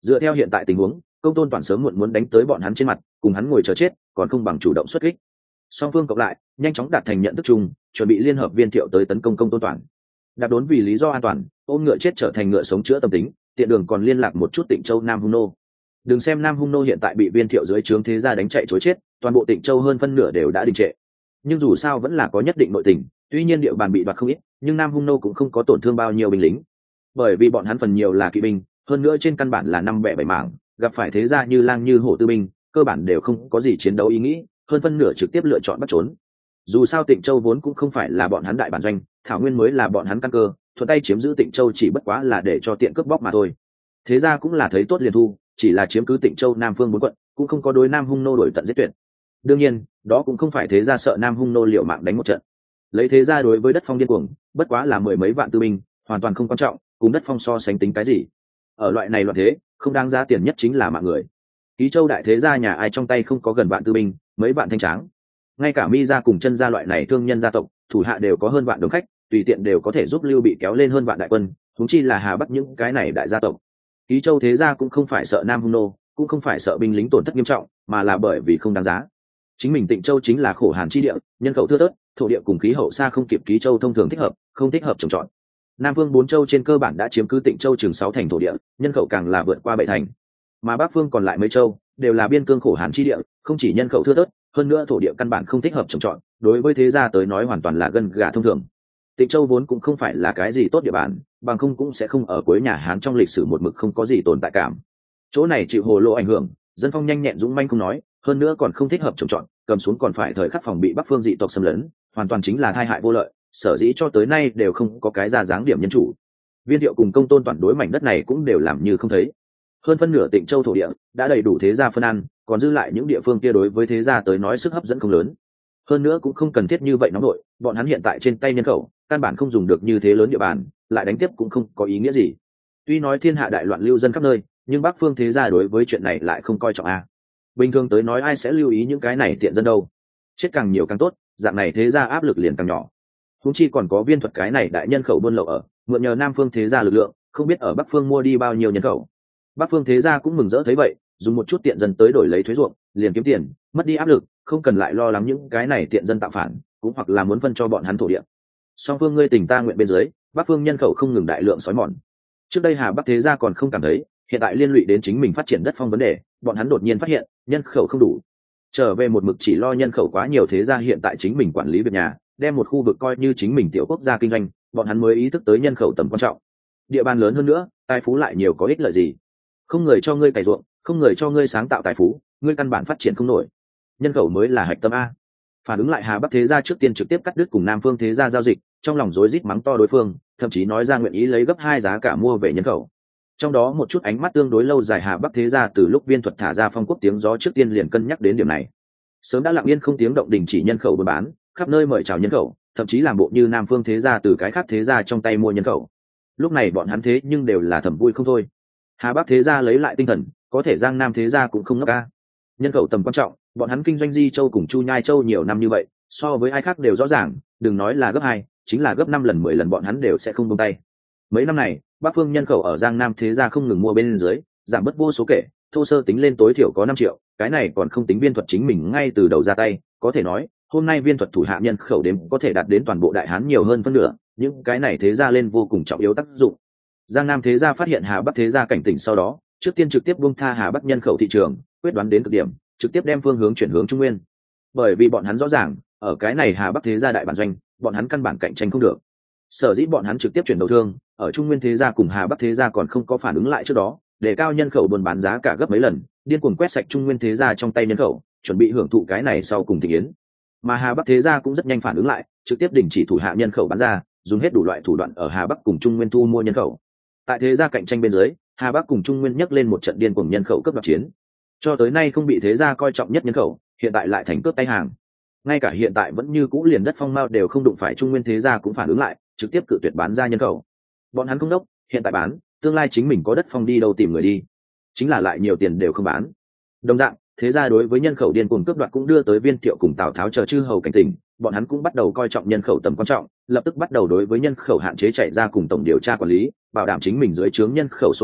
Dựa theo hiện tại tình huống, Công Tôn Toàn sớm muộn muốn đánh tới bọn hắn trên mặt, cùng hắn ngồi chờ chết, còn không bằng chủ động xuất kích. Song phương cộng lại, nhanh chóng đạt thành nhận thức chung, chuẩn bị liên hợp viên thiệu tới tấn công Công Tôn Toàn. Đạp đốn vì lý do an toàn, ôm ngựa chết trở thành ngựa sống chữa tâm tính, tiện đường còn liên lạc một chút Tịnh Châu Nam Hung nô. Đừng xem Nam Hung nô hiện tại bị viên thiệu dưới trướng thế gia đánh chạy trối chết, toàn bộ Tịnh Châu hơn phân nửa đều đã đình trệ. Nhưng dù sao vẫn là có nhất định nội tình, tuy nhiên địa bàn bị đoạt không ít, nhưng Nam Hung nô cũng không có tổn thương bao nhiêu binh lính, bởi vì bọn hắn phần nhiều là kỵ binh, hơn nữa trên căn bản là năm bẻ bảy mảng, gặp phải thế gia như lang như hổ tư binh, cơ bản đều không có gì chiến đấu ý nghĩ, hơn phân nửa trực tiếp lựa chọn bắt trốn. Dù sao Tịnh Châu vốn cũng không phải là bọn hắn đại bản doanh, thảo nguyên mới là bọn hắn căn cơ, thuận tay chiếm giữ Tịnh Châu chỉ bất quá là để cho tiện cướp bóc mà thôi. Thế ra cũng là thấy tốt liền thu, chỉ là chiếm cứ Tịnh Châu Nam phương 4 quận, cũng không có đối Nam Hung nô đổi tận giết tuyệt. Đương nhiên, đó cũng không phải thế ra sợ Nam Hung nô liều mạng đánh một trận. Lấy thế ra đối với đất phong điên cuồng, bất quá là mười mấy vạn tư binh, hoàn toàn không quan trọng, cùng đất phong so sánh tính cái gì. Ở loại này loạn thế, không đáng giá tiền nhất chính là mạng người. Ký Châu đại thế gia nhà ai trong tay không có gần vạn tư binh, mấy vạn thanh tráng. Ngay cả Mi gia cùng Chân gia loại này thương nhân gia tộc, thủ hạ đều có hơn vạn đồng khách, tùy tiện đều có thể giúp Lưu Bị kéo lên hơn vạn đại quân, huống chi là Hà Bắc những cái này đại gia tộc. Ký Châu thế gia cũng không phải sợ Nam Hung nô, cũng không phải sợ binh lính tổn thất nghiêm trọng, mà là bởi vì không đáng giá. Chính mình Tịnh Châu chính là khổ hàn chi địa, nhân khẩu thưa thớt, thổ địa cùng khí hậu xa không kịp Ký Châu thông thường thích hợp, không thích hợp trồng trọt. Nam Vương 4 châu trên cơ bản đã chiếm cứ Tịnh Châu chừng 6 thành thổ địa, nhân khẩu càng là vượt qua 7 thành. Mà Bắc Phương còn lại mấy châu đều là biên cương khổ hàn chi địa, không chỉ nhân khẩu thưa thớt, hơn nữa thổ địa căn bản không thích hợp trồng trọt, đối với thế gia tới nói hoàn toàn là gân gà thông thường. Tịnh Châu vốn cũng không phải là cái gì tốt địa bàn, bằng không cũng sẽ không ở cuối nhà Hán trong lịch sử một mực không có gì tồn tại cảm. Chỗ này chịu hồ lô ảnh hưởng, dân phong nhanh nhẹn dũng manh không nói, hơn nữa còn không thích hợp trồng trọt, cầm xuống còn phải thời khắc phòng bị Bắc Phương dị tộc xâm lấn, hoàn toàn chính là tai hại vô lợi, sở dĩ cho tới nay đều không có cái ra dáng điểm nhân chủ. Viên Thiệu cùng Công Tôn Toàn đối mảnh đất này cũng đều làm như không thấy. Hơn phân nửa Tịnh Châu thổ địa đã đầy đủ thế gia phân ăn, còn dư lại những địa phương kia đối với thế gia tới nói sức hấp dẫn không lớn. Hơn nữa cũng không cần thiết như vậy nóng nội, bọn hắn hiện tại trên tay nhân khẩu, căn bản không dùng được như thế lớn địa bàn, lại đánh tiếp cũng không có ý nghĩa gì. Tuy nói thiên hạ đại loạn lưu dân khắp nơi, nhưng Bắc Phương thế gia đối với chuyện này lại không coi trọng a. Bình thường tới nói ai sẽ lưu ý những cái này tiện dân đâu? Chết càng nhiều càng tốt, dạng này thế gia áp lực liền càng nhỏ. Huống chi còn có Viên Thuật cái này đại nhân khẩu buôn lậu ở, mượn nhờ Nam Phương thế gia lực lượng, không biết ở Bắc Phương mua đi bao nhiêu nhân khẩu. Bắc Phương thế gia cũng mừng rỡ thấy vậy, dùng một chút tiện dân tới đổi lấy thuế ruộng, liền kiếm tiền, mất đi áp lực, không cần lại lo lắng những cái này tiện dân tạo phản, cũng hoặc là muốn phân cho bọn hắn thổ địa. Song phương ngươi tình ta nguyện bên dưới, Bắc Phương nhân khẩu không ngừng đại lượng sói mòn. Trước đây Hà Bắc thế gia còn không cảm thấy, hiện tại liên lụy đến chính mình phát triển đất phong vấn đề, bọn hắn đột nhiên phát hiện nhân khẩu không đủ. Trở về một mực chỉ lo nhân khẩu quá nhiều thế gia hiện tại chính mình quản lý việc nhà, đem một khu vực coi như chính mình tiểu quốc gia kinh doanh, bọn hắn mới ý thức tới nhân khẩu tầm quan trọng. Địa bàn lớn hơn nữa, tài phú lại nhiều có ích lợi gì? Không người cho ngươi cày ruộng, không người cho ngươi sáng tạo tài phú, ngươi căn bản phát triển không nổi. Nhân khẩu mới là hạch tâm a. Phản ứng lại Hà Bắc thế gia trước tiên trực tiếp cắt đứt cùng Nam Phương thế gia giao dịch, trong lòng rối rít mắng to đối phương, thậm chí nói ra nguyện ý lấy gấp 2 giá cả mua về nhân khẩu. Trong đó một chút ánh mắt tương đối lâu dài Hà Bắc thế gia từ lúc Viên Thuật thả ra phong quốc tiếng gió trước tiên liền cân nhắc đến điểm này. Sớm đã lặng yên không tiếng động đình chỉ nhân khẩu buôn bán, khắp nơi mời chào nhân khẩu, thậm chí làm bộ như Nam Phương thế gia từ cái khác thế gia trong tay mua nhân khẩu. Lúc này bọn hắn thế nhưng đều là thầm vui không thôi. Hà Bắc thế gia lấy lại tinh thần, có thể Giang Nam thế gia cũng không ngốc ca. Nhân khẩu tầm quan trọng, bọn hắn kinh doanh Di Châu cùng Chu Nhai Châu nhiều năm như vậy, so với ai khác đều rõ ràng, đừng nói là gấp 2, chính là gấp 5 lần 10 lần bọn hắn đều sẽ không buông tay. Mấy năm này, Bắc Phương nhân khẩu ở Giang Nam thế gia không ngừng mua bên dưới, giảm bớt vô số kể, thô sơ tính lên tối thiểu có 5 triệu, cái này còn không tính Viên Thuật chính mình ngay từ đầu ra tay, có thể nói, hôm nay Viên Thuật thủ hạ nhân khẩu đếm có thể đạt đến toàn bộ đại hán nhiều hơn phân nửa, những cái này thế gia lên vô cùng trọng yếu tác dụng. Giang Nam thế gia phát hiện Hà Bắc thế gia cảnh tỉnh sau đó, trước tiên trực tiếp buông tha Hà Bắc nhân khẩu thị trường, quyết đoán đến cực điểm, trực tiếp đem phương hướng chuyển hướng Trung Nguyên. Bởi vì bọn hắn rõ ràng, ở cái này Hà Bắc thế gia đại bản doanh, bọn hắn căn bản cạnh tranh không được. Sở dĩ bọn hắn trực tiếp chuyển đầu thương, ở Trung Nguyên thế gia cùng Hà Bắc thế gia còn không có phản ứng lại trước đó, để cao nhân khẩu buôn bán giá cả gấp mấy lần, điên cuồng quét sạch Trung Nguyên thế gia trong tay nhân khẩu, chuẩn bị hưởng thụ cái này sau cùng thịnh yến. Mà Hà Bắc thế gia cũng rất nhanh phản ứng lại, trực tiếp đình chỉ thủ hạ nhân khẩu bán ra, dùng hết đủ loại thủ đoạn ở Hà Bắc cùng Trung Nguyên thu mua nhân khẩu. Tại thế gia cạnh tranh bên dưới, Hà Bắc cùng Trung Nguyên nhấc lên một trận điên cuồng nhân khẩu cướp đoạt chiến. Cho tới nay không bị thế gia coi trọng nhất nhân khẩu, hiện tại lại thành cướp tay hàng. Ngay cả hiện tại vẫn như cũ liền đất phong mao đều không đụng phải Trung Nguyên thế gia cũng phản ứng lại, trực tiếp cự tuyệt bán ra nhân khẩu. Bọn hắn không đốc, hiện tại bán, tương lai chính mình có đất phong đi đâu tìm người đi, chính là lại nhiều tiền đều không bán. Đồng dạng, thế gia đối với nhân khẩu điên cuồng cướp đoạt cũng đưa tới Viên Thiệu cùng Tào Tháo chờ chư hầu cảnh tỉnh, bọn hắn cũng bắt đầu coi trọng nhân khẩu tầm quan trọng, lập tức bắt đầu đối với nhân khẩu hạn chế chạy ra cùng tổng điều tra quản lý, bảo đảm chính mình dưới trướng nhân khẩu số lượng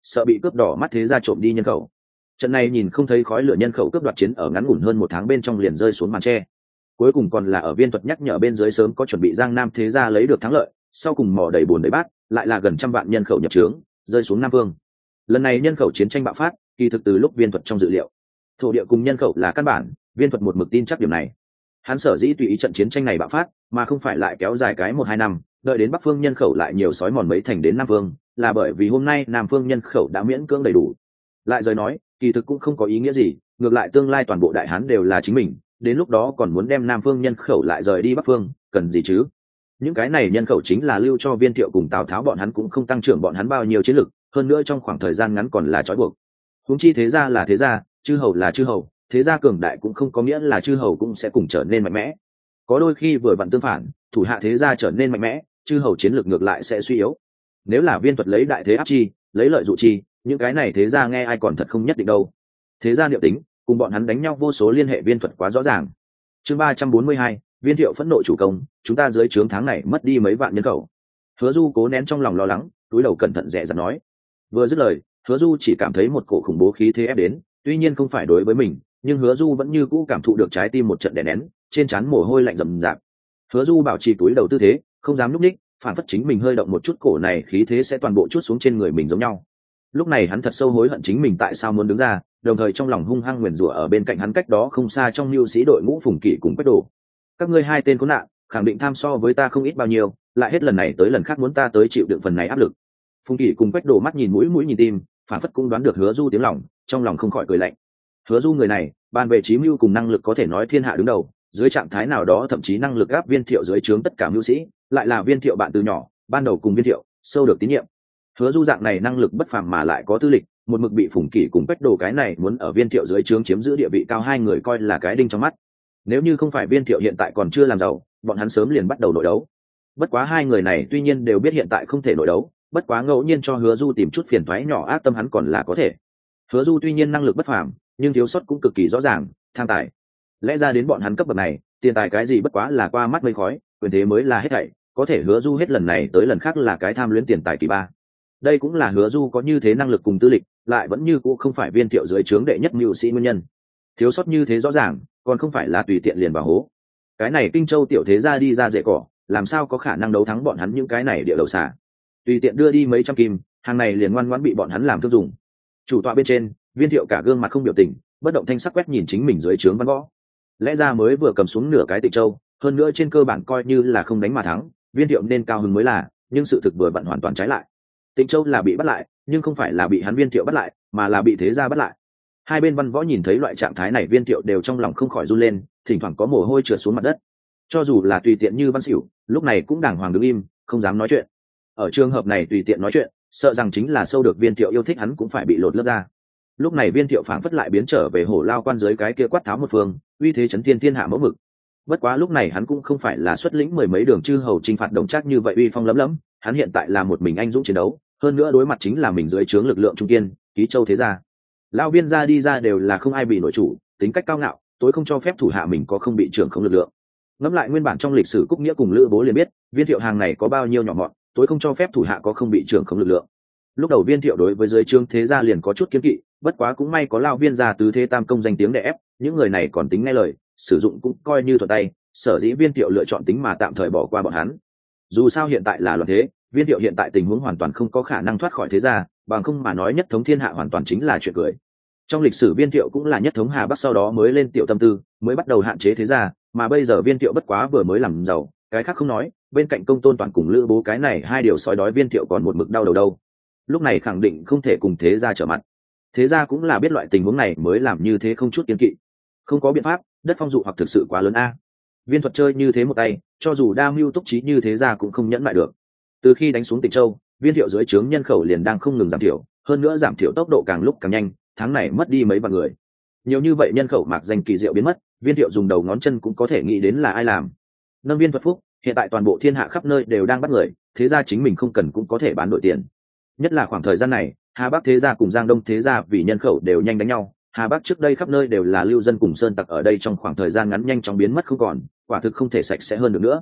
sợ bị cướp đỏ mắt thế gia trộm đi nhân khẩu. Trận này nhìn không thấy khói lửa nhân khẩu cướp đoạt chiến ở ngắn ngủn hơn 1 tháng bên trong liền rơi xuống màn tre. Cuối cùng còn là ở Viên Thuật nhắc nhở bên dưới sớm có chuẩn bị, Giang Nam thế gia lấy được thắng lợi, sau cùng mỏ đầy bùn đầy bát, lại là gần 100 vạn nhân khẩu nhập trướng, rơi xuống Nam Vương. Lần này nhân khẩu chiến tranh bạo phát, kỳ thực từ lúc Viên Thuật trong dự liệu. Thổ địa cùng nhân khẩu là căn bản, Viên Thuật một mực tin chắc điểm này. Hắn sở dĩ tùy ý trận chiến tranh này bạo phát, mà không phải lại kéo dài cái 1-2 năm, đợi đến Bắc Phương nhân khẩu lại nhiều sói mòn mấy thành đến Nam Phương, là bởi vì hôm nay Nam Phương nhân khẩu đã miễn cưỡng đầy đủ. Lại rồi nói, kỳ thực cũng không có ý nghĩa gì, ngược lại tương lai toàn bộ Đại Hán đều là chính mình, đến lúc đó còn muốn đem Nam Phương nhân khẩu lại rời đi Bắc Phương, cần gì chứ? Những cái này nhân khẩu chính là lưu cho Viên Thiệu cùng Tào Tháo bọn hắn cũng không tăng trưởng bọn hắn bao nhiêu chiến lực, hơn nữa trong khoảng thời gian ngắn còn là trói buộc. Huống chi thế gia là thế gia, chư hầu là chư hầu, thế gia cường đại cũng không có nghĩa là chư hầu cũng sẽ cùng trở nên mạnh mẽ. Có đôi khi vừa vặn tương phản, thủ hạ thế gia trở nên mạnh mẽ, chư hầu chiến lược ngược lại sẽ suy yếu. Nếu là Viên Thuật lấy đại thế áp chi, lấy lợi dụ chi, những cái này thế gia nghe ai còn thật không nhất định đâu. Thế gia liệu tính, cùng bọn hắn đánh nhau vô số liên hệ Viên Thuật quá rõ ràng. Chương 342, Viên Thiệu phẫn nộ chủ công, chúng ta dưới trướng tháng này mất đi mấy vạn nhân khẩu. Hứa Du cố nén trong lòng lo lắng, túi đầu cẩn thận dè dặt nói. Vừa dứt lời, Hứa Du chỉ cảm thấy một cổ khủng bố khí thế ép đến, tuy nhiên không phải đối với mình, nhưng Hứa Du vẫn như cũ cảm thụ được trái tim một trận đè nén, trên trán mồ hôi lạnh rầm rạp. Hứa Du bảo trì túi đầu tư thế, không dám nhúc nhích, phản phất chính mình hơi động một chút cổ này khí thế sẽ toàn bộ chút xuống trên người mình giống nhau. Lúc này hắn thật sâu hối hận chính mình tại sao muốn đứng ra, đồng thời trong lòng hung hăng nguyền rủa ở bên cạnh hắn cách đó không xa trong mưu sĩ đội ngũ Phùng Kỵ cùng Quách Đồ. Các ngươi hai tên khốn nạn, khẳng định tham so với ta không ít bao nhiêu, lại hết lần này tới lần khác muốn ta tới chịu đựng phần này áp lực. Phùng Kỵ cùng Quách Đồ mắt nhìn mũi mũi nhìn tim, phản phất cũng đoán được Hứa Du tiếng lòng, trong lòng không khỏi cười lạnh. Hứa Du người này, bàn về trí mưu cùng năng lực có thể nói thiên hạ đứng đầu, dưới trạng thái nào đó thậm chí năng lực áp Viên Thiệu dưới trướng tất cả mưu sĩ, lại là Viên Thiệu bạn từ nhỏ, ban đầu cùng Viên Thiệu, sâu được tín nhiệm. Hứa Du dạng này năng lực bất phàm mà lại có tư lịch, một mực bị Phùng Kỵ cùng Quách Đồ cái này muốn ở Viên Thiệu dưới trướng chiếm giữ địa vị cao hai người coi là cái đinh trong mắt. Nếu như không phải Viên Thiệu hiện tại còn chưa làm giàu, bọn hắn sớm liền bắt đầu nội đấu. Bất quá hai người này tuy nhiên đều biết hiện tại không thể nội đấu, bất quá ngẫu nhiên cho Hứa Du tìm chút phiền toái nhỏ ác tâm hắn còn là có thể. Hứa Du tuy nhiên năng lực bất phàm, nhưng thiếu sót cũng cực kỳ rõ ràng, tham tài. Lẽ ra đến bọn hắn cấp bậc này, tiền tài cái gì bất quá là qua mắt mây khói, quyền thế mới là hết thảy, có thể Hứa Du hết lần này tới lần khác là cái tham luyến tiền tài kỳ ba. Đây cũng là Hứa Du có như thế năng lực cùng tư lịch, lại vẫn như cũ không phải Viên Thiệu dưới trướng đệ nhất mưu sĩ nguyên nhân. Thiếu sót như thế rõ ràng, còn không phải là tùy tiện liền vào hố. Cái này Kinh Châu tiểu thế gia đi ra rễ cỏ, làm sao có khả năng đấu thắng bọn hắn những cái này địa đầu xà. Tùy tiện đưa đi mấy trăm kim, hàng này liền ngoan ngoãn bị bọn hắn làm thương dùng. Chủ tọa bên trên, Viên Thiệu cả gương mặt không biểu tình, bất động thanh sắc quét nhìn chính mình dưới trướng văn võ. Lẽ ra mới vừa cầm xuống nửa cái Tịnh Châu, hơn nữa trên cơ bản coi như là không đánh mà thắng, Viên Thiệu nên cao hứng mới là, nhưng sự thực vừa vặn hoàn toàn trái lại. Tịnh Châu là bị bắt lại, nhưng không phải là bị hắn Viên Thiệu bắt lại, mà là bị thế gia bắt lại. Hai bên văn võ nhìn thấy loại trạng thái này, Viên Thiệu đều trong lòng không khỏi run lên, thỉnh thoảng có mồ hôi trượt xuống mặt đất. Cho dù là tùy tiện như Văn Xỉu, lúc này cũng đàng hoàng đứng im, không dám nói chuyện. Ở trường hợp này tùy tiện nói chuyện, sợ rằng chính là sâu được Viên Thiệu yêu thích hắn cũng phải bị lột lớp ra. Lúc này Viên Thiệu phảng phất lại biến trở về hổ lao quan dưới cái kia quát tháo một phương, uy thế chấn thiên thiên hạ mẫu mực. Bất quá lúc này hắn cũng không phải là xuất lĩnh mười mấy đường chư hầu chinh phạt Đồng Trác như vậy uy phong lấm lấm, hắn hiện tại là một mình anh dũng chiến đấu, hơn nữa đối mặt chính là mình dưới trướng lực lượng trung kiên, Ký Châu thế gia. Lão Viên gia đi ra đều là không ai bị nội chủ, tính cách cao ngạo, tối không cho phép thủ hạ mình có không bị trưởng không lực lượng. Ngẫm lại nguyên bản trong lịch sử Cúc Nghĩa cùng Lữ Bố liền biết, Viên Thiệu hàng này có bao nhiêu nhỏ mọn, tối không cho phép thủ hạ có không bị trưởng không lực lượng. Lúc đầu Viên Thiệu đối với dưới trướng thế gia liền có chút kiêng kỵ, bất quá cũng may có Lão Viên gia tứ thế tam công danh tiếng đè ép, những người này còn tính nghe lời, sử dụng cũng coi như thuận tay, sở dĩ Viên Thiệu lựa chọn tính mà tạm thời bỏ qua bọn hắn. Dù sao hiện tại là loạn thế, Viên Thiệu hiện tại tình huống hoàn toàn không có khả năng thoát khỏi thế gia, bằng không mà nói nhất thống thiên hạ hoàn toàn chính là chuyện cười. Trong lịch sử Viên Thiệu cũng là nhất thống Hà Bắc, sau đó mới lên tiểu tâm tư, mới bắt đầu hạn chế thế gia, mà bây giờ Viên Thiệu bất quá vừa mới làm giàu, cái khác không nói, bên cạnh Công Tôn Toàn cùng Lữ Bố cái này hai điều sói đói Viên Thiệu còn một mực đau đầu đâu. Lúc này khẳng định không thể cùng thế gia trở mặt. Thế gia cũng là biết loại tình huống này mới làm như thế không chút kiêng kỵ. Không có biện pháp, đất phong dụ hoặc thực sự quá lớn a. Viên Thuật chơi như thế một tay, cho dù đa mưu túc trí như thế gia cũng không nhẫn lại được. Từ khi đánh xuống Tịnh Châu, Viên Thiệu dưới trướng nhân khẩu liền đang không ngừng giảm thiểu, hơn nữa giảm thiểu tốc độ càng lúc càng nhanh, tháng này mất đi mấy vạn người. Nhiều như vậy nhân khẩu mạc danh kỳ diệu biến mất, Viên Thiệu dùng đầu ngón chân cũng có thể nghĩ đến là ai làm. Nâng Viên Thuật phúc, hiện tại toàn bộ thiên hạ khắp nơi đều đang bắt người, thế gia chính mình không cần cũng có thể bán đổi tiền. Nhất là khoảng thời gian này, Hà Bắc thế gia cùng Giang Đông thế gia vì nhân khẩu đều nhanh đánh nhau. Hà Bắc trước đây khắp nơi đều là lưu dân cùng sơn tặc, ở đây trong khoảng thời gian ngắn nhanh chóng biến mất không còn, quả thực không thể sạch sẽ hơn được nữa.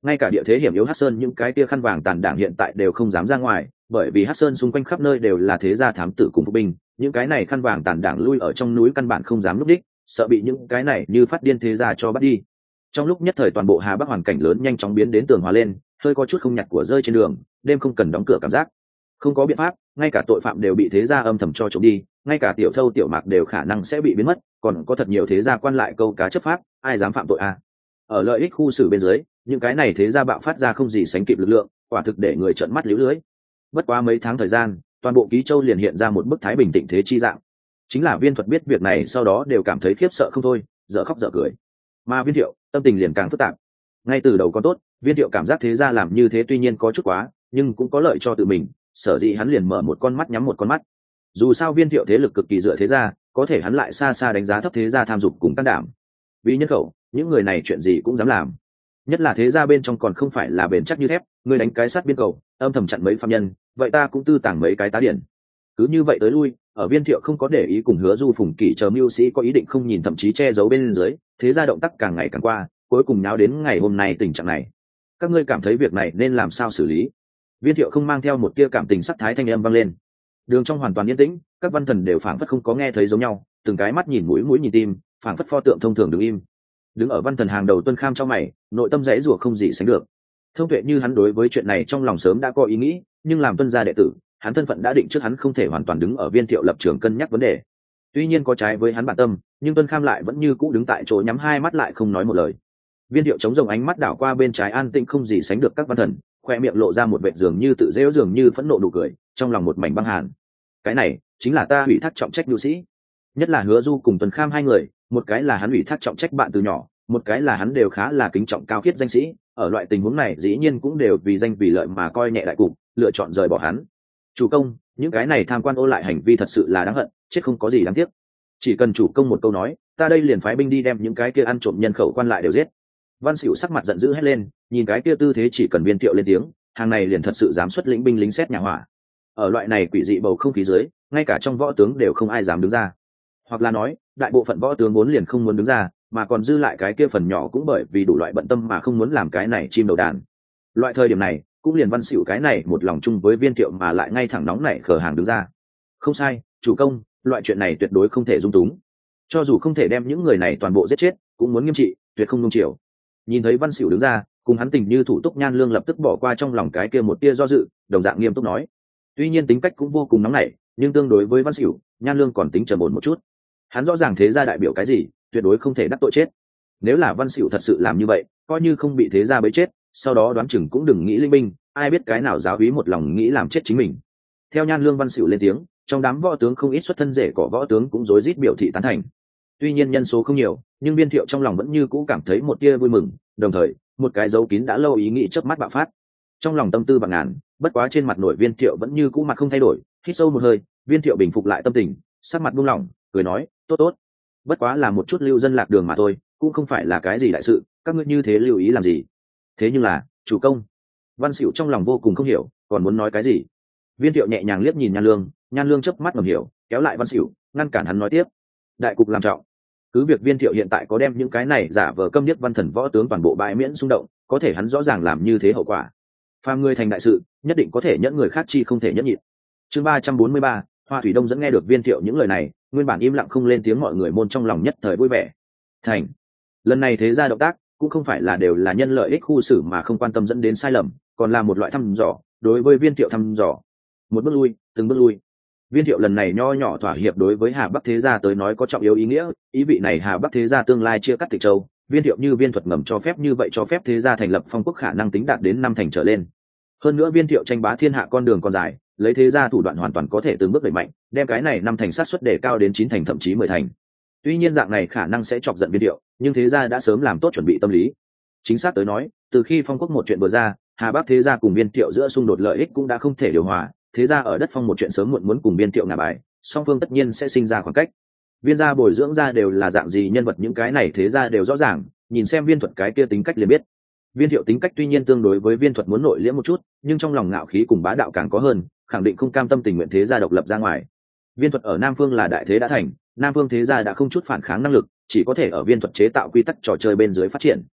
ngay cả địa thế hiểm yếu Hắc Sơn những cái tia khăn vàng tàn đảng hiện tại đều không dám ra ngoài, bởi vì Hắc Sơn xung quanh khắp nơi đều là thế gia thám tử cùng phục binh, những cái này khăn vàng tàn đảng lui ở trong núi căn bản không dám núp đích, sợ bị những cái này như phát điên thế gia cho bắt đi. Trong lúc nhất thời toàn bộ Hà Bắc hoàn cảnh lớn nhanh chóng biến đến tường hòa lên, hơi có chút không nhặt của rơi trên đường, đêm không cần đóng cửa cảm giác. Không có biện pháp, ngay cả tội phạm đều bị thế gia âm thầm cho trộm đi, ngay cả tiểu thâu tiểu mạc đều khả năng sẽ bị biến mất, còn có thật nhiều thế gia quan lại câu cá chấp pháp, ai dám phạm tội à? Ở lợi ích khu xử bên dưới, những cái này thế gia bạo phát ra không gì sánh kịp lực lượng, quả thực để người trợn mắt liễu lưới. Bất quá mấy tháng thời gian, toàn bộ Ký Châu liền hiện ra một bức thái bình tịnh thế chi dạng. Chính là Viên Thuật biết việc này sau đó đều cảm thấy khiếp sợ không thôi, dở khóc dở cười. Mà Viên Thiệu tâm tình liền càng phức tạp. Ngay từ đầu còn tốt, Viên Thiệu cảm giác thế gia làm như thế tuy nhiên có chút quá, nhưng cũng có lợi cho tự mình, sở dĩ hắn liền mở một con mắt nhắm một con mắt. Dù sao Viên Thiệu thế lực cực kỳ dựa thế gia, có thể hắn lại xa xa đánh giá thấp thế gia tham dục cùng can đảm. Vì nhân khẩu, những người này chuyện gì cũng dám làm. Nhất là thế gia bên trong còn không phải là bền chắc như thép, người đánh cái sát biên cầu, âm thầm chặn mấy phạm nhân, vậy ta cũng tư tàng mấy cái tá điển. Cứ như vậy tới lui, ở Viên Thiệu không có để ý cùng Hứa Du Phùng Kỷ chờ mưu sĩ có ý định không nhìn thậm chí che giấu bên dưới, thế gia động tác càng ngày càng qua, cuối cùng nháo đến ngày hôm nay tình trạng này. Các ngươi cảm thấy việc này nên làm sao xử lý? Viên Thiệu không mang theo một tia cảm tình sắc thái thanh âm vang lên. Đường trong hoàn toàn yên tĩnh, các văn thần đều phảng phất không có nghe thấy giống nhau, từng cái mắt nhìn mũi nhìn tim, phảng phất pho tượng thông thường đứng im. Đứng ở văn thần hàng đầu Tuân Kham trong mày, nội tâm rẽ rủa không gì sánh được. Thông tuệ như hắn đối với chuyện này trong lòng sớm đã có ý nghĩ, nhưng làm Tuân gia đệ tử, hắn thân phận đã định trước hắn không thể hoàn toàn đứng ở Viên Thiệu lập trường cân nhắc vấn đề. Tuy nhiên có trái với hắn bản tâm, nhưng Tuân Kham lại vẫn như cũ đứng tại chỗ nhắm hai mắt lại không nói một lời. Viên Thiệu chống rồng ánh mắt đảo qua bên trái an tĩnh không gì sánh được các văn thần, khoe miệng lộ ra một vệt dường như tự dễu dường như phẫn nộ nụ cười, trong lòng một mảnh băng hàn. Cái này chính là ta ủy thác trọng trách nhu sĩ, nhất là Hứa Du cùng Tuân Kham hai người, một cái là hắn ủy thác trọng trách bạn từ nhỏ, một cái là hắn đều khá là kính trọng cao khiết danh sĩ, ở loại tình huống này dĩ nhiên cũng đều vì danh vì lợi mà coi nhẹ đại cục, lựa chọn rời bỏ hắn. Chủ công, những cái này tham quan ô lại hành vi thật sự là đáng hận, chết không có gì đáng tiếc. Chỉ cần chủ công một câu nói, ta đây liền phái binh đi đem những cái kia ăn trộm nhân khẩu quan lại đều giết. Văn Sửu sắc mặt giận dữ hét lên, nhìn cái kia tư thế chỉ cần Viên Thiệu lên tiếng, hàng này liền thật sự dám xuất lĩnh binh lính xét nhà hỏa. Ở loại này quỷ dị bầu không khí dưới, ngay cả trong võ tướng đều không ai dám đứng ra. Hoặc là nói, đại bộ phận võ tướng vốn liền không muốn đứng ra, mà còn dư lại cái kia phần nhỏ cũng bởi vì đủ loại bận tâm mà không muốn làm cái này chim đầu đàn. Loại thời điểm này, cũng liền Văn Sửu cái này một lòng chung với Viên Thiệu mà lại ngay thẳng nóng nảy khờ hàng đứng ra. Không sai, chủ công, loại chuyện này tuyệt đối không thể dung túng. Cho dù không thể đem những người này toàn bộ giết chết, cũng muốn nghiêm trị, tuyệt không nung chiều. Nhìn thấy Văn Sửu đứng ra, cùng hắn tình như thủ túc Nhan Lương lập tức bỏ qua trong lòng cái kia một tia do dự, đồng dạng nghiêm túc nói. Tuy nhiên tính cách cũng vô cùng nóng nảy, nhưng tương đối với Văn Sửu, Nhan Lương còn tính trầm ổn một chút. Hắn rõ ràng thế gia đại biểu cái gì, tuyệt đối không thể đắc tội chết. Nếu là Văn Sửu thật sự làm như vậy, coi như không bị thế gia bấy chết, sau đó đoán chừng cũng đừng nghĩ linh binh, ai biết cái nào giáo úy một lòng nghĩ làm chết chính mình. Theo Nhan Lương Văn Sửu lên tiếng, trong đám võ tướng không ít xuất thân rể cỏ võ tướng cũng rối rít biểu thị tán thành. Tuy nhiên nhân số không nhiều, nhưng Viên Thiệu trong lòng vẫn như cũ cảm thấy một tia vui mừng, đồng thời, một cái dấu kín đã lâu ý nghĩ chớp mắt bạo phát. Trong lòng tâm tư bàng ngàn, bất quá trên mặt nội Viên Thiệu vẫn như cũ mặt không thay đổi, hít sâu một hơi, Viên Thiệu bình phục lại tâm tình, sắc mặt buông lỏng, cười nói, tốt tốt, bất quá là một chút lưu dân lạc đường mà thôi, cũng không phải là cái gì đại sự, các ngươi như thế lưu ý làm gì? Thế nhưng là, chủ công. Văn Sửu trong lòng vô cùng không hiểu, còn muốn nói cái gì? Viên Thiệu nhẹ nhàng liếc nhìn Nhan Lương chớp mắt ngầm hiểu, kéo lại Văn Sửu, ngăn cản hắn nói tiếp. Đại cục làm trọng, cứ việc Viên Thiệu hiện tại có đem những cái này giả vờ câm điếc văn thần võ tướng toàn bộ bãi miễn xung động, có thể hắn rõ ràng làm như thế hậu quả. Phàm người thành đại sự, nhất định có thể nhẫn người khác chi không thể nhẫn nhịn. Chương 343, Hoa Thủy Đông dẫn nghe được Viên Thiệu những lời này, nguyên bản im lặng không lên tiếng mọi người môn trong lòng nhất thời vui vẻ. Thành. Lần này thế gia động tác cũng không phải là đều là nhân lợi ích khu xử mà không quan tâm dẫn đến sai lầm, còn là một loại thăm dò, đối với Viên Thiệu thăm dò. Một bước lui, từng bước lui. Viên Thiệu lần này nho nhỏ thỏa hiệp đối với Hà Bắc thế gia tới nói có trọng yếu ý nghĩa, ý vị này Hà Bắc thế gia tương lai chia cắt Tịch Châu, Viên Thiệu như Viên Thuật ngầm cho phép như vậy cho phép thế gia thành lập phong quốc khả năng tính đạt đến 5 thành trở lên. Hơn nữa Viên Thiệu tranh bá thiên hạ con đường còn dài, lấy thế gia thủ đoạn hoàn toàn có thể từng bước đẩy mạnh, đem cái này 5 thành sát suất đề cao đến 9 thành thậm chí 10 thành. Tuy nhiên dạng này khả năng sẽ chọc giận Viên Thiệu, nhưng thế gia đã sớm làm tốt chuẩn bị tâm lý. Chính xác tới nói, từ khi phong quốc một chuyện vừa ra, Hà Bắc thế gia cùng Viên Thiệu giữa xung đột lợi ích cũng đã không thể điều hòa, thế gia ở đất phong một chuyện sớm muộn muốn cùng Viên Thiệu ngả bài, song phương tất nhiên sẽ sinh ra khoảng cách. Viên gia bồi dưỡng ra đều là dạng gì nhân vật, những cái này thế gia đều rõ ràng, nhìn xem Viên Thuật cái kia tính cách liền biết. Viên Thiệu tính cách tuy nhiên tương đối với Viên Thuật muốn nội liễm một chút, nhưng trong lòng ngạo khí cùng bá đạo càng có hơn, khẳng định không cam tâm tình nguyện thế gia độc lập ra ngoài. Viên Thuật ở Nam Phương là đại thế đã thành, Nam Phương thế gia đã không chút phản kháng năng lực, chỉ có thể ở Viên Thuật chế tạo quy tắc trò chơi bên dưới phát triển.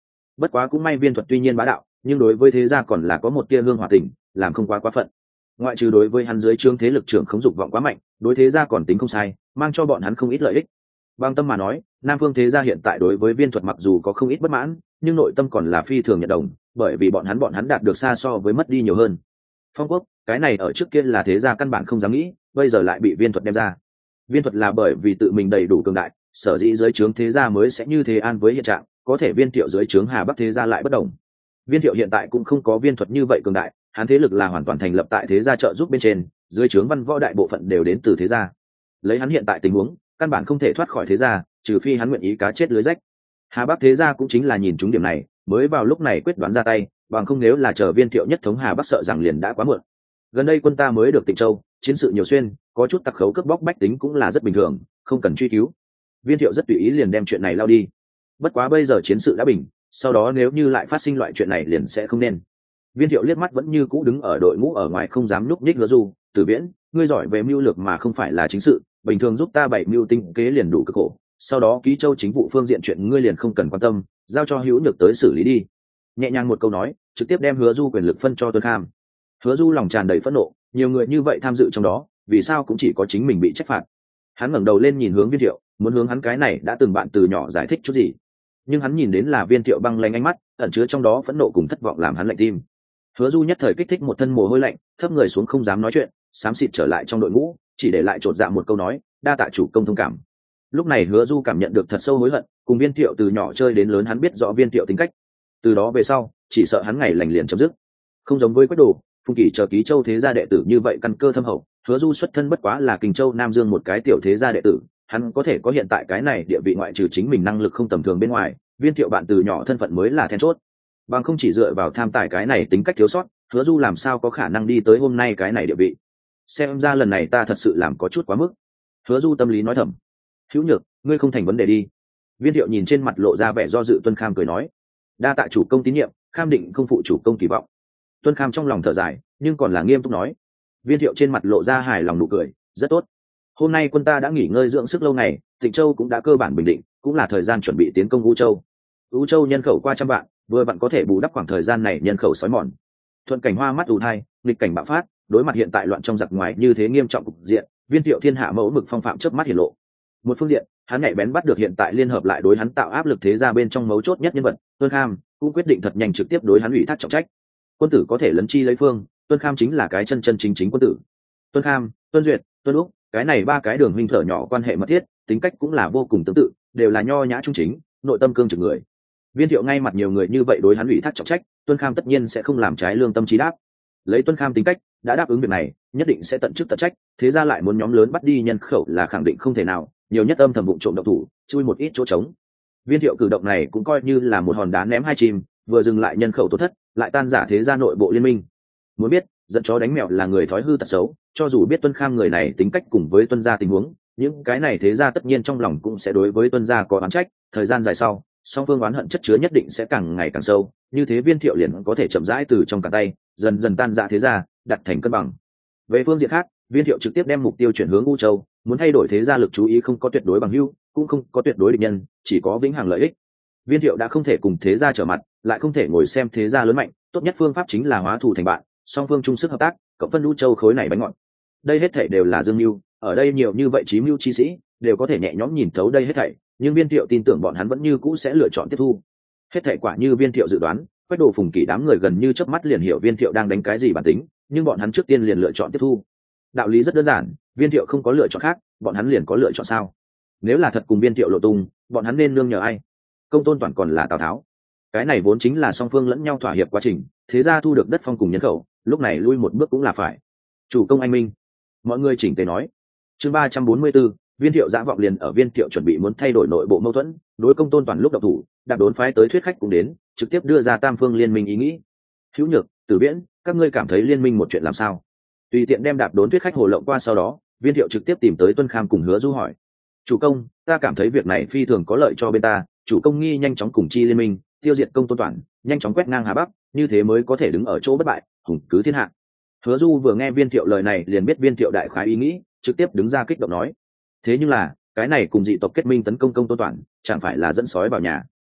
Bất quá cũng may viên thuật tuy nhiên bá đạo, nhưng đối với thế gia còn là có một tia hương hòa tình, làm không quá phận. Ngoại trừ đối với hắn dưới trướng thế lực trưởng không dục vọng quá mạnh, đối thế gia còn tính không sai, mang cho bọn hắn không ít lợi ích. Bằng tâm mà nói, Nam Phương thế gia hiện tại đối với viên thuật mặc dù có không ít bất mãn, nhưng nội tâm còn là phi thường nhận đồng, bởi vì bọn hắn đạt được xa so với mất đi nhiều hơn. Phong Quốc, cái này ở trước kia là thế gia căn bản không dám nghĩ, bây giờ lại bị viên thuật đem ra. Viên thuật là bởi vì tự mình đầy đủ cường đại, sở dĩ dưới trướng thế gia mới sẽ như thế an với hiện trạng, có thể viên thiệu dưới trướng Hà Bắc thế gia lại bất đồng. Viên thiệu hiện tại cũng không có viên thuật như vậy cường đại, hắn thế lực là hoàn toàn thành lập tại thế gia trợ giúp bên trên, dưới trướng văn võ đại bộ phận đều đến từ thế gia. Lấy hắn hiện tại tình huống, căn bản không thể thoát khỏi thế gia, trừ phi hắn nguyện ý cá chết lưới rách. Hà Bắc thế gia cũng chính là nhìn trúng điểm này, mới vào lúc này quyết đoán ra tay, bằng không nếu là chờ viên thiệu nhất thống Hà Bắc sợ rằng liền đã quá muộn. Gần đây quân ta mới được Tịnh Châu, chiến sự nhiều xuyên, có chút tặc khấu cướp bóc bách tính cũng là rất bình thường, không cần truy cứu. Viên thiệu rất tùy ý liền đem chuyện này lao đi. Bất quá bây giờ chiến sự đã bình, sau đó nếu như lại phát sinh loại chuyện này liền sẽ không nên. Viên thiệu liếc mắt vẫn như cũ đứng ở đội ngũ ở ngoài không dám nhúc nhích Hứa Du, Tử Viễn, ngươi giỏi về mưu lược mà không phải là chính sự, bình thường giúp ta bày mưu tinh kế liền đủ cực khổ, sau đó ký châu chính vụ phương diện chuyện ngươi liền không cần quan tâm, giao cho Hữu Nhược tới xử lý đi. Nhẹ nhàng một câu nói, trực tiếp đem Hứa Du quyền lực phân cho Tuân Kham. Hứa Du lòng tràn đầy phẫn nộ, nhiều người như vậy tham dự trong đó, vì sao cũng chỉ có chính mình bị trách phạt. Hắn ngẩng đầu lên nhìn hướng Viên Thiệu, muốn hướng hắn cái này đã từng bạn từ nhỏ giải thích chút gì, nhưng hắn nhìn đến là Viên Thiệu băng lãnh ánh mắt, ẩn chứa trong đó phẫn nộ cùng thất vọng làm hắn lạnh tim. Hứa Du nhất thời kích thích một thân mồ hôi lạnh, thấp người xuống không dám nói chuyện, xám xịt trở lại trong đội ngũ, chỉ để lại chột dạ một câu nói, đa tạ chủ công thông cảm. Lúc này Hứa Du cảm nhận được thật sâu hối hận, cùng Viên Thiệu từ nhỏ chơi đến lớn hắn biết rõ Viên Thiệu tính cách, từ đó về sau chỉ sợ hắn ngày lành liền chấm dứt. Không giống với Quách Đồ, Phùng Kỳ chờ ký châu thế gia đệ tử như vậy căn cơ thâm hậu, Hứa Du xuất thân bất quá là Kình Châu Nam Dương một cái tiểu thế gia đệ tử, hắn có thể có hiện tại cái này địa vị ngoại trừ chính mình năng lực không tầm thường bên ngoài, Viên Thiệu bạn từ nhỏ thân phận mới là then chốt. Bằng không chỉ dựa vào tham tài cái này tính cách thiếu sót, Hứa Du làm sao có khả năng đi tới hôm nay cái này địa vị. Xem ra lần này ta thật sự làm có chút quá mức. Hứa Du tâm lý nói thầm. Hữu Nhược, ngươi không thành vấn đề đi. Viên Thiệu nhìn trên mặt lộ ra vẻ do dự, Tuân Kham cười nói, đa tạ chủ công tín nhiệm, Kham định không phụ chủ công kỳ vọng. Tuân Kham trong lòng thở dài, nhưng còn là nghiêm túc nói. Viên Thiệu trên mặt lộ ra hài lòng nụ cười, rất tốt. Hôm nay quân ta đã nghỉ ngơi dưỡng sức lâu ngày, Tịnh Châu cũng đã cơ bản bình định, cũng là thời gian chuẩn bị tiến công U Châu. U Châu nhân khẩu qua 100 vạn, vừa vặn có thể bù đắp khoảng thời gian này nhân khẩu sói mòn. Thuận cảnh hoa mắt ù thai, nghịch cảnh bạo phát, đối mặt hiện tại loạn trong giặc ngoài như thế nghiêm trọng cục diện, Viên Thiệu thiên hạ mẫu mực phong phạm chớp mắt hiển lộ. Một phương diện, hắn nhạy bén bắt được hiện tại liên hợp lại đối hắn tạo áp lực thế gia bên trong mấu chốt nhất nhân vật, Tuân Kham, cũng quyết định thật nhanh trực tiếp đối hắn ủy thác trọng trách. Quân tử có thể lấn chi lấy phương, Tuân Kham chính là cái chân chính quân tử. Tuân Kham, Tuân Duyệt, Tuân Úc, cái này ba cái đường huynh thở nhỏ quan hệ mật thiết, tính cách cũng là vô cùng tương tự, đều là nho nhã trung chính, nội tâm cương trực người. Viên Thiệu ngay mặt nhiều người như vậy đối hắn ủy thác trọng trách, Tuân Kham tất nhiên sẽ không làm trái lương tâm trí đáp. Lấy Tuân Kham tính cách, đã đáp ứng việc này, nhất định sẽ tận chức tận trách, thế ra lại muốn nhóm lớn bắt đi nhân khẩu là khẳng định không thể nào, nhiều nhất âm thầm vụng trộm động thủ, chui một ít chỗ trống. Viên Thiệu cử động này cũng coi như là một hòn đá ném hai chim, vừa dừng lại nhân khẩu tổn thất, lại tan rã thế gia nội bộ liên minh. Muốn biết, dẫn chó đánh mèo là người thói hư tật xấu, cho dù biết Tuân Kham người này tính cách cùng với Tuân gia tình huống, những cái này thế gia tất nhiên trong lòng cũng sẽ đối với Tuân gia có oán trách, thời gian dài sau, song phương oán hận chất chứa nhất định sẽ càng ngày càng sâu, như thế Viên Thiệu liền có thể chậm rãi từ trong cả tay, dần dần tan rã thế gia, đặt thành cân bằng. Về phương diện khác, Viên Thiệu trực tiếp đem mục tiêu chuyển hướng U Châu, muốn thay đổi thế gia lực chú ý không có tuyệt đối bằng hữu, cũng không có tuyệt đối địch nhân, chỉ có vĩnh hằng lợi ích. Viên Thiệu đã không thể cùng thế gia trở mặt, lại không thể ngồi xem thế gia lớn mạnh, tốt nhất phương pháp chính là hóa thù thành bạn, song phương chung sức hợp tác, cộng phân U Châu khối này bánh ngọt. Đây hết thảy đều là dương mưu, ở đây nhiều như vậy chí mưu chi sĩ, đều có thể nhẹ nhõm nhìn thấu đây hết thảy, nhưng Viên Thiệu tin tưởng bọn hắn vẫn như cũ sẽ lựa chọn tiếp thu. Hết thảy quả như Viên Thiệu dự đoán, Quách Đồ, Phùng Kỳ đám người gần như chớp mắt liền hiểu Viên Thiệu đang đánh cái gì bản tính, nhưng bọn hắn trước tiên liền lựa chọn tiếp thu. Đạo lý rất đơn giản, Viên Thiệu không có lựa chọn khác, bọn hắn liền có lựa chọn sao? Nếu là thật cùng Viên Thiệu lộ tung, bọn hắn nên nương nhờ ai? Công Tôn Toàn còn là Tào Tháo? Cái này vốn chính là song phương lẫn nhau thỏa hiệp quá trình, thế ra thu được đất phong cùng nhân khẩu, lúc này lui một bước cũng là phải. Chủ công anh minh. Mọi người chỉnh tề nói. Chương 344, Viên Thiệu dã vọng liền ở Viên Thiệu chuẩn bị muốn thay đổi nội bộ mâu thuẫn, đối Công Tôn Toàn lúc độc thủ, Đạp Đốn phái tới thuyết khách cũng đến, trực tiếp đưa ra tam phương liên minh ý nghĩ. Hữu Nhược, Tử Viễn, các ngươi cảm thấy liên minh một chuyện làm sao? Tùy tiện đem Đạp Đốn thuyết khách hồ lộng qua sau đó, Viên Thiệu trực tiếp tìm tới Tuân Kham cùng Hứa Du hỏi. Chủ công, ta cảm thấy việc này phi thường có lợi cho bên ta, chủ công nghi nhanh chóng cùng chi liên minh, tiêu diệt Công Tôn Toàn, nhanh chóng quét ngang Hà Bắc, như thế mới có thể đứng ở chỗ bất bại, hùng cứ thiên hạ. Hứa Du vừa nghe Viên Thiệu lời này liền biết Viên Thiệu đại khái ý nghĩ, trực tiếp đứng ra kích động nói. Thế nhưng là, cái này cùng dị tộc kết minh tấn công Công Tôn Toàn, chẳng phải là dẫn sói vào nhà.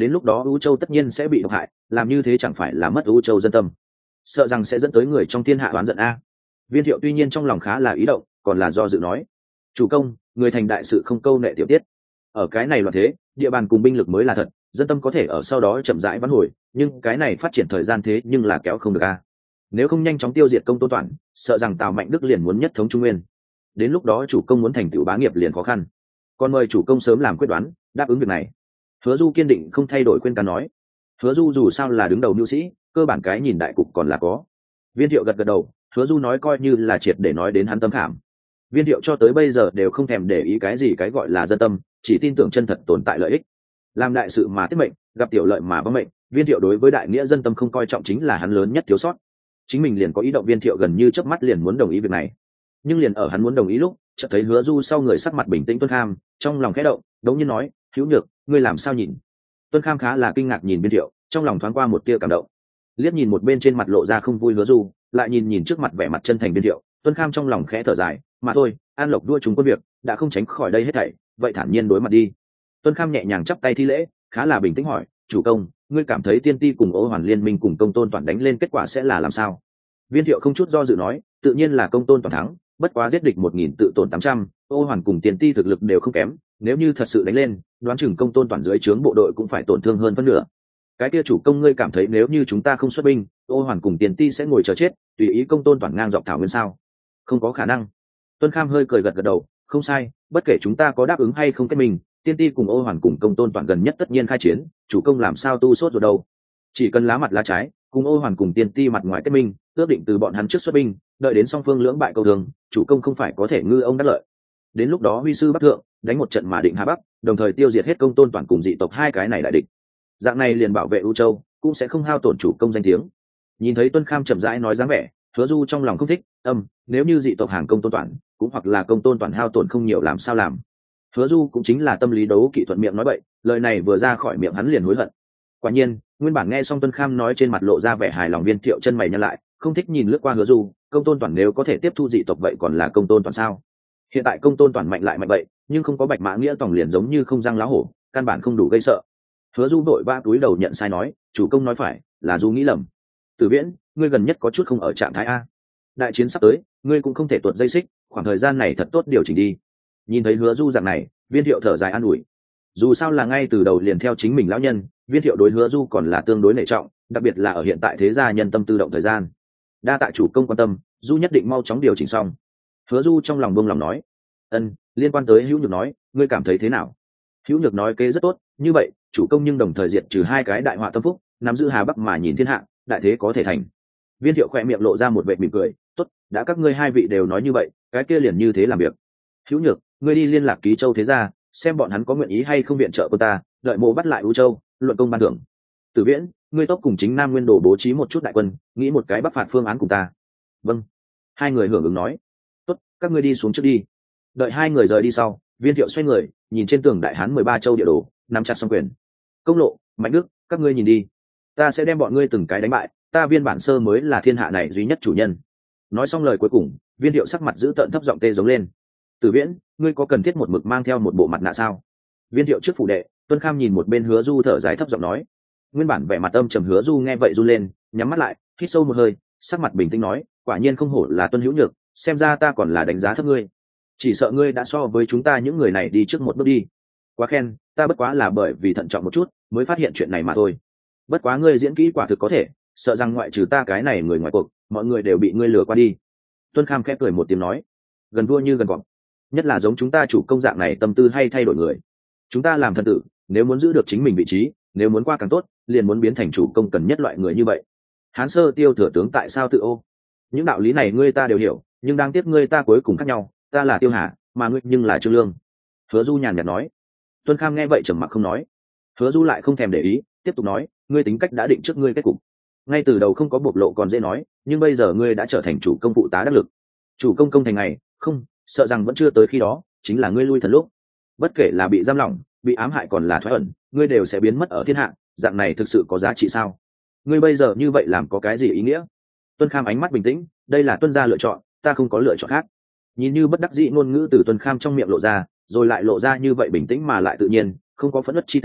đến lúc đó ưu châu tất nhiên sẽ bị độc hại, làm như thế chẳng phải là mất ưu châu dân tâm, sợ rằng sẽ dẫn tới người trong thiên hạ oán giận a. Viên Thiệu tuy nhiên trong lòng khá là ý động, còn là do dự nói: chủ công, người thành đại sự không câu nệ tiểu tiết, ở cái này loạn thế, địa bàn cùng binh lực mới là thật, dân tâm có thể ở sau đó chậm rãi vãn hồi, nhưng cái này phát triển thời gian thế nhưng là kéo không được a. Nếu không nhanh chóng tiêu diệt Công Tôn Toản, sợ rằng Tào Mạnh Đức liền muốn nhất thống Trung Nguyên, đến lúc đó chủ công muốn thành tựu bá nghiệp liền khó khăn. Còn mời chủ công sớm làm quyết đoán, đáp ứng việc này. Hứa Du kiên định không thay đổi khuyên can nói. Hứa Du dù sao là đứng đầu nhu sĩ, cơ bản cái nhìn đại cục còn là có. Viên Thiệu gật gật đầu, Hứa Du nói coi như là triệt để nói đến hắn tâm khảm. Viên Thiệu cho tới bây giờ đều không thèm để ý cái gì cái gọi là dân tâm, chỉ tin tưởng chân thật tồn tại lợi ích. Làm đại sự mà tiết mệnh, gặp tiểu lợi mà vâng mệnh, Viên Thiệu đối với đại nghĩa dân tâm không coi trọng chính là hắn lớn nhất thiếu sót. Chính mình liền có ý động, Viên Thiệu gần như chớp mắt liền muốn đồng ý việc này. Nhưng liền ở hắn muốn đồng ý lúc, chợt thấy Hứa Du sau người sắc mặt bình tĩnh Tuân Kham, trong lòng khẽ động, đống nhiên nói: "Hữu Nhược, ngươi làm sao nhìn?" Tuân Kham khá là kinh ngạc nhìn Viên Thiệu, trong lòng thoáng qua một tia cảm động. Liếc nhìn một bên trên mặt lộ ra không vui Hứa Du, lại nhìn trước mặt vẻ mặt chân thành Viên Thiệu, Tuân Kham trong lòng khẽ thở dài, mà thôi, an lộc đua chúng quân việc, đã không tránh khỏi đây hết thảy, vậy thản nhiên đối mặt đi. Tuân Kham nhẹ nhàng chắp tay thi lễ, khá là bình tĩnh hỏi: "Chủ công, ngươi cảm thấy Tiên Ti cùng Ô Hoàn liên minh cùng Công Tôn Toản đánh lên kết quả sẽ là làm sao?" Viên Thiệu không chút do dự nói: "Tự nhiên là Công Tôn Toản thắng, bất quá giết địch 1000 tự tổn 800, Ô Hoàn cùng Tiên Ti thực lực đều không kém, nếu như thật sự đánh lên, đoán chừng Công Tôn Toản dưới trướng bộ đội cũng phải tổn thương hơn phân nửa. Cái kia chủ công, ngươi cảm thấy nếu như chúng ta không xuất binh, Ô Hoàn cùng Tiên Ti sẽ ngồi chờ chết, tùy ý Công Tôn Toản ngang dọc thảo nguyên sao?" "Không có khả năng." Tuân Kham hơi cười gật gật đầu, "Không sai, bất kể chúng ta có đáp ứng hay không kết mình, Tiên Ti cùng Ô Hoàn cùng Công Tôn Toản gần nhất tất nhiên khai chiến, chủ công làm sao tu sốt rồi đâu. Chỉ cần lá mặt lá trái, cùng Ô Hoàn cùng Tiên Ti mặt ngoài kết minh, ước định từ bọn hắn trước xuất binh, đợi đến song phương lưỡng bại câu thường, chủ công không phải có thể ngư ông đắc lợi. Đến lúc đó huy sư bắc thượng, đánh một trận mà định Hà Bắc, đồng thời tiêu diệt hết Công Tôn Toản cùng dị tộc hai cái này đại địch. Dạng này liền bảo vệ U Châu, cũng sẽ không hao tổn chủ công danh tiếng." Nhìn thấy Tuân Kham chậm rãi nói dáng vẻ, Hứa Du trong lòng không thích, nếu như dị tộc hàng Công Tôn Toản, cũng hoặc là Công Tôn Toản hao tổn không nhiều làm sao làm. Hứa Du cũng chính là tâm lý đấu kỵ thuận miệng nói bậy, lời này vừa ra khỏi miệng hắn liền hối hận. Quả nhiên, nguyên bản nghe xong Tuân Kham nói trên mặt lộ ra vẻ hài lòng, Viên Thiệu chân mày nhăn lại, không thích nhìn lướt qua Hứa Du. Công Tôn Toản nếu có thể tiếp thu dị tộc vậy còn là Công Tôn Toản sao? Hiện tại Công Tôn Toản mạnh lại mạnh vậy, nhưng không có Bạch Mã Nghĩa Tòng liền giống như không răng lá hổ, căn bản không đủ gây sợ. Hứa Du vội vã túi đầu nhận sai nói: "Chủ công nói phải, là Du nghĩ lầm. Tử Viễn, ngươi gần nhất có chút không ở trạng thái a. Đại chiến sắp tới, ngươi cũng không thể tuột dây xích, khoảng thời gian này thật tốt điều chỉnh đi." Nhìn thấy Hứa Du dạng này, Viên Thiệu thở dài an ủi. Dù sao là ngay từ đầu liền theo chính mình lão nhân, Viên Thiệu đối Hứa Du còn là tương đối nể trọng, đặc biệt là ở hiện tại thế gia nhân tâm tự động thời gian. Đa tạ chủ công quan tâm, Du nhất định mau chóng điều chỉnh xong. Hứa Du trong lòng buông lòng nói. Liên quan tới Hữu Nhược nói, ngươi cảm thấy thế nào? Hữu Nhược nói kế rất tốt, như vậy, chủ công nhưng đồng thời diệt trừ hai cái đại họa tâm phúc, nắm giữ Hà Bắc mà nhìn thiên hạ, đại thế có thể thành. Viên Thiệu khẽ miệng lộ ra một vệt mỉm cười, tốt, đã các ngươi hai vị đều nói như vậy, cái kia liền như thế làm việc. Hữu Nhược, ngươi đi liên lạc Ký Châu thế gia, xem bọn hắn có nguyện ý hay không viện trợ của ta, đợi mộ bắt lại U Châu, luận công ban thưởng. Tử Viễn, ngươi tốc cùng chính Nam Nguyên Đồ bố trí một chút đại quân, nghĩ một cái bắc phạt phương án cùng ta. Vâng. Hai người hưởng ứng nói. Tốt, các ngươi đi xuống trước đi. Đợi hai người rời đi sau, Viên Thiệu xoay người, nhìn trên tường đại hán 13 châu địa đồ, nắm chặt song quyền. Công Lộ, Mạnh Đức, các ngươi nhìn đi, ta sẽ đem bọn ngươi từng cái đánh bại, ta Viên Bản Sơ mới là thiên hạ này duy nhất chủ nhân. Nói xong lời cuối cùng, Viên Thiệu sắc mặt giữ tợn thấp giọng tê giống lên. Tử Viễn, ngươi có cần thiết một mực mang theo một bộ mặt nạ sao? Viên Thiệu trước phủ đệ, Tuân Kham nhìn một bên Hứa Du thở dài thấp giọng nói. Nguyên bản vẻ mặt âm trầm Hứa Du nghe vậy run lên, nhắm mắt lại, hít sâu một hơi, sắc mặt bình tĩnh nói, quả nhiên không hổ là Tuân Hữu Nhược, xem ra ta còn là đánh giá thấp ngươi. Chỉ sợ ngươi đã so với chúng ta những người này đi trước một bước đi. Quá khen, ta bất quá là bởi vì thận trọng một chút mới phát hiện chuyện này mà thôi. Bất quá ngươi diễn kỹ quả thực có thể, sợ rằng ngoại trừ ta cái này người ngoài cuộc, mọi người đều bị ngươi lừa qua đi. Tuân Kham khẽ cười một tiếng nói, gần vua như gần cọp, nhất là giống chúng ta chủ công dạng này tâm tư hay thay đổi người. Chúng ta làm thần tử, nếu muốn giữ được chính mình vị trí, nếu muốn qua càng tốt, liền muốn biến thành chủ công cần nhất loại người như vậy. Hán Sơ Tiêu thừa tướng tại sao tự ô? Những đạo lý này ngươi ta đều hiểu, nhưng đang tiếp ngươi ta cuối cùng khác nhau, ta là Tiêu Hà, mà ngươi nhưng là Trương Lương. Hứa Du nhàn nhạt nói. Tuân Kham nghe vậy trầm mặc không nói. Hứa Du lại không thèm để ý, tiếp tục nói, ngươi tính cách đã định trước ngươi kết cục. Ngay từ đầu không có bộc lộ còn dễ nói, nhưng bây giờ ngươi đã trở thành chủ công phụ tá đắc lực. Chủ công công thành ngày, không, sợ rằng vẫn chưa tới khi đó, chính là ngươi lui thần lúc. Bất kể là bị giam lỏng, bị ám hại còn là thoái ẩn, ngươi đều sẽ biến mất ở thiên hạ, dạng này thực sự có giá trị sao? Ngươi bây giờ như vậy làm có cái gì ý nghĩa? Tuân Kham ánh mắt bình tĩnh, đây là Tuân gia lựa chọn, ta không có lựa chọn khác. Nhìn như bất đắc dĩ ngôn ngữ từ Tuân Kham trong miệng lộ ra, rồi lại lộ ra như vậy bình tĩnh mà lại tự nhiên, không có phẫn uất chi tình,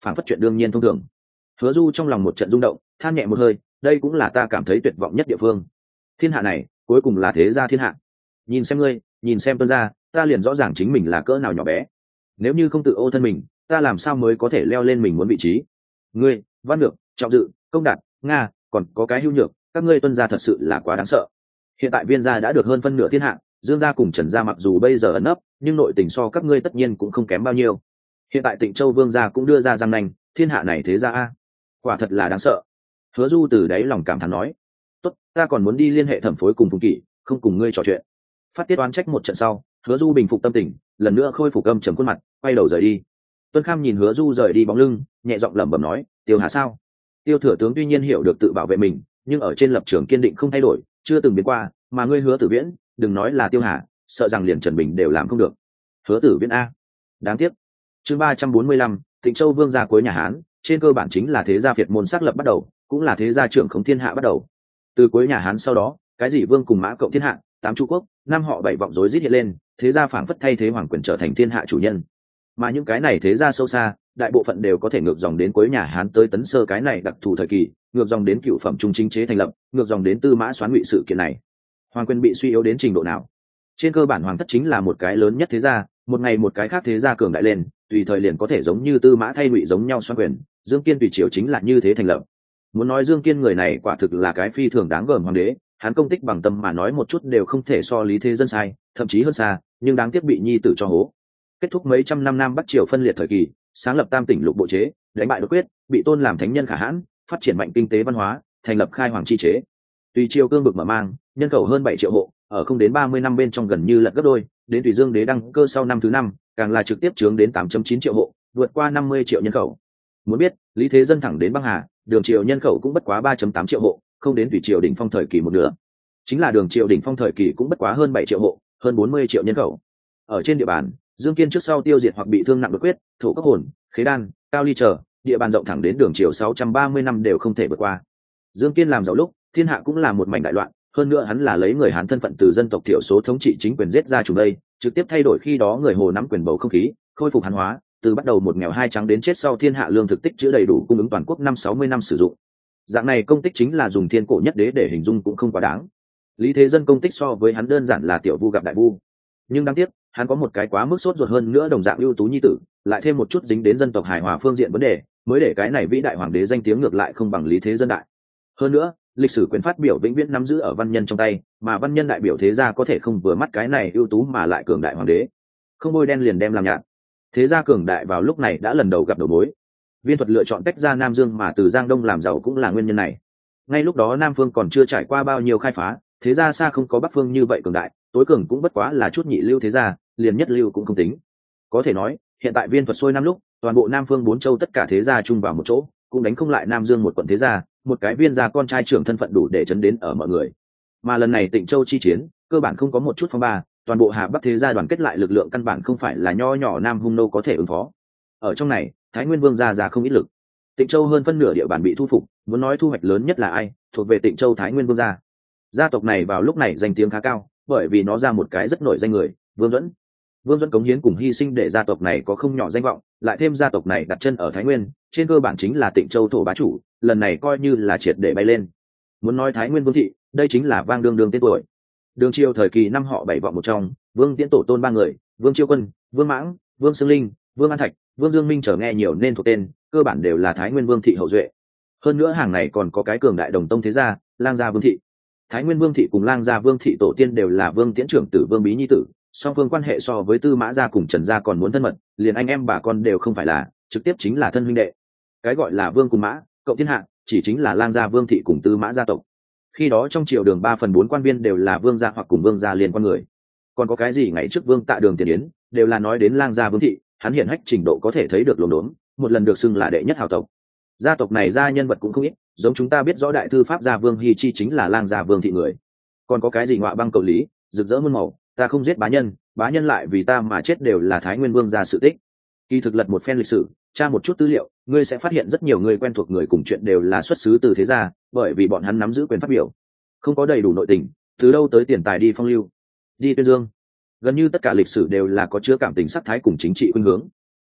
phản phất chuyện đương nhiên thông thường. Hứa Du trong lòng một trận rung động, than nhẹ một hơi, đây cũng là ta cảm thấy tuyệt vọng nhất địa phương. Thiên hạ này cuối cùng là thế gia thiên hạ. Nhìn xem ngươi, nhìn xem Tuân gia, ta liền rõ ràng chính mình là cỡ nào nhỏ bé. Nếu như không tự ô thân mình, ta làm sao mới có thể leo lên mình muốn vị trí. Ngươi, Văn Nhược, Trọng Dự, Công Đạt, Nga, còn có cái Hưu Nhược, các ngươi Tuân gia thật sự là quá đáng sợ. Hiện tại Viên gia đã được hơn phân nửa thiên hạ, Dương gia cùng Trần gia mặc dù bây giờ ẩn nấp, nhưng nội tình so các ngươi tất nhiên cũng không kém bao nhiêu. Hiện tại Tịnh Châu Vương gia cũng đưa ra răng nanh, thiên hạ này thế gia a, quả thật là đáng sợ. Hứa Du từ đáy lòng cảm thán nói, tốt, ta còn muốn đi liên hệ thẩm phối cùng Phùng Kỷ, không cùng ngươi trò chuyện. Phát tiết oán trách một trận sau, Hứa Du bình phục tâm tình, lần nữa khôi phục âm trầm khuôn mặt, quay đầu rời đi. Tuân Kham nhìn Hứa Du rời đi bóng lưng, nhẹ giọng lẩm bẩm nói, Tiêu Hà sao? Tiêu thừa tướng tuy nhiên hiểu được tự bảo vệ mình, nhưng ở trên lập trường kiên định không thay đổi, chưa từng biến qua, mà ngươi Hứa Tử Viễn, đừng nói là Tiêu Hà, sợ rằng liền Trần Bình đều làm không được. Hứa Tử Viễn a, đáng tiếc. Chương 345, Tịnh Châu Vương gia cuối nhà Hán, trên cơ bản chính là thế gia Việt môn xác lập bắt đầu, cũng là thế gia trưởng khống thiên hạ bắt đầu. Từ cuối nhà Hán sau đó, cái gì vương cùng mã cộng thiên hạ, tám chu quốc, năm họ bảy vọng rối rít hiện lên, thế gia phảng phất thay thế hoàng quyền trở thành thiên hạ chủ nhân. Mà những cái này thế gia sâu xa, đại bộ phận đều có thể ngược dòng đến cuối nhà Hán tới Tấn Sơ cái này đặc thù thời kỳ, ngược dòng đến cựu phẩm trung chính chế thành lập, ngược dòng đến Tư Mã Soán ngụy sự kiện này. Hoàng quyền bị suy yếu đến trình độ nào? Trên cơ bản hoàng thất chính là một cái lớn nhất thế gia, một ngày một cái khác thế gia cường đại lên, tùy thời liền có thể giống như Tư Mã thay ngụy giống nhau xoan quyền. Dương Kiên tùy triều chính là như thế thành lập. Muốn nói Dương Kiên người này quả thực là cái phi thường đáng gờm hoàng đế, hắn công tích bằng tâm mà nói một chút đều không thể so Lý Thế Dân sai, thậm chí hơn xa, nhưng đáng tiếc bị nhi tử cho hố. Kết thúc mấy trăm năm Nam Bắc triều phân liệt thời kỳ, sáng lập Tam tỉnh lục bộ chế, đánh bại đột quyết, bị tôn làm thánh nhân khả hãn, phát triển mạnh kinh tế văn hóa, thành lập khai hoàng chi chế. Tùy triều cương vực mở mang, nhân khẩu hơn 7 triệu hộ, ở không đến 30 năm bên trong gần như lật gấp đôi, đến Tùy Dương đế đăng cơ sau năm thứ 5, càng là trực tiếp chướng đến 8.9 triệu hộ, vượt qua 50 triệu nhân khẩu. Muốn biết, Lý Thế Dân thẳng đến băng hà, Đường triều nhân khẩu cũng bất quá 3.8 triệu hộ, không đến Tùy triều đỉnh phong thời kỳ một nửa. Chính là Đường triều đỉnh phong thời kỳ cũng bất quá hơn 7 triệu hộ, hơn 40 triệu nhân khẩu. Ở trên địa bàn, Dương Kiên trước sau tiêu diệt hoặc bị thương nặng đột quyết, thổ cấp hồn, khế đan, cao ly trở, địa bàn rộng thẳng đến Đường triều 630 năm đều không thể vượt qua. Dương Kiên làm giàu lúc, thiên hạ cũng là một mảnh đại loạn, hơn nữa hắn là lấy người Hán thân phận từ dân tộc thiểu số thống trị chính quyền giết ra chủ đây, trực tiếp thay đổi khi đó người Hồ nắm quyền bầu không khí, khôi phục Hán hóa, từ bắt đầu một nghèo hai trắng đến chết sau thiên hạ lương thực tích trữ đầy đủ cung ứng toàn quốc 60 năm sử dụng. Dạng này công tích chính là dùng thiên cổ nhất đế để hình dung cũng không quá đáng. Lý Thế Dân công tích so với hắn đơn giản là tiểu vu gặp đại vu, nhưng đáng tiếc hắn có một cái quá mức sốt ruột hơn nữa đồng dạng ưu tú nhi tử, lại thêm một chút dính đến dân tộc hài hòa phương diện vấn đề, mới để cái này vĩ đại hoàng đế danh tiếng ngược lại không bằng Lý Thế Dân đại. Hơn nữa, lịch sử quyền phát biểu vĩnh viễn nắm giữ ở văn nhân trong tay, mà văn nhân đại biểu thế gia có thể không vừa mắt cái này ưu tú mà lại cường đại hoàng đế, không bôi đen liền đem làm nhạt. Thế gia cường đại vào lúc này đã lần đầu gặp đầu mối. Viên Thuật lựa chọn tách ra Nam Dương mà từ Giang Đông làm giàu cũng là nguyên nhân này. Ngay lúc đó Nam Phương còn chưa trải qua bao nhiêu khai phá, thế gia xa không có Bắc Phương như vậy cường đại, tối cường cũng bất quá là chút nhị lưu thế gia, liền nhất lưu cũng không tính. Có thể nói, hiện tại Viên Thuật xuôi năm lúc, toàn bộ Nam Phương 4 châu tất cả thế gia chung vào một chỗ, cũng đánh không lại Nam Dương một quận thế gia, một cái Viên gia con trai trưởng thân phận đủ để chấn đến ở mọi người. Mà lần này Tịnh Châu chi chiến, cơ bản không có một chút phong ba, toàn bộ Hà Bắc thế gia đoàn kết lại lực lượng căn bản không phải là nho nhỏ Nam Hung nô có thể ứng phó. Ở trong này, Thái Nguyên Vương gia không ít lực. Tịnh Châu hơn phân nửa địa bàn bị thu phục, muốn nói thu hoạch lớn nhất là ai, thuộc về Tịnh Châu Thái Nguyên Vương gia. Gia tộc này vào lúc này danh tiếng khá cao, bởi vì nó ra một cái rất nổi danh người, Vương Duẫn. Vương Duẫn cống hiến cùng hy sinh để gia tộc này có không nhỏ danh vọng, lại thêm gia tộc này đặt chân ở Thái Nguyên, trên cơ bản chính là Tịnh Châu thổ bá chủ, lần này coi như là triệt để bay lên. Muốn nói Thái Nguyên Vương thị, đây chính là vang đương đương tên tuổi. Đường triều thời kỳ năm họ 7 vọng một trong, Vương Tiễn tổ tôn 3 người, Vương Chiêu Quân, Vương Mãng, Vương Sương Linh, Vương An Thạch, Vương Dương Minh trở nghe nhiều nên thuộc tên, cơ bản đều là Thái Nguyên Vương thị hậu duệ. Hơn nữa hàng này còn có cái cường đại đồng tông thế gia, Lang gia Vương thị. Thái Nguyên Vương thị cùng Lang gia Vương thị tổ tiên đều là Vương Tiễn trưởng tử Vương Bí nhi tử, song phương quan hệ so với Tư Mã gia cùng Trần gia còn muốn thân mật, liền anh em bà con đều không phải là, trực tiếp chính là thân huynh đệ. Cái gọi là Vương cùng Mã, cộng thiên hạ, chỉ chính là Lang gia Vương thị cùng Tư Mã gia tộc. Khi đó trong triều đường 3/4 quan viên đều là Vương gia hoặc cùng Vương gia liên quan người. Còn có cái gì ngày trước Vương Tạ Đường tiền yến, đều là nói đến Lang gia Vương thị, hắn hiển hách trình độ có thể thấy được lồn đốn, một lần được xưng là đệ nhất hào tộc. Gia tộc này gia nhân vật cũng không ít, giống chúng ta biết rõ đại thư pháp gia Vương Hy Chi chính là Lang gia Vương thị người. Còn có cái gì ngọa băng cầu lý, rực rỡ muôn màu, ta không giết bá nhân lại vì ta mà chết đều là Thái Nguyên Vương gia sự tích. Kỳ thực lật một phen lịch sử, tra một chút tư liệu, ngươi sẽ phát hiện rất nhiều người quen thuộc người cùng chuyện đều là xuất xứ từ thế gia, bởi vì bọn hắn nắm giữ quyền phát biểu, không có đầy đủ nội tình, từ đâu tới tiền tài đi phong lưu, đi tuyên dương. Gần như tất cả lịch sử đều là có chứa cảm tình sắc thái cùng chính trị khuynh hướng.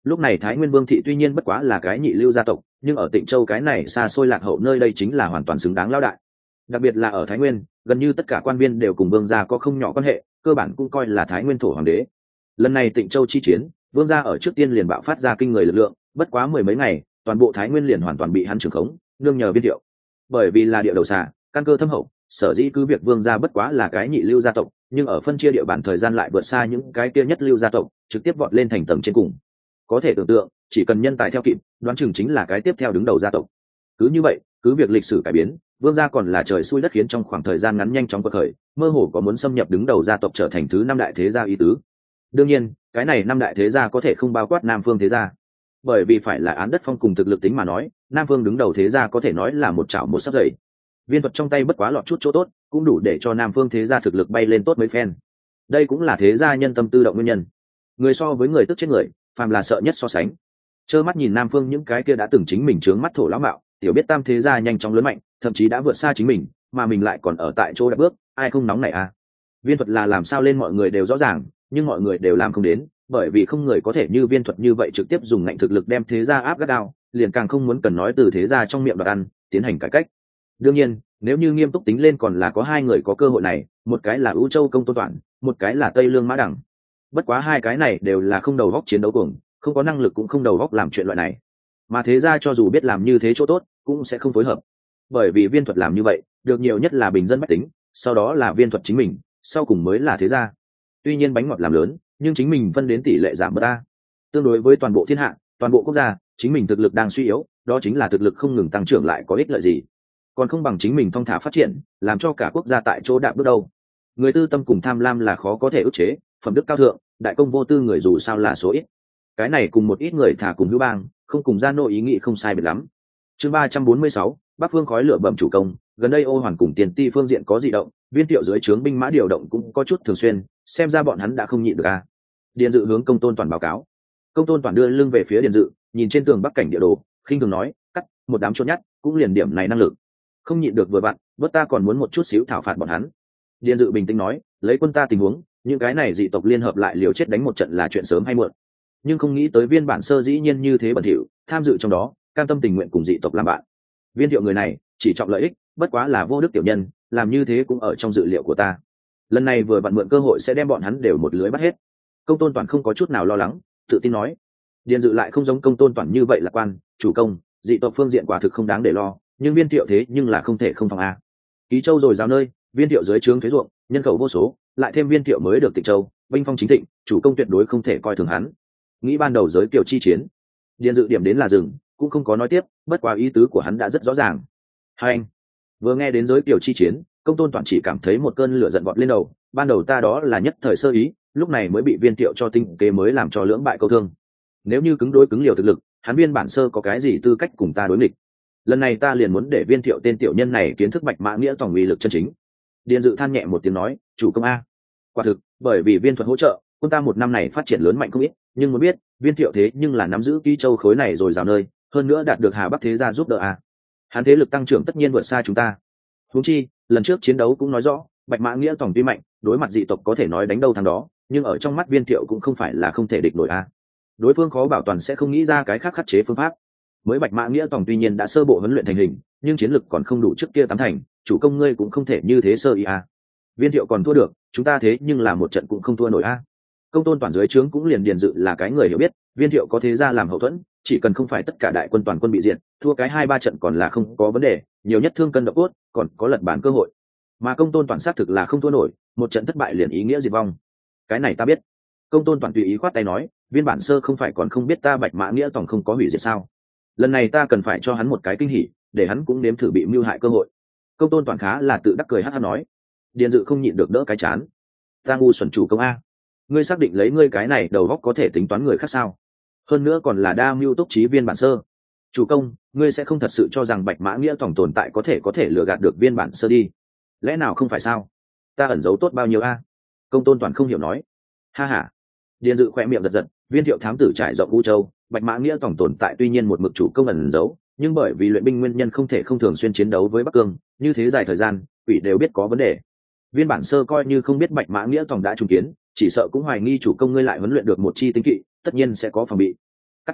Lúc này Thái Nguyên Vương thị tuy nhiên bất quá là cái nhị lưu gia tộc, nhưng ở Tịnh Châu cái này xa xôi lạc hậu nơi đây chính là hoàn toàn xứng đáng lão đại. Đặc biệt là ở Thái Nguyên, gần như tất cả quan viên đều cùng vương gia có không nhỏ quan hệ, cơ bản cũng coi là Thái Nguyên thổ hoàng đế. Lần này Tịnh Châu chi chiến, vương gia ở trước tiên liền bạo phát ra kinh người lực lượng, bất quá mười mấy ngày, toàn bộ Thái Nguyên liền hoàn toàn bị hắn trưởng khống, nương nhờ Viên Thiệu. Bởi vì là địa đầu xà, căn cơ thâm hậu, sở dĩ cứ việc vương gia bất quá là cái nhị lưu gia tộc, nhưng ở phân chia địa bàn thời gian lại vượt xa những cái kia nhất lưu gia tộc, trực tiếp vọt lên thành tầng trên cùng. Có thể tưởng tượng, chỉ cần nhân tài theo kịp, đoán chừng chính là cái tiếp theo đứng đầu gia tộc. Cứ như vậy, cứ việc lịch sử cải biến, vương gia còn là trời xui đất khiến trong khoảng thời gian ngắn nhanh chóng quật khởi, mơ hồ có muốn xâm nhập đứng đầu gia tộc trở thành thứ năm đại thế gia ý tứ. Đương nhiên, cái này năm đại thế gia có thể không bao quát Nam Phương thế gia, bởi vì phải là án đất phong cùng thực lực tính mà nói, Nam Phương đứng đầu thế gia có thể nói là một chảo một sắp dày. Viên thuật trong tay bất quá lọt chút chỗ tốt, cũng đủ để cho Nam Phương thế gia thực lực bay lên tốt mấy phen. Đây cũng là thế gia nhân tâm tự động nguyên nhân. Người so với người tức chết người, phàm là sợ nhất so sánh. Trơ mắt nhìn Nam Phương những cái kia đã từng chính mình trướng mắt thổ lão mạo, tiểu biết tam thế gia nhanh chóng lớn mạnh, thậm chí đã vượt xa chính mình, mà mình lại còn ở tại chỗ đã bước, ai không nóng này à? Viên thuật là làm sao lên mọi người đều rõ ràng, nhưng mọi người đều làm không đến, bởi vì không người có thể như Viên thuật như vậy trực tiếp dùng ngạnh thực lực đem thế gia áp gắt gao, liền càng không muốn cần nói từ thế gia trong miệng đoạt ăn, tiến hành cải cách. Đương nhiên, nếu như nghiêm túc tính lên còn là có hai người có cơ hội này, một cái là Ưu Châu Công Tôn Toản, một cái là Tây Lương Mã Đằng. Bất quá hai cái này đều là không đầu góc chiến đấu cuồng, không có năng lực cũng không đầu góc làm chuyện loại này. Mà thế gia cho dù biết làm như thế chỗ tốt, cũng sẽ không phối hợp. Bởi vì Viên thuật làm như vậy, được nhiều nhất là bình dân bách tính, sau đó là Viên thuật chính mình, sau cùng mới là thế gia. Tuy nhiên bánh ngọt làm lớn, nhưng chính mình phân đến tỷ lệ giảm bớt a. Tương đối với toàn bộ thiên hạ, toàn bộ quốc gia, chính mình thực lực đang suy yếu, đó chính là thực lực không ngừng tăng trưởng lại có ích lợi gì. Còn không bằng chính mình thong thả phát triển, làm cho cả quốc gia tại chỗ đạp bước đâu. Người tư tâm cùng tham lam là khó có thể ức chế, phẩm đức cao thượng, đại công vô tư người dù sao là số ít. Cái này cùng một ít người thả cùng hữu bang, không cùng gian nội ý nghĩ không sai biệt lắm. Chương 346, Bắc Phương khói lửa bẩm chủ công, gần đây Ô Hoàn cùng Tiền Ti phương diện có dị động, Viên Thiệu dưới trướng binh mã điều động cũng có chút thường xuyên, xem ra bọn hắn đã không nhịn được a. Điền Dự hướng Công Tôn Toàn báo cáo. Công Tôn Toàn đưa lưng về phía Điền Dự, nhìn trên tường bắc cảnh địa đồ, khinh thường nói, cắt, một đám chốt nhắt, cũng liền điểm này năng lực. Không nhịn được vừa vặn, bất ta còn muốn một chút xíu thảo phạt bọn hắn. Điền Dự bình tĩnh nói, lấy quân ta tình huống, những cái này dị tộc liên hợp lại liều chết đánh một trận là chuyện sớm hay muộn. Nhưng không nghĩ tới Viên bản sơ dĩ nhiên như thế bẩn thỉu, tham dự trong đó, cam tâm tình nguyện cùng dị tộc làm bạn. Viên Thiệu người này chỉ trọng lợi ích, bất quá là vô đức tiểu nhân, làm như thế cũng ở trong dự liệu của ta. Lần này vừa vặn mượn cơ hội sẽ đem bọn hắn đều một lưới bắt hết. Công Tôn Toàn không có chút nào lo lắng, tự tin nói. Điền Dự lại không giống Công Tôn Toàn như vậy lạc quan, chủ công, dị tộc phương diện quả thực không đáng để lo, nhưng Viên Thiệu thế nhưng là không thể không phòng a. Ký Châu rồi giao nơi, Viên Thiệu dưới trướng thuế ruộng, nhân khẩu vô số, lại thêm Viên Thiệu mới được Tịnh Châu, binh phong chính thịnh, chủ công tuyệt đối không thể coi thường hắn. Nghĩ ban đầu giới Kiều chi chiến, Điền Dự điểm đến là dừng, cũng không có nói tiếp, bất quá ý tứ của hắn đã rất rõ ràng. Hai anh vừa nghe đến giới Kiều chi chiến, Công Tôn Toàn chỉ cảm thấy một cơn lửa giận vọt lên đầu, ban đầu ta đó là nhất thời sơ ý, lúc này mới bị Viên Thiệu cho tinh kế mới làm cho lưỡng bại câu thương. Nếu như cứng đối cứng liều thực lực, hắn Viên bản sơ có cái gì tư cách cùng ta đối nghịch? Lần này ta liền muốn để Viên Thiệu tên tiểu nhân này kiến thức Bạch Mã nghĩa tổng uy lực chân chính. Điền Dự than nhẹ một tiếng nói, chủ công a, quả thực, bởi vì Viên thuật hỗ trợ, quân ta một năm này phát triển lớn mạnh không ít, nhưng muốn biết, Viên Thiệu thế nhưng là nắm giữ Ký Châu khối này rồi rào nơi, hơn nữa đạt được Hà Bắc thế gia giúp đỡ a. Hắn thế lực tăng trưởng tất nhiên vượt xa chúng ta. Huống chi, lần trước chiến đấu cũng nói rõ, Bạch Mã nghĩa tổng tuy mạnh, đối mặt dị tộc có thể nói đánh đâu thắng đó, nhưng ở trong mắt Viên Thiệu cũng không phải là không thể địch nổi a. Đối phương khó bảo toàn sẽ không nghĩ ra cái khác khắc chế phương pháp. Mới Bạch Mã nghĩa tổng tuy nhiên đã sơ bộ huấn luyện thành hình, nhưng chiến lực còn không đủ trước kia tám thành, chủ công ngươi cũng không thể như thế sơ ý a. Viên Thiệu còn thua được, chúng ta thế nhưng là một trận cũng không thua nổi a. Công Tôn Toàn dưới trướng cũng liền Điền Dự là cái người hiểu biết, Viên Thiệu có thế ra làm hậu thuẫn, chỉ cần không phải tất cả đại quân toàn quân bị diệt, thua cái 2-3 trận còn là không có vấn đề, nhiều nhất thương cân độ cốt, còn có lật bản cơ hội. Mà Công Tôn Toàn xác thực là không thua nổi, một trận thất bại liền ý nghĩa diệt vong. Cái này ta biết. Công Tôn Toàn tùy ý khoát tay nói, Viên bản sơ không phải còn không biết ta Bạch Mã nghĩa tổng không có hủy diệt sao? Lần này ta cần phải cho hắn một cái kinh hỉ, để hắn cũng nếm thử bị mưu hại cơ hội. Công Tôn Toàn khá là tự đắc cười hắt hắt nói. Điền Dự không nhịn được đỡ cái chán. Ta ngu xuẩn chủ công a, ngươi xác định lấy ngươi cái này đầu góc có thể tính toán người khác sao? Hơn nữa còn là đa mưu túc trí Viên bản sơ. Chủ công, ngươi sẽ không thật sự cho rằng Bạch Mã nghĩa tổng tồn tại có thể lừa gạt được Viên bản sơ đi? Lẽ nào không phải sao? Ta ẩn giấu tốt bao nhiêu a? Công Tôn Toàn không hiểu nói. Ha ha. Điền Dự khỏe miệng giật giật, Viên Thiệu thám tử trải rộng U Châu, Bạch Mã nghĩa tổng tồn tại tuy nhiên một mực chủ công ẩn giấu, nhưng bởi vì luyện binh nguyên nhân không thể không thường xuyên chiến đấu với Bắc Cương, như thế dài thời gian, quỷ đều biết có vấn đề. Viên bản sơ coi như không biết Bạch Mã nghĩa tổng đã trùng kiến, chỉ sợ cũng hoài nghi chủ công ngươi lại huấn luyện được một chi tinh kỵ, tất nhiên sẽ có phòng bị.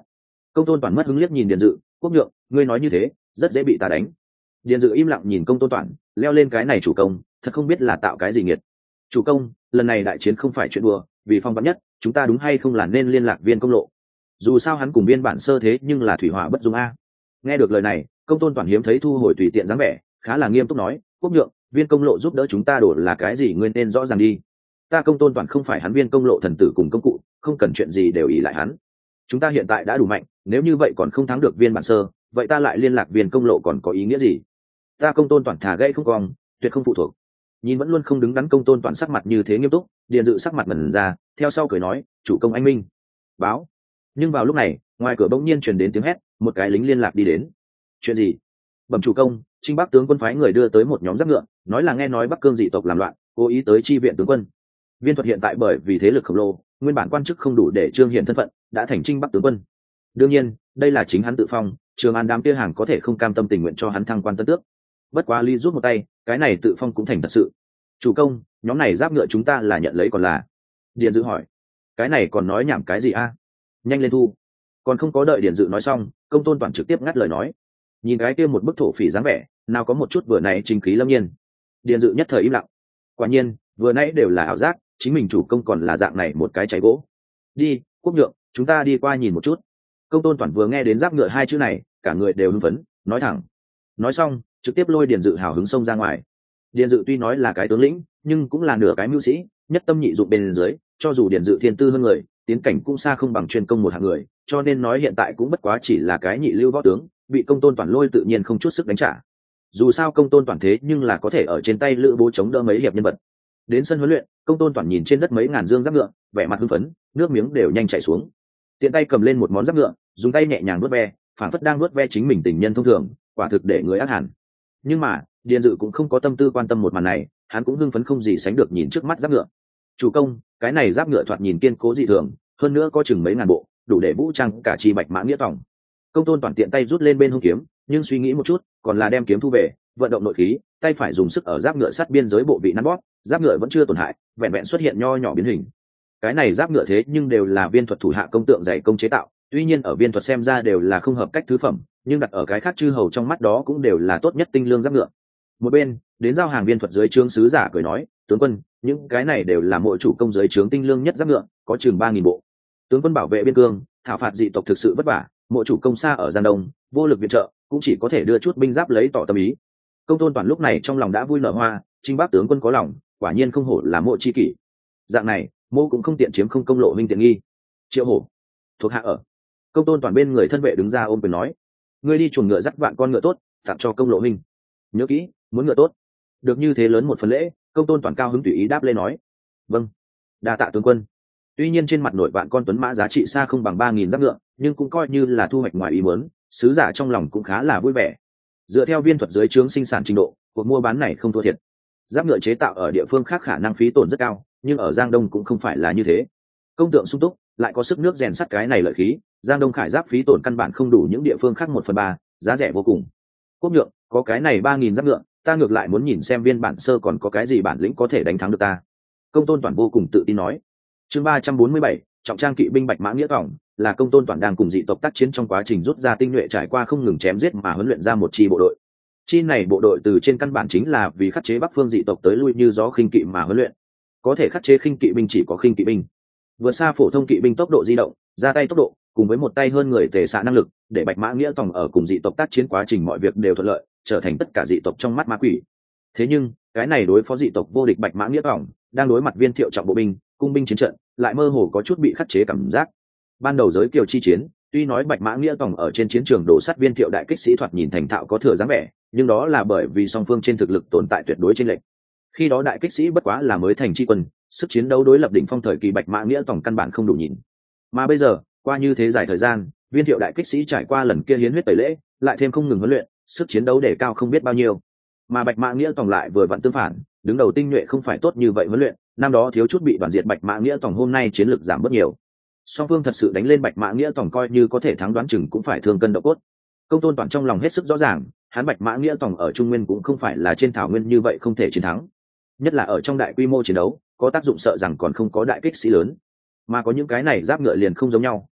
Công tôn toàn mất hứng liếc nhìn Điền Dự, Quốc Nhượng, ngươi nói như thế rất dễ bị ta đánh. Điền Dự im lặng nhìn công tôn toàn, leo lên cái này chủ công, thật không biết là tạo cái gì nghiệt. Chủ công, lần này đại chiến không phải chuyện đùa, vì phong vắn nhất chúng ta đúng hay không là nên liên lạc viên công lộ. Dù sao hắn cùng biên bản sơ thế nhưng là thủy hỏa bất dung a. Nghe được lời này, công tôn toàn hiếm thấy thu hồi tùy tiện dáng vẻ, khá là nghiêm túc nói, Quốc Nhượng, viên công lộ giúp đỡ chúng ta đổ là cái gì ngươi nên rõ ràng đi. Ta công tôn toàn không phải hắn viên công lộ thần tử cùng công cụ, không cần chuyện gì đều ỷ lại hắn. Chúng ta hiện tại đã đủ mạnh, nếu như vậy còn không thắng được viên bản sơ, vậy ta lại liên lạc viên công lộ còn có ý nghĩa gì? Ta công tôn toàn thả gãy không cong, tuyệt không phụ thuộc. Nhìn vẫn luôn không đứng đắn công tôn toàn sắc mặt như thế nghiêm túc, Điền Dự sắc mặt mẩn ra, theo sau cười nói, chủ công anh minh. Báo. Nhưng vào lúc này, ngoài cửa bỗng nhiên truyền đến tiếng hét, một cái lính liên lạc đi đến. Chuyện gì? Bẩm chủ công, Trinh Bắc tướng quân phái người đưa tới một nhóm giáp ngựa, nói là nghe nói Bắc Cương dị tộc làm loạn, cố ý tới chi viện tướng quân. Viên thuật hiện tại bởi vì thế lực khổng lồ, nguyên bản quan chức không đủ để trương hiện thân phận, đã thành Trinh Bắc tướng quân. Đương nhiên, đây là chính hắn tự phong, Trường An đám kia hàng có thể không cam tâm tình nguyện cho hắn thăng quan tân tước. Bất quá Lý rút một tay, cái này tự phong cũng thành thật sự. Chủ công, nhóm này giáp ngựa chúng ta là nhận lấy còn là? Điền Dự hỏi. Cái này còn nói nhảm cái gì a? Nhanh lên thu. Còn không có đợi Điền Dự nói xong, công tôn toàn trực tiếp ngắt lời nói. Nhìn cái kia một bức thổ phỉ dáng vẻ, nào có một chút vừa nãy chính khí lâm nhiên. Điền Dự nhất thời im lặng. Quả nhiên, vừa nãy đều là ảo giác, chính mình chủ công còn là dạng này một cái cháy gỗ. Đi, Quốc Nhượng, chúng ta đi qua nhìn một chút. Công tôn toàn vừa nghe đến giáp ngựa hai chữ này, cả người đều hưng phấn, nói thẳng. Nói xong, trực tiếp lôi Điền Dự hào hứng xông ra ngoài. Điền Dự tuy nói là cái tướng lĩnh, nhưng cũng là nửa cái mưu sĩ, nhất tâm nhị dụng bên dưới, cho dù Điền Dự thiên tư hơn người, tiến cảnh cũng xa không bằng chuyên công một hạng người, cho nên nói hiện tại cũng bất quá chỉ là cái nhị lưu võ tướng, bị công tôn toàn lôi tự nhiên không chút sức đánh trả. Dù sao công tôn toàn thế nhưng là có thể ở trên tay lữ bố chống đỡ mấy hiệp nhân vật. Đến sân huấn luyện, công tôn toàn nhìn trên đất mấy ngàn dương giáp ngựa, vẻ mặt hưng phấn, nước miếng đều nhanh chảy xuống. Tiện tay cầm lên một món giáp ngựa, dùng tay nhẹ nhàng vuốt ve, phản phất đang vuốt ve chính mình tình nhân thông thường, quả thực để người ác hẳn. Nhưng mà Điền Dự cũng không có tâm tư quan tâm một màn này, hắn cũng hưng phấn không gì sánh được nhìn trước mắt giáp ngựa. Chủ công, cái này giáp ngựa thoạt nhìn kiên cố dị thường, hơn nữa có chừng mấy ngàn bộ, đủ để vũ trang cả chi bạch mã nghĩa tòng. Công tôn toàn tiện tay rút lên bên hông kiếm, nhưng suy nghĩ một chút, còn là đem kiếm thu về, vận động nội khí, tay phải dùng sức ở giáp ngựa sát biên giới bộ vị nắn bóp, giáp ngựa vẫn chưa tổn hại, vẹn vẹn xuất hiện nho nhỏ biến hình. Cái này giáp ngựa thế nhưng đều là viên thuật thủ hạ công tượng dày công chế tạo, tuy nhiên ở viên thuật xem ra đều là không hợp cách thứ phẩm, nhưng đặt ở cái khác chư hầu trong mắt đó cũng đều là tốt nhất tinh lương giáp ngựa. Một bên, đến giao hàng viên thuật dưới trướng sứ giả cười nói, tướng quân, những cái này đều là mỗi chủ công dưới trướng tinh lương nhất giáp ngựa, có chừng 3000 bộ. Tướng quân bảo vệ biên cương, thảo phạt dị tộc thực sự vất vả, mỗi chủ công xa ở Giang Đông, vô lực viện trợ, cũng chỉ có thể đưa chút binh giáp lấy tỏ tâm ý. Công tôn toàn lúc này trong lòng đã vui nở hoa, Trinh Bắc tướng quân có lòng, quả nhiên không hổ là mộ chi kỷ. Dạng này, mộ cũng không tiện chiếm không công lộ minh tiện nghi. Triệu Hổ, thuộc hạ ở. Công tôn toàn bên người thân vệ đứng ra ôm quyền nói, ngươi đi chuồng ngựa dắt vạn con ngựa tốt, tặng cho công lộ minh. Nhớ kỹ, muốn ngựa tốt. Được như thế lớn một phần lễ, công tôn toàn cao hứng tùy ý đáp lên nói, vâng, đa tạ tướng quân. Tuy nhiên trên mặt nội vạn con tuấn mã giá trị xa không bằng 3000 giáp ngựa, nhưng cũng coi như là thu hoạch ngoài ý muốn, sứ giả trong lòng cũng khá là vui vẻ. Dựa theo viên thuật dưới trướng sinh sản trình độ, cuộc mua bán này không thua thiệt. Giáp ngựa chế tạo ở địa phương khác khả năng phí tổn rất cao, nhưng ở Giang Đông cũng không phải là như thế. Công tượng sung túc, lại có sức nước rèn sắt cái này lợi khí, Giang Đông khải giáp phí tổn căn bản không đủ những địa phương khác 1/3, giá rẻ vô cùng. Quốc Nhượng, có cái này 3000 giáp ngựa, ta ngược lại muốn nhìn xem viên bản sơ còn có cái gì bản lĩnh có thể đánh thắng được ta. Công tôn toàn vô cùng tự tin nói. Chương 347, trọng trang kỵ binh bạch mã nghĩa tòng, là công tôn toàn đang cùng dị tộc tác chiến trong quá trình rút ra tinh nhuệ trải qua không ngừng chém giết mà huấn luyện ra một chi bộ đội. Chi này bộ đội từ trên căn bản chính là vì khắc chế bắc phương dị tộc tới lui như gió khinh kỵ mà huấn luyện. Có thể khắc chế khinh kỵ binh chỉ có khinh kỵ binh. Vượt xa phổ thông kỵ binh tốc độ di động, ra tay tốc độ, cùng với một tay hơn người tề xạ năng lực, để bạch mã nghĩa tòng ở cùng dị tộc tác chiến quá trình mọi việc đều thuận lợi, trở thành tất cả dị tộc trong mắt ma quỷ. Thế nhưng, cái này đối phó dị tộc vô địch bạch mã nghĩa tòng, đang đối mặt viên thiệu trọng bộ binh, cung binh chiến trận, lại mơ hồ có chút bị khắc chế cảm giác. Ban đầu giới kiều chi chiến, tuy nói bạch mã nghĩa tòng ở trên chiến trường đổ sát viên thiệu đại kích sĩ thoạt nhìn thành thạo có thừa dáng vẻ, nhưng đó là bởi vì song phương trên thực lực tồn tại tuyệt đối chênh lệch. Khi đó đại kích sĩ bất quá là mới thành chi quân, sức chiến đấu đối lập đỉnh phong thời kỳ bạch mã nghĩa tòng căn bản không đủ nhìn. Mà bây giờ, qua như thế dài thời gian, viên thiệu đại kích sĩ trải qua lần kia hiến huyết tẩy lễ, lại thêm không ngừng huấn luyện, sức chiến đấu đề cao không biết bao nhiêu. Mà bạch mã nghĩa tòng lại vừa vặn tương phản, đứng đầu tinh nhuệ không phải tốt như vậy huấn luyện, năm đó thiếu chút bị đoàn diệt bạch mã nghĩa tòng hôm nay chiến lực giảm bớt nhiều. Song phương thật sự đánh lên bạch mã nghĩa tòng coi như có thể thắng đoán chừng cũng phải thương cân độ cốt. Công tôn toàn trong lòng hết sức rõ ràng, hắn bạch mã nghĩa tòng ở trung nguyên cũng không phải là trên thảo nguyên như vậy không thể chiến thắng, nhất là ở trong đại quy mô chiến đấu có tác dụng sợ rằng còn không có đại kích sĩ lớn. Mà có những cái này giáp ngựa liền không giống nhau,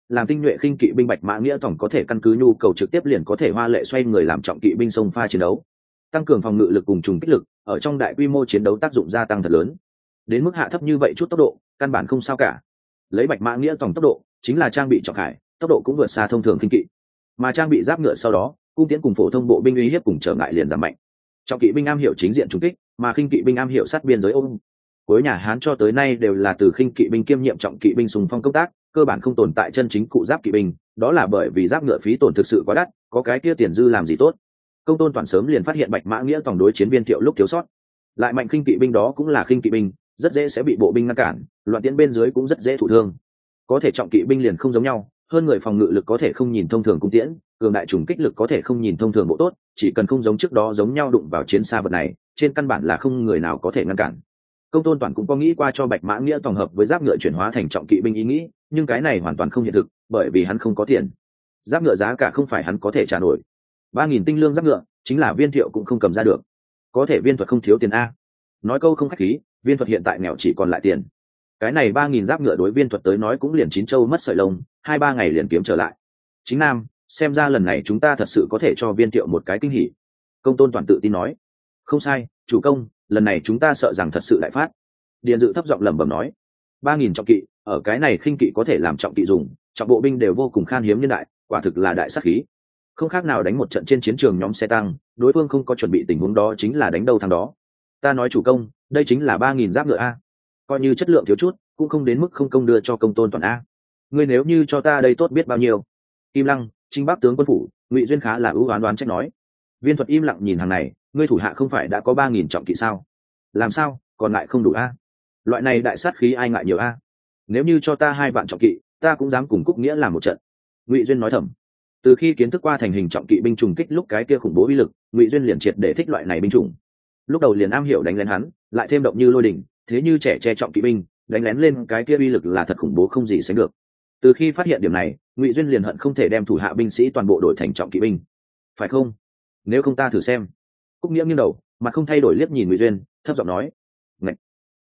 làm tinh nhuệ khinh kỵ binh Bạch Mã Nghĩa Tòng có thể căn cứ nhu cầu trực tiếp liền có thể hoa lệ xoay người làm trọng kỵ binh xông pha chiến đấu, tăng cường phòng ngự lực cùng trùng kích lực, ở trong đại quy mô chiến đấu tác dụng gia tăng thật lớn. Đến mức hạ thấp như vậy chút tốc độ, căn bản không sao cả. Lấy Bạch Mã Nghĩa Tòng tốc độ, chính là trang bị trọng khải, tốc độ cũng vượt xa thông thường khinh kỵ. Mà trang bị giáp ngựa sau đó, cung tiễn cùng phổ thông bộ binh uy hiếp cùng trở ngại liền giảm mạnh. Trọng kỵ binh am hiểu chính diện trùng kích, mà khinh kỵ binh am hiểu sát biên giới ôm. Cuối nhà Hán cho tới nay đều là từ khinh kỵ binh kiêm nhiệm trọng kỵ binh xung phong công tác, cơ bản không tồn tại chân chính cụ giáp kỵ binh, đó là bởi vì giáp ngựa phí tổn thực sự quá đắt, có cái kia tiền dư làm gì tốt. Công Tôn Toàn sớm liền phát hiện Bạch Mã Nghĩa Tòng đối chiến Viên Thiệu lúc thiếu sót, lại mạnh khinh kỵ binh đó cũng là khinh kỵ binh, rất dễ sẽ bị bộ binh ngăn cản, loạn tiễn bên dưới cũng rất dễ thụ thương. Có thể trọng kỵ binh liền không giống nhau, hơn người phòng ngự lực có thể không nhìn thông thường cung tiễn, cường đại trùng kích lực có thể không nhìn thông thường bộ tốt, chỉ cần không giống trước đó giống nhau đụng vào chiến xa vật này, trên căn bản là không người nào có thể ngăn cản. Công Tôn Toàn cũng có nghĩ qua cho Bạch Mã Nghĩa tổng hợp với giáp ngựa chuyển hóa thành trọng kỵ binh ý nghĩ, nhưng cái này hoàn toàn không hiện thực, bởi vì hắn không có tiền. Giáp ngựa giá cả không phải hắn có thể trả nổi. 3.000 tinh lương giáp ngựa, chính là Viên Thiệu cũng không cầm ra được. Có thể Viên Thuật không thiếu tiền a. Nói câu không khách khí, Viên Thuật hiện tại nghèo chỉ còn lại tiền. Cái này 3.000 giáp ngựa đối Viên Thuật tới nói cũng liền chín châu mất sợi lông, 2-3 ngày liền kiếm trở lại. Chính Nam, xem ra lần này chúng ta thật sự có thể cho Viên Thiệu một cái kinh hỉ. Công Tôn Toàn tự tin nói. Không sai, chủ công, lần này chúng ta sợ rằng thật sự đại phát. Điền Dự thấp giọng lẩm bẩm nói. 3.000 trọng kỵ, ở cái này khinh kỵ có thể làm trọng kỵ dùng, trọng bộ binh đều vô cùng khan hiếm nhân đại, quả thực là đại sát khí. Không khác nào đánh một trận trên chiến trường nhóm xe tăng, đối phương không có chuẩn bị tình huống đó chính là đánh đâu thằng đó. Ta nói chủ công, đây chính là 3.000 giáp ngựa a. Coi như chất lượng thiếu chút, cũng không đến mức không công đưa cho Công Tôn Toàn a. Ngươi nếu như cho ta đây tốt biết bao nhiêu. Kim Lăng, Trinh Bắc tướng quân phủ, Ngụy Duyên khá là ưu oán đoán trách nói. Viên Thuật im lặng nhìn hàng này, ngươi thủ hạ không phải đã có 3.000 trọng kỵ sao? Làm sao, còn lại không đủ a? Loại này đại sát khí ai ngại nhiều a? Nếu như cho ta 2 vạn trọng kỵ, ta cũng dám cùng Cúc Nghĩa làm một trận. Ngụy Duyên nói thầm. Từ khi kiến thức qua thành hình trọng kỵ binh trùng kích lúc cái kia khủng bố uy lực, Ngụy Duyên liền triệt để thích loại này binh chủng. Lúc đầu liền am hiểu đánh lén hắn, lại thêm động như lôi đỉnh, thế như trẻ che trọng kỵ binh, đánh lén lên cái kia uy lực là thật khủng bố không gì sánh được. Từ khi phát hiện điểm này, Ngụy Duyên liền hận không thể đem thủ hạ binh sĩ toàn bộ đổi thành trọng kỵ binh. Phải không? Nếu không ta thử xem. Cúc Nghĩa nghiêng đầu, mặt không thay đổi liếc nhìn Ngụy Duyên, thấp giọng nói: "Ngạch,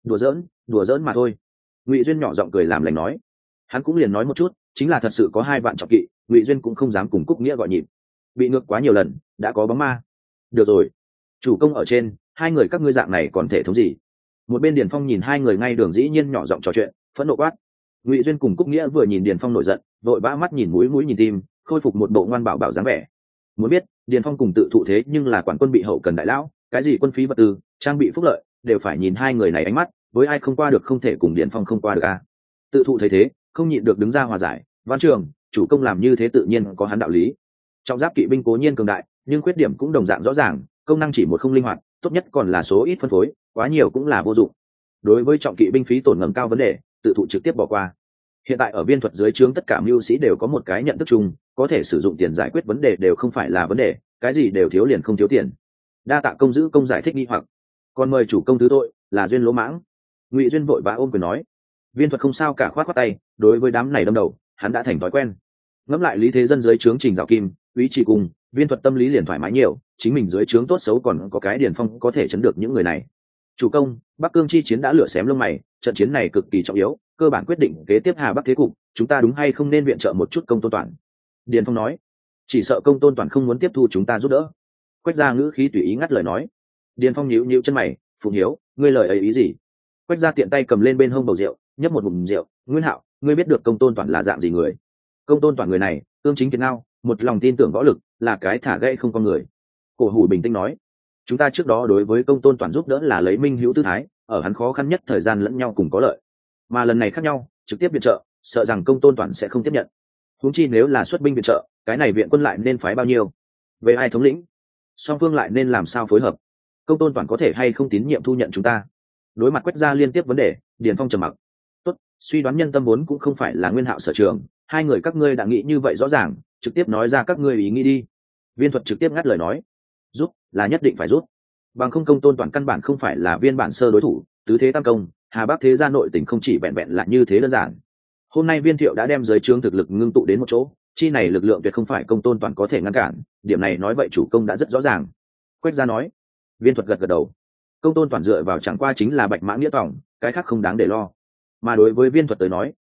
đùa giỡn mà thôi." Ngụy Duyên nhỏ giọng cười làm lành nói. Hắn cũng liền nói một chút, chính là thật sự có 2 vạn trọng kỵ, Ngụy Duyên cũng không dám cùng Cúc Nghĩa gọi nhịp. Bị ngược quá nhiều lần, đã có bóng ma. Được rồi, chủ công ở trên, 2 người các ngươi dạng này còn thể thống gì? Một bên Điền Phong nhìn 2 người ngay đường dĩ nhiên nhỏ giọng trò chuyện, phẫn nộ quát. Ngụy Duyên cùng Cúc Nghĩa vừa nhìn Điền Phong nổi giận, vội vã mắt nhìn mũi nhìn tim, khôi phục một bộ ngoan bảo bảo dáng vẻ. Muốn biết, Điền Phong cùng tự thụ thế nhưng là quản quân bị hậu cần đại lão, cái gì quân phí vật tư, trang bị phúc lợi, đều phải nhìn 2 người này ánh mắt, với ai không qua được không thể cùng Điền Phong không qua được a. Tự thụ thấy thế, không nhịn được đứng ra hòa giải, Văn Trường, chủ công làm như thế tự nhiên có hắn đạo lý. Trọng giáp kỵ binh cố nhiên cường đại, nhưng khuyết điểm cũng đồng dạng rõ ràng, công năng chỉ một không linh hoạt, tốt nhất còn là số ít phân phối, quá nhiều cũng là vô dụng. Đối với trọng kỵ binh phí tổn ngầm cao vấn đề, tự thụ trực tiếp bỏ qua. Hiện tại ở Viên Thuật dưới trướng tất cả mưu sĩ đều có một cái nhận thức chung, có thể sử dụng tiền giải quyết vấn đề đều không phải là vấn đề, cái gì đều thiếu liền không thiếu tiền. Đa tạ công giữ công giải thích nghi hoặc, còn mời chủ công thứ tội, là Duyên lỗ mãng. Ngụy Duyên vội vã ôm quyền nói. Viên Thuật không sao cả, khoát tay, đối với đám này đâm đầu, hắn đã thành thói quen. Ngẫm lại lý thế dân dưới trướng Trình Dạo Kim, Úy Trì cùng, Viên Thuật tâm lý liền thoải mái nhiều, chính mình dưới trướng tốt xấu còn có cái Điền Phong có thể chấn được những người này. Chủ công, Bắc Cương chi chiến đã lửa xém lông mày, trận chiến này cực kỳ trọng yếu, cơ bản quyết định kế tiếp Hà Bắc thế cục, chúng ta đúng hay không nên viện trợ một chút Công Tôn Toàn. Điền Phong nói. Chỉ sợ Công Tôn Toàn không muốn tiếp thu chúng ta giúp đỡ. Quách Gia ngữ khí tùy ý ngắt lời nói. Điền Phong nhíu chân mày, Phùng Hiếu, ngươi lời ấy ý gì? Quách Gia tiện tay cầm lên bên hông bầu rượu, nhấp một ngụm rượu. Nguyên Hạo, ngươi biết được Công Tôn Toàn là dạng gì người? Công Tôn Toàn người này, tương chính kiệt ngao, một lòng tin tưởng võ lực, là cái thả gãy không con người. Cổ Hủ bình tĩnh nói. Chúng ta trước đó đối với Công Tôn Toàn giúp đỡ là lấy minh hữu tư thái, ở hắn khó khăn nhất thời gian lẫn nhau cùng có lợi. Mà lần này khác nhau, trực tiếp viện trợ, sợ rằng Công Tôn Toàn sẽ không tiếp nhận. Huống chi nếu là xuất binh viện trợ, cái này viện quân lại nên phái bao nhiêu? Về ai thống lĩnh? Song phương lại nên làm sao phối hợp? Công Tôn Toàn có thể hay không tín nhiệm thu nhận chúng ta? Đối mặt Quách Gia liên tiếp vấn đề, Điền Phong trầm mặc. Tốt, suy đoán nhân tâm vốn cũng không phải là Nguyên Hạo sở trường, 2 người các ngươi đã nghĩ như vậy rõ ràng, trực tiếp nói ra các ngươi ý nghĩ đi. Viên Thuật trực tiếp ngắt lời nói. Giúp, là nhất định phải giúp. Bằng không Công Tôn Toàn căn bản không phải là viên bản sơ đối thủ, tứ thế tam công, Hà Bắc thế gia nội tình không chỉ vẹn vẹn là như thế đơn giản. Hôm nay Viên Thiệu đã đem giới trướng thực lực ngưng tụ đến một chỗ, chi này lực lượng tuyệt không phải Công Tôn Toàn có thể ngăn cản, điểm này nói vậy chủ công đã rất rõ ràng. Quách Gia nói. Viên Thuật gật đầu. Công Tôn Toàn dựa vào chẳng qua chính là Bạch Mã Nghĩa Tòng, cái khác không đáng để lo. Mà đối với Viên Thuật tới nói,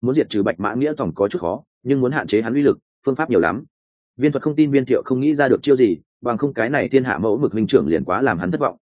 muốn diệt trừ bạch mã nghĩa tổng có chút khó, nhưng muốn hạn chế hắn uy lực, phương pháp nhiều lắm. Viên Thuật không tin Viên Thiệu không nghĩ ra được chiêu gì, bằng không cái này thiên hạ mẫu mực huynh trưởng liền quá làm hắn thất vọng.